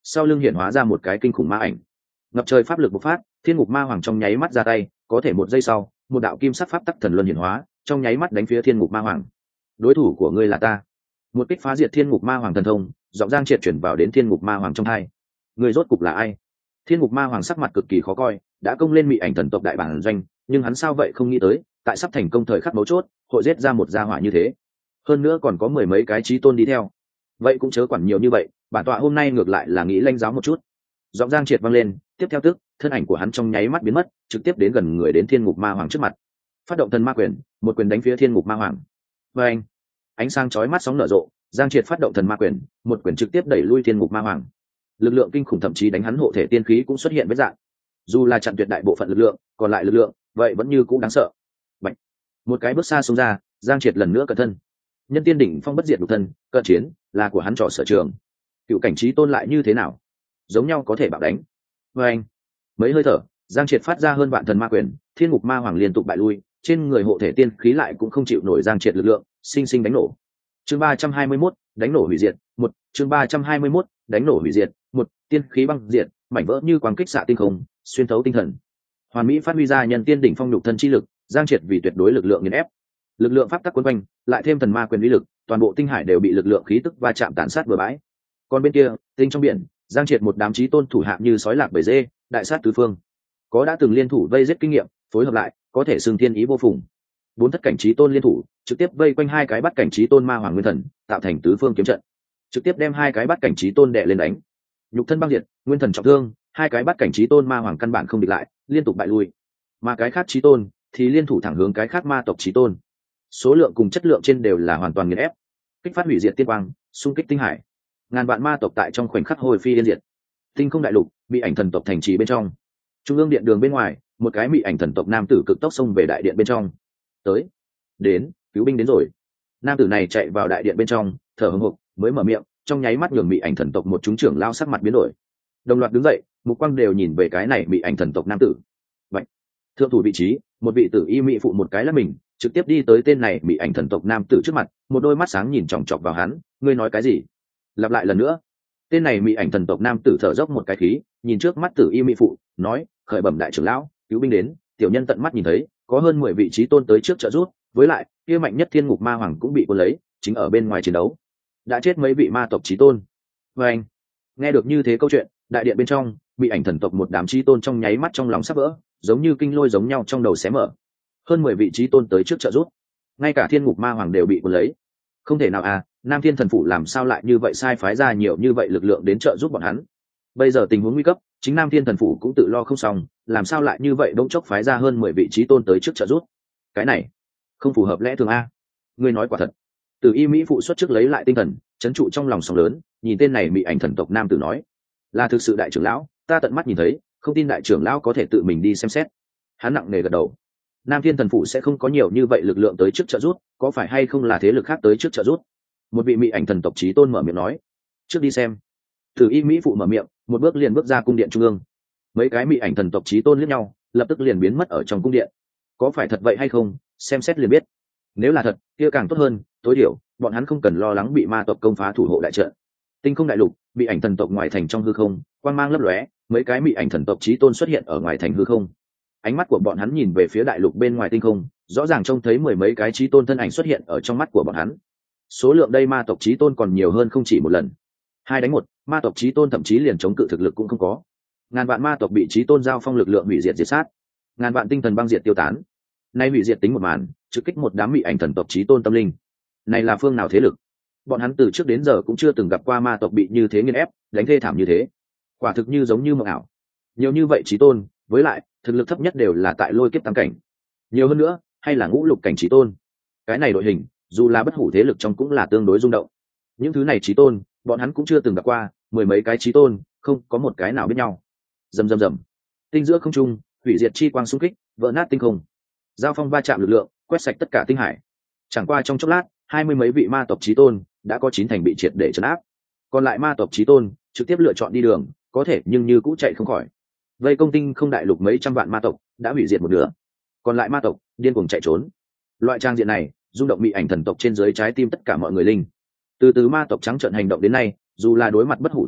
sau lưng hiện hóa ra một cái kinh khủng ma ảnh, ngập trời pháp lực bộc phát, thiên ngục ma hoàng trong nháy mắt ra tay, có thể một giây sau một đạo kim sắc pháp tắc thần luân hiện hóa, trong nháy mắt đánh phía thiên ngục ma hoàng. Đối thủ của ngươi là ta. Một kích phá diệt thiên ngục ma hoàng thần thông, giọng Giang Triệt chuyển vào đến thiên ngục ma hoàng trong hai. Người rốt cục là ai? Thiên ngục ma hoàng sắc mặt cực kỳ khó coi, đã công lên mị ảnh thần tộc đại bản doanh, nhưng hắn sao vậy không nghĩ tới, tại sắp thành công thời khắc mấu chốt, hội giết ra một gia hỏa như thế. Hơn nữa còn có mười mấy cái chí tôn đi theo. Vậy cũng chớ quản nhiều như vậy, bản tọa hôm nay ngược lại là nghĩ lãnh giáo một chút. Giọng Giang Triệt vang lên, tiếp theo tức, thân ảnh của hắn trong nháy mắt biến mất, trực tiếp đến gần người đến thiên ngục ma hoàng trước mặt. Phát động thần ma quyền, một quyền đánh phía thiên ngục ma hoàng. Và anh, ánh sáng chói mắt sóng nở rộ, Giang Triệt phát động thần ma quyền, một quyền trực tiếp đẩy lui thiên ngục ma hoàng. Lực lượng kinh khủng thậm chí đánh hắn hộ thể tiên khí cũng xuất hiện vết dạng. Dù là chặn tuyệt đại bộ phận lực lượng, còn lại lực lượng, vậy vẫn như cũng đáng sợ. Bạch. Một cái bước xa xông ra, Giang Triệt lần nữa cận thân. Nhân tiên đỉnh phong bất diệt nhục thân, cận chiến là của hắn trò sở trường. Cựu cảnh trí tôn lại như thế nào? Giống nhau có thể bạo đánh. Và anh, mấy hơi thở, Giang Triệt phát ra hơn vạn thần ma quyền, thiên ngục ma hoàng liên tục bại lui, trên người hộ thể tiên khí lại cũng không chịu nổi Giang Triệt lực lượng, sinh sinh đánh nổ. Chương 321, đánh nổ hủy diệt, một. Chương 321, đánh nổ hủy diệt, một. Tiên khí băng diệt, mảnh vỡ như quang kích xạ tinh không, xuyên thấu tinh thần. Hoàn mỹ phát huy ra nhân tiên đỉnh phong nhục thân chi lực, Giang Triệt vì tuyệt đối lực lượng nghiền ép. Lực lượng pháp tắc quấn quanh, lại thêm thần ma quyền uy lực, toàn bộ tinh hải đều bị lực lượng khí tức va chạm tàn sát bừa bãi. Còn bên kia, tinh trong biển, Giang Triệt một đám chí tôn thủ hạ như sói lạc bầy dê, đại sát tứ phương. Có đã từng liên thủ vây giết kinh nghiệm, phối hợp lại, có thể xưng thiên ý vô phùng. Bốn thất cảnh chí tôn liên thủ, trực tiếp vây quanh hai cái bắt cảnh chí tôn ma hoàng nguyên thần, tạo thành tứ phương kiếm trận. Trực tiếp đem hai cái bắt cảnh chí tôn đè lên đánh. Nhục thân băng diệt, nguyên thần trọng thương, hai cái bắt cảnh chí tôn ma hoàng căn bản không địch lại, liên tục bại lui. Mà cái khác chí tôn thì liên thủ thẳng hướng cái khác ma tộc chí tôn. Số lượng cùng chất lượng trên đều là hoàn toàn nghiền ép. Kích phát hủy diệt tiên quang, xung kích tinh hải. Ngàn vạn ma tộc tại trong khoảnh khắc hồi phi yên diệt. Tinh không đại lục, bị ảnh thần tộc thành trì bên trong. Trung ương điện đường bên ngoài, một cái bị ảnh thần tộc nam tử cực tốc xông về đại điện bên trong. Tới, đến, cứu binh đến rồi. Nam tử này chạy vào đại điện bên trong, thở hổn hộc, mới mở miệng, trong nháy mắt nhường bị ảnh thần tộc một chúng trưởng lao sắc mặt biến đổi. Đồng loạt đứng dậy, mục quang đều nhìn về cái này bị ảnh thần tộc nam tử. Vậy, thượng thủ vị trí, một vị tử y mỹ phụ một cái là mình, trực tiếp đi tới tên này bị ảnh thần tộc nam tử trước mặt, một đôi mắt sáng nhìn chòng chọc vào hắn, ngươi nói cái gì? Lặp lại lần nữa. Tên này bị ảnh thần tộc nam tử thở dốc một cái khí, nhìn trước mắt tử y mỹ phụ, nói, khởi bẩm đại trưởng lão, cứu binh đến, tiểu nhân tận mắt nhìn thấy, có hơn 10 vị trí tôn tới trước trợ giúp, với lại, kia mạnh nhất thiên ngục ma hoàng cũng bị cuốn lấy, chính ở bên ngoài chiến đấu. Đã chết mấy vị ma tộc trí tôn. Và anh, nghe được như thế câu chuyện, đại điện bên trong, bị ảnh thần tộc một đám trí tôn trong nháy mắt trong lòng sắp vỡ, giống như kinh lôi giống nhau trong đầu xé mở. Hơn 10 vị trí tôn tới trước trợ giúp, ngay cả thiên ngục ma hoàng đều bị cuốn lấy. Không thể nào à, Nam Thiên thần phủ làm sao lại như vậy sai phái ra nhiều như vậy lực lượng đến trợ giúp bọn hắn. Bây giờ tình huống nguy cấp, chính Nam Thiên thần phủ cũng tự lo không xong, làm sao lại như vậy đống chốc phái ra hơn 10 vị trí tôn tới trước trợ giúp. Cái này không phù hợp lẽ thường a. Ngươi nói quả thật. Từ y mỹ phụ xuất trước lấy lại tinh thần, chấn trụ trong lòng sóng lớn, nhìn tên này bị ảnh thần tộc nam tử nói, là thực sự đại trưởng lão, ta tận mắt nhìn thấy, không tin đại trưởng lão có thể tự mình đi xem xét. Hắn nặng nề gật đầu. Nam Thiên thần phủ sẽ không có nhiều như vậy lực lượng tới trước trợ giúp, có phải hay không là thế lực khác tới trước trợ giúp? Một vị mỹ ảnh thần tộc chí tôn mở miệng nói, trước đi xem. Từ y mỹ phụ mở miệng, một bước liền bước ra cung điện trung ương. Mấy cái mỹ ảnh thần tộc chí tôn liếc nhau, lập tức liền biến mất ở trong cung điện. Có phải thật vậy hay không, xem xét liền biết. Nếu là thật, kia càng tốt hơn, tối thiểu bọn hắn không cần lo lắng bị ma tộc công phá thủ hộ đại trận. Tinh không đại lục, bị ảnh thần tộc ngoài thành trong hư không, quang mang lấp lóe, mấy cái bị ảnh thần tộc chí tôn xuất hiện ở ngoài thành hư không. Ánh mắt của bọn hắn nhìn về phía đại lục bên ngoài tinh không, rõ ràng trông thấy mười mấy cái chí tôn thân ảnh xuất hiện ở trong mắt của bọn hắn. Số lượng đây ma tộc chí tôn còn nhiều hơn không chỉ một lần. 2 đánh 1, ma tộc chí tôn thậm chí liền chống cự thực lực cũng không có. Ngàn vạn ma tộc bị chí tôn giao phong lực lượng hủy diệt diệt sát, ngàn vạn tinh thần băng diệt tiêu tán. Nay hủy diệt tính một màn, trực kích một đám bị ảnh thần tộc chí tôn tâm linh. Này là phương nào thế lực? Bọn hắn từ trước đến giờ cũng chưa từng gặp qua ma tộc bị như thế nghiền ép, đánh thê thảm như thế. Quả thực như giống như mộng ảo. Nhiều như vậy chí tôn, với lại thực lực thấp nhất đều là tại lôi kiếp tam cảnh. Nhiều hơn nữa, hay là ngũ lục cảnh chí tôn. Cái này đội hình, dù là bất hủ thế lực trong cũng là tương đối rung động. Những thứ này chí tôn, bọn hắn cũng chưa từng gặp qua, mười mấy cái chí tôn, không có một cái nào biết nhau. Rầm rầm rầm. Tinh giữa không trung, hủy diệt chi quang xung kích, vỡ nát tinh không. Giao phong va chạm lực lượng, quét sạch tất cả tinh hải. Chẳng qua trong chốc lát, 20 mấy vị ma tộc chí tôn đã có 9 thành bị triệt để trấn áp. Còn lại ma tộc chí tôn trực tiếp lựa chọn đi đường, có thể nhưng như cũ chạy không khỏi. Vây công tinh không đại lục mấy trăm vạn ma tộc đã hủy diệt một nửa. Còn lại ma tộc điên cuồng chạy trốn. Loại trang diện này, rung động bị ảnh thần tộc trên dưới trái tim tất cả mọi người linh. Từ từ ma tộc trắng trợn hành động đến nay, dù là đối mặt bất hủ thế lực,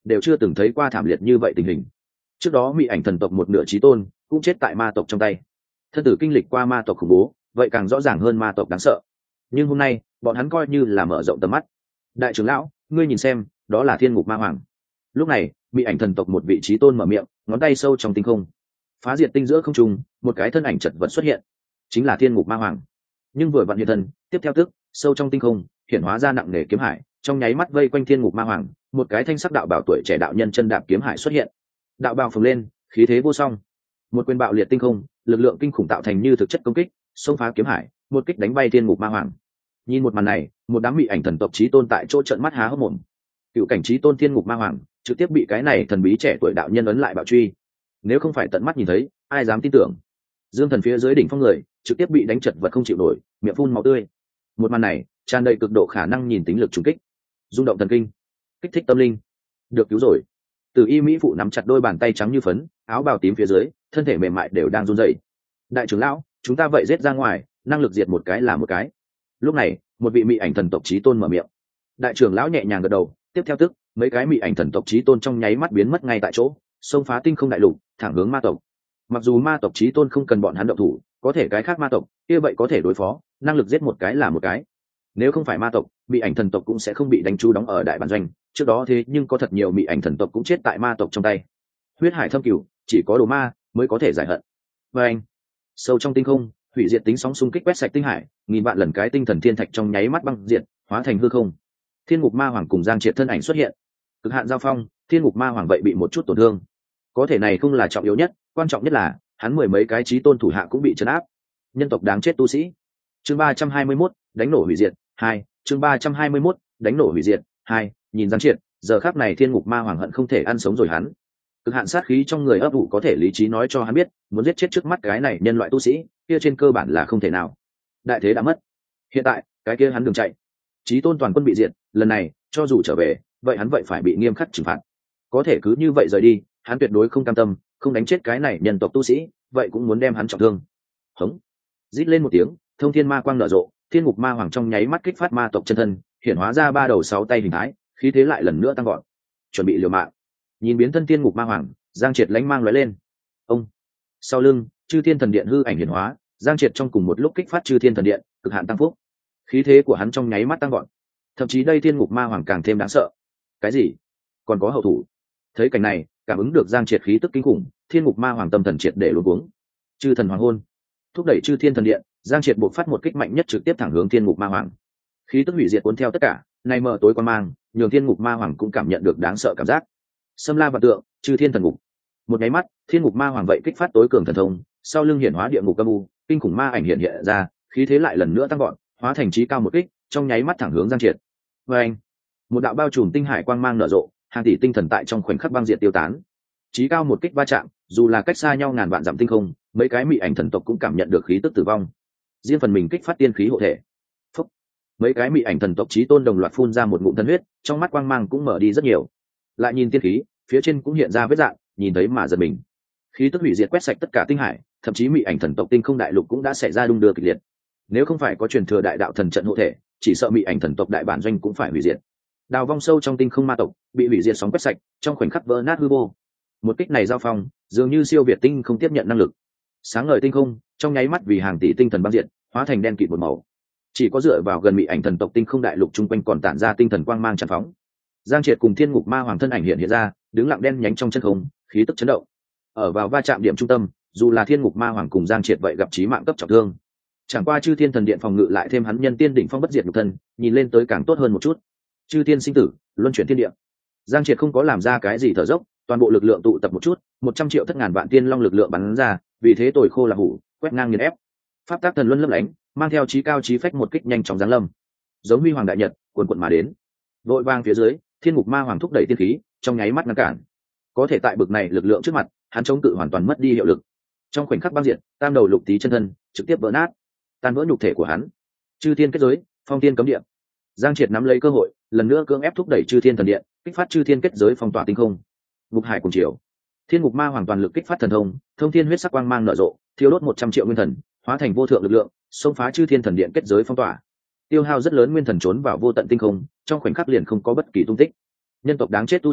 đều chưa từng thấy qua thảm liệt như vậy tình hình. Trước đó Mị Ảnh thần tộc một nửa chí tôn cũng chết tại ma tộc trong tay, thân tử kinh lịch qua ma tộc khủng bố, vậy càng rõ ràng hơn ma tộc đáng sợ. Nhưng hôm nay bọn hắn coi như là mở rộng tầm mắt. Đại trưởng lão, ngươi nhìn xem, đó là Thiên Ngục Ma Hoàng. Lúc này Mị Ảnh thần tộc một vị chí tôn mở miệng, ngón tay sâu trong tinh không phá diệt tinh giữa không trung, một cái thân ảnh chật vật xuất hiện, chính là Thiên Ngục Ma Hoàng. Nhưng vừa vặn hiện thân, tiếp theo tức sâu trong tinh không hiện hóa ra nặng nề kiếm hải, trong nháy mắt vây quanh Thiên Ngục Ma Hoàng. Một cái thanh sắc đạo bảo tuổi trẻ đạo nhân chân đạp kiếm hải xuất hiện, đạo bào phồng lên, khí thế vô song, một quyền bạo liệt tinh không, lực lượng kinh khủng tạo thành như thực chất công kích, xông phá kiếm hải, một kích đánh bay Thiên Ngục Ma Hoàng. Nhìn một màn này, một đám Mị Ảnh thần tộc chí tôn tại chỗ trợn mắt há hốc mồm. Cựu cảnh chí tôn Thiên Ngục Ma Hoàng trực tiếp bị cái này thần bí trẻ tuổi đạo nhân ấn lại bạo truy, nếu không phải tận mắt nhìn thấy, ai dám tin tưởng. Dương Thần phía dưới đỉnh phong người trực tiếp bị đánh chật vật không chịu nổi, miệng phun máu tươi. Một màn này tràn đầy cực độ khả năng nhìn tính lực trùng kích, rung động thần kinh, kích thích tâm linh. Được cứu rồi. Từ Y mỹ phụ nắm chặt đôi bàn tay trắng như phấn, áo bào tím phía dưới, thân thể mềm mại đều đang run rẩy. Đại trưởng lão, chúng ta vậy giết ra ngoài, năng lực diệt một cái là một cái. Lúc này một vị Mị Ảnh thần tộc chí tôn mở miệng. Đại trưởng lão nhẹ nhàng gật đầu, tiếp theo tức mấy cái Mị Ảnh thần tộc chí tôn trong nháy mắt biến mất ngay tại chỗ, xông phá tinh không đại lục, thẳng hướng ma tộc. Mặc dù ma tộc chí tôn không cần bọn hắn động thủ, có thể cái khác ma tộc kia vậy có thể đối phó, năng lực giết một cái là một cái. Nếu không phải ma tộc, Mị Ảnh thần tộc cũng sẽ không bị đánh trú đóng ở đại bản doanh. Trước đó thế nhưng có thật nhiều Mị Ảnh thần tộc cũng chết tại ma tộc trong tay. Huyết hải thâm cửu, chỉ có đồ ma mới có thể giải hận. Và anh, sâu trong tinh không, hủy diệt tính sóng xung kích quét sạch tinh hải, nghìn vạn lần cái tinh thần thiên thạch trong nháy mắt băng diệt, hóa thành hư không. Thiên Ngục Ma Hoàng cùng Giang Triệt thân ảnh xuất hiện, cực hạn giao phong, Thiên Ngục Ma Hoàng vậy bị một chút tổn thương. Có thể này không là trọng yếu nhất, quan trọng nhất là hắn mười mấy cái chí tôn thủ hạ cũng bị trấn áp. Nhân tộc đáng chết tu sĩ. Chương 321, đánh nổ hủy diệt 2. Chương 321, đánh nổ hủy diệt 2. Nhìn Giang Triệt, giờ khắc này Thiên Ngục Ma Hoàng hận không thể ăn sống rồi hắn. Cực hạn sát khí trong người ấp ủ có thể lý trí nói cho hắn biết, muốn giết chết trước mắt cái này nhân loại tu sĩ, kia trên cơ bản là không thể nào. Đại thế đã mất, hiện tại cái kia hắn đường chạy. Chí tôn toàn quân bị diệt, lần này cho dù trở về, vậy hắn vậy phải bị nghiêm khắc trừng phạt. Có thể cứ như vậy rời đi, hắn tuyệt đối không cam tâm, không đánh chết cái này nhân tộc tu sĩ, vậy cũng muốn đem hắn trọng thương. Hống! Rít lên một tiếng, thông thiên ma quang nở rộ, Thiên Ngục Ma Hoàng trong nháy mắt kích phát ma tộc chân thân, hiện hóa ra ba đầu sáu tay hình thái, khí thế lại lần nữa tăng gọn, chuẩn bị liều mạng. Nhìn biến thân Thiên Ngục Ma Hoàng, Giang Triệt lánh mang lóe lên. Ông! Sau lưng, Chư Thiên Thần Điện hư ảnh hiện hóa, Giang Triệt trong cùng một lúc kích phát Chư Thiên Thần Điện, cực hạn tăng phúc. Khí thế của hắn trong nháy mắt tăng gọn. Thậm chí đây Thiên Ngục Ma Hoàng càng thêm đáng sợ. Cái gì? Còn có hậu thủ? Thấy cảnh này, cảm ứng được Giang Triệt khí tức kinh khủng, Thiên Ngục Ma Hoàng tâm thần triệt để luống cuống. Chư thần hoàng hôn, thúc đẩy Chư Thiên Thần Điện, Giang Triệt buộc phát một kích mạnh nhất trực tiếp thẳng hướng Thiên Ngục Ma Hoàng. Khí tức hủy diệt cuốn theo tất cả, này mở tối quan mang, nhường Thiên Ngục Ma Hoàng cũng cảm nhận được đáng sợ cảm giác. Xâm la vạn tượng, Chư Thiên Thần Ngục. Một nháy mắt, Thiên Ngục Ma Hoàng vậy kích phát tối cường thần thông, sau lưng hiển hóa địa ngục âm u, kinh khủng ma ảnh hiện hiện ra, khí thế lại lần nữa tăng gọn, hóa thành chí cao một kích, trong nháy mắt thẳng hướng Giang Triệt. Và anh, một đạo bao trùm tinh hải quang mang nở rộ, hàng tỷ tinh thần tại trong khoảnh khắc băng diệt tiêu tán. Chí cao một kích va chạm, dù là cách xa nhau ngàn vạn dặm tinh không, mấy cái Mị Ảnh thần tộc cũng cảm nhận được khí tức tử vong. Riêng phần mình kích phát tiên khí hộ thể. Phúc. Mấy cái Mị Ảnh thần tộc chí tôn đồng loạt phun ra một ngụm thân huyết, trong mắt quang mang cũng mở đi rất nhiều. Lại nhìn tiên khí, phía trên cũng hiện ra vết rạn, nhìn thấy mà giật mình. Khí tức hủy diệt quét sạch tất cả tinh hải, thậm chí Mị Ảnh thần tộc tinh không đại lục cũng đã xảy ra đung đưa kịch liệt. Nếu không phải có truyền thừa đại đạo thần trận hộ thể, chỉ sợ Mị Ảnh thần tộc đại bản doanh cũng phải hủy diệt. Đào vong sâu trong tinh không ma tộc bị hủy diệt sóng quét sạch, trong khoảnh khắc vỡ nát hư vô. Một kích này giao phong, dường như siêu việt tinh không tiếp nhận năng lực. Sáng ngời tinh không, trong nháy mắt vì hàng tỷ tinh thần băng diệt, hóa thành đen kịt một màu. Chỉ có dựa vào gần Mị Ảnh thần tộc tinh không đại lục chung quanh còn tản ra tinh thần quang mang tràn phóng. Giang Triệt cùng Thiên Ngục Ma Hoàng thân ảnh hiện ra, đứng lặng đen nhánh trong chân không, khí tức chấn động. Ở vào va chạm điểm trung tâm, dù là Thiên Ngục Ma Hoàng cùng Giang Triệt vậy gặp chí mạng cấp trọng thương. Chẳng qua Chư Thiên Thần Điện phòng ngự lại thêm hắn nhân tiên đỉnh phong bất diệt nhục thân, nhìn lên tới càng tốt hơn một chút. Chư Thiên sinh tử, luân chuyển thiên địa. Giang Triệt không có làm ra cái gì thở dốc, toàn bộ lực lượng tụ tập một chút, 100 triệu thất ngàn vạn tiên long lực lượng bắn ra, vì thế tồi khô là hủ, quét ngang nghiền ép. Pháp tác thần luân lấp lánh, mang theo chí cao chí phách một kích nhanh chóng giáng lâm. Giống huy hoàng đại nhật, cuồn cuộn mà đến. Vội vang phía dưới, Thiên Ngục Ma Hoàng thúc đẩy tiên khí, trong nháy mắt ngăn cản. Có thể tại bực này lực lượng trước mặt, hắn chống cự hoàn toàn mất đi hiệu lực. Trong khoảnh khắc băng diệt, tam đầu lục tí chân thân trực tiếp vỡ nát, tan vỡ nhục thể của hắn. Chư thiên kết giới, phong thiên cấm địa. Giang Triệt nắm lấy cơ hội, lần nữa cưỡng ép thúc đẩy Chư Thiên Thần Điện, kích phát Chư Thiên kết giới phong tỏa tinh không. Ngục hải cùng chiều, Thiên Ngục Ma Hoàng toàn lực kích phát thần thông, thông thiên huyết sắc quang mang nở rộ, thiêu đốt 100 triệu nguyên thần, hóa thành vô thượng lực lượng, xông phá Chư Thiên Thần Điện kết giới phong tỏa. Tiêu hao rất lớn nguyên thần trốn vào vô tận tinh không, trong khoảnh khắc liền không có bất kỳ tung tích. Nhân tộc đáng chết tu sĩ,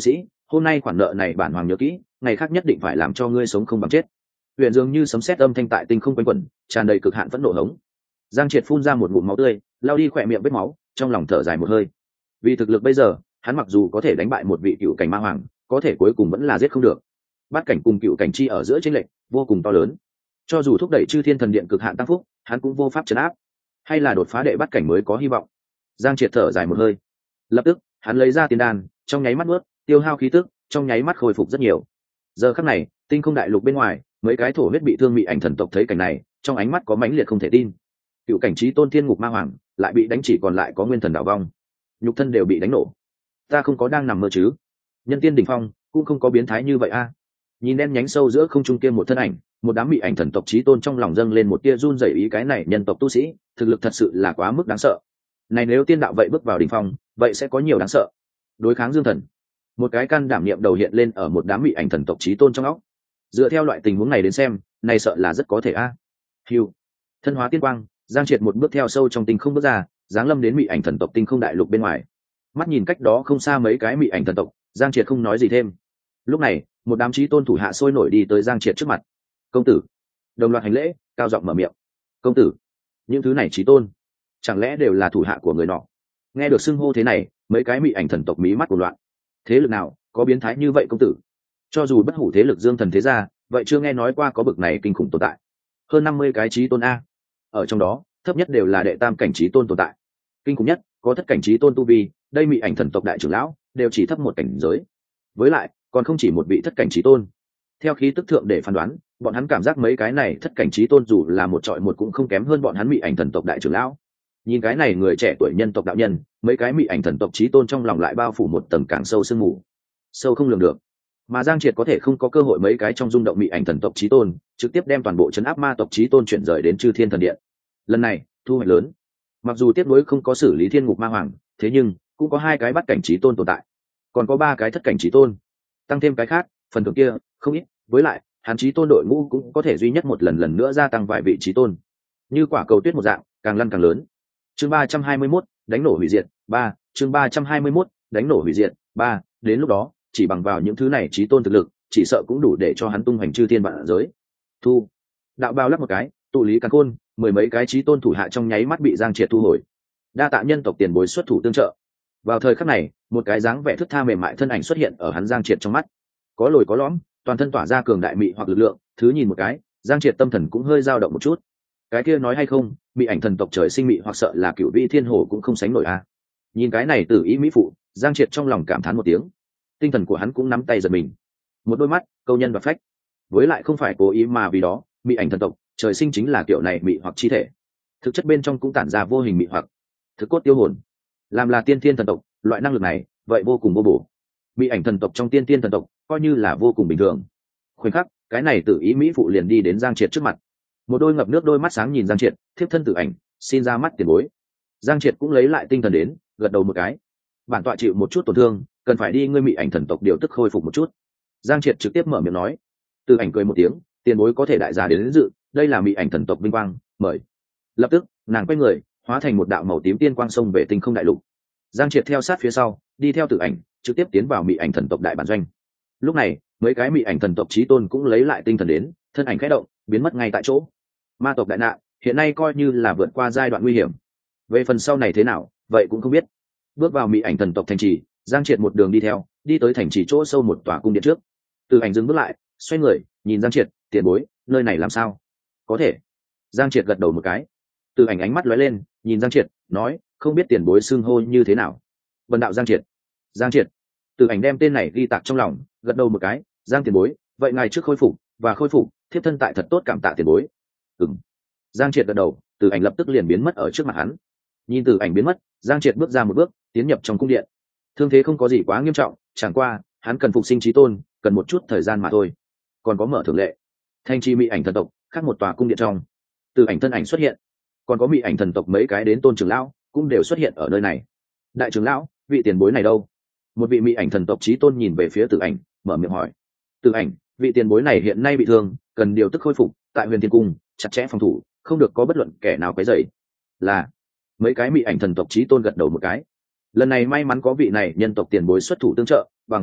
hôm nay khoản nợ này bản hoàng nhớ kỹ, ngày khác nhất định phải làm cho ngươi sống không bằng chết. Huyền dường như sấm sét âm thanh tại tinh không quanh quẩn, tràn đầy cực hạn phẫn nộ hống. Giang Triệt phun ra một ngụm máu tươi, lao đi khỏe miệng vết máu, trong lòng thở dài một hơi. Vì thực lực bây giờ, hắn mặc dù có thể đánh bại một vị cựu cảnh ma hoàng, có thể cuối cùng vẫn là giết không được. Bát cảnh cùng cựu cảnh chi ở giữa chênh lệch vô cùng to lớn, cho dù thúc đẩy chư thiên thần điện cực hạn tăng phúc, hắn cũng vô pháp trấn áp. Hay là đột phá đệ bát cảnh mới có hy vọng. Giang Triệt thở dài một hơi, lập tức hắn lấy ra tiên đan, trong nháy mắt nuốt, tiêu hao khí tức, trong nháy mắt khôi phục rất nhiều. Giờ khắc này, tinh không đại lục bên ngoài, mấy cái thổ huyết bị thương mị ảnh thần tộc thấy cảnh này, trong ánh mắt có mãnh liệt không thể tin. Cựu cảnh trí tôn thiên ngục ma hoàng lại bị đánh, chỉ còn lại có nguyên thần đảo vong, nhục thân đều bị đánh nổ. Ta không có đang nằm mơ chứ? Nhân tiên đỉnh phong cũng không có biến thái như vậy a. Nhìn đen nhánh sâu giữa không trung kia một thân ảnh, một đám mị ảnh thần tộc trí tôn trong lòng dâng lên một tia run rẩy ý, cái này nhân tộc tu sĩ thực lực thật sự là quá mức đáng sợ. Này nếu tiên đạo vậy bước vào đỉnh phong, vậy sẽ có nhiều đáng sợ. Đối kháng dương thần, một cái can đảm niệm đầu hiện lên ở một đám mị ảnh thần tộc trí tôn trong óc. Dựa theo loại tình huống này đến xem, này sợ là rất có thể a. Hưu, thân hóa tiên quang, Giang Triệt một bước theo sâu trong tinh không bước ra, giáng lâm đến mị ảnh thần tộc tinh không đại lục bên ngoài. Mắt nhìn cách đó không xa mấy cái mị ảnh thần tộc, Giang Triệt không nói gì thêm. Lúc này, một đám trí tôn thủ hạ sôi nổi đi tới Giang Triệt trước mặt. Công tử, đồng loạt hành lễ, cao giọng mở miệng. Công tử, những thứ này trí tôn, chẳng lẽ đều là thủ hạ của người nọ? Nghe được xưng hô thế này, mấy cái mị ảnh thần tộc mí mắt cuồng loạn. Thế lực nào có biến thái như vậy công tử? Cho dù bất hủ thế lực dương thần thế gia, vậy chưa nghe nói qua có bực này kinh khủng tồn tại. Hơn 50 cái trí tôn a, ở trong đó thấp nhất đều là đệ tam cảnh trí tôn tồn tại, kinh khủng nhất có thất cảnh trí tôn tu vi, đây mị ảnh thần tộc đại trưởng lão đều chỉ thấp một cảnh giới, với lại còn không chỉ một vị thất cảnh trí tôn. Theo khí tức thượng để phán đoán, bọn hắn cảm giác mấy cái này thất cảnh trí tôn dù là một trọi một cũng không kém hơn bọn hắn mị ảnh thần tộc đại trưởng lão. Nhìn cái này người trẻ tuổi nhân tộc đạo nhân, mấy cái mị ảnh thần tộc trí tôn trong lòng lại bao phủ một tầng càng sâu sương mù, sâu không lường được. Mà Giang Triệt có thể không có cơ hội mấy cái trong rung động mị ảnh thần tộc trí tôn, trực tiếp đem toàn bộ trấn áp ma tộc trí tôn chuyển rời đến chư thiên thần điện. Lần này thu hoạch lớn, mặc dù tiếp nối không có xử lý thiên ngục ma hoàng, thế nhưng cũng có 2 cái bắt cảnh trí tôn tồn tại, còn có 3 cái thất cảnh trí tôn, tăng thêm cái khác phần thưởng kia không ít. Với lại hắn trí tôn đội ngũ cũng có thể duy nhất một lần nữa gia tăng vài vị trí tôn, như quả cầu tuyết một dạng, càng lăn càng lớn. Chương 321, đánh nổ hủy diệt 3. Chương 321, đánh nổ hủy diệt 3. Đến lúc đó chỉ bằng vào những thứ này trí tôn thực lực, chỉ sợ cũng đủ để cho hắn tung hoành chư thiên vạn giới. Thu đạo bao lắp một cái, tụ lý càn khôn, 10 mấy cái trí tôn thủ hạ trong nháy mắt bị Giang Triệt thu hồi. Đa tạ nhân tộc tiền bối xuất thủ tương trợ. Vào thời khắc này, một cái dáng vẻ thướt tha mềm mại thân ảnh xuất hiện ở hắn Giang Triệt trong mắt, có lồi có lõm, toàn thân tỏa ra cường đại mị hoặc lực lượng. Thứ nhìn một cái, Giang Triệt tâm thần cũng hơi dao động một chút. Cái kia nói hay không, mị ảnh thần tộc trời sinh mị hoặc sợ là cửu vĩ thiên hồ cũng không sánh nổi a. Nhìn cái này tử ý mỹ phụ, Giang Triệt trong lòng cảm thán một tiếng, tinh thần của hắn cũng nắm tay giật mình. Một đôi mắt câu nhân và phách, với lại không phải cố ý mà vì đó, mị ảnh thần tộc trời sinh chính là kiểu này mị hoặc chi thể, thực chất bên trong cũng tản ra vô hình mị hoặc, thực cốt tiêu hồn. Làm là tiên thiên thần tộc, loại năng lực này vậy vô cùng vô bổ. Mị ảnh thần tộc trong tiên thiên thần tộc coi như là vô cùng bình thường. Khoảnh khắc, cái này tự ý mỹ phụ liền đi đến Giang Triệt trước mặt, một đôi ngập nước đôi mắt sáng nhìn Giang Triệt, thiếp thân Tử Ảnh, xin ra mắt tiền bối. Giang Triệt cũng lấy lại tinh thần đến, gật đầu một cái. Bản tọa chịu một chút tổn thương, cần phải đi ngươi mị ảnh thần tộc điều tức khôi phục một chút. Giang Triệt trực tiếp mở miệng nói. Tử Ảnh cười một tiếng, tiền bối có thể đại gia đến dự, đây là mị ảnh thần tộc vinh quang, mời. Lập tức nàng quay người, hóa thành một đạo màu tím tiên quang xông về tinh không đại lục. Giang Triệt theo sát phía sau, đi theo Tử Ảnh, trực tiếp tiến vào mị ảnh thần tộc đại bản doanh. Lúc này mấy cái mị ảnh thần tộc chí tôn cũng lấy lại tinh thần đến, thân ảnh khẽ động, biến mất ngay tại chỗ. Ma tộc đại nạn hiện nay coi như là vượt qua giai đoạn nguy hiểm, về phần sau này thế nào vậy cũng không biết. Bước vào mị ảnh thần tộc thành trì, Giang Triệt một đường đi theo, đi tới thành trì chỗ sâu một tòa cung điện trước. Tử Ảnh dừng bước lại, xoay người nhìn Giang Triệt, tiền bối, nơi này làm sao? Có thể. Giang Triệt gật đầu một cái. Tử Ảnh ánh mắt lóe lên, nhìn Giang Triệt, nói, không biết tiền bối xưng hô như thế nào? Vân đạo Giang Triệt. Giang Triệt. Tử Ảnh đem tên này ghi tạc trong lòng, gật đầu một cái. Giang tiền bối, vậy ngài trước khôi phục và khôi phục, thiếp thân tại thật tốt cảm tạ tiền bối. Ừm. Giang Triệt gật đầu, Tử Ảnh lập tức liền biến mất ở trước mặt hắn. Nhìn Tử Ảnh biến mất, Giang Triệt bước ra một bước, tiến nhập trong cung điện. Thương thế không có gì quá nghiêm trọng, chẳng qua hắn cần phục sinh chí tôn, cần một chút thời gian mà thôi. Còn có mở thường lệ, thanh chi mị ảnh thần tộc khác một tòa cung điện trong, Tử Ảnh thân ảnh xuất hiện, còn có mị ảnh thần tộc mấy cái đến tôn trưởng lão cũng đều xuất hiện ở nơi này. Đại trưởng lão, vị tiền bối này đâu? Một vị mị ảnh thần tộc chí tôn nhìn về phía Tử Ảnh, mở miệng hỏi. Tử Ảnh, vị tiền bối này hiện nay bị thương, cần điều tức khôi phục, tại Huyền Thiên cung chặt chẽ phòng thủ, không được có bất luận kẻ nào quấy rầy. Là. Mấy cái mị ảnh thần tộc chí tôn gật đầu một cái. Lần này may mắn có vị này nhân tộc tiền bối xuất thủ tương trợ, bằng không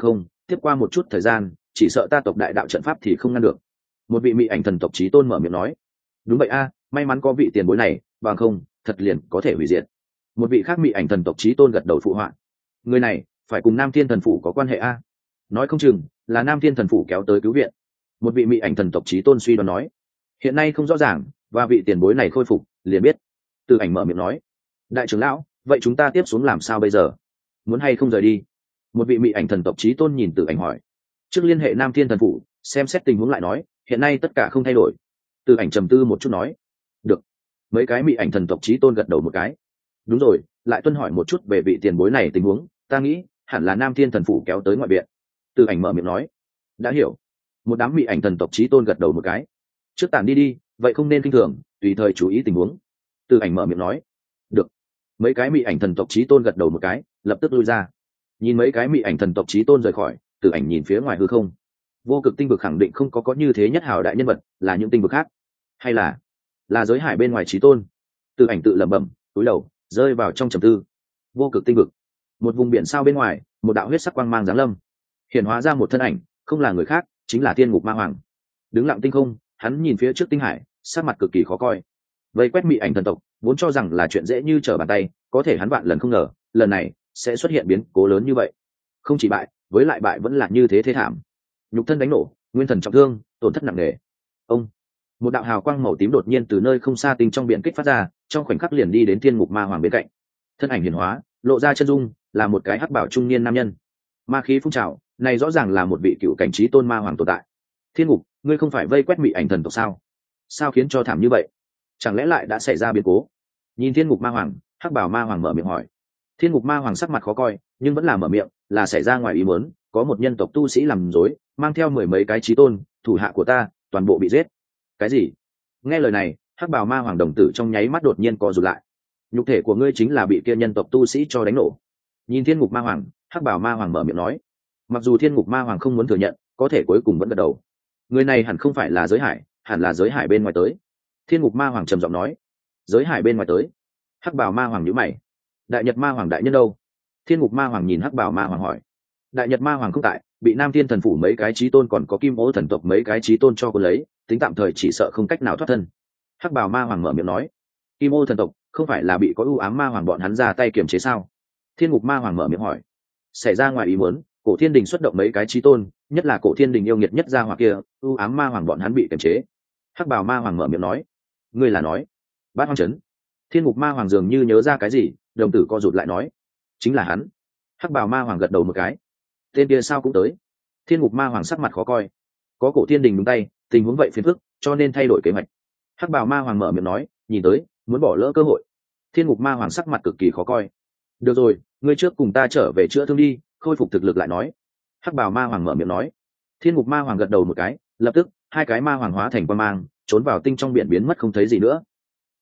tiếp qua một chút thời gian chỉ sợ ta tộc đại đạo trận pháp thì không ngăn được. Một vị mỹ ảnh thần tộc chí tôn mở miệng nói. Đúng vậy a, may mắn có vị tiền bối này, bằng không thật liền có thể hủy diệt. Một vị khác mỹ ảnh thần tộc chí tôn gật đầu phụ họa. Người này phải cùng Nam Thiên thần phủ có quan hệ a, nói không chừng là Nam Thiên thần phủ kéo tới cứu viện. Một vị mỹ ảnh thần tộc chí tôn suy đoán nói. Hiện nay không rõ ràng, và vị tiền bối này khôi phục liền biết. Từ Ảnh mở miệng nói. Đại trưởng lão, vậy chúng ta tiếp xuống làm sao bây giờ, muốn hay không rời đi? Một vị mỹ ảnh thần tộc chí tôn nhìn Từ Ảnh hỏi. Trước liên hệ Nam Thiên thần phủ xem xét tình huống lại nói, hiện nay tất cả không thay đổi. Từ Ảnh trầm tư một chút nói. Được. Mấy cái mỹ ảnh thần tộc chí tôn gật đầu một cái. Đúng rồi, lại tuân hỏi một chút về vị tiền bối này tình huống, ta nghĩ hẳn là Nam Thiên thần phủ kéo tới ngoại viện. Từ Ảnh mở miệng nói. Đã hiểu. Một đám mỹ ảnh thần tộc chí tôn gật đầu một cái. Trước tản đi đi, vậy không nên kinh thường, tùy thời chú ý tình huống. Từ Ảnh mở miệng nói. Được. Mấy cái mỹ ảnh thần tộc chí tôn gật đầu một cái, lập tức lui ra. Nhìn mấy cái mỹ ảnh thần tộc chí tôn rời khỏi, Từ Ảnh nhìn phía ngoài hư không. Vô cực tinh vực khẳng định không có như thế nhất hào đại nhân vật, là những tinh vực khác, hay là giới hải bên ngoài chí tôn. Từ Ảnh tự lẩm bẩm, cúi đầu rơi vào trong trầm tư. Vô cực tinh vực, một vùng biển sao bên ngoài, một đạo huyết sắc quang mang giáng lâm, hiện hóa ra một thân ảnh, không là người khác, chính là Thiên Ngục Ma Hoàng. Đứng lặng tinh không, hắn nhìn phía trước tinh hải, sắc mặt cực kỳ khó coi. Vây quét mỹ ảnh thần tộc, vốn cho rằng là chuyện dễ như trở bàn tay, có thể hắn vạn lần không ngờ, lần này sẽ xuất hiện biến cố lớn như vậy. Không chỉ bại, với lại bại vẫn là như thế thế thảm. Nhục thân đánh nổ, nguyên thần trọng thương, tổn thất nặng nề. Ông, một đạo hào quang màu tím đột nhiên từ nơi không xa tinh trong biển kích phát ra, trong khoảnh khắc liền đi đến Thiên Ngục Ma Hoàng bên cạnh. Thân ảnh hiển hóa, lộ ra chân dung, là một cái hắc bảo trung niên nam nhân. Ma khí phun trào, này rõ ràng là một vị cựu cảnh trí tôn ma hoàng tồn tại. Thiên Ngục, ngươi không phải vây quét mỹ ảnh thần tộc sao? Sao khiến cho thảm như vậy? Chẳng lẽ lại đã xảy ra biến cố? Nhìn Thiên Ngục Ma Hoàng, hắc bảo ma hoàng mở miệng hỏi. Thiên Ngục Ma Hoàng sắc mặt khó coi, nhưng vẫn là mở miệng, là xảy ra ngoài ý muốn, có một nhân tộc tu sĩ làm rối, mang theo mười mấy cái trí tôn, thủ hạ của ta, toàn bộ bị giết. Cái gì? Nghe lời này, hắc bào ma hoàng đồng tử trong nháy mắt đột nhiên co rụt lại. Nhục thể của ngươi chính là bị kia nhân tộc tu sĩ cho đánh nổ. Nhìn Thiên Ngục Ma Hoàng, hắc bào ma hoàng mở miệng nói. Mặc dù Thiên Ngục Ma Hoàng không muốn thừa nhận, có thể cuối cùng vẫn gật đầu. Người này hẳn không phải là giới hải, hẳn là giới hải bên ngoài tới. Thiên Ngục Ma Hoàng trầm giọng nói. Giới hải bên ngoài tới? Hắc bào ma hoàng nhíu mày. Đại Nhật Ma Hoàng đại nhân đâu? Thiên Ngục Ma Hoàng nhìn hắc bào ma hoàng hỏi. Đại Nhật Ma Hoàng không tại, bị Nam Thiên thần phủ mấy cái chí tôn còn có Kim Ô thần tộc mấy cái chí tôn cho cô lấy, tính tạm thời chỉ sợ không cách nào thoát thân. Hắc bào ma hoàng mở miệng nói. Kim Ô thần tộc không phải là bị có ưu ám ma hoàng bọn hắn ra tay kiềm chế sao? Thiên Ngục Ma Hoàng mở miệng hỏi. Xảy ra ngoài ý muốn, Cổ Thiên Đình xuất động mấy cái chí tôn, nhất là Cổ Thiên Đình yêu nghiệt nhất gia hỏa kia, ưu ám ma hoàng bọn hắn bị kiềm chế. Hắc bào ma hoàng mở miệng nói. Ngươi là nói Bát Hoang Trấn? Thiên Ngục Ma Hoàng dường như nhớ ra cái gì, đồng tử co rụt lại nói. Chính là hắn. Hắc bào ma hoàng gật đầu một cái. Tên kia sao cũng tới? Thiên Ngục Ma Hoàng sắc mặt khó coi. Có Cổ Thiên Đình đúng tay, tình huống vậy phiền phức, cho nên thay đổi kế hoạch. Hắc bào ma hoàng mở miệng nói, nhìn tới muốn bỏ lỡ cơ hội. Thiên Ngục Ma Hoàng sắc mặt cực kỳ khó coi. Được rồi, ngươi trước cùng ta trở về chữa thương đi, khôi phục thực lực lại nói. Hắc bào ma hoàng mở miệng nói. Thiên Ngục Ma Hoàng gật đầu một cái, lập tức hai cái ma hoàng hóa thành quang mang, trốn vào tinh trong biển biến mất không thấy gì nữa,